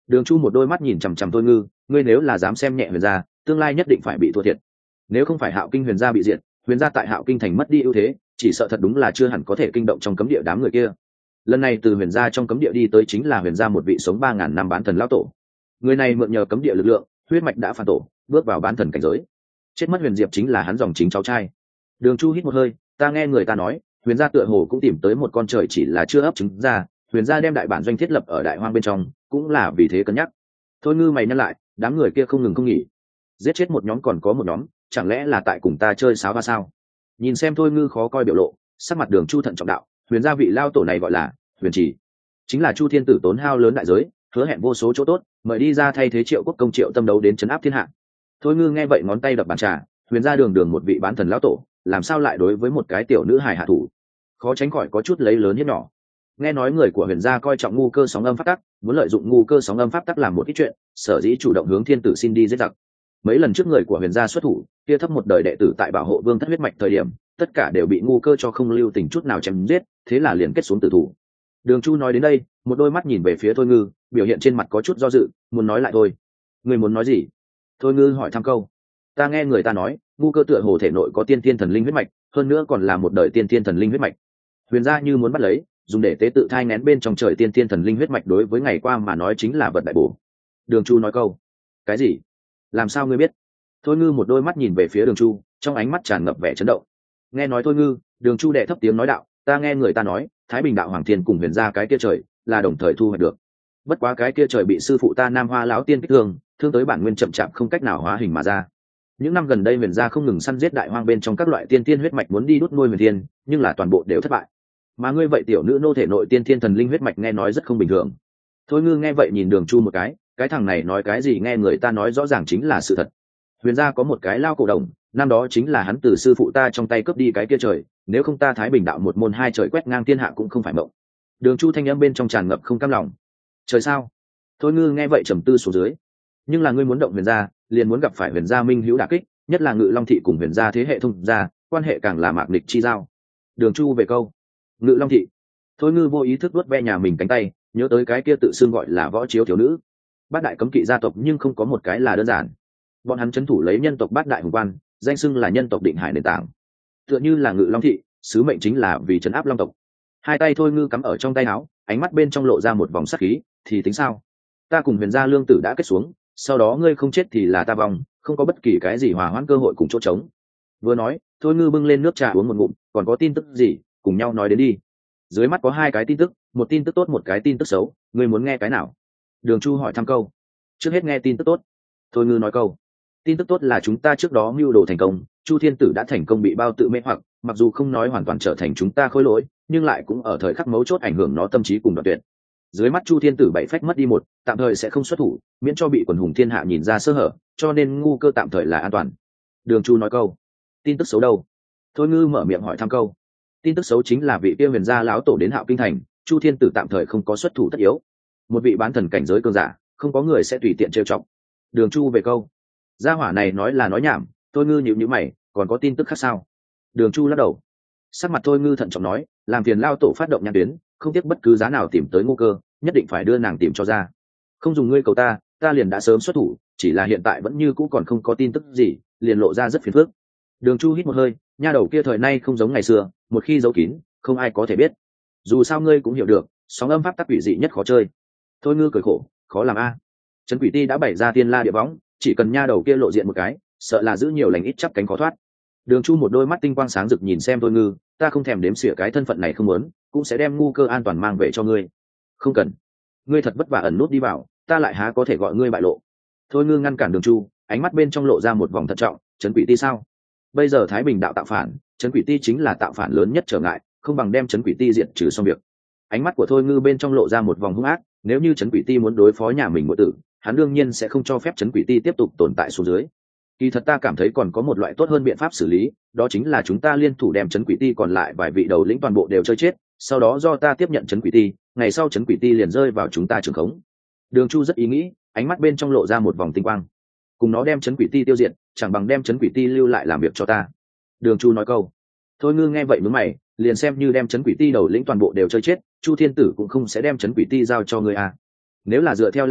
Đường Chu một đôi mắt nhìn chằm chằm Thôi Ngư, ngươi nếu là dám xem nhẹ Huyền gia, tương lai nhất định phải bị thua thiệt. Nếu không phải Hạo Kinh Huyền gia bị diệt, Huyền gia tại Hạo Kinh thành mất đi ưu thế, chỉ sợ thật đúng là chưa hẳn có thể kinh động trong cấm địa đám người kia. Lần này từ Huyền gia trong cấm địa đi tới chính là Huyền gia một vị sống 3000 năm bán thần lão tổ. Người này mượn nhờ cấm địa lực lượng, huyết mạch đã phản tổ, bước vào bán thần cảnh giới. Chết mất Huyền Diệp chính là hắn dòng chính cháu trai. Đường Chu hít một hơi, ta nghe người ta nói, Huyền gia tựa hồ cũng tìm tới một con trời chỉ là chưa ấp trứng ra, Huyền gia đem đại bản doanh thiết lập ở đại hoang bên trong, cũng là vì thế cân nhắc. Thôi Ngư mày nhăn lại, đám người kia không ngừng không nghỉ, giết chết một nhóm còn có một nhóm, chẳng lẽ là tại cùng ta chơi sáo va sao? Nhìn xem Thôi Ngư khó coi biểu lộ, sắc mặt Đường Chu thận trọng đạo, Huyền gia vị lao tổ này gọi là Huyền Chỉ, chính là Chu Thiên Tử tốn hao lớn đại giới, hứa hẹn vô số chỗ tốt, mời đi ra thay thế Triệu Quốc công Triệu Tâm đấu đến trấn áp thiên hạ. Thôi Ngư nghe vậy ngón tay đập bàn trà, Huyền gia đường đường một vị bán thần lão tổ, làm sao lại đối với một cái tiểu nữ hài hạ thủ? Khó tránh khỏi có chút lấy lớn hiếp nhỏ. Nghe nói người của Huyền gia coi trọng ngu cơ sóng âm pháp tắc, muốn lợi dụng ngu cơ sóng âm pháp tắc làm một ít chuyện, sở dĩ chủ động hướng thiên tử xin đi giết giặc. Mấy lần trước người của Huyền gia xuất thủ, kia thấp một đời đệ tử tại bảo hộ vương thất huyết mạch thời điểm, tất cả đều bị ngu cơ cho không lưu tình chút nào chém giết, thế là liền kết xuống tử thủ. Đường Chu nói đến đây, một đôi mắt nhìn về phía Thôi Ngư, biểu hiện trên mặt có chút do dự, muốn nói lại thôi. Người muốn nói gì? Thôi Ngư hỏi thăm câu. Ta nghe người ta nói, ngu cơ tựa hồ thể nội có tiên thiên thần linh huyết mạch, hơn nữa còn là một đời tiên thiên thần linh huyết mạch. Huyền gia như muốn bắt lấy, dùng để tế tự thai nén bên trong trời tiên thiên thần linh huyết mạch, đối với ngày qua mà nói chính là vật đại bổ. Đường Chu nói câu. Cái gì? Làm sao ngươi biết? Thôi Ngư một đôi mắt nhìn về phía Đường Chu, trong ánh mắt tràn ngập vẻ chấn động. Nghe nói Thôi Ngư, Đường Chu đệ thấp tiếng nói đạo, ta nghe người ta nói, Thái Bình đạo hoàng thiên cùng Huyền gia cái kia trời là đồng thời thu hoạch được. Bất quá cái kia trời bị sư phụ ta Nam Hoa lão tiên kích thương tới bản nguyên chậm chạp không cách nào hóa hình mà ra. Những năm gần đây Huyền gia không ngừng săn giết đại hoang bên trong các loại tiên tiên huyết mạch muốn đi đốt nuôi Huyền Thiên, nhưng là toàn bộ đều thất bại. Mà ngươi vậy tiểu nữ nô thể nội tiên thiên thần linh huyết mạch nghe nói rất không bình thường. Thôi Ngư nghe vậy nhìn Đường Chu một cái thằng này nói cái gì nghe người ta nói rõ ràng chính là sự thật. Huyền gia có một cái lao cổ đồng, năm đó chính là hắn từ sư phụ ta trong tay cướp đi cái kia trời, nếu không ta Thái Bình đạo một môn hai trời quét ngang thiên hạ cũng không phải mộng. Đường Chu thanh âm bên trong tràn ngập không cam lòng. Trời sao? Thôi Ngư nghe vậy trầm tư xuống dưới. Nhưng là ngươi muốn động Huyền gia, liền muốn gặp phải Huyền gia minh hữu đả kích, nhất là Ngự Long thị cùng Huyền gia thế hệ thông gia, quan hệ càng là mạc địch chi giao. Đường Chu về câu Ngự Long thị. Thôi Ngư vô ý thức vuốt ve nhà mình cánh tay, nhớ tới cái kia tự xưng gọi là Võ Chiếu thiếu nữ. Bát đại cấm kỵ gia tộc nhưng không có một cái là đơn giản. Bọn hắn trấn thủ lấy nhân tộc bát đại hùng quan, danh xưng là nhân tộc định hải nền tảng. Tựa như là Ngự Long thị, sứ mệnh chính là vì trấn áp Long tộc. Hai tay Thôi Ngư cắm ở trong tay áo, ánh mắt bên trong lộ ra một vòng sắc khí, thì tính sao? Ta cùng Huyền gia lương tử đã kết xuống, sau đó ngươi không chết thì là ta vong, không có bất kỳ cái gì hòa hoãn cơ hội cùng chỗ trống. Vừa nói, Thôi Ngư bưng lên nước trà uống một ngụm, còn có tin tức gì, cùng nhau nói đến đi. Dưới mắt có hai cái tin tức, một tin tức tốt một cái tin tức xấu, ngươi muốn nghe cái nào? Đường Chu hỏi thăm câu. Trước hết nghe tin tức tốt. Thôi Ngư nói câu. Tin tức tốt là chúng ta trước đó mưu đồ thành công, Chu Thiên Tử đã thành công bị bao tự mê hoặc, mặc dù không nói hoàn toàn trở thành chúng ta khối lỗi, nhưng lại cũng ở thời khắc mấu chốt ảnh hưởng nó tâm trí cùng đoạn tuyệt. Dưới mắt Chu Thiên Tử bảy phách mất đi một, tạm thời sẽ không xuất thủ, miễn cho bị quần hùng thiên hạ nhìn ra sơ hở, cho nên ngu cơ tạm thời là an toàn. Đường Chu nói câu. Tin tức xấu đâu? Thôi Ngư mở miệng hỏi thăm câu. Tin tức xấu chính là vị kia Huyền gia lão tổ đến Hạo Kinh thành, Chu Thiên Tử tạm thời không có xuất thủ tất yếu. Một vị bán thần cảnh giới cường giả, không có người sẽ tùy tiện trêu chọc. Đường Chu về câu. Gia hỏa này nói là nói nhảm. Thôi Ngư nhíu nhíu mày, còn có tin tức khác sao? Đường Chu lắc đầu. Sắc mặt Thôi Ngư thận trọng nói, làm phiền lao tổ phát động nhãn tuyến, không tiếc bất cứ giá nào tìm tới ngu cơ, nhất định phải đưa nàng tìm cho ra. Không dùng ngươi cầu ta liền đã sớm xuất thủ, chỉ là hiện tại vẫn như cũ còn không có tin tức gì, liền lộ ra rất phiền phức. Đường Chu hít một hơi, nha đầu kia thời nay không giống ngày xưa, một khi giấu kín, không ai có thể biết. Dù sao ngươi cũng hiểu được, sóng âm pháp tắc quỷ dị nhất khó chơi. Thôi Ngư cười khổ, khó làm a. Trấn Quỷ Ti đã bày ra tiên la địa võng, chỉ cần nha đầu kia lộ diện một cái, sợ là giữ nhiều lành ít chắp cánh khó thoát. Đường Chu một đôi mắt tinh quang sáng rực nhìn xem Thôi Ngư, ta không thèm đếm xỉa cái thân phận này không muốn, cũng sẽ đem ngu cơ an toàn mang về cho ngươi. Không cần, ngươi thật vất vả ẩn nút đi vào, ta lại há có thể gọi ngươi bại lộ. Thôi Ngư ngăn cản Đường Chu, ánh mắt bên trong lộ ra một vòng thận trọng, Trấn Quỷ Ti sao? Bây giờ Thái Bình đạo tạo phản, Trấn Quỷ Ti chính là tạo phản lớn nhất trở ngại, không bằng đem Trấn Quỷ Ti diệt trừ xong việc. Ánh mắt của Thôi Ngư bên trong lộ ra một vòng hung ác, nếu như Trấn Quỷ Ti muốn đối phó nhà mình muội tử, hắn đương nhiên sẽ không cho phép Trấn Quỷ Ti tiếp tục tồn tại xuống dưới. Kỳ thật ta cảm thấy còn có một loại tốt hơn biện pháp xử lý, đó chính là chúng ta liên thủ đem Trấn Quỷ Ti còn lại vài vị đầu lĩnh toàn bộ đều chơi chết, sau đó do ta tiếp nhận Trấn Quỷ Ti, ngày sau Trấn Quỷ Ti liền rơi vào chúng ta trường khống. Đường Chu rất ý nghĩ, ánh mắt bên trong lộ ra một vòng tinh quang. Cùng nó đem Trấn Quỷ Ti tiêu diệt, chẳng bằng đem Trấn Quỷ Ti lưu lại làm việc cho ta. Đường Chu nói câu. Thôi Ngư nghe vậy nhướng mày, liền xem như đem Trấn Quỷ Ti đầu lĩnh toàn bộ đều chơi chết, Chu Thiên Tử cũng không sẽ đem Trấn Quỷ Ti giao cho ngươi à? Nếu là dựa theo lẽ thường,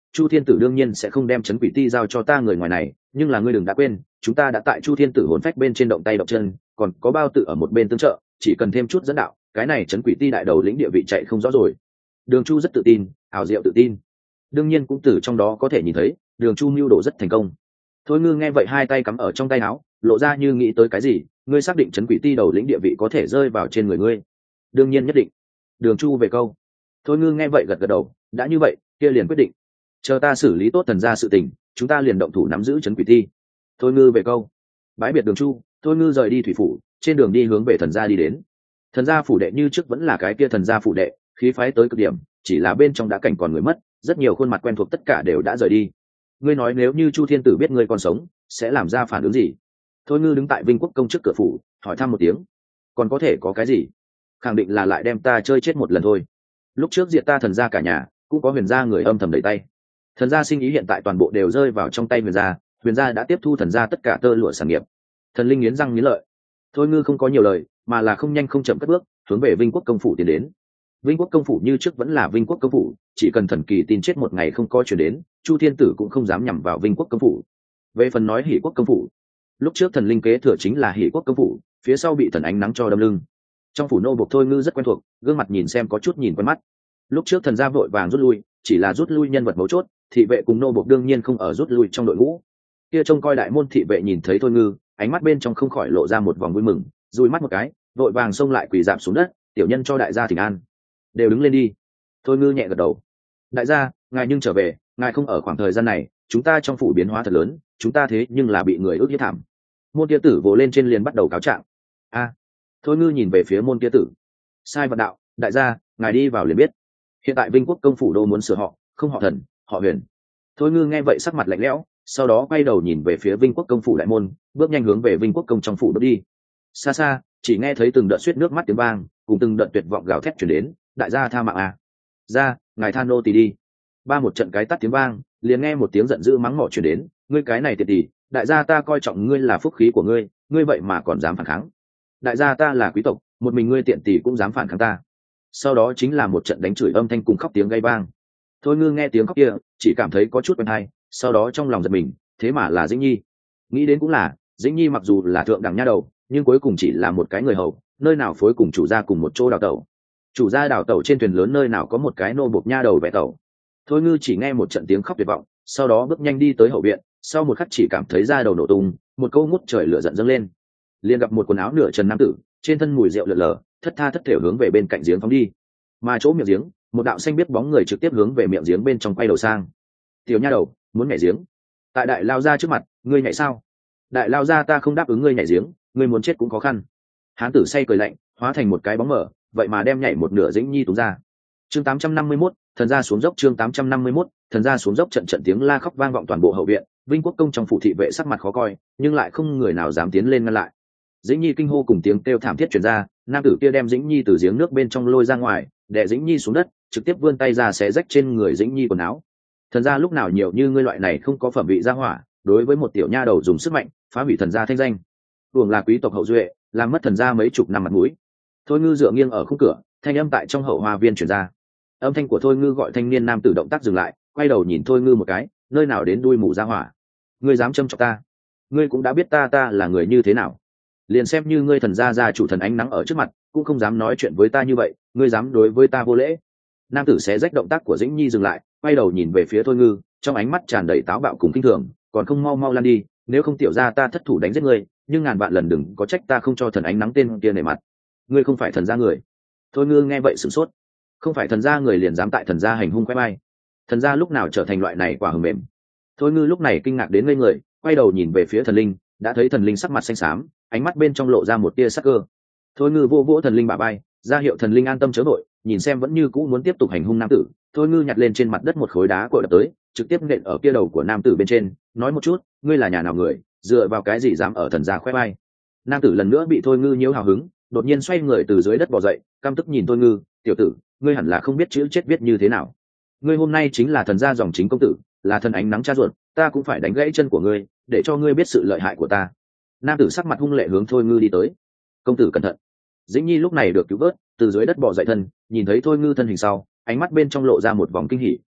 Chu Thiên Tử đương nhiên sẽ không đem trấn quỷ ti giao cho ta người ngoài này, nhưng là ngươi đừng đã quên, chúng ta đã tại Chu Thiên Tử hồn phách bên trên động tay động chân, còn có bao tử ở một bên tương trợ, chỉ cần thêm chút dẫn đạo, cái này trấn quỷ ti đại đầu lĩnh địa vị chạy không rõ rồi. Đường Chu rất tự tin, ảo diệu tự tin. Đương nhiên cũng từ trong đó có thể nhìn thấy, Đường Chu mưu đồ rất thành công. Thôi Ngư nghe vậy hai tay cắm ở trong tay áo, lộ ra như nghĩ tới cái gì, ngươi xác định trấn quỷ ti đầu lĩnh địa vị có thể rơi vào trên người ngươi? Đương nhiên nhất định. Đường Chu về câu. Thôi Ngư nghe vậy gật gật đầu, đã như vậy, kia liền quyết định. Chờ ta xử lý tốt thần gia sự tình, chúng ta liền động thủ nắm giữ trấn quỷ ti. Thôi Ngư về câu. Bái biệt Đường Chu, Thôi Ngư rời đi thủy phủ, trên đường đi hướng về thần gia đi đến. Thần gia phủ đệ như trước vẫn là cái kia thần gia phủ đệ, khí phái tới cực điểm, chỉ là bên trong đã cảnh còn người mất, rất nhiều khuôn mặt quen thuộc tất cả đều đã rời đi. Ngươi nói nếu như Chu Thiên Tử biết ngươi còn sống, sẽ làm ra phản ứng gì? Thôi Ngư đứng tại Vinh Quốc công trước cửa phủ, hỏi thăm một tiếng. Còn có thể có cái gì? Khẳng định là lại đem ta chơi chết một lần thôi. Lúc trước diệt ta thần gia cả nhà, cũng có Huyền gia người âm thầm đẩy tay. Thần gia sinh ý hiện tại toàn bộ đều rơi vào trong tay Huyền gia đã tiếp thu thần gia tất cả tơ lụa sản nghiệp. Thần linh nghiến răng nghiến lợi. Thôi Ngư không có nhiều lời, mà là không nhanh không chậm cất bước, hướng về Vinh Quốc công phủ tiến đến. Vinh Quốc công phủ như trước vẫn là Vinh Quốc công phủ, chỉ cần thần kỳ tin chết một ngày không có chuyển đến, Chu Thiên Tử cũng không dám nhằm vào Vinh Quốc công phủ. Về phần nói Hỷ Quốc công phủ, lúc trước thần linh kế thừa chính là Hỷ Quốc công phủ, phía sau bị thần ánh nắng cho đâm lưng. Trong phủ nô buộc Thôi Ngư rất quen thuộc, gương mặt nhìn xem có chút nhìn quen mắt. Lúc trước thần gia vội vàng rút lui, chỉ là rút lui nhân vật mấu chốt, thị vệ cùng nô buộc đương nhiên không ở rút lui trong đội ngũ. Kia trông coi đại môn thị vệ nhìn thấy Thôi Ngư, ánh mắt bên trong không khỏi lộ ra một vòng vui mừng, dùi mắt một cái, vội vàng xông lại quỳ rạp xuống đất, tiểu nhân cho đại gia thỉnh an. Đều đứng lên đi. Thôi Ngư nhẹ gật đầu. Đại gia, ngài nhưng trở về, ngài không ở khoảng thời gian này, chúng ta trong phủ biến hóa thật lớn, chúng ta thế nhưng là bị người ước hiếp thảm. Môn kia tử vồ lên trên liền bắt đầu cáo trạng. A. Thôi Ngư nhìn về phía môn kia tử. Sai vận đạo, đại gia, ngài đi vào liền biết. Hiện tại Vinh Quốc công phủ đô muốn sửa họ, không họ Thần, họ Huyền. Thôi Ngư nghe vậy sắc mặt lạnh lẽo, sau đó quay đầu nhìn về phía Vinh Quốc công phủ đại môn, bước nhanh hướng về Vinh Quốc công trong phủ bước đi. Xa xa, chỉ nghe thấy từng đợt suýt nước mắt tiếng vang, cùng từng đợt tuyệt vọng gào thét truyền đến, đại gia tha mạng à. Ra, ngài tha nô tỳ đi. Ba một trận cái tắt tiếng vang, liền nghe một tiếng giận dữ mắng mỏ truyền đến, ngươi cái này tiệt tỳ, đại gia ta coi trọng ngươi là phúc khí của ngươi, ngươi vậy mà còn dám phản kháng. Đại gia ta là quý tộc, một mình ngươi tiện tỳ cũng dám phản kháng ta. Sau đó chính là một trận đánh chửi âm thanh cùng khóc tiếng gây vang. Thôi Ngư nghe tiếng khóc kia, chỉ cảm thấy có chút quen hay, sau đó trong lòng giật mình, thế mà là Dĩnh Nhi. Nghĩ đến cũng là, Dĩnh Nhi mặc dù là thượng đẳng nha đầu, nhưng cuối cùng chỉ là một cái người hầu, nơi nào phối cùng chủ gia cùng một chỗ đào tẩu. Chủ gia đào tẩu trên thuyền lớn nơi nào có một cái nô bộc nha đầu vẽ tẩu. Thôi Ngư chỉ nghe một trận tiếng khóc tuyệt vọng, sau đó bước nhanh đi tới hậu viện, sau một khắc chỉ cảm thấy da đầu nổ tung, một câu ngút trời lửa giận dâng lên. Liền gặp một quần áo nửa trần nam tử, trên thân mùi rượu lượn lờ, thất tha thất thểu hướng về bên cạnh giếng phóng đi. Mà chỗ miệng giếng, một đạo xanh biết bóng người trực tiếp hướng về miệng giếng bên trong quay đầu sang. Tiểu nha đầu, muốn nhảy giếng? Tại đại lao ra trước mặt, ngươi nhảy sao? Đại lao ra ta không đáp ứng ngươi nhảy giếng, ngươi muốn chết cũng khó khăn. Hán tử say cười lạnh, hóa thành một cái bóng mở, vậy mà đem nhảy một nửa Dĩnh Nhi túm ra. Chương 851, thần gia xuống dốc. Chương 851, thần gia xuống dốc. Trận trận tiếng la khóc vang vọng toàn bộ hậu viện. Vinh Quốc công trong phủ thị vệ sắc mặt khó coi, nhưng lại không người nào dám tiến lên ngăn lại. Dĩnh Nhi kinh hô cùng tiếng kêu thảm thiết truyền ra, nam tử kia đem Dĩnh Nhi từ giếng nước bên trong lôi ra ngoài, đè Dĩnh Nhi xuống đất, trực tiếp vươn tay ra xé rách trên người Dĩnh Nhi quần áo. Thần gia lúc nào nhiều như ngươi loại này không có phẩm vị gia hỏa, đối với một tiểu nha đầu dùng sức mạnh phá hủy thần gia thanh danh. Đường là quý tộc hậu duệ, làm mất thần gia mấy chục năm mặt mũi. Thôi Ngư dựa nghiêng ở khung cửa, thanh âm tại trong hậu hoa viên truyền ra. Âm thanh của Thôi Ngư gọi thanh niên nam tử động tác dừng lại, quay đầu nhìn Thôi Ngư một cái, nơi nào đến đuôi mù gia hỏa. Ngươi dám châm chọc ta? Ngươi cũng đã biết ta là người như thế nào. Liền xem như ngươi thần gia gia chủ thần ánh nắng ở trước mặt, cũng không dám nói chuyện với ta như vậy, ngươi dám đối với ta vô lễ. Nam tử xé rách động tác của Dĩnh Nhi dừng lại, quay đầu nhìn về phía Thôi Ngư, trong ánh mắt tràn đầy táo bạo cùng kinh thường, còn không mau mau lan đi, nếu không tiểu gia ta thất thủ đánh giết ngươi, nhưng ngàn vạn lần đừng có trách ta không cho thần ánh nắng tên kia nể mặt. Ngươi không phải thần gia người. Thôi Ngư nghe vậy sửng sốt, không phải thần gia người liền dám tại thần gia hành hung quét bay. Thần gia lúc nào trở thành loại này quả hờm mềm. Thôi Ngư lúc này kinh ngạc đến ngây người, quay đầu nhìn về phía thần linh, đã thấy thần linh sắc mặt xanh xám, ánh mắt bên trong lộ ra một tia sắc cơ. Thôi Ngư vô vỗ thần linh bả vai, ra hiệu thần linh an tâm chớ vội, nhìn xem vẫn như cũ muốn tiếp tục hành hung nam tử. Thôi Ngư nhặt lên trên mặt đất một khối đá cội đập tới, trực tiếp nện ở kia đầu của nam tử bên trên, nói một chút, ngươi là nhà nào người, dựa vào cái gì dám ở thần gia khoe vai. Nam tử lần nữa bị Thôi Ngư nhiễu hào hứng, đột nhiên xoay người từ dưới đất bò dậy, căm tức nhìn Thôi Ngư, tiểu tử, ngươi hẳn là không biết chữ chết viết như thế nào. Ngươi hôm nay chính là thần gia dòng chính công tử, là thần ánh nắng cha ruột, ta cũng phải đánh gãy chân của ngươi, để cho ngươi biết sự lợi hại của ta. Nam tử sắc mặt hung lệ hướng Thôi Ngư đi tới. Công tử cẩn thận. Dĩnh Nhi lúc này được cứu vớt, từ dưới đất bò dậy thân, nhìn thấy Thôi Ngư thân hình sau, ánh mắt bên trong lộ ra một vòng kinh hỉ,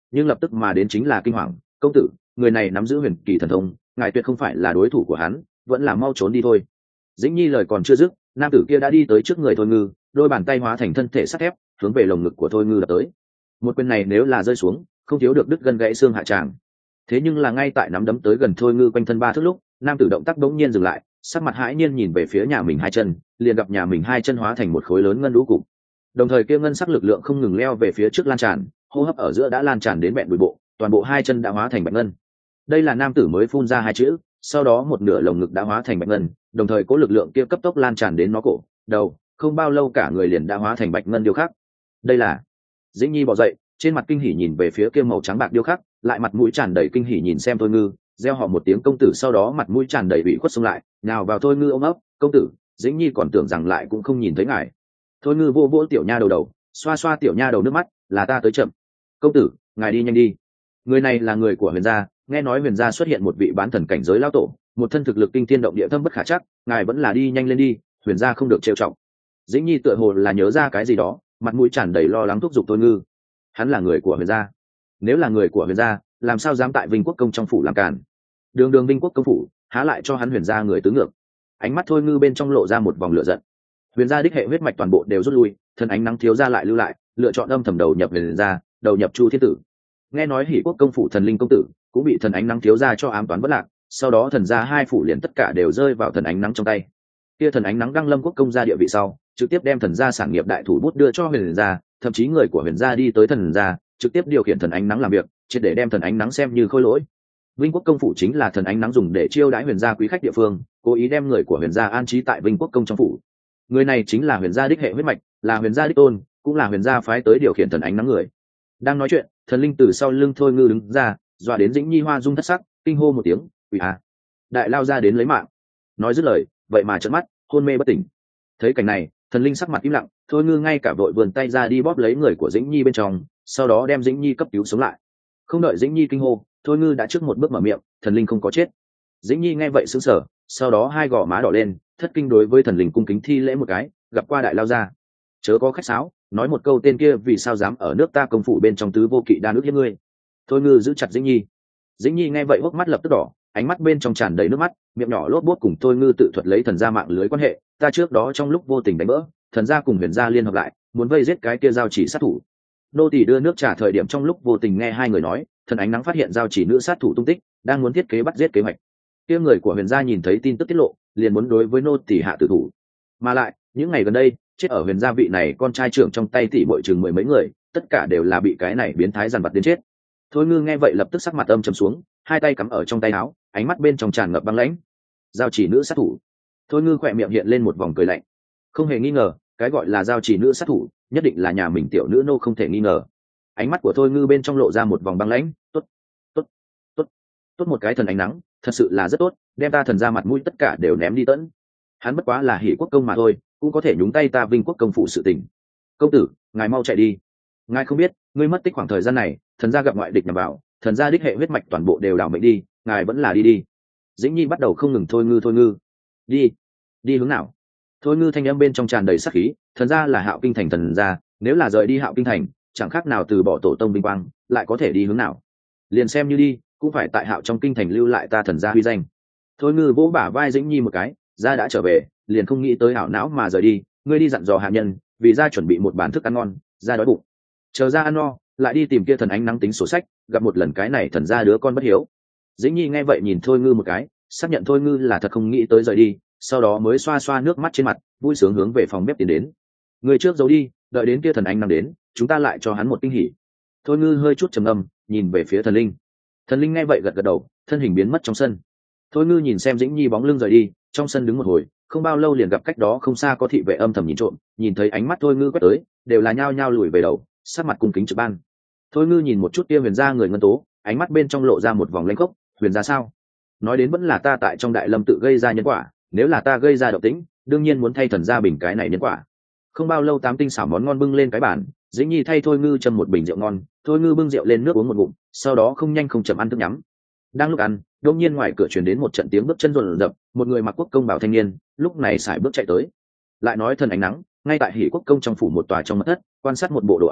nhưng lập tức mà đến chính là kinh hoàng. Công tử, người này nắm giữ huyền kỳ thần thông, ngài tuyệt không phải là đối thủ của hắn, vẫn là mau trốn đi thôi. Dĩnh Nhi lời còn chưa dứt, nam tử kia đã đi tới trước người Thôi Ngư, đôi bàn tay hóa thành thân thể sắt thép, hướng về lồng ngực của Thôi Ngư đập tới. Một quyền này nếu là rơi xuống, không thiếu được đứt gân gãy xương hạ tràng. Thế nhưng là ngay tại nắm đấm tới gần Thôi Ngư quanh thân 3 thước lúc, nam tử động tác bỗng nhiên dừng lại, sắc mặt hãi nhiên nhìn về phía nhà mình hai chân, liền gặp nhà mình hai chân hóa thành một khối lớn ngân lũ cục. Đồng thời kia ngân sắc lực lượng không ngừng leo về phía trước lan tràn, hô hấp ở giữa đã lan tràn đến bẹn bụi bộ, toàn bộ hai chân đã hóa thành bạch ngân. Đây là nam tử mới phun ra hai chữ, sau đó một nửa lồng ngực đã hóa thành bạch ngân, đồng thời có lực lượng kia cấp tốc lan tràn đến nó cổ, đầu, không bao lâu cả người liền đã hóa thành bạch ngân điêu khắc. Đây là Dĩnh Nhi bò dậy, trên mặt kinh hỉ nhìn về phía kia màu trắng bạc điêu khắc, lại mặt mũi tràn đầy kinh hỉ nhìn xem Thôi Ngư, reo họ một tiếng công tử, sau đó mặt mũi tràn đầy bị khuất xông lại, nào vào Thôi Ngư ôm ấp, công tử. Dĩnh Nhi còn tưởng rằng lại cũng không nhìn thấy ngài. Thôi Ngư vô vỗ tiểu nha đầu, xoa xoa tiểu nha đầu nước mắt, là ta tới chậm. Công tử, ngài đi nhanh đi. Người này là người của Huyền gia, nghe nói Huyền gia xuất hiện một vị bán thần cảnh giới lão tổ, một thân thực lực kinh thiên động địa thâm bất khả chắc, ngài vẫn là đi nhanh lên đi, Huyền gia không được trêu trọng. Dĩnh Nhi tựa hồ là nhớ ra cái gì đó, mặt mũi tràn đầy lo lắng thúc giục Thôi Ngư. Hắn là người của Huyền gia. Nếu là người của Huyền gia, làm sao dám tại Vinh Quốc công trong phủ làm cản? Đường Vinh Quốc công phủ, há lại cho hắn Huyền gia người tứ ngược. Ánh mắt Thôi Ngư bên trong lộ ra một vòng lửa giận. Huyền gia đích hệ huyết mạch toàn bộ đều rút lui, thân ánh nắng thiếu gia lại lưu lại, lựa chọn âm thầm đầu nhập Huyền gia, đầu nhập Chu Thiên Tử. Nghe nói Hỉ Quốc công phủ thần linh công tử cũng bị thần ánh nắng thiếu gia cho ám toán bất lạc, sau đó thần gia hai phủ liền tất cả đều rơi vào thần ánh nắng trong tay. Kia thần ánh nắng đăng lâm quốc công gia địa vị sau, trực tiếp đem thần gia sản nghiệp đại thủ bút đưa cho Huyền gia, thậm chí người của Huyền gia đi tới thần gia, trực tiếp điều khiển thần ánh nắng làm việc, triệt để đem thần ánh nắng xem như khôi lỗi. Vinh Quốc công phủ chính là thần ánh nắng dùng để chiêu đãi Huyền gia quý khách địa phương, cố ý đem người của Huyền gia an trí tại Vinh Quốc công trong phủ. Người này chính là Huyền gia đích hệ huyết mạch, là Huyền gia đích tôn, cũng là Huyền gia phái tới điều khiển thần ánh nắng người. Đang nói chuyện, thần linh từ sau lưng Thôi Ngư đứng ra, dọa đến Dĩnh Nhi hoa dung thất sắc, kinh hô một tiếng, "Quỷ à!" Đại lao ra đến lấy mạng. Nói dứt lời, vậy mà trợn mắt, hôn mê bất tỉnh. Thấy cảnh này, thần linh sắc mặt im lặng, Thôi Ngư ngay cả vội vươn tay ra đi bóp lấy người của Dĩnh Nhi bên trong, sau đó đem Dĩnh Nhi cấp cứu sống lại. Không đợi Dĩnh Nhi kinh hô, Thôi Ngư đã trước một bước mở miệng, thần linh không có chết. Dĩnh Nhi nghe vậy sững sờ, sau đó hai gò má đỏ lên, thất kinh đối với thần linh cung kính thi lễ một cái, gặp qua đại lao ra. Chớ có khách sáo, nói một câu tên kia vì sao dám ở nước ta công phủ bên trong tứ vô kỵ đa nước hiếp ngươi. Thôi Ngư giữ chặt Dĩnh Nhi. Dĩnh Nhi nghe vậy hốc mắt lập tức đỏ, ánh mắt bên trong tràn đầy nước mắt, miệng nhỏ lốp bốt cùng Thôi Ngư tự thuật lấy thần gia mạng lưới quan hệ, ta trước đó trong lúc vô tình đánh vỡ, thần gia cùng Huyền gia liên hợp lại, muốn vây giết cái kia giao chỉ sát thủ. Nô tỳ đưa nước trà thời điểm trong lúc vô tình nghe hai người nói, thần ánh nắng phát hiện giao chỉ nữ sát thủ tung tích, đang muốn thiết kế bắt giết kế hoạch. Kia người của Huyền gia nhìn thấy tin tức tiết lộ, liền muốn đối với nô tỳ hạ tử thủ. Mà lại, những ngày gần đây, chết ở Huyền gia vị này con trai trưởng trong tay tỷ muội chừng mười mấy người, tất cả đều là bị cái này biến thái giàn vặt đến chết. Thôi Ngư nghe vậy lập tức sắc mặt âm trầm xuống, hai tay cắm ở trong tay áo, ánh mắt bên trong tràn ngập băng lãnh. Giao chỉ nữ sát thủ. Thôi Ngư khỏe miệng hiện lên một vòng cười lạnh. Không hề nghi ngờ, cái gọi là giao chỉ nữ sát thủ, nhất định là nhà mình tiểu nữ nô không thể nghi ngờ. Ánh mắt của Thôi Ngư bên trong lộ ra một vòng băng lãnh, tốt, tốt, tốt, tốt một cái thần ánh nắng, thật sự là rất tốt, đem ta thần ra mặt mũi tất cả đều ném đi tẫn. Hắn bất quá là Hỉ Quốc công mà thôi, cũng có thể nhúng tay ta Vinh Quốc công phụ sự tình. Công tử, ngài mau chạy đi. Ngài không biết, ngươi mất tích khoảng thời gian này, thần gia gặp ngoại địch nhằm vào, thần gia đích hệ huyết mạch toàn bộ đều đảo mệnh đi, ngài vẫn là đi đi. Dĩnh Nhi bắt đầu không ngừng Thôi Ngư, đi, đi hướng nào? Thôi Ngư thanh âm bên trong tràn đầy sát khí, thần gia là Hạo Kinh thành thần gia, nếu là rời đi Hạo Kinh thành, chẳng khác nào từ bỏ tổ tông vinh quang, lại có thể đi hướng nào? Liền xem như đi, cũng phải tại Hạo trong kinh thành lưu lại ta thần gia uy danh. Thôi Ngư vỗ bả vai Dĩnh Nhi một cái, gia đã trở về, liền không nghĩ tới hảo não mà rời đi, ngươi đi dặn dò hạ nhân, vì gia chuẩn bị một bàn thức ăn ngon, gia đói bụng. Chờ ra ăn no, lại đi tìm kia thần ánh nắng tính sổ sách, gặp một lần cái này thần gia đứa con bất hiếu. Dĩnh Nhi nghe vậy nhìn Thôi Ngư một cái, xác nhận Thôi Ngư là thật không nghĩ tới rời đi, sau đó mới xoa xoa nước mắt trên mặt, vui sướng hướng về phòng bếp tiến đến. Người trước giấu đi, đợi đến kia thần ánh nắng đến, chúng ta lại cho hắn một kinh hỉ. Thôi Ngư hơi chút trầm ngâm, nhìn về phía thần linh. Thần linh nghe vậy gật gật đầu, thân hình biến mất trong sân. Thôi Ngư nhìn xem Dĩnh Nhi bóng lưng rời đi, trong sân đứng một hồi, không bao lâu liền gặp cách đó không xa có thị vệ âm thầm nhìn trộm, nhìn thấy ánh mắt Thôi Ngư quét tới, đều là nhao nhao lùi về đầu, sát mặt cung kính trực ban. Thôi Ngư nhìn một chút kia Huyền gia người ngân tố, ánh mắt bên trong lộ ra một vòng lãnh khốc. Huyền gia sao? Nói đến vẫn là ta tại trong Đại Lâm tự gây ra nhân quả, nếu là ta gây ra động tĩnh, đương nhiên muốn thay thần gia bình cái này nhân quả. Không bao lâu tám tinh xảo món ngon bưng lên cái bàn, Dĩnh Nhi thay Thôi Ngư châm một bình rượu ngon, Thôi Ngư bưng rượu lên nước uống một ngụm, sau đó không nhanh không chậm ăn thức nhắm. Đang lúc ăn, đột nhiên ngoài cửa truyền đến một trận tiếng bước chân rộn rập, một người mặc quốc công bảo thanh niên, lúc này sải bước chạy tới. Lại nói thần ánh nắng, ngay tại Hỉ Quốc công trong phủ một tòa trong mật thất, quan sát một bộ đồ án,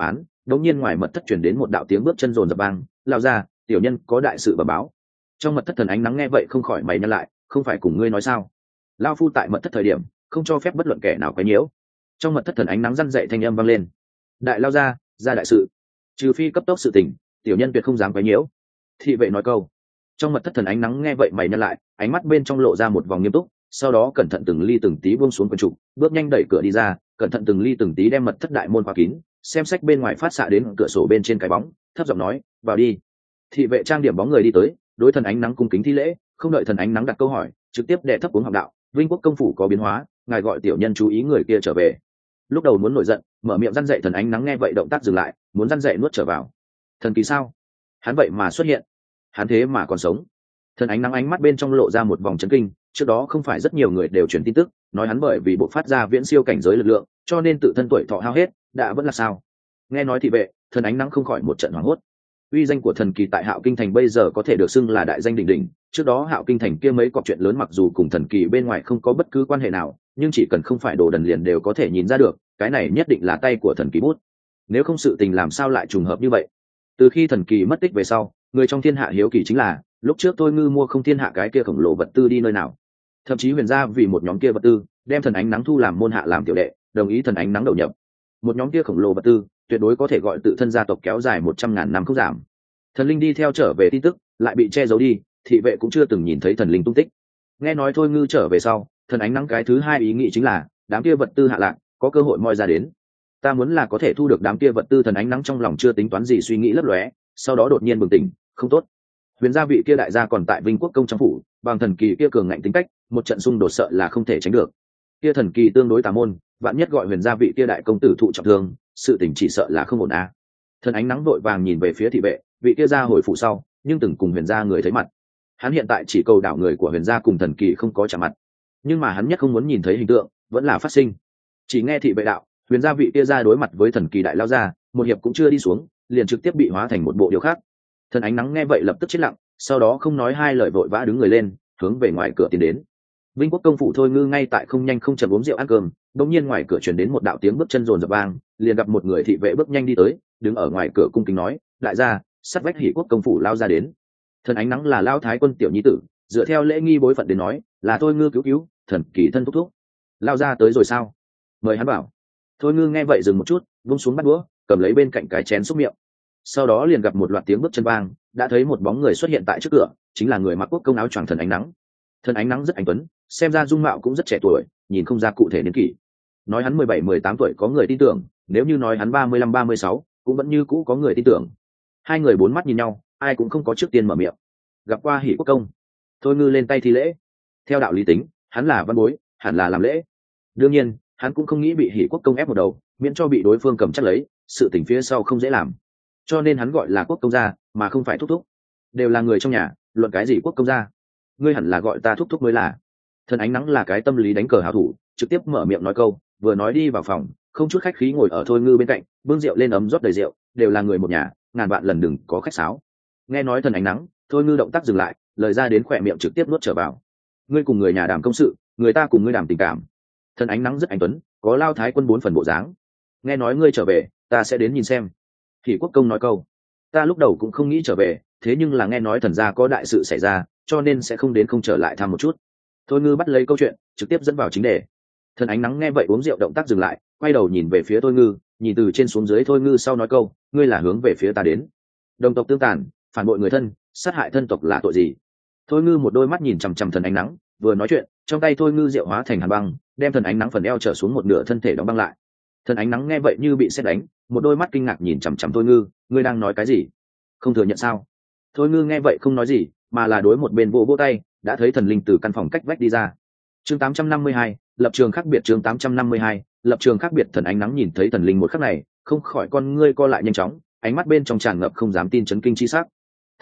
đột nhiên ngoài mật thất truyền đến một đạo tiếng bước chân rồn rập vang, lao ra, tiểu nhân có đại sự bẩm báo. Trong mật thất thần ánh nắng nghe vậy không khỏi mày nhăn lại, không phải cùng ngươi nói sao? Lao phu tại mật thất thời điểm không cho phép bất luận kẻ nào quấy nhiễu. Trong mật thất thần ánh nắng răn dậy thanh âm vang lên. Đại lao ra đại sự, trừ phi cấp tốc sự tình, tiểu nhân tuyệt không dám quấy nhiễu. Thị vệ nói câu. Trong mật thất thần ánh nắng nghe vậy mày nhăn lại, ánh mắt bên trong lộ ra một vòng nghiêm túc, sau đó cẩn thận từng ly từng tí buông xuống quần trụ, bước nhanh đẩy cửa đi ra, cẩn thận từng ly từng tí đem mật thất đại môn khóa kín, xem sách bên ngoài phát xạ đến cửa sổ bên trên cái bóng, thấp giọng nói, vào đi. Thị vệ trang điểm bóng người đi tới, đối thần ánh nắng cung kính thi lễ, không đợi thần ánh nắng đặt câu hỏi, trực tiếp đệ thấp uống học đạo, Vinh quốc công phủ có biến hóa, ngài gọi tiểu nhân chú ý người kia trở về. Lúc đầu muốn nổi giận, mở miệng răn dậy thần ánh nắng nghe vậy động tác dừng lại, muốn răn dậy nuốt trở vào. Thần kỳ sao? Hắn vậy mà xuất hiện, hắn thế mà còn sống. Thần ánh nắng ánh mắt bên trong lộ ra một vòng chấn kinh, trước đó không phải rất nhiều người đều truyền tin tức nói hắn bởi vì bộ phát ra viễn siêu cảnh giới lực lượng cho nên tự thân tuổi thọ hao hết, đã vẫn là sao? Nghe nói thị vệ, thần ánh nắng không khỏi một trận hoảng hốt. Uy danh của thần kỳ tại Hạo Kinh thành bây giờ có thể được xưng là đại danh đỉnh đỉnh, trước đó Hạo Kinh thành kia mấy cọc chuyện lớn mặc dù cùng thần kỳ bên ngoài không có bất cứ quan hệ nào, nhưng chỉ cần không phải đồ đần liền đều có thể nhìn ra được, cái này nhất định là tay của thần kỳ bút. Nếu không sự tình làm sao lại trùng hợp như vậy? Từ khi thần kỳ mất tích về sau, người trong thiên hạ hiếu kỳ chính là lúc trước tôi ngư mua không thiên hạ cái kia khổng lồ vật tư đi nơi nào. Thậm chí Huyền gia vì một nhóm kia vật tư đem thần ánh nắng thu làm môn hạ làm tiểu đệ, đồng ý thần ánh nắng đầu nhập. Một nhóm kia khổng lồ vật tư tuyệt đối có thể gọi tự thân gia tộc kéo dài 100.000 năm không giảm. Thần linh đi theo trở về tin tức lại bị che giấu đi, thị vệ cũng chưa từng nhìn thấy thần linh tung tích. Nghe nói thôi ngư trở về sau, thần ánh nắng cái thứ hai ý nghĩ chính là đám kia vật tư hạ lạc, có cơ hội moi ra đến. Ta muốn là có thể thu được đám kia vật tư. Thần ánh nắng trong lòng chưa tính toán gì suy nghĩ lấp lóe, sau đó đột nhiên bừng tỉnh, không tốt. Huyền gia vị kia đại gia còn tại Vinh quốc công trong phủ, bằng thần kỳ kia cường ngạnh tính cách, một trận xung đột sợ là không thể tránh được. Kia thần kỳ tương đối tà môn, vạn nhất gọi Huyền gia vị kia đại công tử thụ trọng thương, sự tình chỉ sợ là không ổn a. Thần ánh nắng vội vàng nhìn về phía thị vệ, vị kia gia hồi phủ sau, nhưng từng cùng Huyền gia người thấy mặt. Hắn hiện tại chỉ cầu đảo người của Huyền gia cùng thần kỳ không có chạm mặt, nhưng mà hắn nhất không muốn nhìn thấy hình tượng vẫn là phát sinh. Chỉ nghe thị vệ đạo, Huyền gia vị kia ra đối mặt với thần kỳ đại lao ra, một hiệp cũng chưa đi xuống, liền trực tiếp bị hóa thành một bộ điều khác. Thần ánh nắng nghe vậy lập tức chết lặng, sau đó không nói hai lời vội vã đứng người lên, hướng về ngoài cửa tiến đến. Vinh quốc công phủ thôi ngư ngay tại không nhanh không chậm uống rượu ăn cơm, đột nhiên ngoài cửa truyền đến một đạo tiếng bước chân rồn rập vang, liền gặp một người thị vệ bước nhanh đi tới, đứng ở ngoài cửa cung kính nói, đại gia, sát vách Hỉ quốc công phủ lao ra đến. Thần ánh nắng là lao thái quân tiểu nhi tử, dựa theo lễ nghi bối phận đến nói, là thôi ngư cứu thần kỳ thân thúc thúc. Lao ra tới rồi sao? Mời hắn bảo. Thôi ngư nghe vậy dừng một chút, vung xuống bắt đũa, cầm lấy bên cạnh cái chén xúc miệng. Sau đó liền gặp một loạt tiếng bước chân vang, đã thấy một bóng người xuất hiện tại trước cửa, chính là người mặc quốc công áo choàng thần ánh nắng. Thần ánh nắng rất anh tuấn, xem ra dung mạo cũng rất trẻ tuổi, nhìn không ra cụ thể niên kỷ. Nói hắn 17-18 tuổi có người tin tưởng, nếu như nói hắn 35-36, cũng vẫn như cũ có người tin tưởng. Hai người bốn mắt nhìn nhau, ai cũng không có trước tiên mở miệng. Gặp qua Hỉ quốc công, thôi ngư lên tay thi lễ. Theo đạo lý tính, hắn là văn bối, hẳn là làm lễ. Đương nhiên, hắn cũng không nghĩ bị Hỉ quốc công ép một đầu, miễn cho bị đối phương cầm chắc lấy, sự tình phía sau không dễ làm. Cho nên hắn gọi là quốc công gia, mà không phải thúc thúc. Đều là người trong nhà, luận cái gì quốc công gia? Ngươi hẳn là gọi ta thúc thúc mới là. Thần ánh nắng là cái tâm lý đánh cờ hảo thủ, trực tiếp mở miệng nói câu, vừa nói đi vào phòng, không chút khách khí ngồi ở thôi ngư bên cạnh, bưng rượu lên ấm rót đầy rượu, đều là người một nhà, ngàn vạn lần đừng có khách sáo. Nghe nói thần ánh nắng, thôi ngư động tác dừng lại, lời ra đến khỏe miệng trực tiếp nuốt trở vào. Ngươi cùng người nhà đàm công sự, người ta cùng ngươi đàm tình cảm. Thần ánh nắng rất anh tuấn, có lao thái quân 4 phần bộ dáng. Nghe nói ngươi trở về, ta sẽ đến nhìn xem. Hỉ quốc công nói câu, ta lúc đầu cũng không nghĩ trở về, thế nhưng là nghe nói thần gia có đại sự xảy ra, cho nên sẽ không đến không trở lại thăm một chút. Thôi ngư bắt lấy câu chuyện, trực tiếp dẫn vào chính đề. Thần ánh nắng nghe vậy uống rượu động tác dừng lại, quay đầu nhìn về phía thôi ngư, nhìn từ trên xuống dưới thôi ngư sau nói câu, ngươi là hướng về phía ta đến. Đồng tộc tương tàn, phản bội người thân, sát hại thân tộc là tội gì? Thôi ngư một đôi mắt nhìn chằm chằm thần ánh nắng, vừa nói chuyện, trong tay thôi ngư rượu hóa thành hàn băng, đem thần ánh nắng phần eo trở xuống một nửa thân thể đóng băng lại. Thần ánh nắng nghe vậy như bị sét đánh, một đôi mắt kinh ngạc nhìn chằm chằm thôi ngư, ngươi đang nói cái gì? Không thừa nhận sao? Thôi ngư nghe vậy không nói gì, mà là đối một bên vỗ tay, đã thấy thần linh từ căn phòng cách vách đi ra. Chương 852, lập trường khác biệt. Chương 852, lập trường khác biệt. Thần ánh nắng nhìn thấy thần linh một khắc này, không khỏi con ngươi co lại nhanh chóng, ánh mắt bên trong tràn ngập không dám tin chấn kinh chi sắc.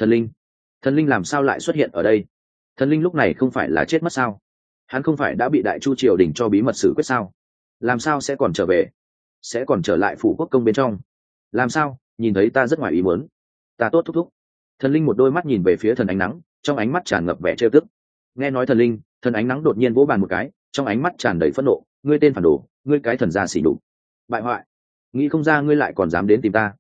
Thần linh làm sao lại xuất hiện ở đây? Thần linh lúc này không phải là chết mất sao? Hắn không phải đã bị Đại Chu triều đình cho bí mật xử quyết sao? Làm sao sẽ còn trở về? Sẽ còn trở lại phủ quốc công bên trong? Làm sao? Nhìn thấy ta rất ngoài ý muốn. Ta tốt thúc thúc. Thần linh một đôi mắt nhìn về phía thần ánh nắng, trong ánh mắt tràn ngập vẻ trêu tức. Nghe nói thần linh, thần ánh nắng đột nhiên vỗ bàn một cái, trong ánh mắt tràn đầy phẫn nộ, ngươi tên phản đồ, ngươi cái thần gia xỉ nhục, bại hoại, nghĩ không ra ngươi lại còn dám đến tìm ta.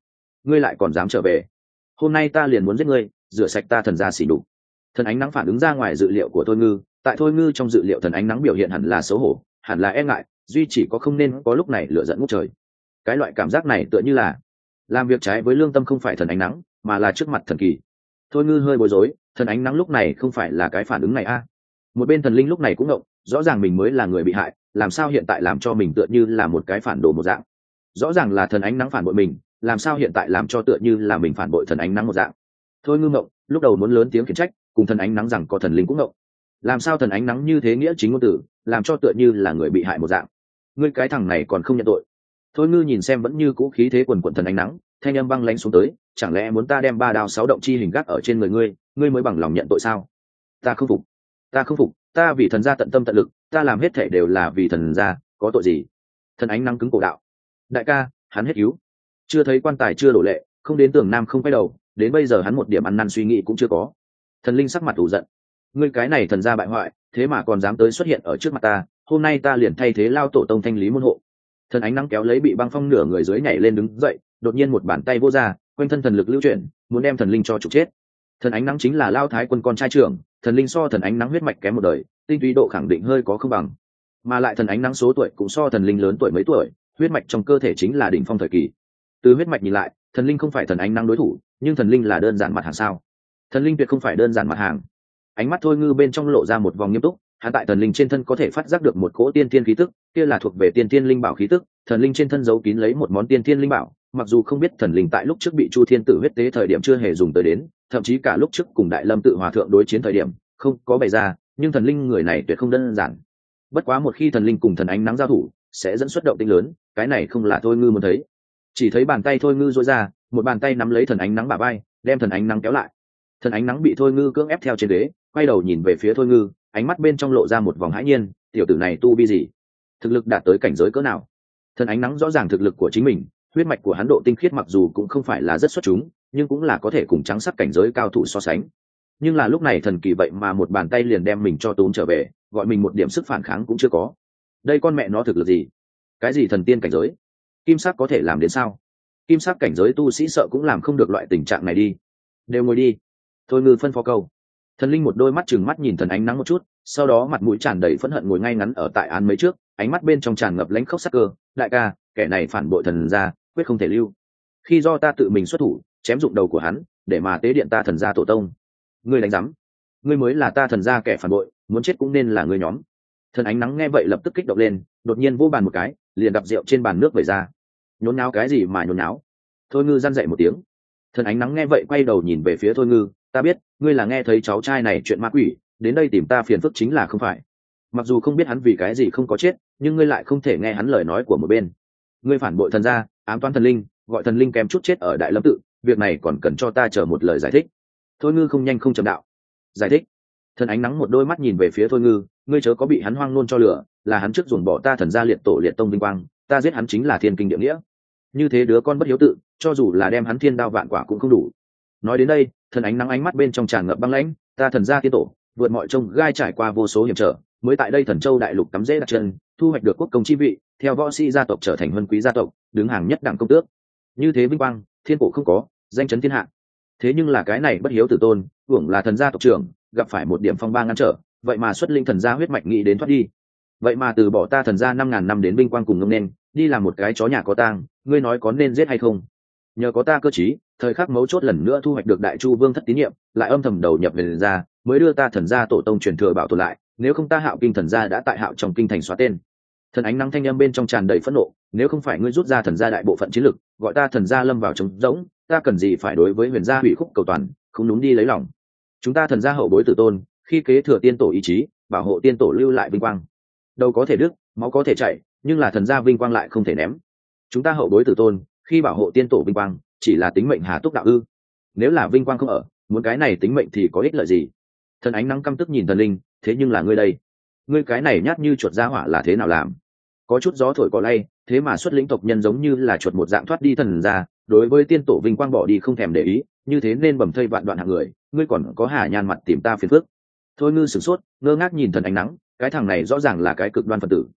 ngươi lại còn dám trở về, hôm nay ta liền muốn giết ngươi, rửa sạch ta thần gia xỉ đục. Thần ánh nắng phản ứng ra ngoài dự liệu của thôi ngư. Tại thôi ngư trong dự liệu, thần ánh nắng biểu hiện hẳn là xấu hổ, hẳn là e ngại, duy chỉ có không nên có lúc này lửa giận ngút trời. Cái loại cảm giác này tựa như là làm việc trái với lương tâm, không phải thần ánh nắng mà là trước mặt thần kỳ. Thôi ngư hơi bối rối, thần ánh nắng lúc này không phải là cái phản ứng này a. Một bên thần linh lúc này cũng ngộng, rõ ràng mình mới là người bị hại, làm sao hiện tại làm cho mình tựa như là một cái phản đồ một dạng. Rõ ràng là thần ánh nắng phản bội mình, làm sao hiện tại làm cho tựa như là mình phản bội thần ánh nắng một dạng. Thôi ngư ngộng, lúc đầu muốn lớn tiếng khiển trách, cùng thần ánh nắng rằng có thần linh cũng ngộng. Làm sao thần ánh nắng như thế nghĩa chính ngôn tử, làm cho tựa như là người bị hại một dạng. Ngươi cái thằng này còn không nhận tội. Thôi ngư nhìn xem vẫn như cũ khí thế quần quần thần ánh nắng, thanh âm băng lãnh xuống tới, chẳng lẽ muốn ta đem 3 đao 6 động chi hình gác ở trên người ngươi, ngươi mới bằng lòng nhận tội sao? Ta không phục, ta không phục, ta vì thần gia tận tâm tận lực, ta làm hết thể đều là vì thần gia, có tội gì? Thần ánh nắng cứng cổ đạo. Đại ca, hắn hết cứu. Chưa thấy quan tài chưa đổ lệ, không đến tường nam không quay đầu, đến bây giờ hắn một điểm ăn năn suy nghĩ cũng chưa có. Thần linh sắc mặt ủ giận. Ngươi cái này thần gia bại hoại, thế mà còn dám tới xuất hiện ở trước mặt ta, hôm nay ta liền thay thế lao tổ tông thanh lý môn hộ. Thần ánh nắng kéo lấy bị băng phong nửa người dưới nhảy lên đứng dậy, đột nhiên một bàn tay vô ra, quanh thân thần lực lưu chuyển, muốn đem thần linh cho trục chết. Thần ánh nắng chính là Lao Thái Quân con trai trưởng, thần linh so thần ánh nắng huyết mạch kém một đời, tinh túy độ khẳng định hơi có không bằng, mà lại thần ánh nắng số tuổi cũng so thần linh lớn tuổi mấy tuổi, huyết mạch trong cơ thể chính là đỉnh phong thời kỳ. Từ huyết mạch nhìn lại, thần linh không phải thần ánh nắng đối thủ, nhưng thần linh là đơn giản mặt hàng sao? Thần linh tuyệt không phải đơn giản mặt hàng. Ánh mắt thôi ngư bên trong lộ ra một vòng nghiêm túc, hắn tại thần linh trên thân có thể phát giác được một cỗ tiên thiên khí tức, kia là thuộc về tiên thiên linh bảo khí tức, thần linh trên thân giấu kín lấy một món tiên thiên linh bảo, mặc dù không biết thần linh tại lúc trước bị Chu Thiên Tử huyết tế thời điểm chưa hề dùng tới đến, thậm chí cả lúc trước cùng Đại Lâm Tự Hòa thượng đối chiến thời điểm, không có bày ra, nhưng thần linh người này tuyệt không đơn giản. Bất quá một khi thần linh cùng thần ánh nắng giao thủ, sẽ dẫn xuất động tĩnh lớn, cái này không là thôi ngư muốn thấy. Chỉ thấy bàn tay thôi ngư duỗi ra, một bàn tay nắm lấy thần ánh nắng bả vai, đem thần ánh nắng kéo lại. Thần ánh nắng bị thôi ngư cưỡng ép theo trên ghế, quay đầu nhìn về phía thôi ngư, ánh mắt bên trong lộ ra một vòng hãi nhiên, tiểu tử này tu vi gì, thực lực đạt tới cảnh giới cỡ nào? Thần ánh nắng rõ ràng thực lực của chính mình, huyết mạch của hắn độ tinh khiết mặc dù cũng không phải là rất xuất chúng, nhưng cũng là có thể cùng trắng sắc cảnh giới cao thủ so sánh. Nhưng là lúc này thần kỳ vậy mà một bàn tay liền đem mình cho túm trở về, gọi mình một điểm sức phản kháng cũng chưa có. Đây con mẹ nó thực lực gì? Cái gì thần tiên cảnh giới? Kim sắc có thể làm đến sao? Kim sắc cảnh giới tu sĩ sợ cũng làm không được loại tình trạng này đi. Đều ngồi đi. Thôi ngư phân phó câu. Thần linh một đôi mắt trừng mắt nhìn thần ánh nắng một chút, sau đó mặt mũi tràn đầy phẫn hận ngồi ngay ngắn ở tại án mấy trước, ánh mắt bên trong tràn ngập lãnh khốc sắc cơ. Đại ca, kẻ này phản bội thần gia, quyết không thể lưu. Khi do ta tự mình xuất thủ, chém dụng đầu của hắn, để mà tế điện ta thần gia tổ tông. Ngươi đánh rắm? Ngươi mới là ta thần gia kẻ phản bội, muốn chết cũng nên là ngươi nhóm. Thần ánh nắng nghe vậy lập tức kích động lên, đột nhiên vỗ bàn một cái, liền đập rượu trên bàn nước vẩy ra. Nhốn nháo cái gì mà nhốn nháo? Thôi ngư răn dậy một tiếng. Thần ánh nắng nghe vậy quay đầu nhìn về phía thôi ngư, ta biết ngươi là nghe thấy cháu trai này chuyện ma quỷ, đến đây tìm ta phiền phức chính là không phải? Mặc dù không biết hắn vì cái gì không có chết, nhưng ngươi lại không thể nghe hắn lời nói của một bên. Ngươi phản bội thần gia, ám toán thần linh, gọi thần linh kém chút chết ở Đại Lâm Tự, việc này còn cần cho ta chờ một lời giải thích. Thôi ngư không nhanh không chậm đạo. Giải thích? Thần ánh nắng một đôi mắt nhìn về phía thôi ngư, ngươi chớ có bị hắn hoang nôn cho lửa, là hắn trước dồn bỏ ta thần gia liệt tổ liệt tông vinh quang, ta giết hắn chính là thiên kinh địa nghĩa. Như thế đứa con bất hiếu tự, cho dù là đem hắn thiên đao vạn quả cũng không đủ. Nói đến đây, thần ánh nắng ánh mắt bên trong tràn ngập băng lãnh, ta thần gia tiên tổ vượt mọi trông gai trải qua vô số hiểm trở, mới tại đây Thần Châu đại lục cắm rễ đặt chân, thu hoạch được quốc công chi vị, theo võ sĩ gia tộc trở thành huân quý gia tộc, đứng hàng nhất đẳng công tước. Như thế vinh quang, thiên cổ không có, danh chấn thiên hạ. Thế nhưng là cái này bất hiếu tử tôn, hưởng là thần gia tộc trưởng, gặp phải một điểm phong ba ngăn trở, vậy mà xuất linh thần gia huyết mạch nghĩ đến thoát đi. Vậy mà từ bỏ ta thần gia 5.000 năm đến vinh quang cùng ngông nên, đi làm một cái chó nhà có tang, ngươi nói có nên giết hay không? Nhờ có ta cơ trí, thời khắc mấu chốt lần nữa thu hoạch được Đại Chu Vương thất tín nhiệm, lại âm thầm đầu nhập về thần gia, mới đưa ta thần gia tổ tông truyền thừa bảo tồn lại, nếu không ta Hạo Kinh thần gia đã tại Hạo trong kinh thành xóa tên. Thần ánh nắng thanh âm bên trong tràn đầy phẫn nộ, nếu không phải ngươi rút ra thần gia đại bộ phận chiến lực, gọi ta thần gia lâm vào trống rỗng, ta cần gì phải đối với huyền gia hủy khúc cầu toàn, không đúng đi lấy lòng. Chúng ta thần gia hậu bối tử tôn, khi kế thừa tiên tổ ý chí, bảo hộ tiên tổ lưu lại vinh quang. Đâu có thể đứt, máu có thể chảy, nhưng là thần gia vinh quang lại không thể ném. Chúng ta hậu bối tử tôn, khi bảo hộ tiên tổ vinh quang, chỉ là tính mệnh hà túc đạo ư? Nếu là vinh quang không ở, muốn cái này tính mệnh thì có ích lợi gì? Thần ánh nắng căm tức nhìn thần linh, thế nhưng là ngươi đây, ngươi cái này nhát như chuột ra hỏa là thế nào làm? Có chút gió thổi cỏ lay, thế mà xuất lĩnh tộc nhân giống như là chuột một dạng thoát đi thần gia, đối với tiên tổ vinh quang bỏ đi không thèm để ý, như thế nên bầm thây vạn đoạn hạng người, ngươi còn có hà nhan mặt tìm ta phiền phức? Thôi ngư sửng sốt, ngơ ngác nhìn thần ánh nắng, cái thằng này rõ ràng là cái cực đoan phân tử.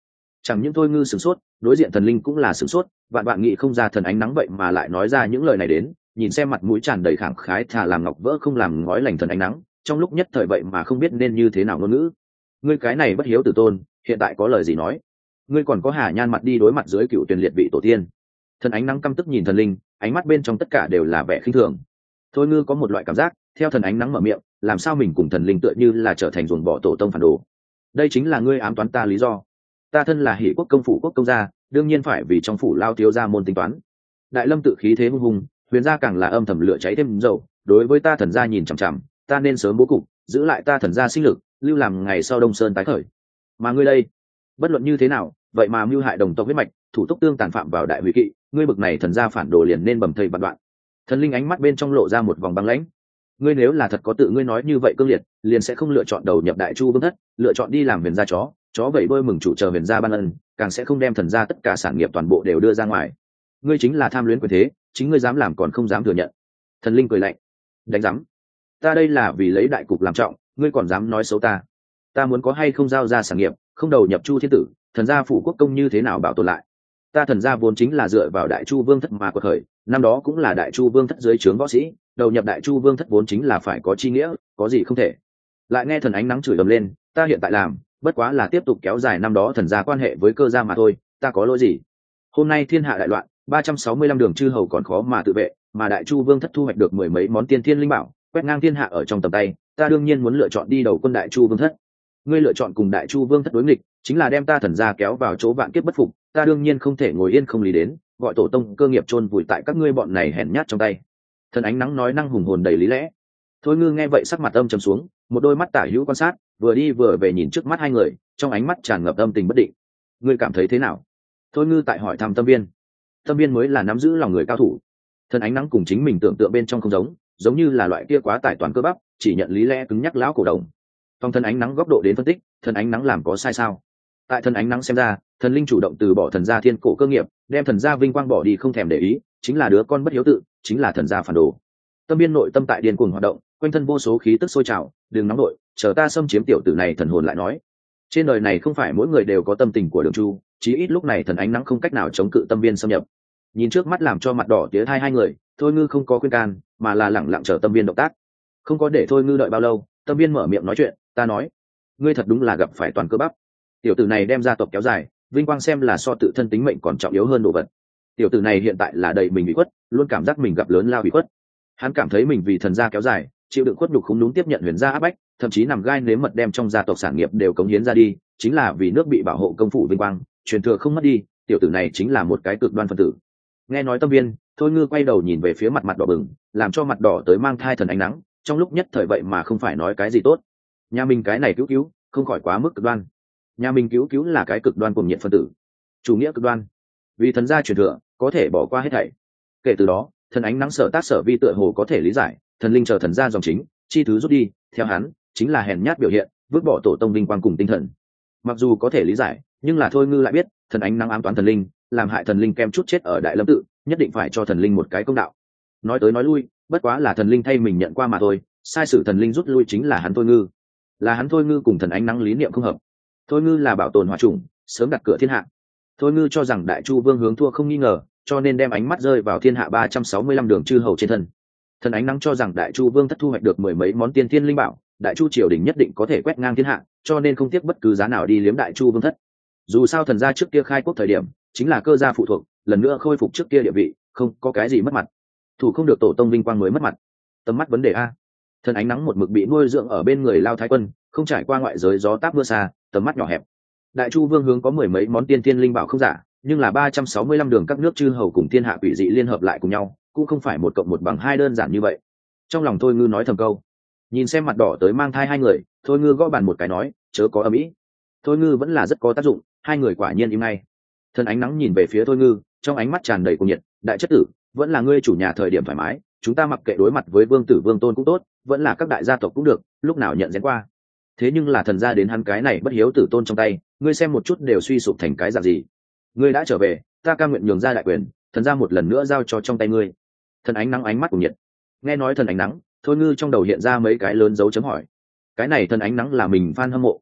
Chẳng những thôi ngư sửng sốt, đối diện thần linh cũng là sửng sốt, vạn vạn nghĩ không ra thần ánh nắng vậy mà lại nói ra những lời này đến, nhìn xem mặt mũi tràn đầy khẳng khái thà làm ngọc vỡ không làm ngói lành thần ánh nắng, trong lúc nhất thời vậy mà không biết nên như thế nào ngôn ngữ. Ngươi cái này bất hiếu tử tôn, hiện tại có lời gì nói? Ngươi còn có hà nhan mặt đi đối mặt dưới cựu tuyển liệt vị tổ tiên? Thần ánh nắng căm tức nhìn thần linh, ánh mắt bên trong tất cả đều là vẻ khinh thường. Thôi ngư có một loại cảm giác, theo thần ánh nắng mở miệng, làm sao mình cùng thần linh tựa như là trở thành ruồng bỏ tổ tông phản đồ. Đây chính là ngươi ám toán ta lý do. Ta thân là Hỉ quốc công phủ quốc công gia, đương nhiên phải vì trong phủ lao thiếu gia môn tính toán. Đại lâm tự khí thế hung hùng, huyền gia càng là âm thầm lửa cháy thêm dầu, đối với ta thần gia nhìn chằm chằm, ta nên sớm bố cục, giữ lại ta thần gia sinh lực, lưu làm ngày sau Đông Sơn tái khởi. Mà ngươi đây, bất luận như thế nào, vậy mà mưu hại đồng tộc huyết mạch, thủ túc tương tàn phạm vào đại hủy kỵ, ngươi bực này thần gia phản đồ liền nên bầm thây vạn đoạn. Thần linh ánh mắt bên trong lộ ra một vòng băng lãnh. Ngươi nếu là thật có tự ngươi nói như vậy cương liệt, liền sẽ không lựa chọn đầu nhập đại chu vương thất, lựa chọn đi làm huyền gia chó vậy bơi mừng chủ chờ huyền gia ban ân, càng sẽ không đem thần gia tất cả sản nghiệp toàn bộ đều đưa ra ngoài. Ngươi chính là tham luyến quyền thế, chính ngươi dám làm còn không dám thừa nhận. Thần linh cười lạnh, đánh giám. Ta đây là vì lấy đại cục làm trọng, ngươi còn dám nói xấu ta? Ta muốn có hay không giao ra sản nghiệp, không đầu nhập chu thiên tử, thần gia phủ quốc công như thế nào bảo tồn lại? Ta thần gia vốn chính là dựa vào đại chu vương thất mà quật khởi, năm đó cũng là đại chu vương thất dưới trướng võ sĩ, đầu nhập đại chu vương thất vốn chính là phải có chi nghĩa, có gì không thể. Lại nghe thần ánh nắng chửi ầm lên, ta hiện tại làm bất quá là tiếp tục kéo dài năm đó thần gia quan hệ với cơ gia mà thôi, ta có lỗi gì? Hôm nay thiên hạ đại loạn, 365 đường chư hầu còn khó mà tự vệ, mà đại chu vương thất thu hoạch được mười mấy món tiên thiên linh bảo, quét ngang thiên hạ ở trong tầm tay, ta đương nhiên muốn lựa chọn đi đầu quân đại chu vương thất. Ngươi lựa chọn cùng đại chu vương thất đối nghịch, chính là đem ta thần gia kéo vào chỗ vạn kiếp bất phục, ta đương nhiên không thể ngồi yên không lý đến, gọi tổ tông cơ nghiệp chôn vùi tại các ngươi bọn này hèn nhát trong tay. Thần ánh nắng nói năng hùng hồn đầy lý lẽ. Thôi ngư nghe vậy sắc mặt âm trầm xuống, một đôi mắt tả hữu quan sát, vừa đi vừa về nhìn trước mắt hai người, trong ánh mắt tràn ngập âm tình bất định. Ngươi cảm thấy thế nào? Thôi ngư tại hỏi thăm tâm viên. Tâm viên mới là nắm giữ lòng người cao thủ. Thần ánh nắng cùng chính mình tưởng tượng bên trong không giống như là loại kia quá tải toàn cơ bắp, chỉ nhận lý lẽ cứng nhắc lão cổ đồng. Trong thần ánh nắng góc độ đến phân tích, thần ánh nắng làm có sai sao? Tại thần ánh nắng xem ra, thần linh chủ động từ bỏ thần gia thiên cổ cơ nghiệp, đem thần gia vinh quang bỏ đi không thèm để ý, chính là đứa con bất hiếu tự, chính là thần gia phản đồ. Tâm biên nội tâm tại điên cuồng hoạt động, quanh thân vô số khí tức sôi trào, đừng nóng nội, chờ ta xâm chiếm tiểu tử này. Thần hồn lại nói, trên đời này không phải mỗi người đều có tâm tình của đường chu, chí ít lúc này thần ánh nắng không cách nào chống cự tâm biên xâm nhập. Nhìn trước mắt làm cho mặt đỏ tía hai người, thôi ngư không có khuyên can, mà là lẳng lặng chờ tâm biên động tác. Không có để thôi ngư đợi bao lâu, tâm biên mở miệng nói chuyện, ta nói, ngươi thật đúng là gặp phải toàn cơ bắp. Tiểu tử này đem gia tộc kéo dài, vinh quang xem là so tự thân tính mệnh còn trọng yếu hơn đồ vật. Tiểu tử này hiện tại là đầy mình bị khuất, luôn cảm giác mình gặp lớn lao bị khuất. Hắn cảm thấy mình vì thần gia kéo dài, chịu đựng khuất nhục không đúng tiếp nhận huyền gia áp bách, thậm chí nằm gai nếm mật đem trong gia tộc sản nghiệp đều cống hiến ra đi, chính là vì nước bị bảo hộ công phủ vinh quang, truyền thừa không mất đi. Tiểu tử này chính là một cái cực đoan phân tử. Nghe nói tâm viên, thôi ngư quay đầu nhìn về phía mặt đỏ bừng, làm cho mặt đỏ tới mang thai thần ánh nắng, trong lúc nhất thời vậy mà không phải nói cái gì tốt. Nhà mình cái này cứu không khỏi quá mức cực đoan. Nhà mình cứu là cái cực đoan cuồng nhiệt phân tử, chủ nghĩa cực đoan, vì thần gia truyền thừa có thể bỏ qua hết thảy. Kể từ đó, thần ánh nắng sở tác sở vi tựa hồ có thể lý giải, thần linh chờ thần gia dòng chính, chi thứ rút đi, theo hắn chính là hèn nhát biểu hiện, vứt bỏ tổ tông vinh quang cùng tinh thần. Mặc dù có thể lý giải, nhưng là thôi ngư lại biết, thần ánh nắng ám toán thần linh, làm hại thần linh kem chút chết ở đại lâm tự, nhất định phải cho thần linh một cái công đạo. Nói tới nói lui, bất quá là thần linh thay mình nhận qua mà thôi, sai sử thần linh rút lui chính là hắn thôi ngư, là hắn thôi ngư cùng thần ánh nắng lý niệm không hợp. Thôi ngư là bảo tồn hòa chủng, sớm đặt cửa thiên hạ. Thôi ngư cho rằng đại chu vương hướng thua không nghi ngờ, cho nên đem ánh mắt rơi vào thiên hạ 365 đường chư hầu trên thân. Thần ánh nắng cho rằng đại chu vương thất thu hoạch được mười mấy món tiên thiên linh bảo, đại chu triều đình nhất định có thể quét ngang thiên hạ, cho nên không tiếc bất cứ giá nào đi liếm đại chu vương thất. Dù sao thần gia trước kia khai quốc thời điểm chính là cơ gia phụ thuộc, lần nữa khôi phục trước kia địa vị, không có cái gì mất mặt. Thủ không được tổ tông vinh quang mới mất mặt. Tầm mắt vấn đề a. Thần ánh nắng một mực bị nuôi dưỡng ở bên người Lao Thái Quân, không trải qua ngoại giới gió táp mưa xa, tầm mắt nhỏ hẹp. Đại chu vương hướng có mười mấy món tiên thiên linh bảo không giả, nhưng là 365 đường các nước chư hầu cùng thiên hạ quỷ dị liên hợp lại cùng nhau, cũng không phải 1+1=2 đơn giản như vậy. Trong lòng thôi ngư nói thầm câu, nhìn xem mặt đỏ tới mang thai hai người, thôi ngư gõ bàn một cái nói, chớ có ầm ĩ. Thôi ngư vẫn là rất có tác dụng, hai người quả nhiên im ngay. Thần ánh nắng nhìn về phía thôi ngư, trong ánh mắt tràn đầy cuồng nhiệt, đại chất tử, vẫn là ngươi chủ nhà thời điểm thoải mái, chúng ta mặc kệ đối mặt với vương tử vương tôn cũng tốt, vẫn là các đại gia tộc cũng được, lúc nào nhận rén qua. Thế nhưng là thần gia đến hắn cái này bất hiếu tử tôn trong tay, ngươi xem một chút đều suy sụp thành cái dạng gì. Ngươi đã trở về, ta cam nguyện nhường ra đại quyền, thần gia một lần nữa giao cho trong tay ngươi. Thần ánh nắng ánh mắt cuồng nhiệt. Nghe nói thần ánh nắng, thôi ngư trong đầu hiện ra mấy cái lớn dấu chấm hỏi. Cái này thần ánh nắng là mình fan hâm mộ.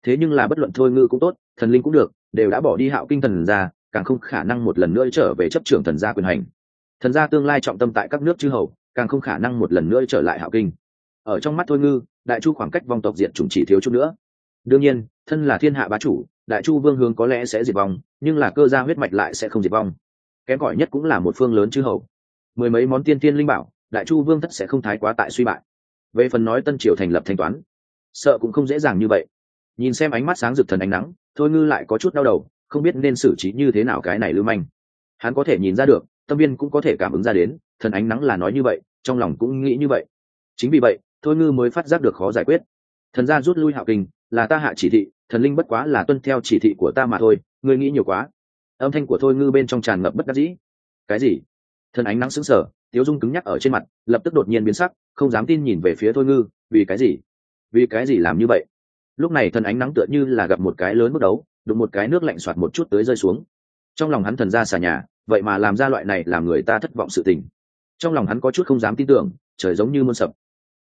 thế nhưng là bất luận thôi ngư cũng tốt, thần linh cũng được, đều đã bỏ đi Hạo Kinh thần gia, càng không khả năng một lần nữa trở về chấp trưởng thần gia quyền hành. Thần gia tương lai trọng tâm tại các nước chư hầu, càng không khả năng một lần nữa trở lại Hạo Kinh. Ở trong mắt thôi ngư, Đại Chu khoảng cách vong tộc diệt chủng chỉ thiếu chút nữa. Đương nhiên, thân là thiên hạ bá chủ, Đại Chu vương hướng có lẽ sẽ diệt vong, nhưng là cơ gia huyết mạch lại sẽ không diệt vong. Kém cỏi nhất cũng là một phương lớn chư hầu. Mười mấy món tiên tiên linh bảo, Đại Chu vương thất sẽ không thái quá tại suy bại. Về phần nói Tân Triều thành lập thanh toán, sợ cũng không dễ dàng như vậy. Nhìn xem ánh mắt sáng rực thần ánh nắng, thôi ngư lại có chút đau đầu, không biết nên xử trí như thế nào cái này lưu manh. Hắn có thể nhìn ra được, tâm viên cũng có thể cảm ứng ra đến, thần ánh nắng là nói như vậy, trong lòng cũng nghĩ như vậy. Chính vì vậy, thôi ngư mới phát giác được khó giải quyết. Thần gia rút lui Hạo Kinh, là ta hạ chỉ thị, thần linh bất quá là tuân theo chỉ thị của ta mà thôi, ngươi nghĩ nhiều quá. Âm thanh của thôi ngư bên trong tràn ngập bất đắc dĩ. Cái gì? Thần ánh nắng sững sờ, tiếu dung cứng nhắc ở trên mặt, lập tức đột nhiên biến sắc, không dám tin nhìn về phía thôi ngư. Vì cái gì? Vì cái gì làm như vậy? Lúc này thần ánh nắng tựa như là gặp một cái lớn bước đấu, đụng một cái nước lạnh xoạt một chút tới rơi xuống. Trong lòng hắn thần ra xà nhà, vậy mà làm ra loại này làm người ta thất vọng sự tình. Trong lòng hắn có chút không dám tin tưởng, trời giống như muôn sập.